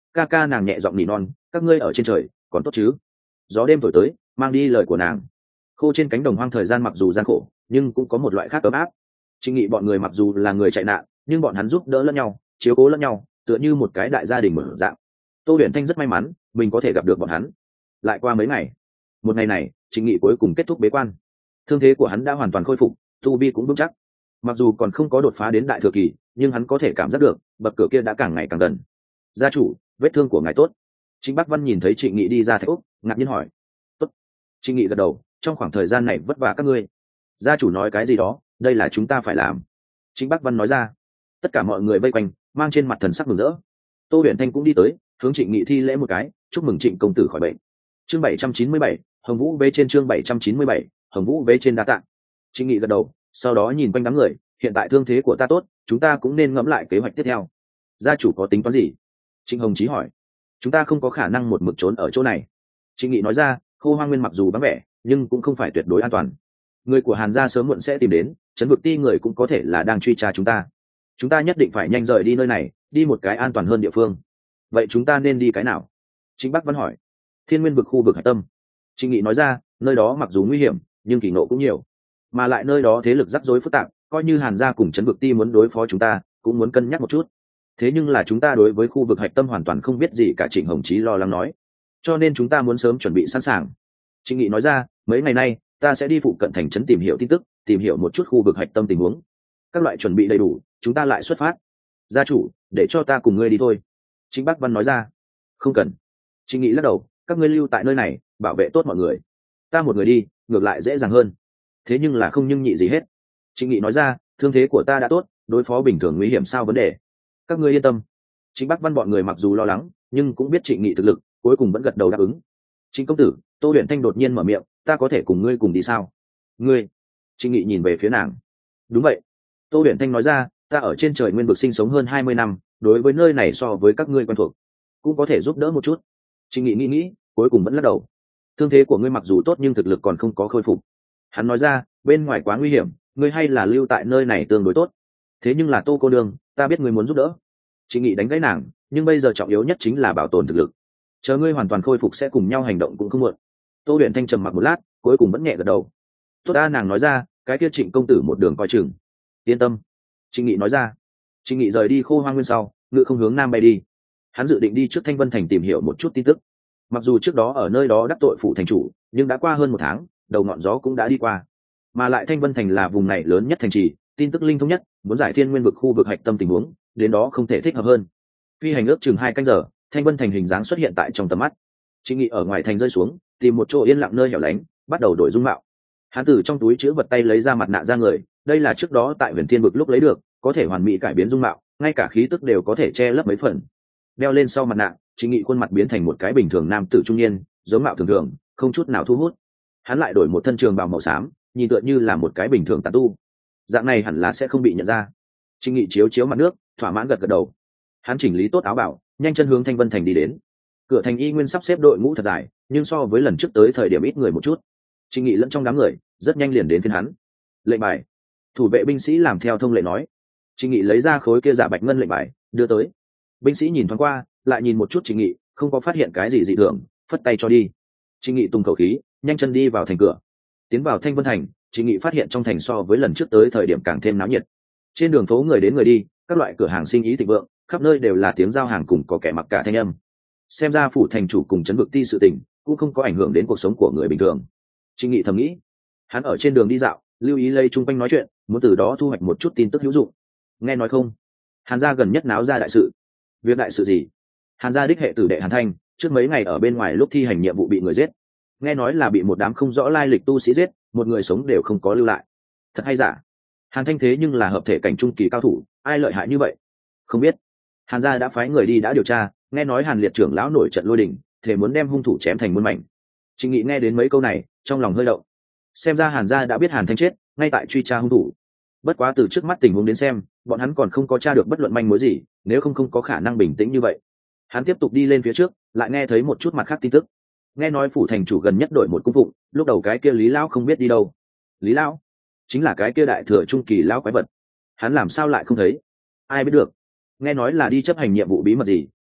ca ca nàng nhẹ giọng nỉ non, các ngươi ở trên trời còn tốt chứ? Gió đêm thổi tới mang đi lời của nàng. Khô trên cánh đồng hoang thời gian mặc dù gian khổ nhưng cũng có một loại khác ấm áp. Trịnh Nghị bọn người mặc dù là người chạy nạn nhưng bọn hắn giúp đỡ lẫn nhau, chiếu cố lẫn nhau, tựa như một cái đại gia đình mở dạng. Tô Huyền Thanh rất may mắn mình có thể gặp được bọn hắn. Lại qua mấy ngày, một ngày này Trịnh Nghị cuối cùng kết thúc bế quan. Thương thế của hắn đã hoàn toàn khôi phục, tu vi cũng vững chắc. Mặc dù còn không có đột phá đến đại thừa kỳ nhưng hắn có thể cảm giác được bậc cửa kia đã càng ngày càng gần. Gia chủ, vết thương của ngài tốt. Trịnh Bắc Văn nhìn thấy Trịnh Nghị đi ra Thạch Úc, ngạc nhiên hỏi. Tốt. Trịnh Nghị gật đầu, trong khoảng thời gian này vất vả các ngươi. Gia chủ nói cái gì đó, đây là chúng ta phải làm. Trịnh Bắc Văn nói ra. Tất cả mọi người vây quanh mang trên mặt thần sắc mừng rỡ. Tô Huyền Thanh cũng đi tới hướng Trịnh Nghị thi lễ một cái, chúc mừng Trịnh công tử khỏi bệnh. Chương bảy trăm chín mươi bảy, Hồng Vũ vế trên. Chương bảy trăm chín mươi bảy, Hồng Vũ vế trên. Đa tạ. Trịnh Nghị gật đầu, sau đó nhìn quanh đám người, hiện tại thương thế của ta tốt, chúng ta cũng nên ngẫm lại kế hoạch tiếp theo. Gia chủ có tính toán gì? Trịnh Hồng Chí hỏi. Chúng ta không có khả năng một mực trốn ở chỗ này. Trịnh Nghị nói ra, Khô Hoang Nguyên mặc dù vắng vẻ nhưng cũng không phải tuyệt đối an toàn. Người của Hàn gia sớm muộn sẽ tìm đến, trấn vực ti người cũng có thể là đang truy tra chúng ta. Chúng ta nhất định phải nhanh rời đi nơi này, đi một cái an toàn hơn địa phương. Vậy chúng ta nên đi cái nào? Trịnh Bắc Văn hỏi. Thiên Nguyên vực khu vực hải tâm. Trịnh Nghị nói ra, nơi đó mặc dù nguy hiểm nhưng kỳ ngộ cũng nhiều, mà lại nơi đó thế lực rắc rối phức tạp, coi như Hàn gia cùng trấn vực ti muốn đối phó chúng ta cũng muốn cân nhắc một chút. Thế nhưng là chúng ta đối với khu vực hạch tâm hoàn toàn không biết gì cả. Trịnh Hồng Chí lo lắng nói. Cho nên chúng ta muốn sớm chuẩn bị sẵn sàng. Trịnh Nghị nói ra, mấy ngày nay ta sẽ đi phụ cận thành trấn tìm hiểu tin tức, tìm hiểu một chút khu vực hạch tâm tình huống. Các loại chuẩn bị đầy đủ chúng ta lại xuất phát. Gia chủ, để cho ta cùng ngươi đi thôi. Trịnh Bắc Văn nói ra. Không cần. Trịnh Nghị lắc đầu, các ngươi lưu tại nơi này bảo vệ tốt mọi người, ta một người đi ngược lại dễ dàng hơn. Thế nhưng là không nhưng nhị gì hết. Trịnh Nghị nói ra, thương thế của ta đã tốt, đối phó bình thường nguy hiểm sao vấn đề. Các ngươi yên tâm. Trịnh Bắc Văn bọn người mặc dù lo lắng nhưng cũng biết Trịnh Nghị thực lực, cuối cùng vẫn gật đầu đáp ứng. Trịnh công tử, Tô Huyền Thanh đột nhiên mở miệng, ta có thể cùng ngươi cùng đi sao? Ngươi? Trịnh Nghị nhìn về phía nàng. Đúng vậy. Tô Huyền Thanh nói ra, ta ở trên trời nguyên vực sinh sống hơn hai mươi năm, đối với nơi này so với các ngươi quen thuộc, cũng có thể giúp đỡ một chút. Trịnh Nghị nghĩ nghĩ, cuối cùng vẫn lắc đầu. Thương thế của ngươi mặc dù tốt nhưng thực lực còn không có khôi phục. Hắn nói ra, bên ngoài quá nguy hiểm, ngươi hay là lưu tại nơi này tương đối tốt. Thế nhưng là Tô cô đương, ta biết ngươi muốn giúp đỡ. Trịnh Nghị đánh gãy nàng, nhưng bây giờ trọng yếu nhất chính là bảo tồn thực lực. Chờ ngươi hoàn toàn khôi phục sẽ cùng nhau hành động cũng không muộn. Tô Huyền Thanh trầm mặc một lát, cuối cùng vẫn nhẹ gật đầu. Tốt ta, nàng nói ra, cái kia Trịnh công tử một đường coi chừng. Yên tâm. Trịnh Nghị nói ra. Trịnh Nghị rời đi Khô Hoang Nguyên sau, ngự không hướng nam bay đi. Hắn dự định đi trước Thanh Vân Thành tìm hiểu một chút tin tức. Mặc dù trước đó ở nơi đó đắc tội phụ thành chủ, nhưng đã qua hơn một tháng, đầu ngọn gió cũng đã đi qua. Mà lại Thanh Vân Thành là vùng này lớn nhất thành trì, tin tức linh thông nhất, muốn giải thiên nguyên vực khu vực hạch tâm tình huống, đến đó không thể thích hợp hơn. Phi hành ước chừng hai canh giờ, Thanh Vân Thành hình dáng xuất hiện tại trong tầm mắt. Trịnh Nghị ở ngoài thành rơi xuống, tìm một chỗ yên lặng nơi hẻo lánh, bắt đầu đổi dung mạo. Hắn từ trong túi chứa vật tay lấy ra mặt nạ ra người, đây là trước đó tại Huyền Thiên vực lúc lấy được, có thể hoàn mỹ cải biến dung mạo, ngay cả khí tức đều có thể che lấp mấy phần. Đeo lên sau mặt nạ, Trịnh Nghị khuôn mặt biến thành một cái bình thường nam tử trung niên, giống mạo thường thường, không chút nào thu hút. Hắn lại đổi một thân trường bào màu xám, nhìn tựa như là một cái bình thường tán tu. Dạng này hẳn là sẽ không bị nhận ra. Trịnh Nghị chiếu chiếu mặt nước, thỏa mãn gật gật đầu. Hắn chỉnh lý tốt áo bảo, nhanh chân hướng Thanh Vân Thành đi đến. Cửa thành y nguyên sắp xếp đội ngũ thật dài, nhưng so với lần trước tới thời điểm ít người một chút. Trịnh Nghị lẫn trong đám người, rất nhanh liền đến phiên hắn. Lệnh bài. Thủ vệ binh sĩ làm theo thông lệ nói. Trịnh Nghị lấy ra khối kia giả bạch ngân lệnh bài, đưa tới. Binh sĩ nhìn thoáng qua, lại nhìn một chút Trịnh Nghị, không có phát hiện cái gì dị thường, phất tay cho đi. Trịnh Nghị tung khẩu khí, nhanh chân đi vào thành cửa. Tiến vào Thanh Vân Thành, Trịnh Nghị phát hiện trong thành so với lần trước tới thời điểm càng thêm náo nhiệt. Trên đường phố người đến người đi, các loại cửa hàng sinh ý thịnh vượng, khắp nơi đều là tiếng giao hàng cùng có kẻ mặc cả thanh âm. Xem ra phủ thành chủ cùng trấn vực ti sự tình cũng không có ảnh hưởng đến cuộc sống của người bình thường. Trịnh Nghị thầm nghĩ. Hắn ở trên đường đi dạo, lưu ý lây chung quanh nói chuyện, muốn từ đó thu hoạch một chút tin tức hữu dụng. Nghe nói không, Hàn gia gần nhất náo ra đại sự. Việc đại sự gì? Hàn gia đích hệ tử đệ Hàn Thanh trước mấy ngày ở bên ngoài lúc thi hành nhiệm vụ bị người giết, nghe nói là bị một đám không rõ lai lịch tu sĩ giết, một người sống đều không có lưu lại. Thật hay giả? Hàn Thanh thế nhưng là hợp thể cảnh trung kỳ cao thủ, ai lợi hại như vậy? Không biết. Hàn gia đã phái người đi đã điều tra, nghe nói Hàn Liệt trưởng lão nổi trận lôi đình, thể muốn đem hung thủ chém thành muôn mảnh. Trịnh Nghị nghe đến mấy câu này, trong lòng hơi động. Xem ra Hàn gia đã biết Hàn Thanh chết, ngay tại truy tra hung thủ. Bất quá từ trước mắt tình huống đến xem, bọn hắn còn không có tra được bất luận manh mối gì, nếu không không có khả năng bình tĩnh như vậy. Hắn tiếp tục đi lên phía trước, lại nghe thấy một chút mặt khác tin tức. Nghe nói phủ thành chủ gần nhất đổi một cung phụng, lúc đầu cái kia Lý lão không biết đi đâu. Lý lão chính là cái kia đại thừa trung kỳ lão quái vật. Hắn làm sao lại không thấy? Ai biết được. Nghe nói là đi chấp hành nhiệm vụ bí mật gì,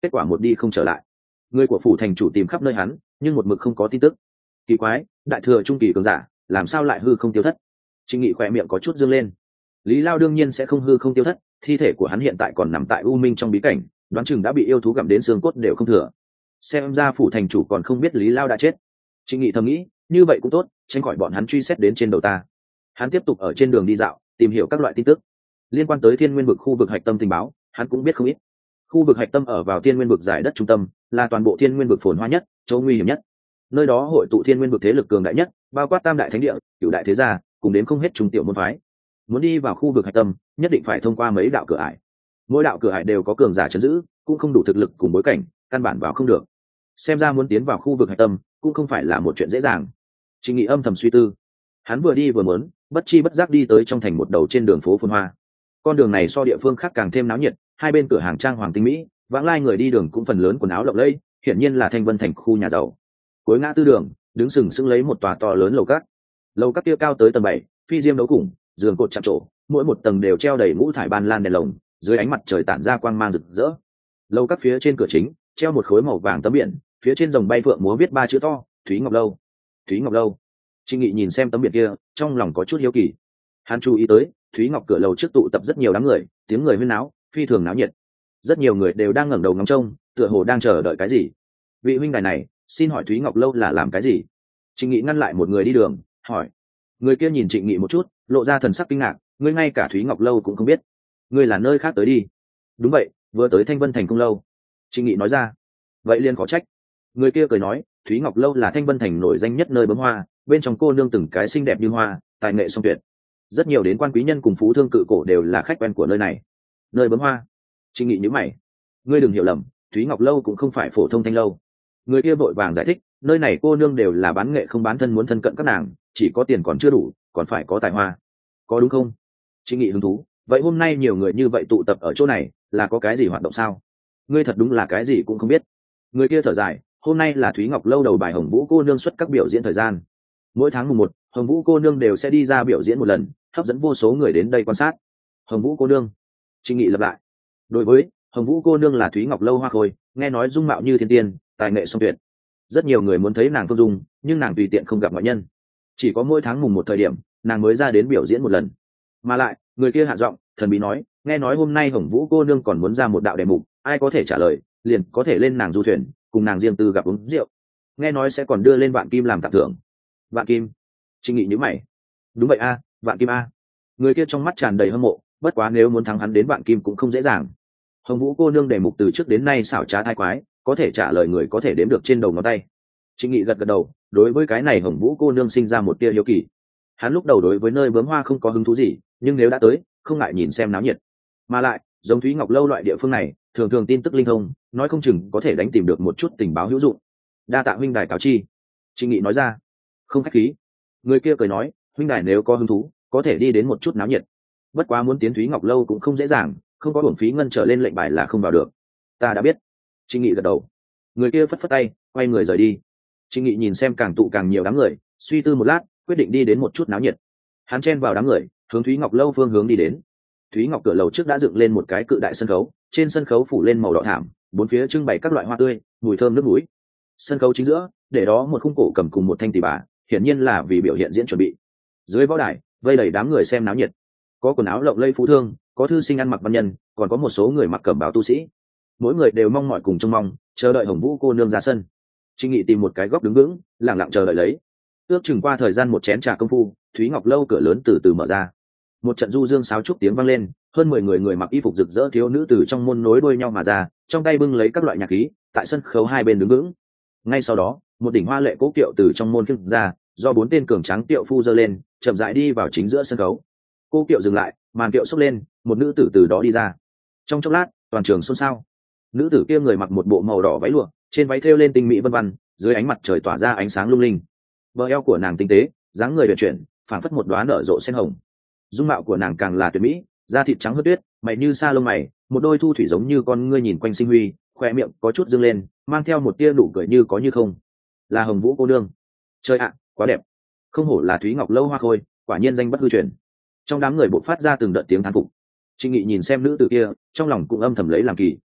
kết quả một đi không trở lại. Người của phủ thành chủ tìm khắp nơi hắn nhưng một mực không có tin tức. Kỳ quái, đại thừa trung kỳ cường giả làm sao lại hư không tiêu thất? Trịnh Nghị khỏe miệng có chút dương lên. Lý Lao đương nhiên sẽ không hư không tiêu thất, thi thể của hắn hiện tại còn nằm tại u minh trong bí cảnh, đoán chừng đã bị yêu thú gặm đến xương cốt đều không thừa. Xem ra phủ thành chủ còn không biết Lý Lao đã chết. Trịnh Nghị thầm nghĩ, như vậy cũng tốt, tránh khỏi bọn hắn truy xét đến trên đầu ta. Hắn tiếp tục ở trên đường đi dạo, tìm hiểu các loại tin tức liên quan tới Thiên Nguyên vực khu vực hạch tâm tình báo, hắn cũng biết không ít. Khu vực hạch tâm ở vào Thiên Nguyên vực giải đất trung tâm, là toàn bộ Thiên Nguyên vực phồn hoa nhất, chỗ nguy hiểm nhất. Nơi đó hội tụ Thiên Nguyên vực thế lực cường đại nhất, bao quát Tam đại thánh địa, Cửu đại thế gia, cùng đến không hết trung tiểu môn phái. Muốn đi vào khu vực hạch tâm, nhất định phải thông qua mấy đạo cửa ải. Mỗi đạo cửa ải đều có cường giả trấn giữ, cũng không đủ thực lực cùng bối cảnh, căn bản vào không được. Xem ra muốn tiến vào khu vực hạch tâm, cũng không phải là một chuyện dễ dàng. Trịnh Nghị âm thầm suy tư. Hắn vừa đi vừa muốn, bất chi bất giác đi tới trong thành một đầu trên đường phố phồn hoa. Con đường này so địa phương khác càng thêm náo nhiệt, hai bên cửa hàng trang hoàng tinh mỹ, vãng lai người đi đường cũng phần lớn quần áo lộng lẫy, hiển nhiên là Thanh Vân thành khu nhà giàu. Cuối ngã tư đường, đứng sừng sững lấy một tòa to lớn lầu các. Lầu các kia cao tới tầng bảy, phi diêm đấu cùng, giường cột chạm trổ, mỗi một tầng đều treo đầy ngũ thải ban lan đèn lồng, dưới ánh mặt trời tản ra quang mang rực rỡ. Lầu các phía trên cửa chính treo một khối màu vàng tấm biển, phía trên rồng bay phượng múa viết ba chữ to: Thúy Ngọc lâu. Thúy Ngọc lâu. Trịnh Nghị nhìn xem tấm biển kia, trong lòng có chút hiếu kỳ. Hắn chú ý tới, Thúy Ngọc cửa lầu trước tụ tập rất nhiều đám người, tiếng người huyên náo, phi thường náo nhiệt. Rất nhiều người đều đang ngẩng đầu ngóng trông, tựa hồ đang chờ đợi cái gì. Vị huynh đài này, xin hỏi Thúy Ngọc lâu là làm cái gì? Trịnh Nghị ngăn lại một người đi đường, hỏi. Người kia nhìn Trịnh Nghị một chút, lộ ra thần sắc kinh ngạc, ngươi ngay cả Thúy Ngọc lâu cũng không biết, ngươi là nơi khác tới đi? Đúng vậy, vừa tới Thanh Vân thành công lâu. Trịnh Nghị nói ra. Vậy liền có trách. Người kia cười nói, Thúy Ngọc lâu là Thanh Vân thành nổi danh nhất nơi bấm hoa, bên trong cô nương từng cái xinh đẹp như hoa, tài nghệ song tuyệt. Rất nhiều đến quan quý nhân cùng phú thương cự cổ đều là khách quen của nơi này. Nơi bấm hoa. Trịnh Nghị nhíu mày. Ngươi đừng hiểu lầm, Thúy Ngọc lâu cũng không phải phổ thông thanh lâu. Người kia vội vàng giải thích, nơi này cô nương đều là bán nghệ không bán thân, muốn thân cận các nàng, chỉ có tiền còn chưa đủ, còn phải có tài hoa. Có đúng không? Trịnh Nghị hứng thú. Vậy hôm nay nhiều người như vậy tụ tập ở chỗ này, là có cái gì hoạt động sao? Ngươi thật đúng là cái gì cũng không biết. Người kia thở dài, hôm nay là Thúy Ngọc lâu đầu bài Hồng Vũ cô nương xuất các biểu diễn thời gian. Mỗi tháng mùng một, Hồng Vũ cô nương đều sẽ đi ra biểu diễn một lần, hấp dẫn vô số người đến đây quan sát. Hồng Vũ cô nương. Trịnh Nghị lặp lại. Đối với Hồng Vũ cô nương là Thúy Ngọc lâu hoa khôi, nghe nói dung mạo như thiên tiên, tài nghệ song tuyệt. Rất nhiều người muốn thấy nàng phương dung, nhưng nàng tùy tiện không gặp ngoại nhân. Chỉ có mỗi tháng mùng một thời điểm, nàng mới ra đến biểu diễn một lần. Mà lại, người kia hạ giọng, thần bí nói, nghe nói hôm nay Hồng Vũ cô nương còn muốn ra một đạo đề mục, ai có thể trả lời, liền có thể lên nàng du thuyền, cùng nàng riêng tư gặp uống rượu. Nghe nói sẽ còn đưa lên vạn kim làm tặng thưởng. Vạn kim? Trịnh Nghị nhíu mày. Đúng vậy a, vạn kim a. Người kia trong mắt tràn đầy hâm mộ, bất quá nếu muốn thắng hắn đến vạn kim cũng không dễ dàng. Hồng Vũ cô nương đề mục từ trước đến nay xảo trá thái quái, có thể trả lời người có thể đếm được trên đầu ngón tay. Trịnh Nghị gật gật đầu, đối với cái này Hồng Vũ cô nương sinh ra một tia hiếu kỳ. Hắn lúc đầu đối với nơi bướm hoa không có hứng thú gì, nhưng nếu đã tới, không ngại nhìn xem náo nhiệt. Mà lại, giống Thúy Ngọc lâu loại địa phương này, thường thường tin tức linh thông, nói không chừng có thể đánh tìm được một chút tình báo hữu dụng. Đa tạ huynh đài cáo chi. Trịnh Nghị nói ra. Không khách khí. Người kia cười nói, huynh đài nếu có hứng thú, có thể đi đến một chút náo nhiệt. Bất quá muốn tiến Thúy Ngọc lâu cũng không dễ dàng, không có uổng phí ngân trở lên lệnh bài là không vào được. Ta đã biết. Trịnh Nghị gật đầu. Người kia phất phất tay, quay người rời đi. Trịnh Nghị nhìn xem càng tụ càng nhiều đám người, suy tư một lát, quyết định đi đến một chút náo nhiệt. Hắn chen vào đám người, hướng Thúy Ngọc lâu phương hướng đi đến. Thúy Ngọc cửa lầu trước đã dựng lên một cái cự đại sân khấu, trên sân khấu phủ lên màu đỏ thảm, bốn phía trưng bày các loại hoa tươi, mùi thơm nước mũi. Sân khấu chính giữa, để đó một khung cổ cầm cùng một thanh tỷ bà, hiển nhiên là vì biểu hiện diễn chuẩn bị. Dưới võ đài, vây đầy đám người xem náo nhiệt. Có quần áo lộng lẫy phú thương, có thư sinh ăn mặc văn nhân, còn có một số người mặc cẩm bào tu sĩ. Mỗi người đều mong mỏi cùng trông mong, chờ đợi Hồng Vũ cô nương ra sân. Trịnh Nghị tìm một cái góc đứng vững, lặng lặng chờ đợi lấy. Ước chừng qua thời gian một chén trà công phu, Thúy Ngọc lâu cửa lớn từ từ mở ra. Một trận du dương sáo trúc tiếng vang lên, hơn mười người người mặc y phục rực rỡ thiếu nữ từ trong môn nối đuôi nhau mà ra, trong tay bưng lấy các loại nhạc khí, tại sân khấu hai bên đứng vững. Ngay sau đó, một đỉnh hoa lệ cố kiệu từ trong mônขึ้n ra, do bốn tên cường tráng kiệu phu giơ lên, chậm rãi đi vào chính giữa sân khấu. Cô kiệu dừng lại, màn kiệu xốc lên, một nữ tử từ đó đi ra. Trong chốc lát, toàn trường xôn xao. Nữ tử kia người mặc một bộ màu đỏ váy lụa, trên váy thêu lên tinh mỹ vân vân, dưới ánh mặt trời tỏa ra ánh sáng lung linh. Bờ eo của nàng tinh tế, dáng người uyển chuyển, phảng phất một đóa nở rộ sen hồng. Dung mạo của nàng càng là tuyệt mỹ, da thịt trắng hớt tuyết, mày như sa lông mày, một đôi thu thủy giống như con ngươi nhìn quanh sinh huy, khoe miệng có chút dương lên, mang theo một tia nụ cười như có như không. Là Hồng Vũ cô nương. Trời ạ, quá đẹp. Không hổ là Thúy Ngọc lâu hoa khôi, quả nhiên danh bất hư truyền. Trong đám người bộc phát ra từng đợt tiếng thán phục. Trịnh Nghị nhìn xem nữ tử kia, trong lòng cũng âm thầm lấy làm kỳ.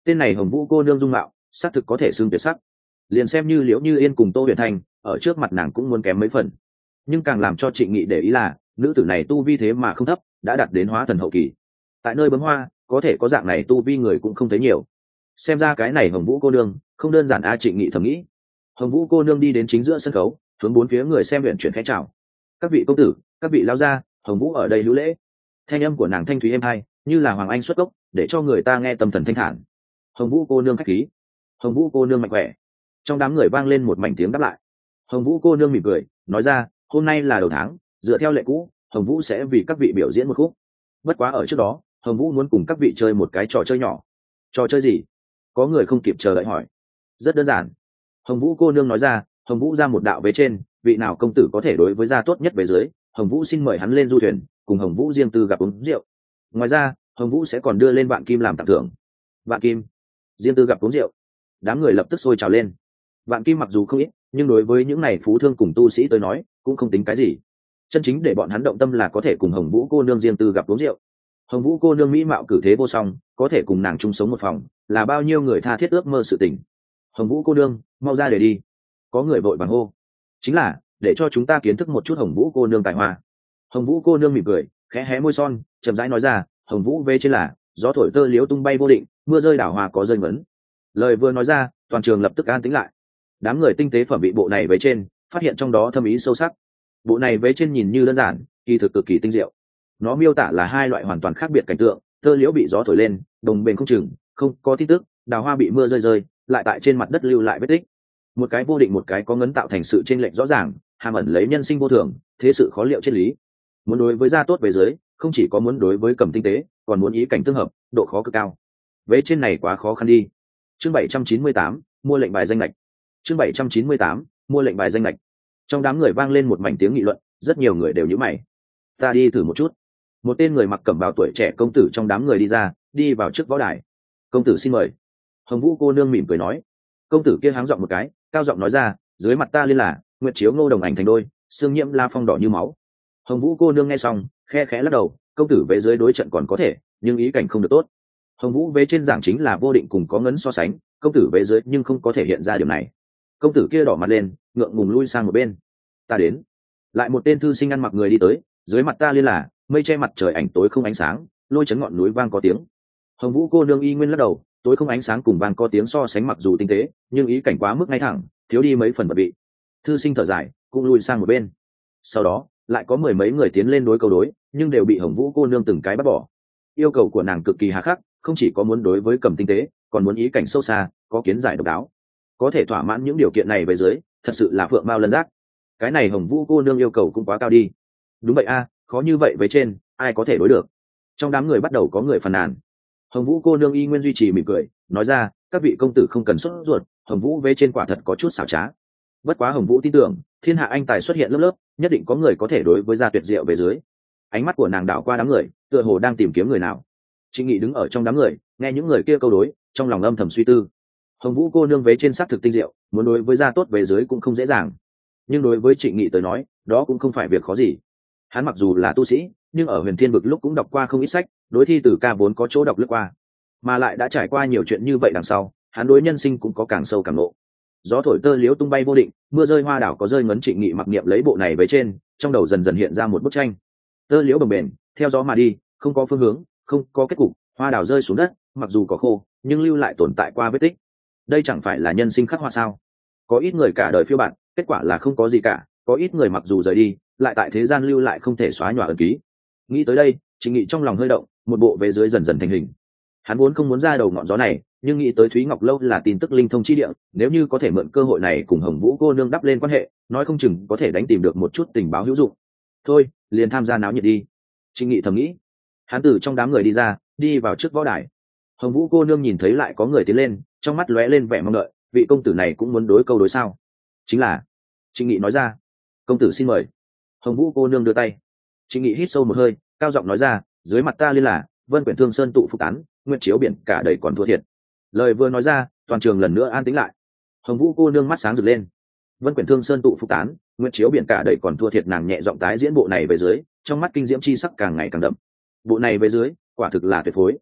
tên này hồng vũ cô nương dung mạo xác thực có thể xưng tuyệt sắc, liền xem như liễu như yên cùng tô huyền thanh ở trước mặt nàng cũng muốn kém mấy phần. Nhưng càng làm cho trịnh nghị để ý là nữ tử này tu vi thế mà không thấp, đã đạt đến hóa thần hậu kỳ. Tại nơi bấm hoa có thể có dạng này tu vi người cũng không thấy nhiều, xem ra cái này hồng vũ cô nương không đơn giản. A trịnh nghị thầm nghĩ. Hồng vũ cô nương đi đến chính giữa sân khấu, hướng bốn phía người xem huyện chuyển khẽ chào: các vị công tử, các vị lao gia, hồng vũ ở đây hữu lễ. Thanh âm của nàng thanh thúy êm hai, như là hoàng anh xuất gốc, để cho người ta nghe tâm thần thanh thản. Hồng vũ cô nương khách khí. Hồng vũ cô nương mạnh khỏe. Trong đám người vang lên một mảnh tiếng đáp lại. Hồng vũ cô nương mỉm cười nói ra: hôm nay là đầu tháng, dựa theo lệ cũ hồng vũ sẽ vì các vị biểu diễn một khúc. Bất quá ở trước đó hồng vũ muốn cùng các vị chơi một cái trò chơi nhỏ. Trò chơi gì? Có người không kịp chờ đợi hỏi. Rất đơn giản. Hồng vũ cô nương nói ra: hồng vũ ra một đạo vế trên, vị nào công tử có thể đối với gia tốt nhất về dưới, hồng vũ xin mời hắn lên du thuyền, cùng hồng vũ riêng tư gặp uống rượu. Ngoài ra hồng vũ sẽ còn đưa lên vạn kim làm tặng thưởng. Vạn kim? Riêng tư gặp uống rượu? Đám người lập tức sôi trào lên. Vạn kim mặc dù không ít, nhưng đối với những này phú thương cùng tu sĩ tới nói cũng không tính cái gì. Chân chính để bọn hắn động tâm là có thể cùng hồng vũ cô nương riêng tư gặp uống rượu. Hồng vũ cô nương mỹ mạo cử thế vô song, có thể cùng nàng chung sống một phòng, là bao nhiêu người tha thiết ước mơ sự tình. Hồng vũ cô nương mau ra để đi. Có người vội vàng hô. Chính là để cho chúng ta kiến thức một chút hồng vũ cô nương tài hoa. Hồng vũ cô nương mỉm cười khẽ hé môi son, chậm rãi nói ra: hồng vũ vế trên là gió thổi tơ liếu tung bay vô định, mưa rơi đảo hoa có rơi ngấn. Lời vừa nói ra, toàn trường lập tức an tĩnh lại. Đám người tinh tế phẩm bị bộ này vế trên, phát hiện trong đó thâm ý sâu sắc. Bộ này vế trên nhìn như đơn giản, kỳ thực cực kỳ tinh diệu. Nó miêu tả là hai loại hoàn toàn khác biệt cảnh tượng: tơ liễu bị gió thổi lên, đồng bền không chừng, không có tin tức; đào hoa bị mưa rơi rơi, lại tại trên mặt đất lưu lại vết tích. Một cái vô định, một cái có ngấn, tạo thành sự chênh lệch rõ ràng, hàm ẩn lấy nhân sinh vô thường, thế sự khó liệu triết lý. Muốn đối với gia tốt về dưới, không chỉ có muốn đối với cầm tinh tế, còn muốn ý cảnh tương hợp, độ khó cực cao. Vế trên này quá khó khăn đi. Chương bảy trăm chín mươi tám, mua lệnh bài danh lệch. Chương bảy trăm chín mươi tám, mua lệnh bài danh lệch. Trong đám người vang lên một mảnh tiếng nghị luận, rất nhiều người đều nhíu mày. Ta đi thử một chút. Một tên người mặc cẩm bào tuổi trẻ công tử trong đám người đi ra, đi vào trước võ đài. Công tử xin mời. Hồng vũ cô nương mỉm cười nói. Công tử kia háng giọng một cái, cao giọng nói ra: dưới mặt ta liên là nguyệt chiếu ngô đồng ảnh thành đôi, xương nhiễm la phong đỏ như máu. Hồng vũ cô nương nghe xong khe khẽ lắc đầu: công tử vế dưới đối trận còn có thể, nhưng ý cảnh không được tốt. Hồng vũ vế trên giảng chính là vô định cùng có ngấn so sánh, công tử vế dưới nhưng không có thể hiện ra điều này. Công tử kia đỏ mặt lên, ngượng ngùng lui sang một bên. Ta đến. Lại một tên thư sinh ăn mặc người đi tới: dưới mặt ta liên là mây che mặt trời ảnh tối không ánh sáng, lôi chấn ngọn núi vang có tiếng. Hồng vũ cô nương y nguyên lắc đầu: tối không ánh sáng cùng vang có tiếng so sánh mặc dù tinh tế, nhưng ý cảnh quá mức ngay thẳng, thiếu đi mấy phần bật vị. Thư sinh thở dài, cũng lui sang một bên. Sau đó lại có mười mấy người tiến lên đối câu đối, nhưng đều bị hồng vũ cô nương từng cái bắt bỏ. Yêu cầu của nàng cực kỳ hà khắc, không chỉ có muốn đối với cầm tinh tế, còn muốn ý cảnh sâu xa, có kiến giải độc đáo. Có thể thỏa mãn những điều kiện này về dưới, thật sự là phượng mao lân giác. Cái này hồng vũ cô nương yêu cầu cũng quá cao đi. Đúng vậy a, khó như vậy với trên, ai có thể đối được. Trong đám người bắt đầu có người phàn nàn. Hồng vũ cô nương y nguyên duy trì mỉm cười nói ra: các vị công tử không cần sốt ruột, hồng vũ vế trên quả thật có chút xảo trá. Bất quá hồng vũ tin tưởng thiên hạ anh tài xuất hiện lớp lớp, nhất định có người có thể đối với gia tuyệt diệu về dưới. Ánh mắt của nàng đảo qua đám người, tựa hồ đang tìm kiếm người nào. Trịnh Nghị đứng ở trong đám người, nghe những người kia câu đối, trong lòng âm thầm suy tư. Hồng vũ cô nương vế trên xác thực tinh diệu, muốn đối với gia tốt về dưới cũng không dễ dàng. Nhưng đối với Trịnh Nghị tới nói, đó cũng không phải việc khó gì. Hắn mặc dù là tu sĩ, nhưng ở huyền thiên vực lúc cũng đọc qua không ít sách, đối thi từ ca vốn có chỗ đọc lướt qua, mà lại đã trải qua nhiều chuyện như vậy đằng sau, hắn đối nhân sinh cũng có càng sâu càng nộ. Gió thổi tơ liếu tung bay vô định, mưa rơi hoa đảo có rơi ngấn. Trịnh Nghị mặc niệm lấy bộ này với trên, trong đầu dần dần hiện ra một bức tranh. Tơ liếu bồng bềnh, theo gió mà đi, không có phương hướng, không có kết cục. Hoa đảo rơi xuống đất, mặc dù có khô, nhưng lưu lại tồn tại qua vết tích. Đây chẳng phải là nhân sinh khắc họa sao? Có ít người cả đời phiêu bạt, kết quả là không có gì cả. Có ít người mặc dù rời đi, lại tại thế gian lưu lại không thể xóa nhòa ấn ký. Nghĩ tới đây, Trịnh Nghị trong lòng hơi động, một bộ về dưới dần dần thành hình. Hắn vốn không muốn ra đầu ngọn gió này, nhưng nghĩ tới Thúy Ngọc Lâu là tin tức linh thông chi địa, nếu như có thể mượn cơ hội này cùng hồng vũ cô nương đắp lên quan hệ, nói không chừng có thể đánh tìm được một chút tình báo hữu dụng. Thôi, liền tham gia náo nhiệt đi. Trịnh Nghị thầm nghĩ. Hắn từ trong đám người đi ra, đi vào trước võ đài. Hồng vũ cô nương nhìn thấy lại có người tiến lên, trong mắt lóe lên vẻ mong đợi. Vị công tử này cũng muốn đối câu đối sao? Chính là. Trịnh Nghị nói ra. Công tử xin mời. Hồng vũ cô nương đưa tay. Trịnh Nghị hít sâu một hơi, cao giọng nói ra: dưới mặt ta liên là vân quyển thương sơn tụ phục tán, nguyện chiếu biển cả đầy còn thua thiệt. Lời vừa nói ra, toàn trường lần nữa an tĩnh lại. Hồng vũ cô nương mắt sáng rực lên. Vân quyển thương sơn tụ phục tán, nguyện chiếu biển cả đầy còn thua thiệt. Nàng nhẹ giọng tái diễn bộ này về dưới, trong mắt kinh diễm chi sắc càng ngày càng đậm. Bộ này về dưới, quả thực là tuyệt phối.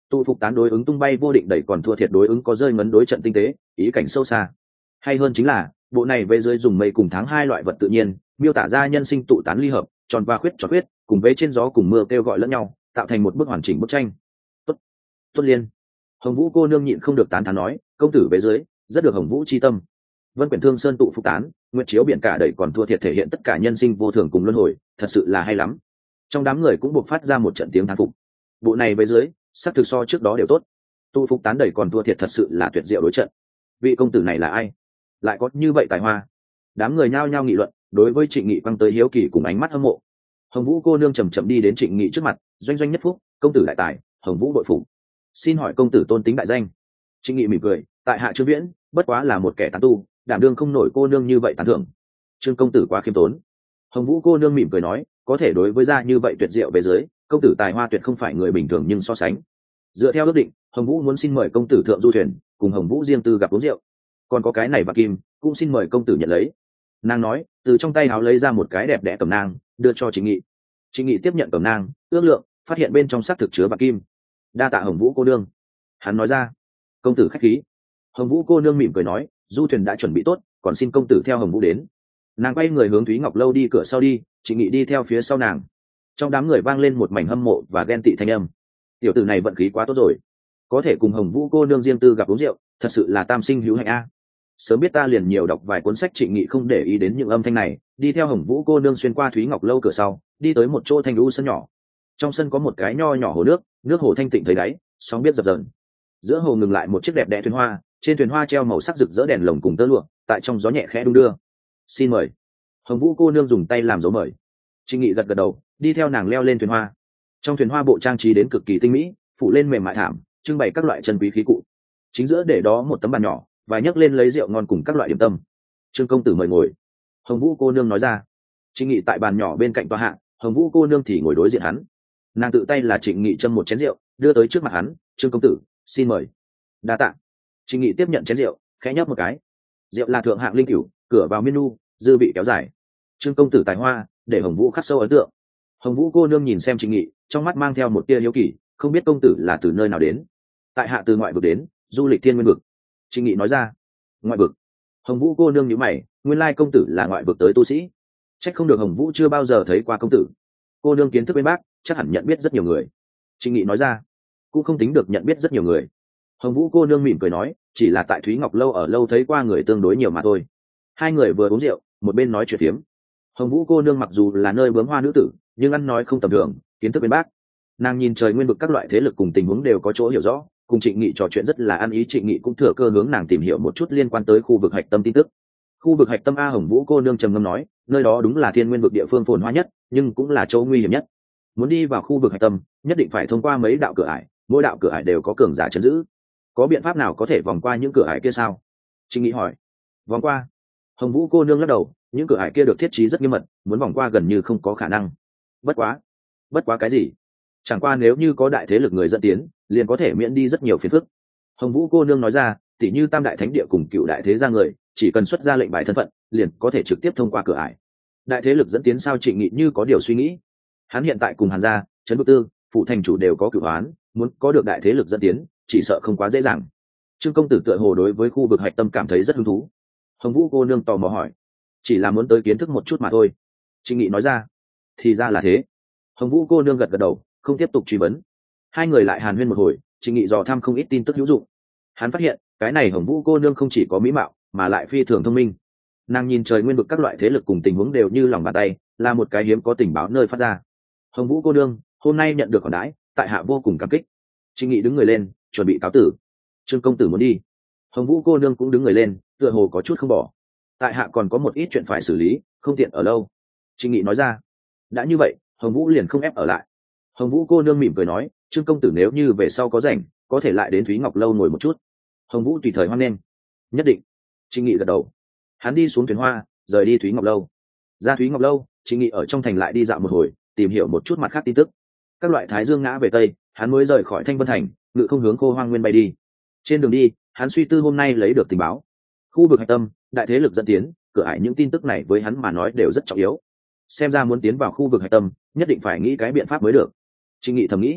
Tụ phục tán đối ứng tung bay vô định đẩy còn thua thiệt đối ứng có rơi ngấn đối trận tinh tế, ý cảnh sâu xa. Hay hơn chính là bộ này về dưới dùng mây cùng tháng hai loại vật tự nhiên miêu tả ra nhân sinh tụ tán ly hợp, tròn và khuyết tròn khuyết cùng với trên gió cùng mưa kêu gọi lẫn nhau, tạo thành một bức hoàn chỉnh bức tranh. Tốt, tốt liên. Hồng Vũ cô nương nhịn không được tán thán nói, công tử về dưới rất được Hồng Vũ chi tâm. Vân Quyển Thương Sơn tụ phục tán, nguyệt chiếu biển cả đẩy còn thua thiệt thể hiện tất cả nhân sinh vô thường cùng luân hồi, thật sự là hay lắm. Trong đám người cũng buộc phát ra một trận tiếng thán phục. Bộ này về dưới sắc thực so trước đó đều tốt. Tụ phục tán đẩy còn thua thiệt thật sự là tuyệt diệu đối trận. Vị công tử này là ai, lại có như vậy tài hoa? Đám người nhao nhao nghị luận, đối với Trịnh Nghị quăng tới hiếu kỳ cùng ánh mắt hâm mộ. Hồng Vũ cô nương chậm chậm đi đến Trịnh Nghị trước mặt, doanh doanh nhất phúc, công tử đại tài, Hồng Vũ đội phục. Xin hỏi công tử tôn tính đại danh? Trịnh Nghị mỉm cười, tại hạ Trương Viễn, bất quá là một kẻ tán tu, đảm đương không nổi cô nương như vậy tán thưởng. Trương công tử quá khiêm tốn. Hồng Vũ cô nương mỉm cười nói, có thể đối với gia như vậy tuyệt diệu về dưới, công tử tài hoa tuyệt không phải người bình thường nhưng so sánh. Dựa theo ước định, Hồng Vũ muốn xin mời công tử thượng du thuyền, cùng Hồng Vũ riêng tư gặp uống rượu. Còn có cái này và kim, cũng xin mời công tử nhận lấy. Nàng nói, từ trong tay áo lấy ra một cái đẹp đẽ cẩm nang, đưa cho Trịnh Nghị. Trịnh Nghị tiếp nhận cẩm nang, ước lượng, phát hiện bên trong xác thực chứa bạc kim. Đa tạ Hồng Vũ cô nương. Hắn nói ra, công tử khách khí. Hồng Vũ cô nương mỉm cười nói, du thuyền đã chuẩn bị tốt, còn xin công tử theo Hồng Vũ đến. Nàng quay người hướng Thúy Ngọc lâu đi cửa sau đi, Trịnh Nghị đi theo phía sau nàng. Trong đám người vang lên một mảnh hâm mộ và ghen tị thanh âm. Tiểu tử này vận khí quá tốt rồi, có thể cùng Hồng Vũ cô nương riêng tư gặp uống rượu, thật sự là tam sinh hữu hạnh a. Sớm biết ta liền nhiều đọc vài cuốn sách. Trịnh Nghị không để ý đến những âm thanh này, đi theo Hồng Vũ cô nương xuyên qua Thúy Ngọc lâu cửa sau, đi tới một chỗ thanh lũ sân nhỏ. Trong sân có một cái nho nhỏ hồ nước, nước hồ thanh tịnh thấy đáy, sóng biết dập dờn. Giữa hồ ngừng lại một chiếc đẹp đẽ thuyền hoa, trên thuyền hoa treo màu sắc rực rỡ đèn lồng cùng tơ lụa, tại trong gió nhẹ khẽ đung đưa. Xin mời. Hồng Vũ cô nương dùng tay làm dấu mời. Trịnh Nghị gật gật đầu, đi theo nàng leo lên thuyền hoa. Trong thuyền hoa bộ trang trí đến cực kỳ tinh mỹ, phủ lên mềm mại thảm, trưng bày các loại chân quý khí cụ. Chính giữa để đó một tấm bàn nhỏ, và nhấc lên lấy rượu ngon cùng các loại điểm tâm. Trương công tử mời ngồi. Hồng Vũ cô nương nói ra. Trịnh Nghị tại bàn nhỏ bên cạnh tòa hạ, Hồng Vũ cô nương thì ngồi đối diện hắn. Nàng tự tay là Trịnh Nghị châm một chén rượu, đưa tới trước mặt hắn. Trương công tử, xin mời. Đa tạ. Trịnh Nghị tiếp nhận chén rượu, khẽ nhấp một cái. Rượu là thượng hạng linh cửu, cửa vào menu, dư vị kéo dài. Trương công tử tài hoa, để Hồng Vũ khắc sâu ấn tượng. Hồng Vũ cô nương nhìn xem Trịnh Nghị, trong mắt mang theo một tia hiếu kỳ, không biết công tử là từ nơi nào đến. Tại hạ từ ngoại vực đến, du lịch thiên nguyên vực. Trịnh Nghị nói ra. Ngoại vực. Hồng Vũ cô nương nhíu mày, nguyên lai công tử là ngoại vực tới tu sĩ. Trách không được Hồng Vũ chưa bao giờ thấy qua công tử. Cô nương kiến thức bên bác, chắc hẳn nhận biết rất nhiều người. Trịnh Nghị nói ra. Cũng không tính được nhận biết rất nhiều người. Hồng Vũ cô nương mỉm cười nói, chỉ là tại Thúy Ngọc lâu ở lâu thấy qua người tương đối nhiều mà thôi. Hai người vừa uống rượu, một bên nói chuyện phiếm. Hồng Vũ cô nương mặc dù là nơi bướm hoa nữ tử, nhưng ăn nói không tầm thường, kiến thức bên bác. Nàng nhìn trời nguyên vực các loại thế lực cùng tình huống đều có chỗ hiểu rõ, cùng Trịnh Nghị trò chuyện rất là ăn ý. Trịnh Nghị cũng thừa cơ hướng nàng tìm hiểu một chút liên quan tới khu vực hạch tâm tin tức. Khu vực hạch tâm a. Hồng Vũ cô nương trầm ngâm nói, nơi đó đúng là thiên nguyên vực địa phương phồn hoa nhất, nhưng cũng là chỗ nguy hiểm nhất. Muốn đi vào khu vực hạch tâm, nhất định phải thông qua mấy đạo cửa ải, mỗi đạo cửa ải đều có cường giả trấn giữ. Có biện pháp nào có thể vòng qua những cửa ải kia sao? Trịnh Nghị hỏi. Vòng qua? Hồng Vũ cô nương lắc đầu, những cửa ải kia được thiết trí rất nghiêm mật, muốn vòng qua gần như không có khả năng. Bất quá. Bất quá cái gì? Chẳng qua nếu như có đại thế lực người dẫn tiến, liền có thể miễn đi rất nhiều phiền phức. Hồng Vũ cô nương nói ra, tỉ như Tam đại thánh địa cùng Cựu đại thế gia người, chỉ cần xuất ra lệnh bài thân phận, liền có thể trực tiếp thông qua cửa ải. Đại thế lực dẫn tiến sao? Trịnh Nghị như có điều suy nghĩ. Hắn hiện tại cùng Hàn gia, Trấn Bực Tư, phụ thành chủ đều có cửu oán, muốn có được đại thế lực dẫn tiến, chỉ sợ không quá dễ dàng. Trương công tử tựa hồ đối với khu vực hạch tâm cảm thấy rất hứng thú. Hồng Vũ cô nương tò mò hỏi. Chỉ là muốn tới kiến thức một chút mà thôi. Trịnh Nghị nói ra. Thì ra là thế. Hồng Vũ cô nương gật gật đầu, không tiếp tục truy vấn. Hai người lại hàn huyên một hồi, Trịnh Nghị dò thăm không ít tin tức hữu dụng. Hắn phát hiện cái này Hồng Vũ cô nương không chỉ có mỹ mạo, mà lại phi thường thông minh. Nàng nhìn trời nguyên vực các loại thế lực cùng tình huống đều như lòng bàn tay, là một cái hiếm có tình báo nơi phát ra. Hồng Vũ cô nương, hôm nay nhận được khoản đãi, tại hạ vô cùng cảm kích. Trịnh Nghị đứng người lên, chuẩn bị cáo tử. Trương công tử muốn đi. Hồng Vũ cô nương cũng đứng người lên, tựa hồ có chút không bỏ. Tại hạ còn có một ít chuyện phải xử lý, không tiện ở lâu. Trịnh Nghị nói ra. Đã như vậy, Hồng Vũ liền không ép ở lại. Hồng Vũ cô nương mỉm cười nói, Trương công tử nếu như về sau có rảnh, có thể lại đến Thúy Ngọc lâu ngồi một chút. Hồng Vũ tùy thời hoan nghênh. Nhất định. Trịnh Nghị gật đầu. Hắn đi xuống thuyền hoa, rời đi Thúy Ngọc lâu. Ra Thúy Ngọc lâu, Trịnh Nghị ở trong thành lại đi dạo một hồi, tìm hiểu một chút mặt khác tin tức. Các loại thái dương ngã về tây, hắn mới rời khỏi Thanh Vân thành, ngự không hướng Khô Hoang Nguyên bay đi. Trên đường đi, hắn suy tư hôm nay lấy được tình báo. Khu vực hạch tâm, đại thế lực dẫn tiến, cửa ải, những tin tức này với hắn mà nói đều rất trọng yếu. Xem ra muốn tiến vào khu vực hạch tâm, nhất định phải nghĩ cái biện pháp mới được. Trịnh Nghị thầm nghĩ.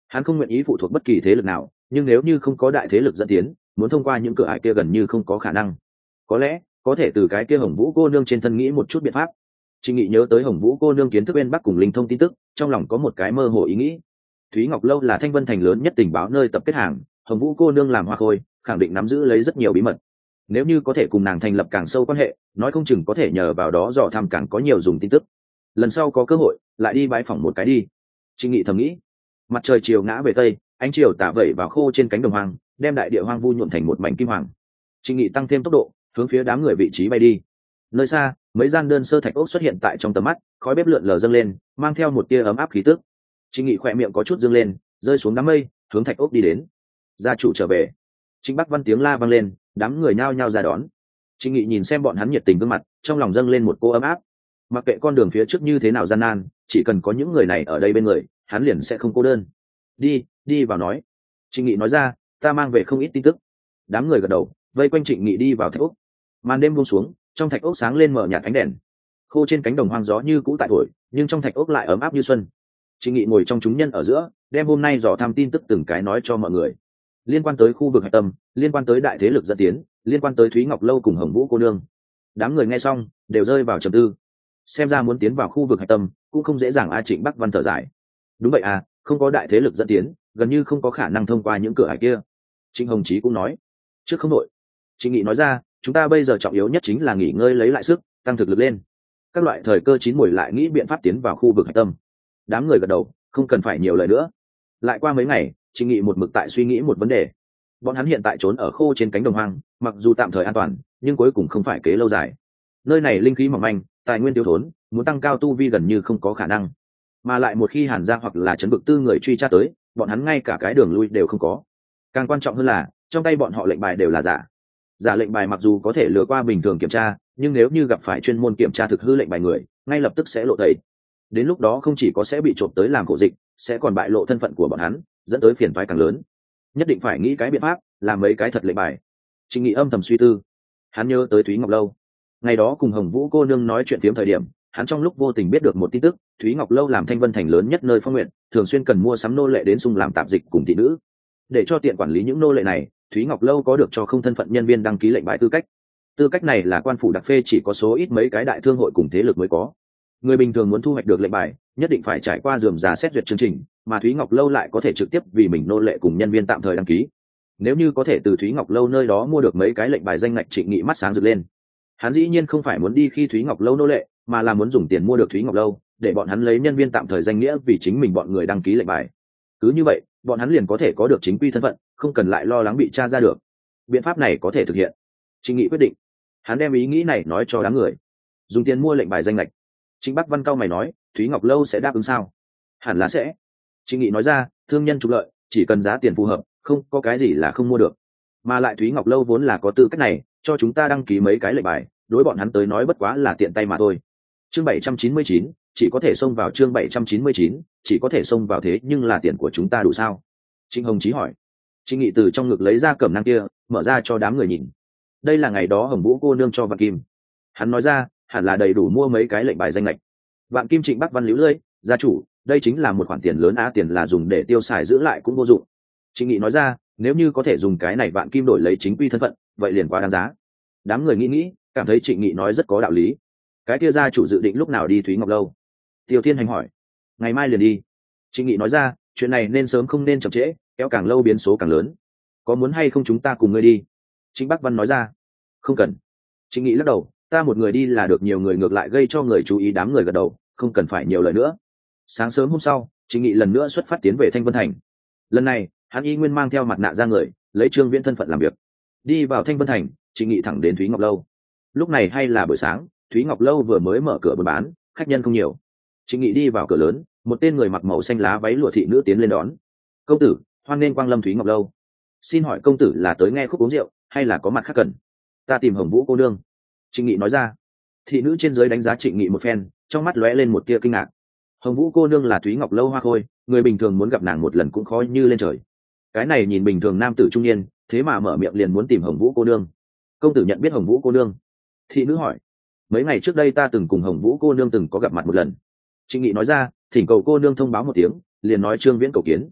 Hắn không nguyện ý phụ thuộc bất kỳ thế lực nào, nhưng nếu như không có đại thế lực dẫn tiến, muốn thông qua những cửa ải kia gần như không có khả năng. Có lẽ có thể từ cái kia Hồng Vũ cô nương trên thân nghĩ một chút biện pháp. Trịnh Nghị nhớ tới Hồng Vũ cô nương kiến thức bên Bắc cùng linh thông tin tức, trong lòng có một cái mơ hồ ý nghĩ. Thúy Ngọc lâu là Thanh Vân thành lớn nhất tình báo nơi tập kết hàng, Hồng Vũ cô nương làm hoa khôi, khẳng định nắm giữ lấy rất nhiều bí mật. Nếu như có thể cùng nàng thành lập càng sâu quan hệ, nói không chừng có thể nhờ vào đó dò thăm càng có nhiều dùng tin tức. Lần sau có cơ hội, lại đi bái phỏng một cái đi. Trịnh Nghị thầm nghĩ. Mặt trời chiều ngã về tây, ánh chiều tả vẩy vào khô trên cánh đồng hoang, đem đại địa hoang vu nhuộm thành một mảnh kim hoàng. Trịnh Nghị tăng thêm tốc độ, hướng phía đám người vị trí bay đi. Nơi xa, mấy gian đơn sơ thạch ốc xuất hiện tại trong tầm mắt, khói bếp lượn lờ dâng lên, mang theo một tia ấm áp khí tức. Trịnh Nghị khỏe miệng có chút dương lên, rơi xuống đám mây, hướng thạch ốc đi đến. Gia chủ trở về. Trịnh Bắc Văn tiếng la vang lên, đám người nhao nhao ra đón. Trịnh Nghị nhìn xem bọn hắn nhiệt tình gương mặt, trong lòng dâng lên một cô ấm áp. Mặc kệ con đường phía trước như thế nào gian nan, chỉ cần có những người này ở đây bên người, hắn liền sẽ không cô đơn. Đi, đi vào nói. Trịnh Nghị nói ra, ta mang về không ít tin tức. Đám người gật đầu, vây quanh Trịnh Nghị đi vào thạch ốc. Màn đêm buông xuống, trong thạch ốc sáng lên mở nhạt ánh đèn. Khô trên cánh đồng hoang gió như cũ tại thổi, nhưng trong thạch ốc lại ấm áp như xuân. Trịnh Nghị ngồi trong chúng nhân ở giữa, đem hôm nay dò thăm tin tức từng cái nói cho mọi người. Liên quan tới khu vực hạch tâm, liên quan tới đại thế lực dẫn tiến, liên quan tới Thúy Ngọc lâu cùng Hồng Vũ cô nương. Đám người nghe xong, đều rơi vào trầm tư. Xem ra muốn tiến vào khu vực hạch tâm, cũng không dễ dàng. A Trịnh Bắc Văn thở dài. Đúng vậy à, không có đại thế lực dẫn tiến, gần như không có khả năng thông qua những cửa ải kia. Trịnh Hồng Chí cũng nói. Trước không đội. Trịnh Nghị nói ra, chúng ta bây giờ trọng yếu nhất chính là nghỉ ngơi lấy lại sức, tăng thực lực lên. Các loại thời cơ chín muồi lại nghĩ biện pháp tiến vào khu vực hạch tâm. Đám người gật đầu, không cần phải nhiều lời nữa. Lại qua mấy ngày, Trịnh Nghị một mực tại suy nghĩ một vấn đề. Bọn hắn hiện tại trốn ở khô trên cánh đồng hoang, mặc dù tạm thời an toàn, nhưng cuối cùng không phải kế lâu dài. Nơi này linh khí mỏng manh, tài nguyên thiếu thốn, muốn tăng cao tu vi gần như không có khả năng. Mà lại một khi Hàn Gia hoặc là Trấn Vực Tư người truy tra tới, bọn hắn ngay cả cái đường lui đều không có. Càng quan trọng hơn là, trong tay bọn họ lệnh bài đều là giả. Giả lệnh bài mặc dù có thể lừa qua bình thường kiểm tra, nhưng nếu như gặp phải chuyên môn kiểm tra thực hư lệnh bài người, ngay lập tức sẽ lộ tẩy. Đến lúc đó không chỉ có sẽ bị trộm tới làm cổ dịch, sẽ còn bại lộ thân phận của bọn hắn, dẫn tới phiền toái càng lớn. Nhất định phải nghĩ cái biện pháp, làm mấy cái thật lệnh bài. Trịnh Nghị âm thầm suy tư. Hắn nhớ tới Thúy Ngọc lâu. Ngày đó cùng Hồng Vũ cô nương nói chuyện phiếm thời điểm, hắn trong lúc vô tình biết được một tin tức, Thúy Ngọc lâu làm Thanh Vân thành lớn nhất nơi phong nguyện, thường xuyên cần mua sắm nô lệ đến xung làm tạp dịch cùng thị nữ. Để cho tiện quản lý những nô lệ này, Thúy Ngọc lâu có được cho không thân phận nhân viên đăng ký lệnh bài tư cách. Tư cách này là quan phủ đặc phê chỉ có số ít mấy cái đại thương hội cùng thế lực mới có. Người bình thường muốn thu hoạch được lệnh bài, nhất định phải trải qua rườm rà xét duyệt chương trình, mà Thúy Ngọc lâu lại có thể trực tiếp vì mình nô lệ cùng nhân viên tạm thời đăng ký. Nếu như có thể từ Thúy Ngọc lâu nơi đó mua được mấy cái lệnh bài danh ngạch, Trịnh Nghị mắt sáng rực lên. Hắn dĩ nhiên không phải muốn đi khi Thúy Ngọc lâu nô lệ, mà là muốn dùng tiền mua được Thúy Ngọc lâu, để bọn hắn lấy nhân viên tạm thời danh nghĩa vì chính mình bọn người đăng ký lệnh bài. Cứ như vậy, bọn hắn liền có thể có được chính quy thân phận, không cần lại lo lắng bị tra ra được. Biện pháp này có thể thực hiện. Trịnh Nghị quyết định. Hắn đem ý nghĩ này nói cho đám người. Dùng tiền mua lệnh bài danh lệch. Trịnh Bắc Văn cao mày nói, Thúy Ngọc lâu sẽ đáp ứng sao? Hẳn là sẽ. Trịnh Nghị nói ra, thương nhân trục lợi, chỉ cần giá tiền phù hợp, không có cái gì là không mua được. Mà lại Thúy Ngọc lâu vốn là có tư cách này, cho chúng ta đăng ký mấy cái lệnh bài, đối bọn hắn tới nói bất quá là tiện tay mà thôi. Chương bảy trăm chín mươi chín, chỉ có thể xông vào chương bảy trăm chín mươi chín, chỉ có thể xông vào thế nhưng là tiền của chúng ta đủ sao? Trịnh Hồng Chí hỏi. Trịnh Nghị từ trong ngực lấy ra cẩm nang kia, mở ra cho đám người nhìn. Đây là ngày đó Hồng Vũ cô nương cho Vạn Kim. Hắn nói ra, hẳn là đầy đủ mua mấy cái lệnh bài danh lệch. Vạn Kim Trịnh Bắc Văn liễu lơi, gia chủ, đây chính là một khoản tiền lớn á, tiền là dùng để tiêu xài giữ lại cũng vô dụng. Trịnh Nghị nói ra, nếu như có thể dùng cái này Vạn Kim đổi lấy chính quy thân phận, vậy liền quá đáng giá. Đám người nghĩ nghĩ, cảm thấy Trịnh Nghị nói rất có đạo lý. Cái kia gia chủ dự định lúc nào đi Thúy Ngọc lâu? Tiêu Thiên Hành hỏi. Ngày mai liền đi. Trịnh Nghị nói ra, chuyện này nên sớm không nên chậm trễ, kéo càng lâu biến số càng lớn. Có muốn hay không chúng ta cùng ngươi đi? Trịnh Bắc Văn nói ra. Không cần. Trịnh Nghị lắc đầu, ta một người đi là được, nhiều người ngược lại gây cho người chú ý. Đám người gật đầu, không cần phải nhiều lời nữa. Sáng sớm hôm sau, Trịnh Nghị lần nữa xuất phát tiến về Thanh Vân thành. Lần này, hắn y nguyên mang theo mặt nạ ra người, lấy Trương Viễn thân phận làm việc. Đi vào Thanh Vân thành, Trịnh Nghị thẳng đến Thúy Ngọc lâu. Lúc này hay là buổi sáng, Thúy Ngọc lâu vừa mới mở cửa buôn bán, khách nhân không nhiều. Trịnh Nghị đi vào cửa lớn, một tên người mặc màu xanh lá váy lụa thị nữ tiến lên đón. Công tử, hoan nghênh quang lâm Thúy Ngọc lâu. Xin hỏi công tử là tới nghe khúc uống rượu, hay là có mặt khác cần? Ta tìm Hồng Vũ cô nương. Trịnh Nghị nói ra. Thị nữ trên dưới đánh giá Trịnh Nghị một phen, trong mắt lóe lên một tia kinh ngạc. Hồng Vũ cô nương là Thúy Ngọc lâu hoa khôi, người bình thường muốn gặp nàng một lần cũng khó như lên trời. Cái này nhìn bình thường nam tử trung niên, thế mà mở miệng liền muốn tìm Hồng Vũ cô nương. Công tử nhận biết Hồng Vũ cô nương? Thị nữ hỏi. Mấy ngày trước đây ta từng cùng Hồng Vũ cô nương từng có gặp mặt một lần. Trịnh Nghị nói ra, thỉnh cầu cô nương thông báo một tiếng, liền nói Trương Viễn cầu kiến.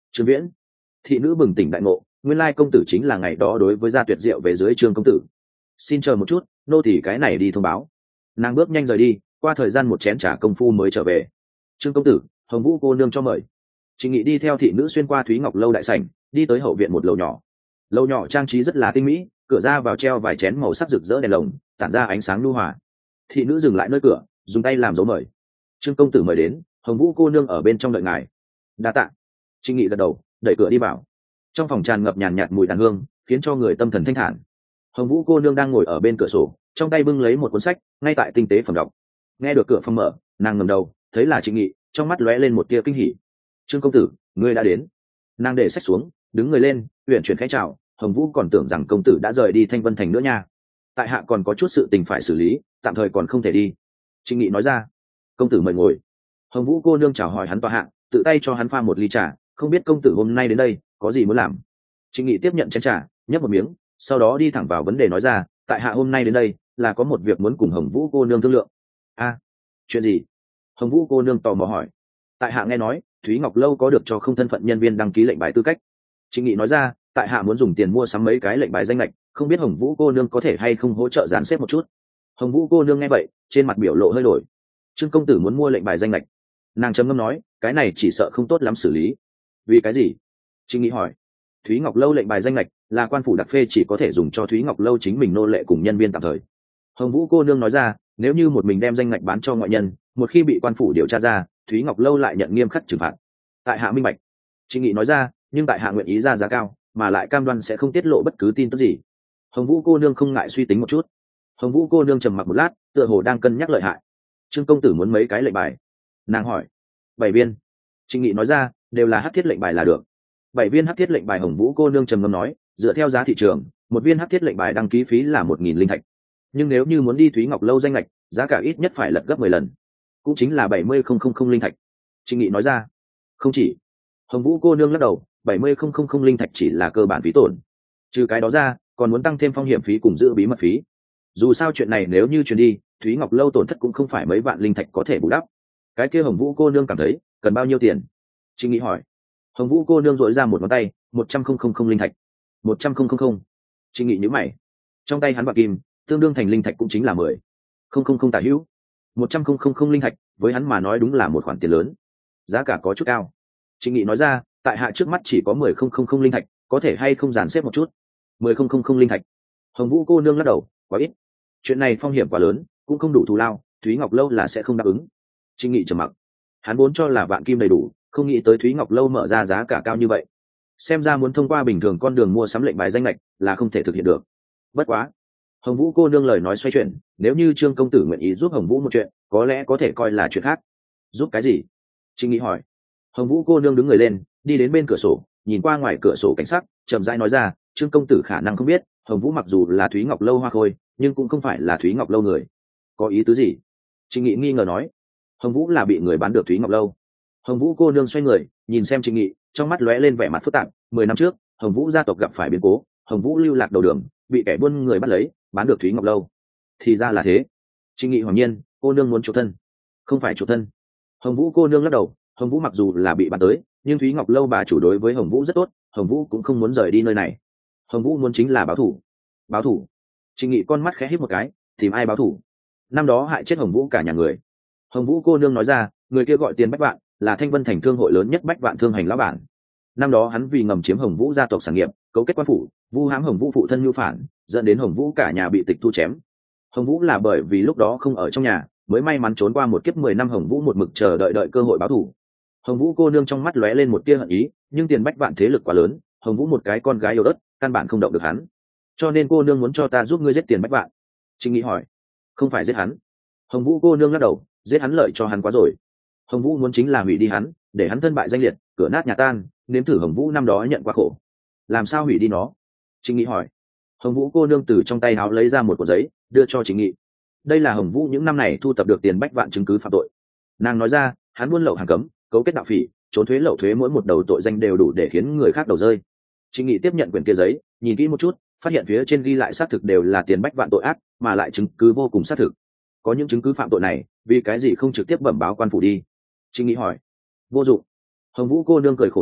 Trương Viễn. Thị nữ bừng tỉnh đại ngộ, nguyên lai công tử chính là ngày đó đối với gia tuyệt diệu về dưới Trương công tử. Xin chờ một chút, nô tỳ cái này đi thông báo. Nàng bước nhanh rời đi, qua thời gian một chén trà công phu mới trở về. Trương công tử, Hồng Vũ cô nương cho mời. Trịnh Nghị đi theo thị nữ xuyên qua Thúy Ngọc lâu đại sảnh, đi tới hậu viện một lầu nhỏ. Lầu nhỏ trang trí rất là tinh mỹ, cửa ra vào treo vài chén màu sắc rực rỡ đèn lồng, tản ra ánh sáng nhu hòa. Thị nữ dừng lại nơi cửa, dùng tay làm dấu mời. Trương công tử mời đến, Hồng Vũ cô nương ở bên trong đợi ngài. Đa tạ. Trịnh Nghị gật đầu, đẩy cửa đi vào. Trong phòng tràn ngập nhàn nhạt mùi đàn hương, khiến cho người tâm thần thanh thản. Hồng Vũ cô nương đang ngồi ở bên cửa sổ, trong tay bưng lấy một cuốn sách, ngay tại tinh tế phẩm đọc. Nghe được cửa phòng mở, nàng ngẩng đầu, thấy là Trịnh Nghị, trong mắt lóe lên một tia kinh hỉ. Trương công tử, ngươi đã đến. Nàng để sách xuống, đứng người lên, uyển chuyển khẽ chào. Hồng Vũ còn tưởng rằng công tử đã rời đi Thanh Vân thành nữa nha. Tại hạ còn có chút sự tình phải xử lý, tạm thời còn không thể đi. Trịnh Nghị nói ra. Công tử mời ngồi. Hồng Vũ cô nương chào hỏi hắn tọa hạ, tự tay cho hắn pha một ly trà. Không biết công tử hôm nay đến đây có gì muốn làm. Trịnh Nghị tiếp nhận chén trà, nhấp một miếng, sau đó đi thẳng vào vấn đề nói ra. Tại hạ hôm nay đến đây là có một việc muốn cùng Hồng Vũ cô nương thương lượng. A, chuyện gì? Hồng Vũ cô nương tò mò hỏi. Tại hạ nghe nói Thúy Ngọc lâu có được cho không thân phận nhân viên đăng ký lệnh bài tư cách. Trịnh Nghị nói ra. Tại hạ muốn dùng tiền mua sắm mấy cái lệnh bài danh lệch, không biết Hồng Vũ cô nương có thể hay không hỗ trợ dàn xếp một chút. Hồng Vũ cô nương nghe vậy, trên mặt biểu lộ hơi đổi. Trương công tử muốn mua lệnh bài danh lệch. Nàng trầm ngâm nói, cái này chỉ sợ không tốt lắm xử lý. Vì cái gì? Trịnh Nghị hỏi. Thúy Ngọc lâu lệnh bài danh lệch là quan phủ đặc phê chỉ có thể dùng cho Thúy Ngọc lâu chính mình nô lệ cùng nhân viên tạm thời. Hồng Vũ cô nương nói ra, nếu như một mình đem danh lệch bán cho ngoại nhân, một khi bị quan phủ điều tra ra, Thúy Ngọc lâu lại nhận nghiêm khắc trừng phạt. Tại hạ minh bạch. Trịnh Nghị nói ra, nhưng tại hạ nguyện ý ra giá cao, mà lại cam đoan sẽ không tiết lộ bất cứ tin tức gì. Hồng Vũ cô nương không ngại suy tính một chút. Hồng Vũ cô nương trầm mặc một lát, tựa hồ đang cân nhắc lợi hại. Trương công tử muốn mấy cái lệnh bài? Nàng hỏi. Bảy viên. Trịnh Nghị nói ra, đều là hắc thiết lệnh bài là được. Bảy viên hắc thiết lệnh bài. Hồng Vũ cô nương trầm ngâm nói, dựa theo giá thị trường, một viên hắc thiết lệnh bài đăng ký phí là một nghìn linh thạch. Nhưng nếu như muốn đi Thúy Ngọc lâu danh lệch, giá cả ít nhất phải lật gấp mười lần, cũng chính là bảy mươi không không không linh thạch. Trịnh Nghị nói ra. Không chỉ. Hồng Vũ cô nương lắc đầu, bảy mươi không không không linh thạch chỉ là cơ bản phí tổn. Trừ cái đó ra, còn muốn tăng thêm phong hiểm phí cùng giữ bí mật phí. Dù sao chuyện này nếu như truyền đi, Thúy Ngọc lâu tổn thất cũng không phải mấy vạn linh thạch có thể bù đắp. Cái kia Hồng Vũ cô nương cảm thấy cần bao nhiêu tiền? Trịnh Nghị hỏi. Hồng Vũ cô nương dội ra một ngón tay, một trăm không không không linh thạch. Một trăm không không không. Trịnh Nghị nhíu mày. Trong tay hắn bạc kim, tương đương thành linh thạch cũng chính là mười không không không tả hữu. Một trăm không không không linh thạch, với hắn mà nói đúng là một khoản tiền lớn. Giá cả có chút cao. Trịnh Nghị nói ra, tại hạ trước mắt chỉ có mười không không không linh thạch, có thể hay không dàn xếp một chút? Mười không không không linh thạch. Hồng Vũ cô nương lắc đầu, quá ít. Chuyện này phong hiểm quá lớn, cũng không đủ thù lao, Thúy Ngọc lâu là sẽ không đáp ứng. Trịnh Nghị trầm mặc. Hắn vốn cho là vạn kim đầy đủ, không nghĩ tới Thúy Ngọc lâu mở ra giá cả cao như vậy. Xem ra muốn thông qua bình thường con đường mua sắm lệnh bài danh lệch là không thể thực hiện được. Bất quá. Hồng Vũ cô nương lời nói xoay chuyển, nếu như Trương công tử nguyện ý giúp Hồng Vũ một chuyện, có lẽ có thể coi là chuyện khác. Giúp cái gì? Trịnh Nghị hỏi. Hồng Vũ cô nương đứng người lên, đi đến bên cửa sổ, nhìn qua ngoài cửa sổ cảnh sắc, chậm rãi nói ra, Trương công tử khả năng không biết, Hồng Vũ mặc dù là Thúy Ngọc lâu hoa khôi, nhưng cũng không phải là Thúy Ngọc lâu người. Có ý tứ gì? Trịnh Nghị nghi ngờ nói. Hồng Vũ là bị người bán được Thúy Ngọc lâu. Hồng Vũ cô nương xoay người, nhìn xem Trịnh Nghị, trong mắt lóe lên vẻ mặt phức tạp. Mười năm trước, Hồng Vũ gia tộc gặp phải biến cố, Hồng Vũ lưu lạc đầu đường, bị kẻ buôn người bắt lấy, bán được Thúy Ngọc lâu. Thì ra là thế. Trịnh Nghị hoàng nhiên, cô nương muốn chủ thân? Không phải chủ thân. Hồng Vũ cô nương lắc đầu. Hồng Vũ mặc dù là bị bán tới, nhưng Thúy Ngọc lâu bà chủ đối với Hồng Vũ rất tốt, Hồng Vũ cũng không muốn rời đi nơi này. Hồng Vũ muốn chính là báo thủ. Báo thủ? Trịnh Nghị con mắt khẽ híp một cái, tìm ai báo thủ? Năm đó hại chết Hồng Vũ cả nhà người. Hồng Vũ cô nương nói ra, người kia gọi Tiền Bách Vạn, là Thanh Vân thành thương hội lớn nhất Bách Vạn thương hành lão bản. Năm đó hắn vì ngầm chiếm Hồng Vũ gia tộc sản nghiệp, cấu kết quan phủ, vu hãm Hồng Vũ phụ thân nhu phản, dẫn đến Hồng Vũ cả nhà bị tịch thu chém. Hồng Vũ là bởi vì lúc đó không ở trong nhà, mới may mắn trốn qua một kiếp mười năm. Hồng Vũ một mực chờ đợi đợi cơ hội báo thù. Hồng Vũ cô nương trong mắt lóe lên một tia hận ý, nhưng Tiền Bách Vạn thế lực quá lớn, Hồng Vũ một cái con gái yếu ớt, căn bản không động được hắn. Cho nên cô nương muốn cho ta giúp ngươi giết Tiền Bách Vạn. Trịnh Nghị hỏi. Không phải giết hắn. Hồng Vũ cô nương lắc đầu, giết hắn lợi cho hắn quá rồi. Hồng Vũ muốn chính là hủy đi hắn, để hắn thân bại danh liệt, cửa nát nhà tan, nếm thử Hồng Vũ năm đó nhận quá khổ. Làm sao hủy đi nó? Trịnh Nghị hỏi. Hồng Vũ cô nương từ trong tay áo lấy ra một cuộn giấy, đưa cho Trịnh Nghị. Đây là Hồng Vũ những năm này thu thập được Tiền Bách Vạn chứng cứ phạm tội. Nàng nói ra, hắn buôn lậu hàng cấm, cấu kết đạo phỉ, trốn thuế lậu thuế, mỗi một đầu tội danh đều đủ để khiến người khác đầu rơi. Trịnh Nghị tiếp nhận quyển kia giấy, nhìn kỹ một chút, phát hiện phía trên ghi lại xác thực đều là Tiền Bách Vạn tội ác, mà lại chứng cứ vô cùng xác thực. Có những chứng cứ phạm tội này, vì cái gì không trực tiếp bẩm báo quan phủ đi? Trịnh Nghị hỏi. Vô dụng. Hồng Vũ cô nương cười khổ nói,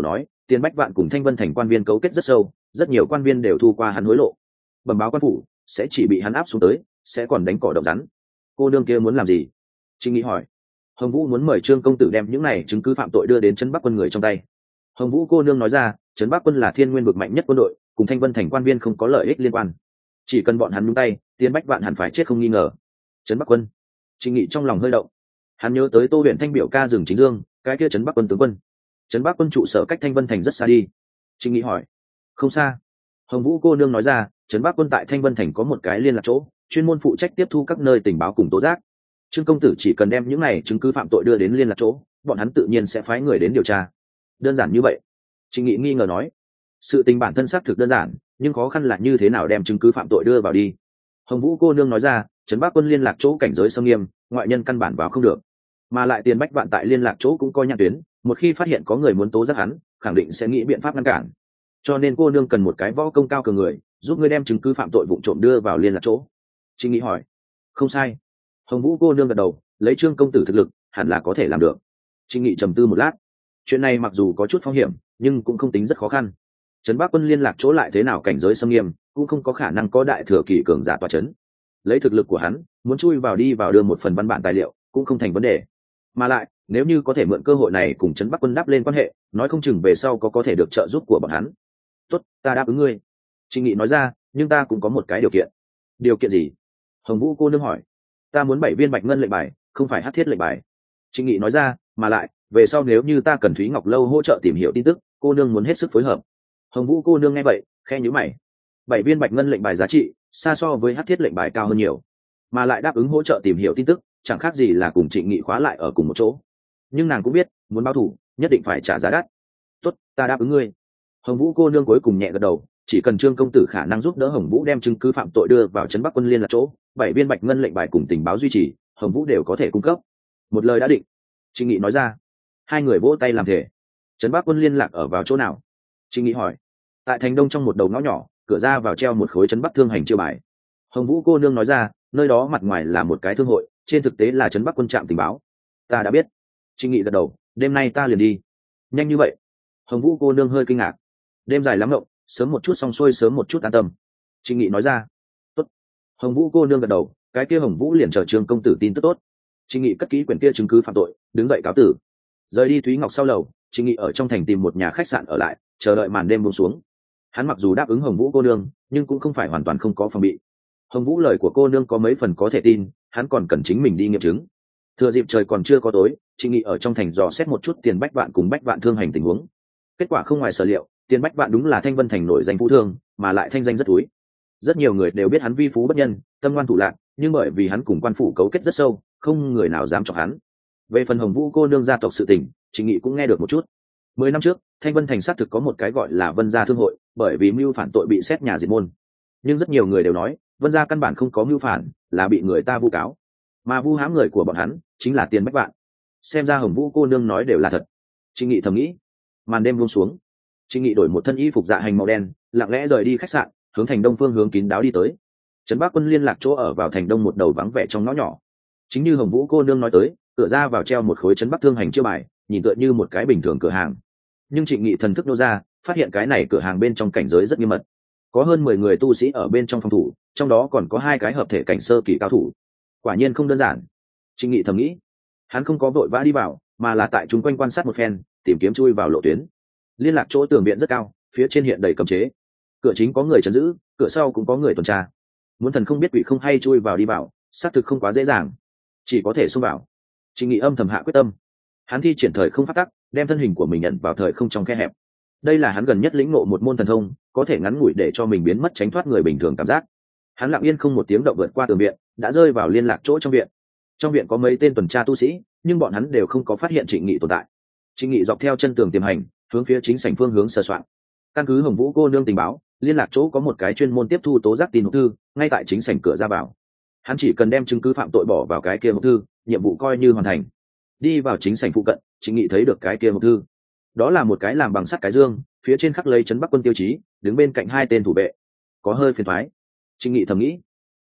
Tiền Bách Vạn cùng Thanh Vân Thành quan viên cấu kết rất sâu, rất nhiều quan viên đều thu qua hắn hối lộ. Bẩm báo quan phủ, sẽ chỉ bị hắn áp xuống tới, sẽ còn đánh cỏ động rắn. Cô nương kia muốn làm gì? Trịnh Nghị hỏi. Hồng Vũ muốn mời Trương công tử đem những này chứng cứ phạm tội đưa đến trấn Bắc quân người trong tay. Hồng Vũ cô nương nói ra, trấn Bắc quân là thiên nguyên vực mạnh nhất quân đội, cùng Thanh Vân Thành quan viên không có lợi ích liên quan. Chỉ cần bọn hắn nhúng tay, Tiền Bách Vạn hẳn phải chết không nghi ngờ. Trấn Bắc quân. Trịnh Nghị trong lòng hơi động. Hắn nhớ tới Tô huyện Thanh biểu ca rừng chính dương, cái kia trấn Bắc quân tướng quân. Trấn Bắc quân trụ sở cách Thanh Vân Thành rất xa đi. Trịnh Nghị hỏi. Không xa. Hồng Vũ cô nương nói ra, trấn Bắc quân tại Thanh Vân Thành có một cái liên lạc chỗ, chuyên môn phụ trách tiếp thu các nơi tình báo cùng tố giác. Trương công tử chỉ cần đem những này chứng cứ phạm tội đưa đến liên lạc chỗ, bọn hắn tự nhiên sẽ phái người đến điều tra. Đơn giản như vậy? Trịnh Nghị nghi ngờ nói. Sự tình bản thân xác thực đơn giản, nhưng khó khăn là như thế nào đem chứng cứ phạm tội đưa vào đi. Hồng Vũ cô nương nói ra, trấn Bắc quân liên lạc chỗ cảnh giới sông nghiêm, ngoại nhân căn bản vào không được, mà lại Tiền Bách Vạn tại liên lạc chỗ cũng coi nhãn tuyến, một khi phát hiện có người muốn tố giác hắn, khẳng định sẽ nghĩ biện pháp ngăn cản. Cho nên cô nương cần một cái võ công cao cường người, giúp ngươi đem chứng cứ phạm tội vụ trộm đưa vào liên lạc chỗ. Trịnh Nghị hỏi. Không sai. Hồng Vũ cô nương gật đầu, lấy Trương công tử thực lực, hẳn là có thể làm được. Trịnh Nghị trầm tư một lát. Chuyện này mặc dù có chút phong hiểm, nhưng cũng không tính rất khó khăn. Trấn Bắc quân liên lạc chỗ lại thế nào cảnh giới xâm nghiêm, cũng không có khả năng có đại thừa kỳ cường giả tọa trấn. Lấy thực lực của hắn, muốn chui vào đi vào đưa một phần văn bản tài liệu, cũng không thành vấn đề. Mà lại, nếu như có thể mượn cơ hội này cùng Trấn Bắc quân đáp lên quan hệ, nói không chừng về sau có có thể được trợ giúp của bọn hắn. Tốt, ta đáp ứng ngươi. Trịnh Nghị nói ra, nhưng ta cũng có một cái điều kiện. Điều kiện gì? Hồng Vũ cô nương hỏi. Ta muốn bảy viên bạch ngân lệnh bài, không phải hắc thiết lệnh bài. Trịnh Nghị nói ra, mà lại, về sau nếu như ta cần Thúy Ngọc lâu hỗ trợ tìm hiểu tin tức, cô nương muốn hết sức phối hợp. Hồng Vũ cô nương nghe vậy, khe nhíu mày. Bảy viên bạch ngân lệnh bài giá trị xa so với hắc thiết lệnh bài cao hơn nhiều, mà lại đáp ứng hỗ trợ tìm hiểu tin tức, chẳng khác gì là cùng Trịnh Nghị khóa lại ở cùng một chỗ. Nhưng nàng cũng biết, muốn báo thù, nhất định phải trả giá đắt. Tốt, ta đáp ứng ngươi. Hồng Vũ cô nương cuối cùng nhẹ gật đầu, chỉ cần Trương công tử khả năng giúp đỡ Hồng Vũ đem chứng cứ phạm tội đưa vào trấn Bắc quân liên lạc chỗ, bảy viên bạch ngân lệnh bài cùng tình báo duy trì, Hồng Vũ đều có thể cung cấp. Một lời đã định. Trịnh Nghị nói ra. Hai người vỗ tay làm thể. Trấn Bắc quân liên lạc ở vào chỗ nào? Trịnh Nghị hỏi. Tại thành đông trong một đầu ngõ nhỏ, cửa ra vào treo một khối trấn Bắc thương hành chiêu bài. Hồng Vũ cô nương nói ra, nơi đó mặt ngoài là một cái thương hội, trên thực tế là trấn Bắc quân trạm tình báo. Ta đã biết. Trịnh Nghị gật đầu, đêm nay ta liền đi. Nhanh như vậy? Hồng Vũ cô nương hơi kinh ngạc. Đêm dài lắm ngộng, sớm một chút xong xuôi sớm một chút an tâm. Trịnh Nghị nói ra. Tốt. Hồng Vũ cô nương gật đầu, cái kia Hồng Vũ liền chờ Trương công tử tin tức tốt. Trịnh Nghị cất kỹ quyển kia chứng cứ phạm tội, đứng dậy cáo tử. Rời đi Thúy Ngọc sau lầu, Trịnh Nghị ở trong thành tìm một nhà khách sạn ở lại, chờ đợi màn đêm buông xuống. Hắn mặc dù đáp ứng Hồng Vũ cô nương, nhưng cũng không phải hoàn toàn không có phòng bị. Hồng Vũ lời của cô nương có mấy phần có thể tin, hắn còn cần chính mình đi nghiệm chứng. Thừa dịp trời còn chưa có tối, Trịnh Nghị ở trong thành dò xét một chút Tiền Bách Vạn cùng Bách Vạn thương hành tình huống. Kết quả không ngoài sở liệu, Tiền Bách Vạn đúng là Thanh Vân Thành nổi danh phú thương, mà lại thanh danh rất túi. Rất nhiều người đều biết hắn vi phú bất nhân, tâm ngoan thủ lạn, nhưng bởi vì hắn cùng quan phủ cấu kết rất sâu, không người nào dám chọc hắn. Về phần Hồng Vũ cô nương gia tộc sự tình, Trịnh Nghị cũng nghe được một chút. Mười năm trước, Thanh Vân Thành xác thực có một cái gọi là Vân Gia thương hội, bởi vì mưu phản tội bị xét nhà diệt môn. Nhưng rất nhiều người đều nói, Vân Gia căn bản không có mưu phản, là bị người ta vu cáo. Mà vu hãm người của bọn hắn chính là Tiền Bách Vạn. Xem ra Hồng Vũ cô nương nói đều là thật. Trịnh Nghị thầm nghĩ. Màn đêm buông xuống, Trịnh Nghị đổi một thân y phục dạ hành màu đen, lặng lẽ rời đi khách sạn, hướng thành đông phương hướng kín đáo đi tới. Trấn Bắc quân liên lạc chỗ ở vào thành đông một đầu vắng vẻ trong ngõ nhỏ. Chính như Hồng Vũ cô nương nói tới, cửa ra vào treo một khối Trấn Bắc thương hành chiêu bài, nhìn tựa như một cái bình thường cửa hàng. Nhưng Trịnh Nghị thần thức nô ra, phát hiện cái này cửa hàng bên trong cảnh giới rất nghiêm mật. Có hơn mười người tu sĩ ở bên trong phòng thủ, trong đó còn có hai cái hợp thể cảnh sơ kỳ cao thủ. Quả nhiên không đơn giản. Trịnh Nghị thầm nghĩ. Hắn không có vội vã đi vào, mà là tại chúng quanh quan sát một phen, tìm kiếm chui vào lộ tuyến. Liên lạc chỗ tường viện rất cao, phía trên hiện đầy cấm chế. Cửa chính có người trấn giữ, cửa sau cũng có người tuần tra. Muốn thần không biết quỷ không hay chui vào đi vào, xác thực không quá dễ dàng, chỉ có thể xông vào. Trịnh Nghị âm thầm hạ quyết tâm. Hắn thi triển thời không phát tắc, đem thân hình của mình nhận vào thời không trong khe hẹp. Đây là hắn gần nhất lĩnh ngộ một môn thần thông, có thể ngắn ngủi để cho mình biến mất tránh thoát người bình thường cảm giác. Hắn lặng yên không một tiếng động vượt qua tường viện, đã rơi vào liên lạc chỗ trong viện. Trong viện có mấy tên tuần tra tu sĩ, nhưng bọn hắn đều không có phát hiện Trịnh Nghị tồn tại. Trịnh Nghị dọc theo chân tường tiềm hành, hướng phía chính sảnh phương hướng sơ soạn. Căn cứ Hồng Vũ cô nương tình báo, liên lạc chỗ có một cái chuyên môn tiếp thu tố giác tin hộp thư, ngay tại chính sảnh cửa ra vào. Hắn chỉ cần đem chứng cứ phạm tội bỏ vào cái kia hộp thư, nhiệm vụ coi như hoàn thành. Đi vào chính sảnh phụ cận, Trịnh Nghị thấy được cái kia hộp thư. Đó là một cái làm bằng sắt cái dương, phía trên khắc lấy Trấn Bắc quân tiêu chí, đứng bên cạnh hai tên thủ vệ. Có hơi phiền toái. Trịnh Nghị thầm nghĩ,